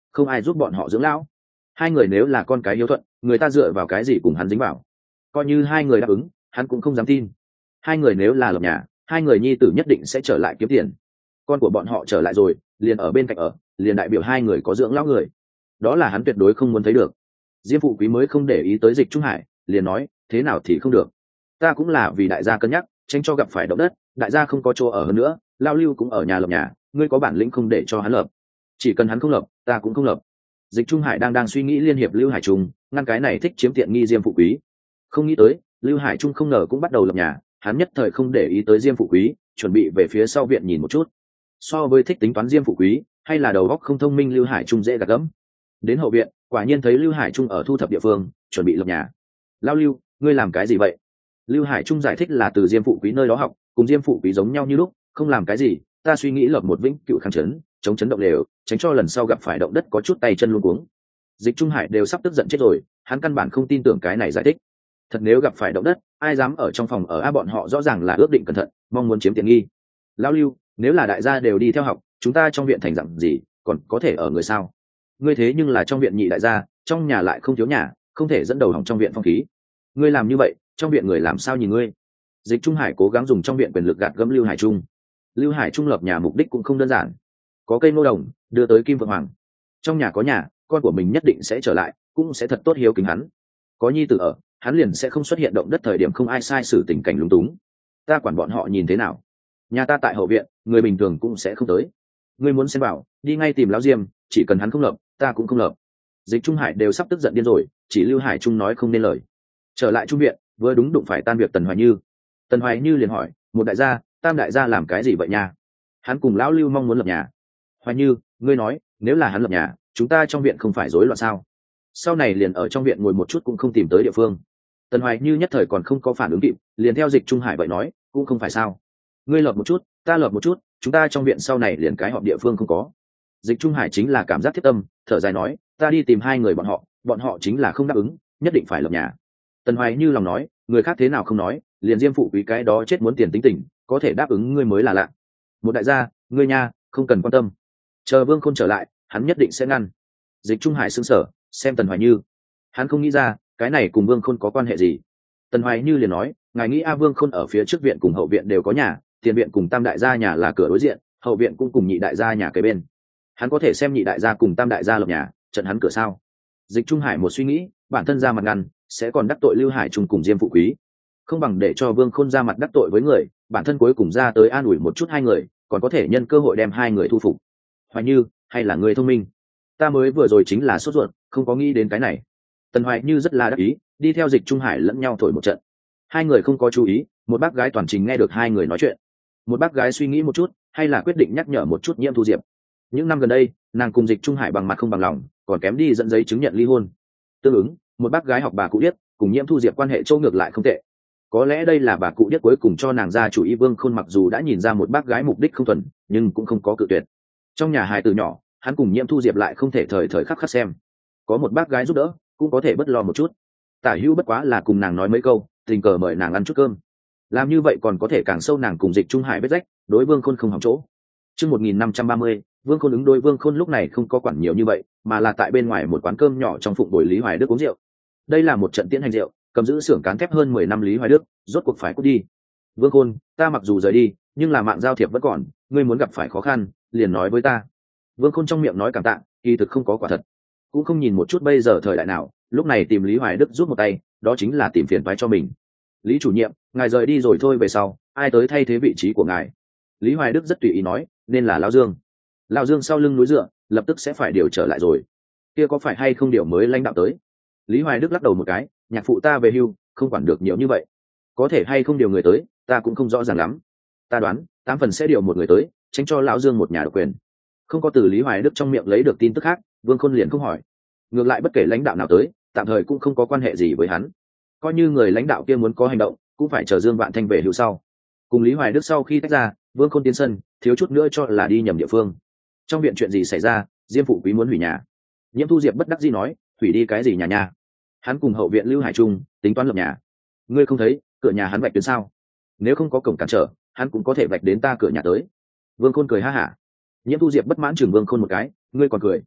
không ai giúp bọn họ dưỡng lão. Hai người nếu là con cái hiếu thuận, người ta dựa vào cái gì cùng hắn dính vào? Coi như hai người đáp ứng, hắn cũng không dám tin. Hai người nếu là lập nhà, hai người nhi tử nhất định sẽ trở lại kiếm tiền. Con của bọn họ trở lại rồi, liền ở bên cạnh ở, liền đại biểu hai người có dưỡng lão người. Đó là hắn tuyệt đối không muốn thấy được. Diêm Phụ Quý mới không để ý tới Dịch Trung Hải, liền nói, thế nào thì không được. Ta cũng là vì đại gia cân nhắc, tránh cho gặp phải động đất, đại gia không có chỗ ở hơn nữa, Lao Lưu cũng ở nhà lập nhà, ngươi có bản lĩnh không để cho hắn lập. Chỉ cần hắn không lập, ta cũng không lập. Dịch Trung Hải đang đang suy nghĩ liên hiệp Lưu Hải Trung, ngăn cái này thích chiếm tiện nghi Diêm Phụ Quý. Không nghĩ tới, Lưu Hải Trung không ngờ cũng bắt đầu lập nhà, hắn nhất thời không để ý tới Diêm Phụ Quý, chuẩn bị về phía sau viện nhìn một chút. So với thích tính toán Diêm Phụ Quý, hay là đầu óc không thông minh Lưu Hải Trung dễ gạt gẫm. Đến hậu viện, quả nhiên thấy Lưu Hải Trung ở thu thập địa phương, chuẩn bị lập nhà. Lao Lưu, ngươi làm cái gì vậy? Lưu Hải Trung giải thích là từ Diêm Phụ Quý nơi đó học, cùng Diêm Phụ Quý giống nhau như lúc, không làm cái gì, ta suy nghĩ lập một vĩnh cựu kháng chấn, chống chấn động đều, tránh cho lần sau gặp phải động đất có chút tay chân luống cuống. Dịch Trung Hải đều sắp tức giận chết rồi, hắn căn bản không tin tưởng cái này giải thích. Thật nếu gặp phải động đất, ai dám ở trong phòng ở a, bọn họ rõ ràng là ước định cẩn thận, mong muốn chiếm tiện nghi. Lao Lưu, nếu là đại gia đều đi theo học, chúng ta trong viện thành dạng gì, còn có thể ở người sao? Ngươi thế nhưng là trong viện nhị đại gia, trong nhà lại không thiếu nhà, không thể dẫn đầu hỏng trong viện phong khí. Ngươi làm như vậy, trong viện người làm sao nhìn ngươi? Dịch Trung Hải cố gắng dùng trong viện quyền lực gạt gẫm Lưu Hải Trung. Lưu Hải Trung lập nhà mục đích cũng không đơn giản, có cây nô đồng đưa tới Kim Vượng Hoàng, trong nhà có nhà, con của mình nhất định sẽ trở lại, cũng sẽ thật tốt hiếu kính hắn. Có nhi tử ở, hắn liền sẽ không xuất hiện động đất thời điểm không ai sai xử tình cảnh lúng túng. Ta quản bọn họ nhìn thế nào? Nhà ta tại hậu viện, người bình thường cũng sẽ không tới. Ngươi muốn xem bảo, đi ngay tìm Lão Diêm, chỉ cần hắn không lập, ta cũng không lập. Dịch Trung Hải đều sắp tức giận điên rồi, chỉ Lưu Hải Trung nói không nên lời. Trở lại trung viện, vừa đúng đụng phải tan việc Tần Hoài Như. Tần Hoài Như liền hỏi, một đại gia, tam đại gia làm cái gì vậy nha? Hắn cùng Lão Lưu mong muốn lập nhà. Hoài Như, ngươi nói, nếu là hắn lập nhà, chúng ta trong viện không phải rối loạn sao? Sau này liền ở trong viện ngồi một chút cũng không tìm tới địa phương. Tần Hoài Như nhất thời còn không có phản ứng kịp, liền theo Dịch Trung Hải vậy nói, cũng không phải sao? Ngươi lập một chút, ta lập một chút, chúng ta trong viện sau này liền cái họp địa phương không có. Dịch Trung Hải chính là cảm giác thiết tâm, thở dài nói, ta đi tìm hai người bọn họ, bọn họ chính là không đáp ứng, nhất định phải lập nhà. Tần Hoài Như lòng nói, người khác thế nào không nói, liền Diêm Phụ Quý cái đó chết muốn tiền tính tình, có thể đáp ứng ngươi mới là lạ. Một đại gia, ngươi nha, không cần quan tâm. Chờ Vương Khôn trở lại, hắn nhất định sẽ ngăn. Dịch Trung Hải sững sờ, xem Tần Hoài Như, hắn không nghĩ ra, cái này cùng Vương Khôn có quan hệ gì. Tần Hoài Như liền nói, ngài nghĩ a, Vương Khôn ở phía trước viện cùng hậu viện đều có nhà, tiền viện cùng tam đại gia nhà là cửa đối diện, hậu viện cũng cùng nhị đại gia nhà kế bên. Hắn có thể xem nhị đại gia cùng tam đại gia lập nhà, trận hắn cửa sao? Dịch Trung Hải một suy nghĩ, bản thân ra mặt ngăn, sẽ còn đắc tội Lưu Hải Trung cùng Diêm Phụ Quý, không bằng để cho Vương Khôn ra mặt đắc tội với người, bản thân cuối cùng ra tới an ủi một chút hai người, còn có thể nhân cơ hội đem hai người thu phục. Hoài Như, hay là người thông minh, ta mới vừa rồi chính là sốt ruột, không có nghĩ đến cái này. Tần Hoài Như rất là đắc ý, đi theo Dịch Trung Hải lẫn nhau thổi một trận. Hai người không có chú ý, một bác gái toàn trình nghe được hai người nói chuyện. Một bác gái suy nghĩ một chút, hay là quyết định nhắc nhở một chút Nhiễm Thu Diệp. Những năm gần đây, nàng cùng Dịch Trung Hải bằng mặt không bằng lòng, còn kém đi dẫn giấy chứng nhận ly hôn. Tương ứng, một bác gái học bà cụ điếc, cùng Nhiễm Thu Diệp quan hệ châu ngược lại không tệ. Có lẽ đây là bà cụ điếc cuối cùng cho nàng ra chủ ý. Vương Khôn mặc dù đã nhìn ra một bác gái mục đích không thuần, nhưng cũng không có cự tuyệt. Trong nhà hài tử nhỏ, hắn cùng Nhiễm Thu Diệp lại không thể thời thời khắc khắc xem. Có một bác gái giúp đỡ, cũng có thể bất lo một chút. Tả Hữu bất quá là cùng nàng nói mấy câu, tình cờ mời nàng ăn chút cơm. Làm như vậy còn có thể càng sâu nàng cùng Dịch Trung Hải vết rách, đối Vương Khôn không hỏng chỗ. Chương một nghìn năm trăm ba mươi, Vương Khôn ứng đối. Vương Khôn lúc này không có quản nhiều như vậy, mà là tại bên ngoài một quán cơm nhỏ trong phụng bồi Lý Hoài Đức uống rượu. Đây là một trận tiến hành rượu, cầm giữ xưởng cán thép hơn mười năm Lý Hoài Đức, rốt cuộc phải cút đi. Vương Khôn, ta mặc dù rời đi, nhưng là mạng giao thiệp vẫn còn, ngươi muốn gặp phải khó khăn, liền nói với ta. Vương Khôn trong miệng nói cảm tạ, kỳ thực không có quả thật, cũng không nhìn một chút bây giờ thời đại nào, lúc này tìm Lý Hoài Đức giúp một tay, đó chính là tìm phiền toái cho mình. Lý chủ nhiệm, ngài rời đi rồi thôi, về sau ai tới thay thế vị trí của ngài? Lý Hoài Đức rất tùy ý nói, nên là Lão Dương. Lão Dương sau lưng núi dựa, lập tức sẽ phải điều trở lại rồi. Kia có phải hay không điều mới lãnh đạo tới? Lý Hoài Đức lắc đầu một cái, nhạc phụ ta về hưu, không quản được nhiều như vậy. Có thể hay không điều người tới, ta cũng không rõ ràng lắm. Ta đoán, tám phần sẽ điều một người tới, tránh cho Lão Dương một nhà độc quyền. Không có từ Lý Hoài Đức trong miệng lấy được tin tức khác, Vương Khôn liền không hỏi. Ngược lại bất kể lãnh đạo nào tới, tạm thời cũng không có quan hệ gì với hắn. Coi như người lãnh đạo kia muốn có hành động, cũng phải chờ Dương Vạn Thanh về hưu sau. Cùng Lý Hoài Đức sau khi tách ra, Vương Khôn tiến sân, thiếu chút nữa cho là đi nhầm địa phương. Trong viện chuyện gì xảy ra? Diêm Phụ Quý muốn hủy nhà. Nhiễm Thu Diệp bất đắc dĩ nói, hủy đi cái gì nhà nhà? Hắn cùng hậu viện Lưu Hải Trung tính toán lập nhà. Ngươi không thấy cửa nhà hắn vạch tuyến sao? Nếu không có cổng cản trở, hắn cũng có thể vạch đến ta cửa nhà tới. Vương Khôn cười ha hả. Nhiễm Thu Diệp bất mãn chừng Vương Khôn một cái, ngươi còn cười?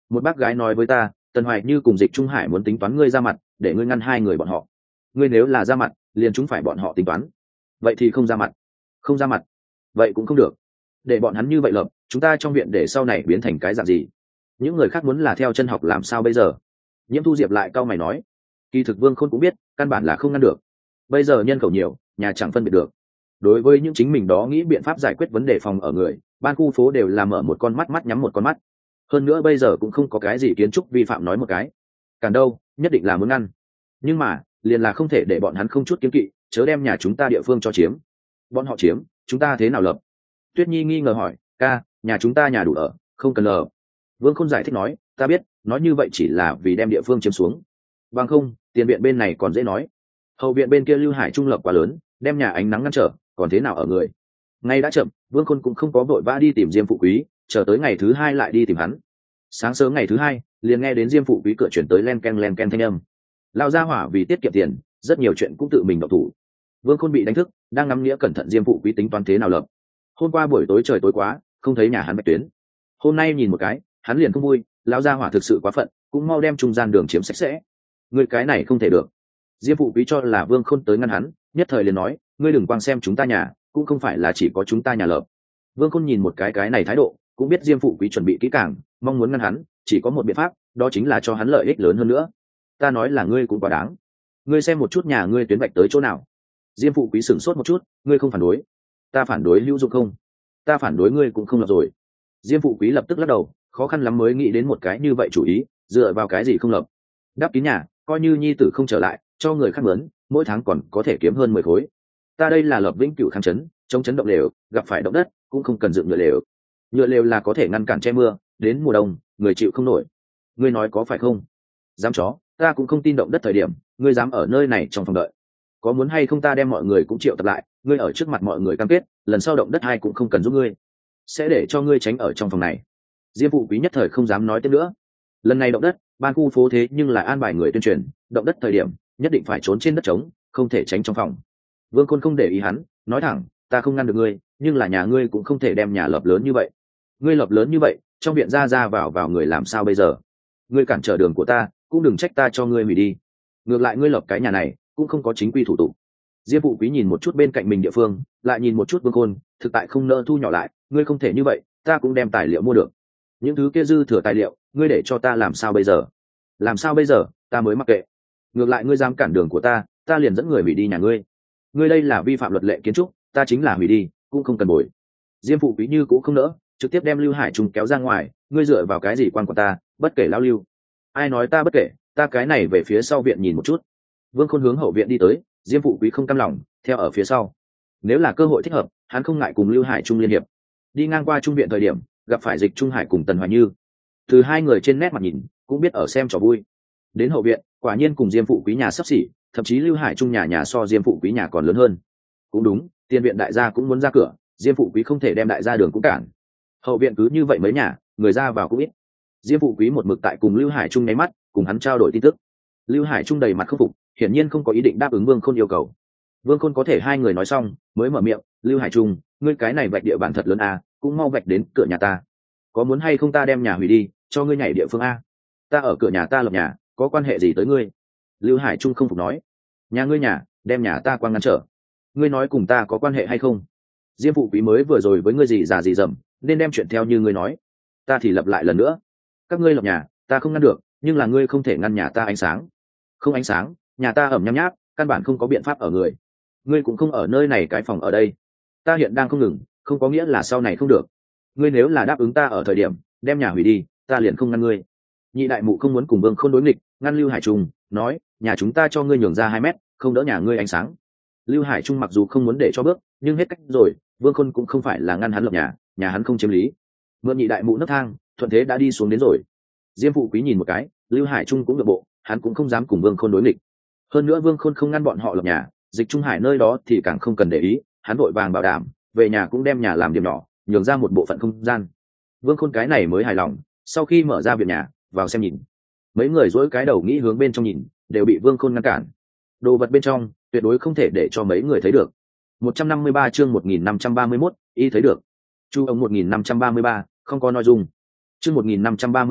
một bác gái nói với ta, Tần Hoài Như cùng Dịch Trung Hải muốn tính toán ngươi ra mặt để ngươi ngăn hai người bọn họ. Ngươi nếu là ra mặt liền chúng phải bọn họ tính toán, vậy thì không ra mặt. Không ra mặt vậy cũng không được, để bọn hắn như vậy lập chúng ta trong viện để sau này biến thành cái dạng gì. Những người khác muốn là theo chân học làm sao bây giờ? Nhiễm Thu Diệp lại cau mày nói, kỳ thực Vương Khôn cũng biết căn bản là không ngăn được, bây giờ nhân khẩu nhiều, nhà chẳng phân biệt được. Đối với những chính mình đó nghĩ biện pháp giải quyết vấn đề phòng ở người, ban khu phố đều làm mở một con mắt mắt nhắm một con mắt. Hơn nữa bây giờ cũng không có cái gì kiến trúc vi phạm nói một cái cản đâu, nhất định là muốn ngăn. Nhưng mà liền là không thể để bọn hắn không chút kiêng kỵ chớ đem nhà chúng ta địa phương cho chiếm. Bọn họ chiếm chúng ta thế nào lập? Tuyết Nhi nghi ngờ hỏi, ca, nhà chúng ta nhà đủ ở, không cần lờ. Vương Khôn giải thích nói, ta biết nói như vậy chỉ là vì đem địa phương chiếm xuống, bằng không tiền viện bên này còn dễ nói, hậu viện bên kia Lưu Hải trung lập quá lớn, đem nhà ánh nắng ngăn trở, còn thế nào ở người. Ngay đã chậm, Vương Khôn cũng không có vội vã đi tìm Diêm Phụ Quý, chờ tới ngày thứ hai lại đi tìm hắn. Sáng sớm ngày thứ hai liền nghe đến Diêm Phụ Quý cửa chuyển tới len ken len ken thanh âm. Lão gia hỏa vì tiết kiệm tiền, rất nhiều chuyện cũng tự mình động thủ. Vương Khôn bị đánh thức, đang ngắm nghĩa cẩn thận Diêm Phụ Quý tính toán thế nào lập. Hôm qua buổi tối trời tối quá, không thấy nhà hắn Bạch Tuyến. Hôm nay nhìn một cái, hắn liền không vui, lão gia hỏa thực sự quá phận, cũng mau đem trung gian đường chiếm sạch sẽ. Người cái này không thể được. Diêm Phụ Quý cho là Vương Khôn tới ngăn hắn, nhất thời liền nói, ngươi đừng quang xem chúng ta nhà, cũng không phải là chỉ có chúng ta nhà lập. Vương Khôn nhìn một cái cái này thái độ, cũng biết Diêm Phụ Quý chuẩn bị kỹ càng, mong muốn ngăn hắn, chỉ có một biện pháp, đó chính là cho hắn lợi ích lớn hơn nữa. Ta nói là ngươi cũng quá đáng. Ngươi xem một chút nhà ngươi tuyến vạch tới chỗ nào. Diêm Phụ Quý sửng sốt một chút, ngươi không phản đối. Ta phản đối hữu dụng không? Ta phản đối ngươi cũng không lập rồi. Diêm Phụ Quý lập tức lắc đầu, khó khăn lắm mới nghĩ đến một cái như vậy chủ ý, dựa vào cái gì không lập? Đắp kín nhà, coi như nhi tử không trở lại, cho người khác mướn, mỗi tháng còn có thể kiếm hơn mười khối. Ta đây là lập vĩnh cửu kháng chấn, chống chấn động lều, gặp phải động đất cũng không cần dựng nhựa lều. Nhựa lều là có thể ngăn cản che mưa, đến mùa đông người chịu không nổi. Ngươi nói có phải không? Dám chó, ta cũng không tin động đất thời điểm ngươi dám ở nơi này trong phòng đợi. Có muốn hay không ta đem mọi người cũng triệu tập lại, ngươi ở trước mặt mọi người cam kết lần sau động đất ai cũng không cần giúp ngươi, sẽ để cho ngươi tránh ở trong phòng này. Diêm Phụ Quý nhất thời không dám nói tiếp nữa. Lần này động đất, ban khu phố thế nhưng là an bài người tuyên truyền, động đất thời điểm nhất định phải trốn trên đất trống, không thể tránh trong phòng. Vương Khôn không để ý hắn, nói thẳng, ta không ngăn được ngươi, nhưng là nhà ngươi cũng không thể đem nhà lập lớn như vậy. Ngươi lập lớn như vậy, trong viện ra ra vào vào người làm sao bây giờ? Ngươi cản trở đường của ta, cũng đừng trách ta cho ngươi hủy đi. Ngược lại ngươi lập cái nhà này cũng không có chính quy thủ tục. Diêm Phụ Quý nhìn một chút bên cạnh mình địa phương, lại nhìn một chút Vương Khôn, thực tại không nỡ thu nhỏ lại, ngươi không thể như vậy, ta cũng đem tài liệu mua được. Những thứ kia dư thừa tài liệu, ngươi để cho ta làm sao bây giờ? Làm sao bây giờ, ta mới mặc kệ. Ngược lại ngươi dám cản đường của ta, ta liền dẫn người hủy đi nhà ngươi. Ngươi đây là vi phạm luật lệ kiến trúc, ta chính là hủy đi, cũng không cần bồi. Diêm Phụ Quý như cũng không nỡ, trực tiếp đem Lưu Hải Trung kéo ra ngoài, ngươi dựa vào cái gì quan của ta, bất kể lão Lưu. Ai nói ta bất kể, ta cái này về phía sau viện nhìn một chút. Vương Khôn hướng hậu viện đi tới, Diêm Phụ Quý không cam lòng, theo ở phía sau. Nếu là cơ hội thích hợp, hắn không ngại cùng Lưu Hải Trung liên hiệp. Đi ngang qua trung viện thời điểm, gặp phải Dịch Trung Hải cùng Tần Hoài Như. Từ hai người trên nét mặt nhìn, cũng biết ở xem trò vui. Đến hậu viện, quả nhiên cùng Diêm Phụ Quý nhà sắp xỉ, thậm chí Lưu Hải Trung nhà nhà so Diêm Phụ Quý nhà còn lớn hơn. Cũng đúng, tiền viện đại gia cũng muốn ra cửa, Diêm Phụ Quý không thể đem đại gia đường cũng cản. Hậu viện cứ như vậy mấy nhà, người ra vào cũng ít. Diêm Phụ Quý một mực tại cùng Lưu Hải Trung nháy mắt, cùng hắn trao đổi tin tức. Lưu Hải Trung đầy mặt không phục, hiển nhiên không có ý định đáp ứng Vương Khôn yêu cầu. Vương Khôn có thể hai người nói xong, mới mở miệng, Lưu Hải Trung, ngươi cái này vạch địa bàn thật lớn à, cũng mau vạch đến cửa nhà ta. Có muốn hay không ta đem nhà hủy đi, cho ngươi nhảy địa phương a? Ta ở cửa nhà ta lập nhà, có quan hệ gì tới ngươi? Lưu Hải Trung không phục nói, nhà ngươi nhà, đem nhà ta quang ngăn trở. Ngươi nói cùng ta có quan hệ hay không? Diêm Phụ Quý mới vừa rồi với ngươi gì già gì dầm, nên đem chuyện theo như ngươi nói. Ta thì lập lại lần nữa, các ngươi lập nhà, ta không ngăn được, nhưng là ngươi không thể ngăn nhà ta ánh sáng. Không ánh sáng, nhà ta ẩm nhăm nháp, căn bản không có biện pháp ở người. Ngươi cũng không ở nơi này cái phòng ở đây. Ta hiện đang không ngừng, không có nghĩa là sau này không được. Ngươi nếu là đáp ứng ta ở thời điểm đem nhà hủy đi, ta liền không ngăn ngươi. Nhị đại mụ không muốn cùng Vương Khôn đối nghịch, ngăn Lưu Hải Trung, nói, nhà chúng ta cho ngươi nhường ra hai mét, không đỡ nhà ngươi ánh sáng. Lưu Hải Trung mặc dù không muốn để cho bước, nhưng hết cách rồi, Vương Khôn cũng không phải là ngăn hắn lập nhà, nhà hắn không chiếm lý. Mượn nhị đại mụ nấc thang, thuận thế đã đi xuống đến rồi. Diêm Phụ Quý nhìn một cái, Lưu Hải Trung cũng được bộ, hắn cũng không dám cùng Vương Khôn đối nghịch. Hơn nữa Vương Khôn không ngăn bọn họ lập nhà, Dịch Trung Hải nơi đó thì càng không cần để ý, hắn vội vàng bảo đảm, về nhà cũng đem nhà làm điểm nhỏ, nhường ra một bộ phận không gian. Vương Khôn cái này mới hài lòng, sau khi mở ra viện nhà, vào xem nhìn. Mấy người dỗi cái đầu nghĩ hướng bên trong nhìn, đều bị Vương Khôn ngăn cản. Đồ vật bên trong, tuyệt đối không thể để cho mấy người thấy được. một trăm năm mươi ba chương một nghìn năm trăm ba mươi mốt, y thấy được. Chu ông một nghìn năm trăm ba mươi ba, không có nội dung. Chương một nghìn năm trăm ba mươi hai,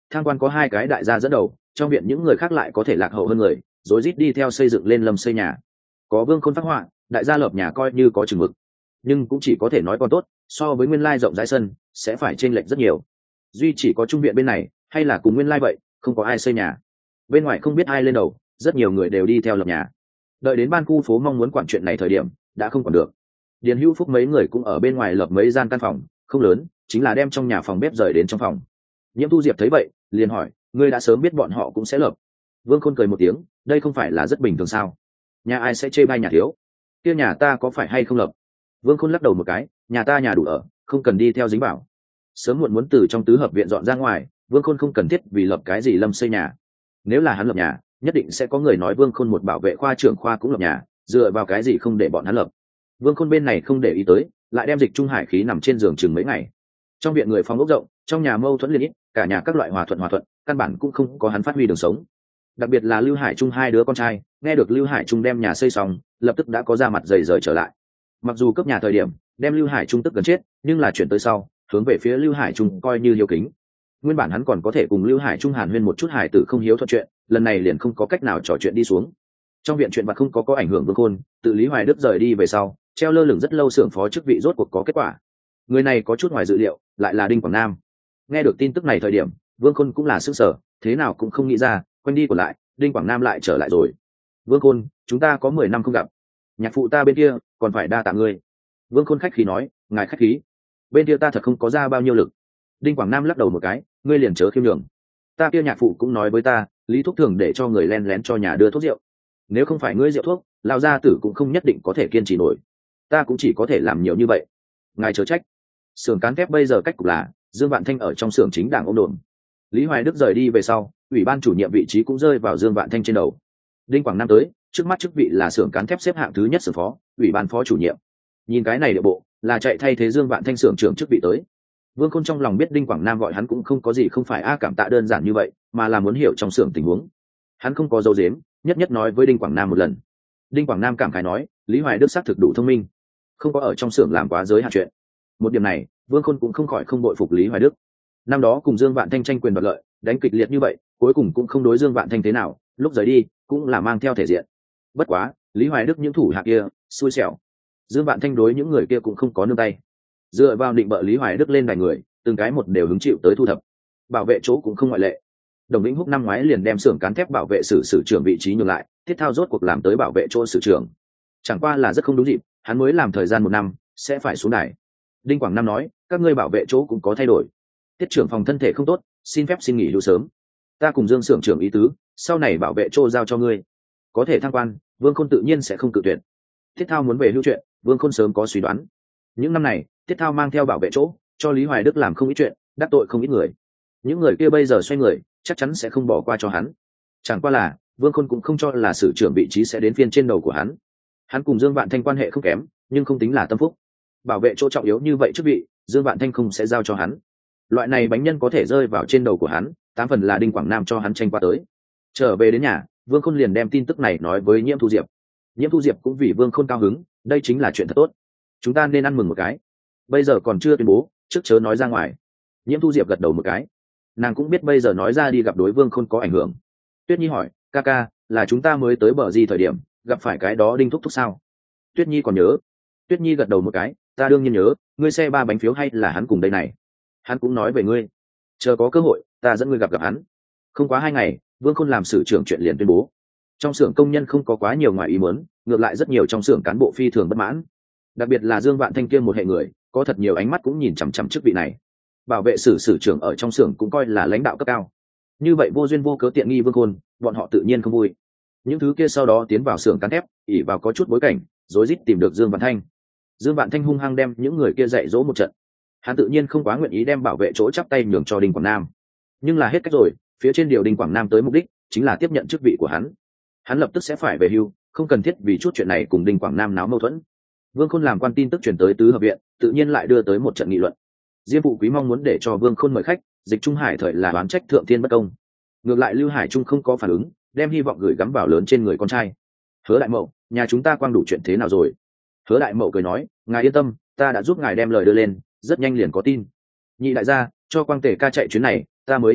thang quan có hai cái đại gia dẫn đầu, trong viện những người khác lại có thể lạc hậu hơn người, rối rít đi theo xây dựng lên lâm xây nhà. Có Vương Khôn phát họa, đại gia lợp nhà coi như có chừng mực, nhưng cũng chỉ có thể nói còn tốt, so với nguyên lai rộng rãi sân sẽ phải chênh lệch rất nhiều. Duy chỉ có trung viện bên này hay là cùng nguyên lai vậy, không có ai xây nhà. Bên ngoài không biết ai lên đầu, rất nhiều người đều đi theo lập nhà. Đợi đến ban khu phố mong muốn quản chuyện này thời điểm đã không còn được. Điền Hữu Phúc mấy người cũng ở bên ngoài lập mấy gian căn phòng không lớn, chính là đem trong nhà phòng bếp rời đến trong phòng. Nhiễm Thu Diệp thấy vậy liền hỏi, ngươi đã sớm biết bọn họ cũng sẽ lập? Vương Khôn cười một tiếng, đây không phải là rất bình thường sao? Nhà ai sẽ chê bai nhà thiếu? Kia nhà ta có phải hay không lập? Vương Khôn lắc đầu một cái, nhà ta nhà đủ ở, không cần đi theo dính bảo. Sớm muộn muốn từ trong tứ hợp viện dọn ra ngoài, Vương Khôn không cần thiết vì lập cái gì lâm xây nhà. Nếu là hắn lập nhà, nhất định sẽ có người nói Vương Khôn một bảo vệ khoa trưởng khoa cũng lập nhà, dựa vào cái gì không để bọn hắn lập. Vương Khôn bên này không để ý tới, lại đem Dịch Trung Hải khí nằm trên giường chừng mấy ngày. Trong viện người phòng ốc rộng, trong nhà mâu thuẫn liên ít, cả nhà các loại hòa thuận hòa thuận, căn bản cũng không có hắn phát huy đường sống. Đặc biệt là Lưu Hải Trung hai đứa con trai, nghe được Lưu Hải Trung đem nhà xây xong, lập tức đã có ra mặt dày rời trở lại. Mặc dù cấp nhà thời điểm đem Lưu Hải Trung tức gần chết, nhưng là chuyển tới sau, hướng về phía Lưu Hải Trung coi như hiếu kính. Nguyên bản hắn còn có thể cùng Lưu Hải Trung hàn huyên một chút hải tử không hiếu thuận chuyện, lần này liền không có cách nào trò chuyện đi xuống. Trong viện chuyện vặt không có có ảnh hưởng Vương Khôn, tự Lý Hoài Đức rời đi về sau, treo lơ lửng rất lâu xưởng phó chức vị rốt cuộc có kết quả. Người này có chút ngoài dự liệu, lại là Đinh Quảng Nam. Nghe được tin tức này thời điểm, Vương Khôn cũng là sửng sở, thế nào cũng không nghĩ ra, quanh đi còn lại, Đinh Quảng Nam lại trở lại rồi. Vương Khôn, chúng ta có mười năm không gặp, nhạc phụ ta bên kia còn phải đa tạ ngươi. Vương Khôn khách khí nói, ngài khách khí, bên kia ta thật không có ra bao nhiêu lực. Đinh Quảng Nam lắc đầu một cái, ngươi liền chớ khiêm nhường. Ta kia nhạc phụ cũng nói với ta, Lý Thúc thường để cho người len lén cho nhà đưa thuốc rượu. Nếu không phải ngươi rượu thuốc, lão gia tử cũng không nhất định có thể kiên trì nổi. Ta cũng chỉ có thể làm nhiều như vậy. Ngài chớ trách. Xưởng cán thép bây giờ cách cục là Dương Vạn Thanh ở trong xưởng chính đảng ôm đồn. Lý Hoài Đức rời đi về sau, ủy ban chủ nhiệm vị trí cũng rơi vào Dương Vạn Thanh trên đầu. Đinh Quảng Nam tới, trước mắt chức vị là xưởng cán thép xếp hạng thứ nhất xưởng phó, ủy ban phó chủ nhiệm. Nhìn cái này địa bộ, là chạy thay thế Dương Vạn Thanh xưởng trưởng chức vị tới. Vương Khôn trong lòng biết Đinh Quảng Nam gọi hắn cũng không có gì không phải a cảm tạ đơn giản như vậy, mà là muốn hiểu trong xưởng tình huống. Hắn không có dấu dếm, nhất nhất nói với Đinh Quảng Nam một lần. Đinh Quảng Nam cảm khái nói, Lý Hoài Đức xác thực đủ thông minh, không có ở trong xưởng làm quá giới hạn chuyện. Một điểm này, Vương Khôn cũng không khỏi không bội phục Lý Hoài Đức. Năm đó cùng Dương Vạn Thanh tranh quyền đoạt lợi, đánh kịch liệt như vậy, cuối cùng cũng không đối Dương Vạn Thanh thế nào, lúc rời đi cũng là mang theo thể diện. Bất quá, Lý Hoài Đức những thủ hạ kia, xui xẻo. Dương Vạn Thanh đối những người kia cũng không có nương tay. Dựa vào định bợ Lý Hoài Đức lên vài người, từng cái một đều hứng chịu tới thu thập. Bảo vệ chỗ cũng không ngoại lệ. Đồng Vĩnh Húc năm ngoái liền đem xưởng cán thép bảo vệ sử sử trưởng vị trí nhường lại, Tiết Thao rốt cuộc làm tới bảo vệ chỗ sử trưởng. Chẳng qua là rất không đúng dịp, hắn mới làm thời gian một năm, sẽ phải xuống đài. Đinh Quảng Nam nói, các ngươi bảo vệ chỗ cũng có thay đổi. Tiết trưởng phòng thân thể không tốt, xin phép xin nghỉ hưu sớm. Ta cùng Dương xưởng trưởng ý tứ, sau này bảo vệ chỗ giao cho ngươi. Có thể thăng quan, Vương Khôn tự nhiên sẽ không cự tuyệt. Tiết Thao muốn về hưu chuyện, Vương Khôn sớm có suy đoán. Những năm này, Tiết Thao mang theo bảo vệ chỗ, cho Lý Hoài Đức làm không ít chuyện, đắc tội không ít người. Những người kia bây giờ xoay người, chắc chắn sẽ không bỏ qua cho hắn. Chẳng qua là, Vương Khôn cũng không cho là sử trưởng vị trí sẽ đến phiên trên đầu của hắn. Hắn cùng Dương Vạn Thanh quan hệ không kém, nhưng không tính là tâm phúc. Bảo vệ chỗ trọng yếu như vậy chức vị, Dương Vạn Thanh không sẽ giao cho hắn. Loại này bánh nhân có thể rơi vào trên đầu của hắn, tám phần là Đinh Quảng Nam cho hắn tranh qua tới. Trở về đến nhà, Vương Khôn liền đem tin tức này nói với Nhiễm Thu Diệp. Nhiễm Thu Diệp cũng vì Vương Khôn cao hứng, đây chính là chuyện thật tốt. Chúng ta nên ăn mừng một cái. Bây giờ còn chưa tuyên bố, trước chớ nói ra ngoài. Nhiễm Thu Diệp gật đầu một cái. Nàng cũng biết bây giờ nói ra đi gặp đối Vương Khôn có ảnh hưởng. Tuyết Nhi hỏi, ca ca, là chúng ta mới tới bờ gì thời điểm gặp phải cái đó Đinh thúc thúc sao? Tuyết Nhi còn nhớ. Tuyết Nhi gật đầu một cái, ta đương nhiên nhớ, ngươi xe ba bánh phiếu hay là hắn cùng đây này. Hắn cũng nói về ngươi, chờ có cơ hội ta dẫn ngươi gặp gặp hắn. Không quá hai ngày, Vương Khôn làm sử trưởng chuyện liền tuyên bố. Trong xưởng công nhân không có quá nhiều ngoài ý muốn, ngược lại rất nhiều trong xưởng cán bộ phi thường bất mãn. Đặc biệt là Dương Vạn Thanh kia một hệ người, có thật nhiều ánh mắt cũng nhìn chằm chằm chức vị này. Bảo vệ sử sử trưởng ở trong xưởng cũng coi là lãnh đạo cấp cao. Như vậy vô duyên vô cớ tiện nghi Vương Khôn, bọn họ tự nhiên không vui. Những thứ kia sau đó tiến vào xưởng cán thép, ỉ vào có chút bối cảnh, rối rít tìm được Dương Vạn Thanh. Dương Vạn Thanh hung hăng đem những người kia dạy dỗ một trận. Hắn tự nhiên không quá nguyện ý đem bảo vệ chỗ chắp tay nhường cho Đinh Quảng Nam, nhưng là hết cách rồi, phía trên điều Đinh Quảng Nam tới mục đích chính là tiếp nhận chức vị của hắn. Hắn lập tức sẽ phải về hưu, không cần thiết vì chút chuyện này cùng Đinh Quảng Nam náo mâu thuẫn. Vương Khôn làm quan tin tức truyền tới tứ hợp viện, tự nhiên lại đưa tới một trận nghị luận. Diêm Phụ Quý mong muốn để cho Vương Khôn mời khách, Dịch Trung Hải thời là đoán trách thượng thiên bất công. Ngược lại Lưu Hải Trung không có phản ứng, đem hy vọng gửi gắm vào lớn trên người con trai. Hứa Đại Mậu, nhà chúng ta quang đủ chuyện thế nào rồi? Hứa Đại Mậu cười nói, ngài yên tâm, ta đã giúp ngài đem lời đưa lên, rất nhanh liền có tin. Nhị đại gia, cho Quang Tề ca chạy chuyến này, ta mới hiểu được,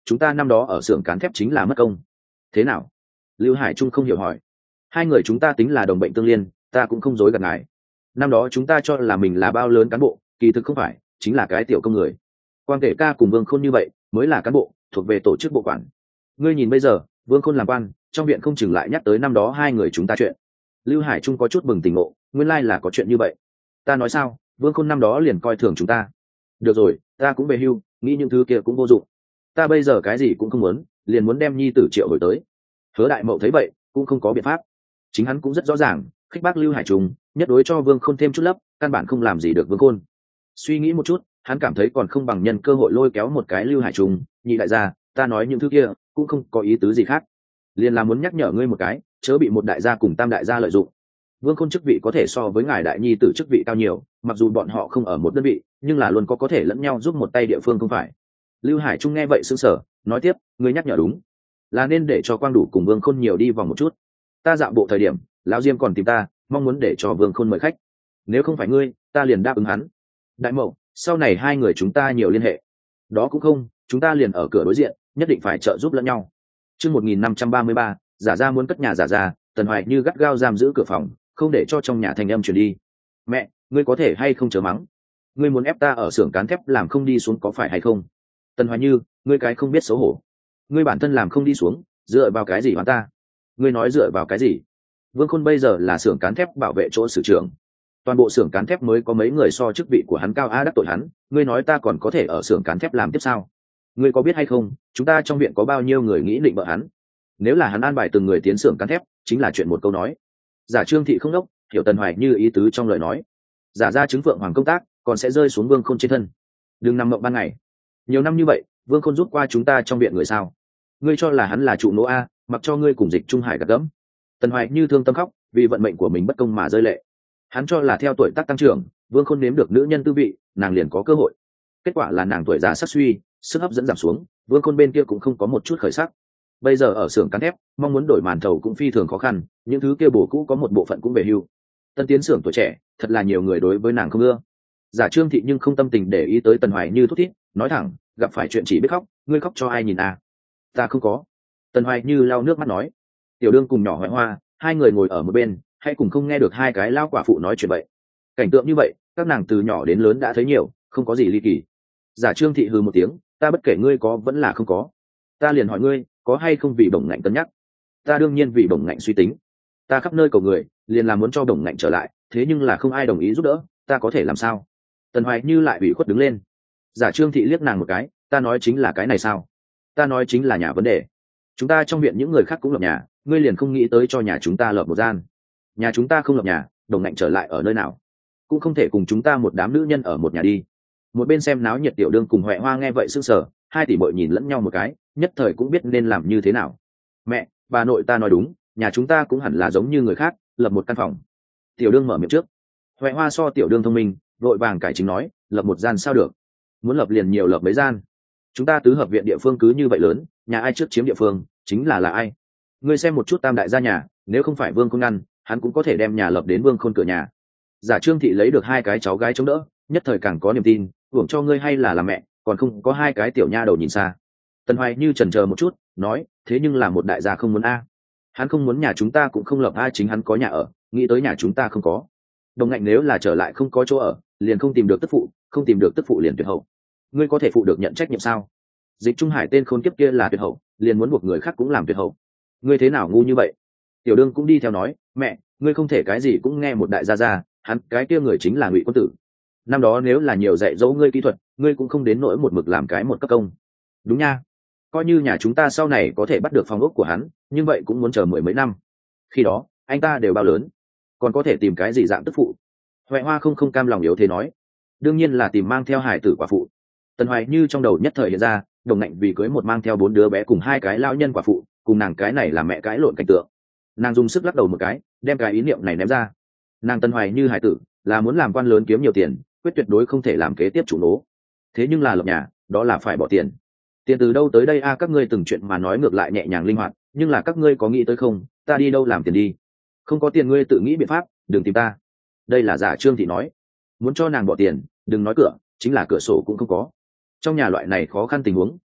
chúng ta năm đó ở xưởng cán thép chính là mất công. Thế nào? Lưu Hải Trung không hiểu hỏi. Hai người chúng ta tính là đồng bệnh tương liên, ta cũng không dối gạt ngài. Năm đó chúng ta cho là mình là bao lớn cán bộ, kỳ thực không phải, chính là cái tiểu công người. Quan Kể Ca cùng Vương Khôn như vậy mới là cán bộ, thuộc về tổ chức bộ quản. Ngươi nhìn bây giờ, Vương Khôn làm quan, trong viện không chừng lại nhắc tới năm đó hai người chúng ta chuyện. Lưu Hải Trung có chút bừng tỉnh ngộ, nguyên lai là có chuyện như vậy. Ta nói sao, Vương Khôn năm đó liền coi thường chúng ta. Được rồi, ta cũng về hưu, nghĩ những thứ kia cũng vô dụng. Ta bây giờ cái gì cũng không muốn, liền muốn đem nhi tử triệu hồi tới. Hứa Đại Mậu thấy vậy, cũng không có biện pháp. Chính hắn cũng rất rõ ràng, khích bác Lưu Hải Trung, nhất đối cho Vương Khôn thêm chút lấp, căn bản không làm gì được Vương Khôn. Suy nghĩ một chút, hắn cảm thấy còn không bằng nhân cơ hội lôi kéo một cái Lưu Hải Trung, nhị đại gia, ta nói những thứ kia, cũng không có ý tứ gì khác. Liền là muốn nhắc nhở ngươi một cái, chớ bị một đại gia cùng tam đại gia lợi dụng. Vương Khôn chức vị có thể so với ngài đại nhi tử chức vị cao nhiều, mặc dù bọn họ không ở một đơn vị, nhưng là luôn có có thể lẫn nhau giúp một tay địa phương không phải. Lưu Hải Trung nghe vậy sững sờ, nói tiếp, ngươi nhắc nhở đúng, là nên để cho Quang Đủ cùng Vương Khôn nhiều đi vòng một chút. Ta dạo bộ thời điểm, lão Diêm còn tìm ta, mong muốn để cho Vương Khôn mời khách. Nếu không phải ngươi, ta liền đáp ứng hắn. Đại Mậu, sau này hai người chúng ta nhiều liên hệ. Đó cũng không, chúng ta liền ở cửa đối diện, nhất định phải trợ giúp lẫn nhau. Chương một nghìn năm trăm ba mươi ba, giả ra muốn cất nhà giả ra, Tần Hoài Như gắt gao giam giữ cửa phòng, không để cho trong nhà thanh âm truyền đi. Mẹ, ngươi có thể hay không chớ mắng? Ngươi muốn ép ta ở xưởng cán thép làm không đi xuống có phải hay không? Tần Hoài Như, ngươi cái không biết xấu hổ. Ngươi bản thân làm không đi xuống, dựa vào cái gì hoán ta? Ngươi nói dựa vào cái gì? Vương Khôn bây giờ là xưởng cán thép bảo vệ chỗ sử trưởng, toàn bộ xưởng cán thép mới có mấy người so chức vị của hắn cao a đắc tội hắn, ngươi nói ta còn có thể ở xưởng cán thép làm tiếp sao? Ngươi có biết hay không, chúng ta trong viện có bao nhiêu người nghĩ định bợ hắn? Nếu là hắn an bài từng người tiến xưởng cán thép, chính là chuyện một câu nói. Giả Trương Thị không đốc, hiểu Tần Hoài Như ý tứ trong lời nói. Giả ra chứng phượng hoàng công tác, còn sẽ rơi xuống Vương Khôn trên thân. Đừng nằm mộng ban ngày. Nhiều năm như vậy, Vương Khôn rút qua chúng ta trong viện người sao? Ngươi cho là hắn là trụ nỗ a, mặc cho ngươi cùng Dịch Trung Hải gạt gẫm. Tần Hoài Như thương tâm khóc, vì vận mệnh của mình bất công mà rơi lệ. Hắn cho là theo tuổi tác tăng trưởng, Vương Khôn nếm được nữ nhân tư vị, nàng liền có cơ hội. Kết quả là nàng tuổi già sắc suy, sức hấp dẫn giảm xuống, Vương Khôn bên kia cũng không có một chút khởi sắc. Bây giờ ở xưởng cán thép, mong muốn đổi màn thầu cũng phi thường khó khăn, những thứ kia bổ cũ có một bộ phận cũng về hưu. Tân tiến xưởng tuổi trẻ, thật là nhiều người đối với nàng không ưa. Giả Trương Thị nhưng không tâm tình để ý tới Tần Hoài Như thút thít, nói thẳng, gặp phải chuyện chỉ biết khóc, ngươi khóc cho ai nhìn à? Ta không có. Tần Hoài Như lau nước mắt nói. Tiểu Đương cùng nhỏ Hoài Hoa, hai người ngồi ở một bên, hay cùng không nghe được hai cái lao quả phụ nói chuyện vậy. Cảnh tượng như vậy, các nàng từ nhỏ đến lớn đã thấy nhiều, không có gì ly kỳ. Giả Trương Thị hừ một tiếng, ta bất kể ngươi có vẫn là không có. Ta liền hỏi ngươi, có hay không vì bổng ngạnh cân nhắc? Ta đương nhiên vì bổng ngạnh suy tính. Ta khắp nơi cầu người, liền là muốn cho bổng ngạnh trở lại, thế nhưng là không ai đồng ý giúp đỡ, ta có thể làm sao? Tần Hoài Như lại ủy khuất đứng lên. Giả Trương Thị liếc nàng một cái, ta nói chính là cái này sao? Ta nói chính là nhà vấn đề. Chúng ta trong viện những người khác cũng lập nhà, ngươi liền không nghĩ tới cho nhà chúng ta lập một gian. Nhà chúng ta không lập nhà, đồng ngạnh trở lại ở nơi nào? Cũng không thể cùng chúng ta một đám nữ nhân ở một nhà đi. Một bên xem náo nhiệt Tiểu Đương cùng Huệ Hoa nghe vậy sững sờ, hai tỷ muội nhìn lẫn nhau một cái, nhất thời cũng biết nên làm như thế nào. Mẹ, bà nội ta nói đúng, nhà chúng ta cũng hẳn là giống như người khác, lập một căn phòng. Tiểu Đương mở miệng trước. Huệ Hoa so Tiểu Đương thông minh, vội vàng cải chính nói, lập một gian sao được? Muốn lập liền nhiều lập mấy gian. Chúng ta tứ hợp viện địa phương cứ như vậy lớn, nhà ai trước chiếm địa phương, chính là là ai. Ngươi xem một chút tam đại gia nhà, nếu không phải Vương Khôn ngăn, hắn cũng có thể đem nhà lập đến Vương Khôn cửa nhà. Giả Trương Thị lấy được hai cái cháu gái chống đỡ, nhất thời càng có niềm tin, hưởng cho ngươi hay là làm mẹ, còn không có hai cái tiểu nha đầu nhìn xa. Tần Hoài Như chần chờ một chút, nói, thế nhưng là một đại gia không muốn a. Hắn không muốn nhà chúng ta cũng không lập a, chính hắn có nhà ở, nghĩ tới nhà chúng ta không có. Đồng ngạnh nếu là trở lại không có chỗ ở, liền không tìm được tức phụ, không tìm được tức phụ liền tuyệt hậu. Ngươi có thể phụ được nhận trách nhiệm sao? Dịch Trung Hải tên khốn kiếp kia là tuyệt hậu, liền muốn buộc người khác cũng làm tuyệt hậu. Ngươi thế nào ngu như vậy? Tiểu Đương cũng đi theo nói, mẹ, ngươi không thể cái gì cũng nghe một đại gia gia, hắn cái kia người chính là Ngụy Quân Tử. Năm đó nếu là nhiều dạy dỗ ngươi kỹ thuật, ngươi cũng không đến nỗi một mực làm cái một cấp công. Đúng nha, coi như nhà chúng ta sau này có thể bắt được phòng ốc của hắn, nhưng vậy cũng muốn chờ mười mấy năm. Khi đó anh ta đều bao lớn, còn có thể tìm cái gì dạng tức phụ? Huệ Hoa không không cam lòng yếu thế nói, đương nhiên là tìm mang theo hải tử quả phụ. Tần Hoài Như trong đầu nhất thời hiện ra, đồng ngạnh vì cưới một mang theo bốn đứa bé cùng hai cái lao nhân quả phụ, cùng nàng cái này là mẹ cãi lộn cảnh tượng. Nàng dùng sức lắc đầu một cái, đem cái ý niệm này ném ra. Nàng Tần Hoài Như hải tử là muốn làm quan lớn kiếm nhiều tiền, quyết tuyệt đối không thể làm kế tiếp chủ nố. Thế nhưng là lập nhà, đó là phải bỏ tiền. Tiền từ đâu tới đây a? Các ngươi từng chuyện mà nói ngược lại nhẹ nhàng linh hoạt, nhưng là các ngươi có nghĩ tới không, ta đi đâu làm tiền đi? Không có tiền ngươi tự nghĩ biện pháp, đừng tìm ta. Đây là Giả Trương Thị nói, muốn cho nàng bỏ tiền, đừng nói cửa, chính là cửa sổ cũng không có. Trong nhà loại này khó khăn tình huống,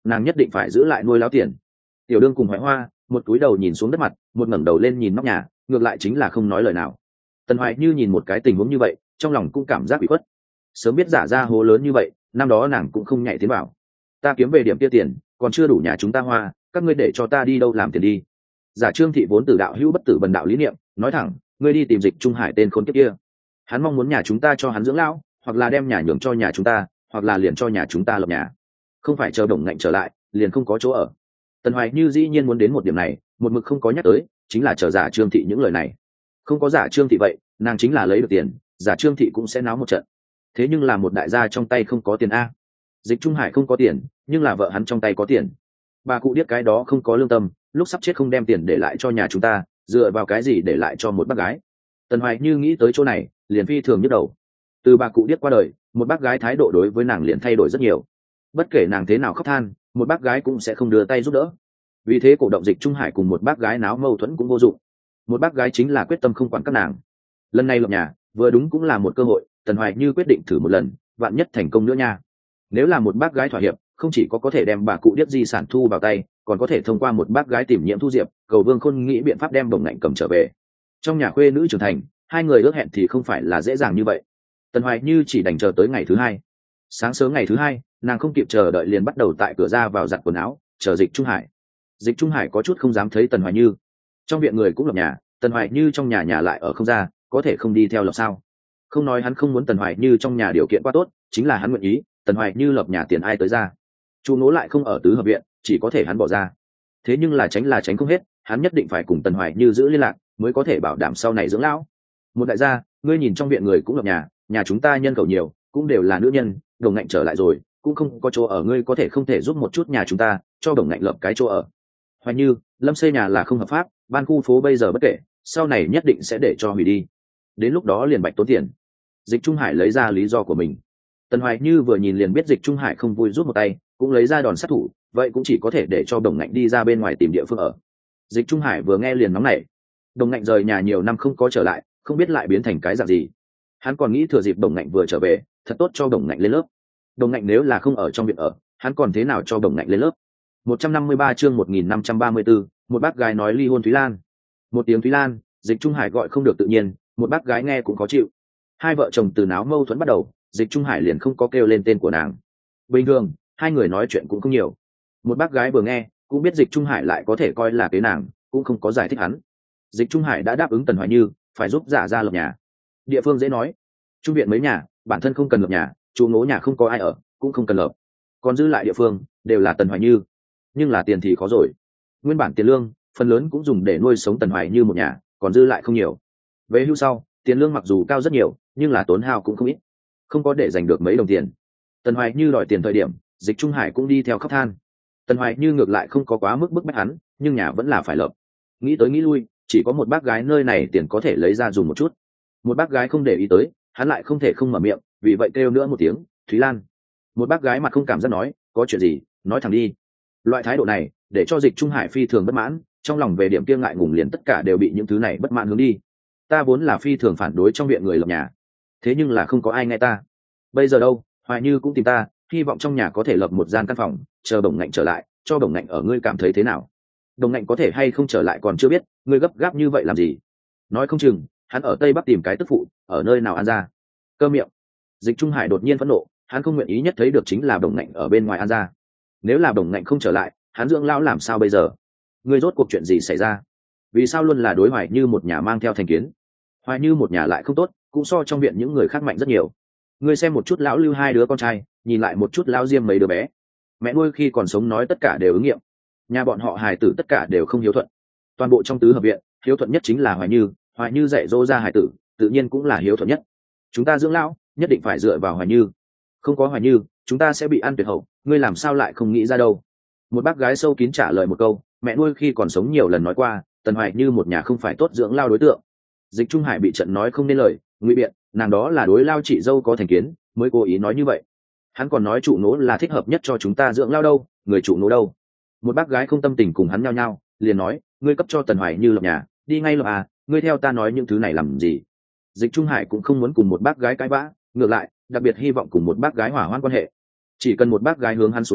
nàng nhất định phải giữ lại nuôi láo tiền. Tiểu đương cùng Hoài Hoa một túi đầu nhìn xuống đất mặt, một ngẩng đầu lên nhìn nóc nhà, ngược lại chính là không nói lời nào. Tần Hoài Như nhìn một cái tình huống như vậy, trong lòng cũng cảm giác bị khuất. Sớm biết giả ra hố lớn như vậy, năm đó nàng cũng không nhảy tiến vào. Ta kiếm về điểm kia tiền, còn chưa đủ nhà chúng ta hoa, các ngươi để cho ta đi đâu làm tiền đi. Giả Trương Thị vốn từ đạo hữu bất tử bần đạo lý niệm, nói thẳng, ngươi đi tìm Dịch Trung Hải tên khốn kiếp kia. Hắn mong muốn nhà chúng ta cho hắn dưỡng lão, hoặc là đem nhà nhường cho nhà chúng ta, hoặc là liền cho nhà chúng ta lập nhà. Không phải chờ Đồng Ngạnh trở lại, liền không có chỗ ở. Tần Hoài Như dĩ nhiên muốn đến một điểm này, một mực không có nhắc tới, chính là chờ Giả Trương Thị những lời này. Không có Giả Trương Thị vậy, nàng chính là lấy được tiền, Giả Trương Thị cũng sẽ náo một trận. Thế nhưng là một đại gia trong tay không có tiền a. Dịch Trung Hải không có tiền, nhưng là vợ hắn trong tay có tiền. Bà cụ điếc cái đó không có lương tâm, lúc sắp chết không đem tiền để lại cho nhà chúng ta, dựa vào cái gì để lại cho một bác gái. Tần Hoài Như nghĩ tới chỗ này, liền phi thường nhức đầu. Từ bà cụ điếc qua đời, một bác gái thái độ đối với nàng liền thay đổi rất nhiều. Bất kể nàng thế nào khóc than, một bác gái cũng sẽ không đưa tay giúp đỡ. Vì thế cổ động Dịch Trung Hải cùng một bác gái náo mâu thuẫn cũng vô dụng. Một bác gái chính là quyết tâm không quản các nàng. Lần này lập nhà, vừa đúng cũng là một cơ hội, Tần Hoài Như quyết định thử một lần, vạn nhất thành công nữa nha. Nếu là một bác gái thỏa hiệp, không chỉ có có thể đem bà cụ điếc di sản thu vào tay, còn có thể thông qua một bác gái tìm nhiễm thu diệp, cầu Vương Khôn nghĩ biện pháp đem Đồng Ngạnh cầm trở về. Trong nhà khuê nữ trưởng thành, hai người ước hẹn thì không phải là dễ dàng như vậy. Tần Hoài Như chỉ đành chờ tới ngày thứ hai. Sáng sớm ngày thứ hai, nàng không kịp chờ đợi liền bắt đầu tại cửa ra vào giặt quần áo, chờ Dịch Trung Hải. Dịch Trung Hải có chút không dám thấy Tần Hoài Như. Trong viện người cũng lập nhà, Tần Hoài Như trong nhà nhà lại ở không ra, có thể không đi theo lập sao? Không nói hắn không muốn Tần Hoài Như trong nhà điều kiện quá tốt, chính là hắn nguyện ý, Tần Hoài Như lập nhà tiền ai tới ra. Chu Nỗ lại không ở tứ hợp viện, chỉ có thể hắn bỏ ra. Thế nhưng là tránh là tránh không hết, hắn nhất định phải cùng Tần Hoài Như giữ liên lạc, mới có thể bảo đảm sau này dưỡng lão. Một đại gia, ngươi nhìn trong viện người cũng lập nhà, nhà chúng ta nhân khẩu nhiều, cũng đều là nữ nhân, Đồng Ngạnh trở lại rồi, cũng không có chỗ ở, ngươi có thể không thể giúp một chút nhà chúng ta, cho Đồng Ngạnh lập cái chỗ ở. Hoài Như, Lâm xây nhà là không hợp pháp, ban khu phố bây giờ bất kể, sau này nhất định sẽ để cho hủy đi. Đến lúc đó liền bạch tốn tiền. Dịch Trung Hải lấy ra lý do của mình. Tần Hoài Như vừa nhìn liền biết Dịch Trung Hải không vui rút một tay, cũng lấy ra đòn sát thủ, vậy cũng chỉ có thể để cho Đồng Ngạnh đi ra bên ngoài tìm địa phương ở. Dịch Trung Hải vừa nghe liền nóng nảy. Đồng Ngạnh rời nhà nhiều năm không có trở lại, không biết lại biến thành cái dạng gì. Hắn còn nghĩ thừa dịp Đồng Ngạnh vừa trở về, thật tốt cho Đồng Ngạnh lên lớp. Đồng Ngạnh nếu là không ở trong viện ở, hắn còn thế nào cho Đồng Ngạnh lên lớp. một trăm năm mươi ba chương một nghìn năm trăm ba mươi tư, một bác gái nói ly hôn Thúy Lan. Một tiếng Thúy Lan, Dịch Trung Hải gọi không được tự nhiên, một bác gái nghe cũng khó chịu. Hai vợ chồng từ náo mâu thuẫn bắt đầu, Dịch Trung Hải liền không có kêu lên tên của nàng. Bình thường, hai người nói chuyện cũng không nhiều. Một bác gái vừa nghe, cũng biết Dịch Trung Hải lại có thể coi là kế nàng, cũng không có giải thích hắn. Dịch Trung Hải đã đáp ứng Tần Hoài Như, phải giúp Giả ra lập nhà. Địa phương dễ nói, trung viện mấy nhà, bản thân không cần lập nhà, chú ngố nhà không có ai ở, cũng không cần lập. Còn dư lại địa phương, đều là Tần Hoài Như. Nhưng là tiền thì khó rồi. Nguyên bản tiền lương, phần lớn cũng dùng để nuôi sống Tần Hoài Như một nhà, còn dư lại không nhiều. Về hưu sau, tiền lương mặc dù cao rất nhiều, nhưng là tốn hao cũng không ít, không có để giành được mấy đồng tiền. Tần Hoài Như đòi tiền thời điểm, Dịch Trung Hải cũng đi theo khóc than. Tần Hoài Như ngược lại không có quá mức bức bách hắn, nhưng nhà vẫn là phải lập. Nghĩ tới nghĩ lui, chỉ có một bác gái nơi này tiền có thể lấy ra dùng một chút. Một bác gái không để ý tới, hắn lại không thể không mở miệng, vì vậy kêu nữa một tiếng, Thúy Lan. Một bác gái mặt không cảm giác nói, có chuyện gì, nói thẳng đi. Loại thái độ này, để cho Dịch Trung Hải phi thường bất mãn, trong lòng về điểm kia ngại ngùng liền tất cả đều bị những thứ này bất mãn hướng đi. Ta vốn là phi thường phản đối trong viện người lập nhà, thế nhưng là không có ai nghe ta. Bây giờ đâu, Hoài Như cũng tìm ta, hy vọng trong nhà có thể lập một gian căn phòng, chờ Đồng Ngạnh trở lại, cho Đồng Ngạnh ở, ngươi cảm thấy thế nào? Đồng Ngạnh có thể hay không trở lại còn chưa biết, ngươi gấp gáp như vậy làm gì? Nói không chừng hắn ở Tây Bắc tìm cái tức phụ, ở nơi nào ăn ra. Cơ miệng. Dịch Trung Hải đột nhiên phẫn nộ, hắn không nguyện ý nhất thấy được chính là Đồng Ngạnh ở bên ngoài ăn ra. Nếu là Đồng Ngạnh không trở lại, hắn dưỡng lão làm sao bây giờ? Ngươi rốt cuộc chuyện gì xảy ra? Vì sao luôn là đối Hoài Như một nhà mang theo thành kiến? Hoài Như một nhà lại không tốt, cũng so trong viện những người khác mạnh rất nhiều. Ngươi xem một chút lão Lưu hai đứa con trai, nhìn lại một chút lão Diêm mấy đứa bé, mẹ nuôi khi còn sống nói tất cả đều ứng nghiệm. Nhà bọn họ hài tử tất cả đều không hiếu thuận. Toàn bộ trong tứ hợp viện, hiếu thuận nhất chính là Hoài Như, Hoài Như dạy dỗ ra hài tử, tự nhiên cũng là hiếu thuận nhất. Chúng ta dưỡng lão, nhất định phải dựa vào Hoài Như. Không có Hoài Như, chúng ta sẽ bị ăn tuyệt hậu, ngươi làm sao lại không nghĩ ra đâu? Một bác gái sâu kín trả lời một câu, mẹ nuôi khi còn sống nhiều lần nói qua, Tần Hoài Như một nhà không phải tốt dưỡng lao đối tượng. Dịch Trung Hải bị trận nói không nên lời, ngụy biện, nàng đó là đối lao chị dâu có thành kiến, mới cố ý nói như vậy. Hắn còn nói trụ nỗ là thích hợp nhất cho chúng ta dưỡng lao đâu, người trụ nỗ đâu? Một bác gái không tâm tình cùng hắn nhao nhao, liền nói, ngươi cấp cho Tần Hoài Như lập nhà, đi ngay lập à, ngươi theo ta nói những thứ này làm gì? Dịch Trung Hải cũng không muốn cùng một bác gái cãi vã, ngược lại, đặc biệt hy vọng cùng một bác gái hòa hoãn quan hệ. Chỉ cần một bác gái hướng hắn xuống nước,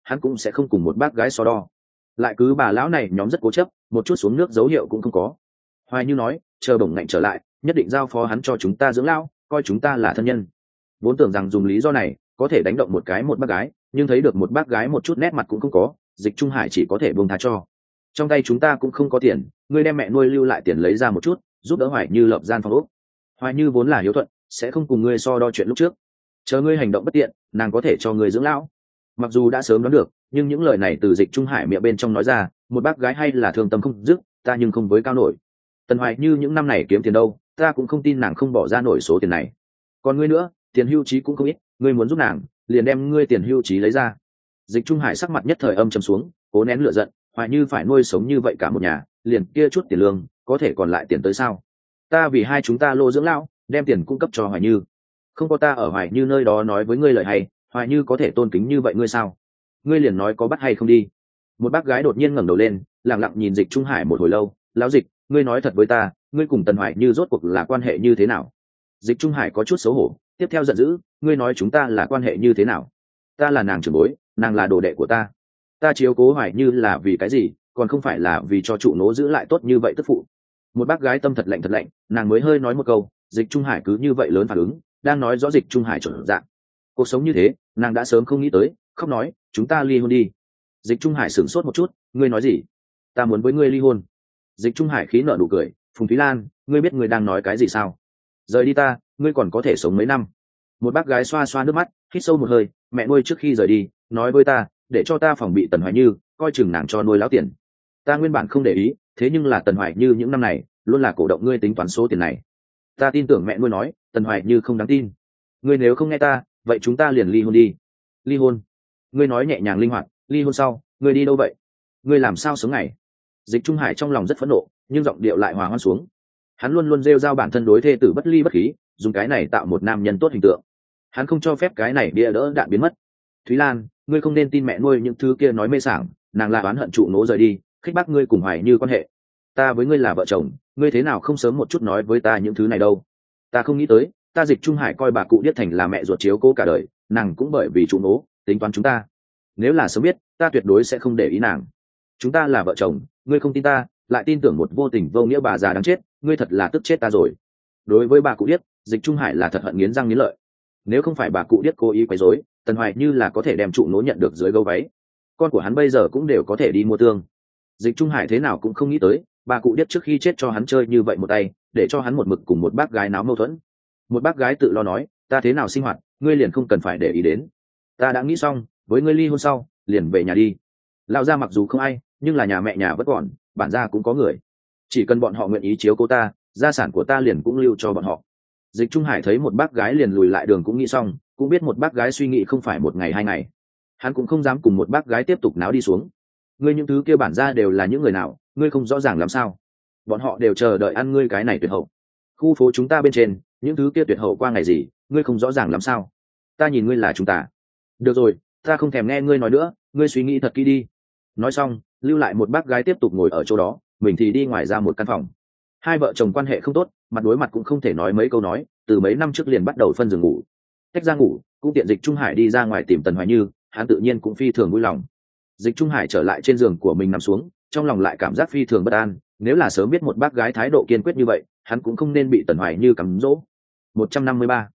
hắn cũng sẽ không cùng một bác gái so đo. Lại cứ bà lão này nhóm rất cố chấp, một chút xuống nước dấu hiệu cũng không có. Hoài Như nói, chờ bổng ngạnh trở lại, nhất định giao phó hắn cho chúng ta dưỡng lão, coi chúng ta là thân nhân. Vốn tưởng rằng dùng lý do này có thể đánh động một cái một bác gái, nhưng thấy được một bác gái một chút nét mặt cũng không có, Dịch Trung Hải chỉ có thể buông tha cho. Trong tay chúng ta cũng không có tiền, ngươi đem mẹ nuôi lưu lại tiền lấy ra một chút, giúp đỡ Hoài Như lập gian phòng ốc. Hoài Như vốn là hiếu thuận, sẽ không cùng ngươi so đo chuyện lúc trước. Chờ ngươi hành động bất tiện, nàng có thể cho ngươi dưỡng lão. Mặc dù đã sớm đoán được, nhưng những lời này từ Dịch Trung Hải miệng bên trong nói ra, một bác gái hay là thương tâm không dứt, ta nhưng không với cao nổi. Tần Hoài Như những năm này kiếm tiền đâu, ta cũng không tin nàng không bỏ ra nổi số tiền này. Còn ngươi nữa, tiền hưu trí cũng không ít, ngươi muốn giúp nàng, liền đem ngươi tiền hưu trí lấy ra. Dịch Trung Hải sắc mặt nhất thời âm trầm xuống, cố nén lửa giận, Hoài Như phải nuôi sống như vậy cả một nhà, liền kia chút tiền lương, có thể còn lại tiền tới sao? Ta vì hai chúng ta lô dưỡng lão, đem tiền cung cấp cho Hoài Như. Không có ta ở Hoài Như nơi đó nói với ngươi lời hay, Hoài Như có thể tôn kính như vậy ngươi sao? Ngươi liền nói có bắt hay không đi. Một bác gái đột nhiên ngẩng đầu lên, lặng lặng nhìn Dịch Trung Hải một hồi lâu, lão Dịch, ngươi nói thật với ta, ngươi cùng Tần Hoài Như rốt cuộc là quan hệ như thế nào? Dịch Trung Hải có chút xấu hổ, tiếp theo giận dữ, ngươi nói chúng ta là quan hệ như thế nào? Ta là nàng trưởng bối, nàng là đồ đệ của ta. Ta chiếu cố Hoài Như là vì cái gì, còn không phải là vì cho trụ nố giữ lại tốt như vậy tức phụ. Một bác gái tâm thật lạnh thật lạnh, nàng mới hơi nói một câu, Dịch Trung Hải cứ như vậy lớn phản ứng, đang nói rõ Dịch Trung Hải chuẩn dạng. Cuộc sống như thế, nàng đã sớm không nghĩ tới, khóc nói, chúng ta ly hôn đi. Dịch Trung Hải sửng sốt một chút, ngươi nói gì? Ta muốn với ngươi ly hôn. Dịch Trung Hải khí nở nụ cười, Phùng Thúy Lan, ngươi biết ngươi đang nói cái gì sao? Rời đi ta, ngươi còn có thể sống mấy năm. Một bác gái xoa xoa nước mắt, hít sâu một hơi, mẹ nuôi trước khi rời đi, nói với ta, để cho ta phòng bị Tần Hoài Như, coi chừng nàng cho nuôi láo tiền. Ta nguyên bản không để ý, thế nhưng là Tần Hoài Như những năm này, luôn là cổ động ngươi tính toán số tiền này. Ta tin tưởng mẹ nuôi nói, Tần Hoài Như không đáng tin. Ngươi nếu không nghe ta, vậy chúng ta liền ly hôn đi. Ly hôn? Ngươi nói nhẹ nhàng linh hoạt, ly hôn sau, ngươi đi đâu vậy? Ngươi làm sao sống ngày? Dịch Trung Hải trong lòng rất phẫn nộ, nhưng giọng điệu lại hòa hoãn xuống. Hắn luôn luôn rêu rao bản thân đối thê tử bất ly bất khí, dùng cái này tạo một nam nhân tốt hình tượng. Hắn không cho phép cái này bia đỡ đạn biến mất. Thúy Lan, ngươi không nên tin mẹ nuôi những thứ kia nói mê sảng, nàng là oán hận trụ nố rời đi, khích bác ngươi cùng Hoài Như quan hệ. Ta với ngươi là vợ chồng, ngươi thế nào không sớm một chút nói với ta những thứ này đâu? Ta không nghĩ tới, ta Dịch Trung Hải coi bà cụ Điết Thành là mẹ ruột chiếu cố cả đời, nàng cũng bởi vì trụ nố tính toán chúng ta. Nếu là sớm biết, ta tuyệt đối sẽ không để ý nàng. Chúng ta là vợ chồng, ngươi không tin ta, lại tin tưởng một vô tình vô nghĩa bà già đáng chết, ngươi thật là tức chết ta rồi. Đối với bà cụ Điết, Dịch Trung Hải là thật hận nghiến răng nghiến lợi. Nếu không phải bà cụ Điết cố ý quấy rối, Tần Hoài Như là có thể đem trụ nố nhận được dưới gấu váy. Con của hắn bây giờ cũng đều có thể đi mua tương. Dịch Trung Hải thế nào cũng không nghĩ tới, bà cụ Điết trước khi chết cho hắn chơi như vậy một tay, để cho hắn một mực cùng một bác gái náo mâu thuẫn. Một bác gái tự lo nói, ta thế nào sinh hoạt, ngươi liền không cần phải để ý đến. Ta đã nghĩ xong, với ngươi ly hôn sau, liền về nhà đi. Lão gia mặc dù không ai, nhưng là nhà mẹ nhà vẫn còn, bản gia cũng có người. Chỉ cần bọn họ nguyện ý chiếu cố ta, gia sản của ta liền cũng lưu cho bọn họ. Dịch Trung Hải thấy một bác gái liền lùi lại đường cũng nghĩ xong, cũng biết một bác gái suy nghĩ không phải một ngày hai ngày. Hắn cũng không dám cùng một bác gái tiếp tục náo đi xuống. Ngươi những thứ kia bản gia đều là những người nào, ngươi không rõ ràng làm sao? Bọn họ đều chờ đợi ăn ngươi cái này tuyệt hậu. Khu phố chúng ta bên trên, những thứ kia tuyệt hậu qua ngày gì, ngươi không rõ ràng làm sao? Ta nhìn ngươi là chúng ta. Được rồi, ta không thèm nghe ngươi nói nữa, ngươi suy nghĩ thật kỹ đi. Nói xong, lưu lại một bác gái tiếp tục ngồi ở chỗ đó, mình thì đi ngoài ra một căn phòng. Hai vợ chồng quan hệ không tốt, mặt đối mặt cũng không thể nói mấy câu nói, từ mấy năm trước liền bắt đầu phân giường ngủ. Tách ra ngủ, cũng tiện Dịch Trung Hải đi ra ngoài tìm Tần Hoài Như, hắn tự nhiên cũng phi thường vui lòng. Dịch Trung Hải trở lại trên giường của mình nằm xuống, trong lòng lại cảm giác phi thường bất an, nếu là sớm biết một bác gái thái độ kiên quyết như vậy, hắn cũng không nên bị Tần Hoài Như cắm dỗ. một trăm năm mươi ba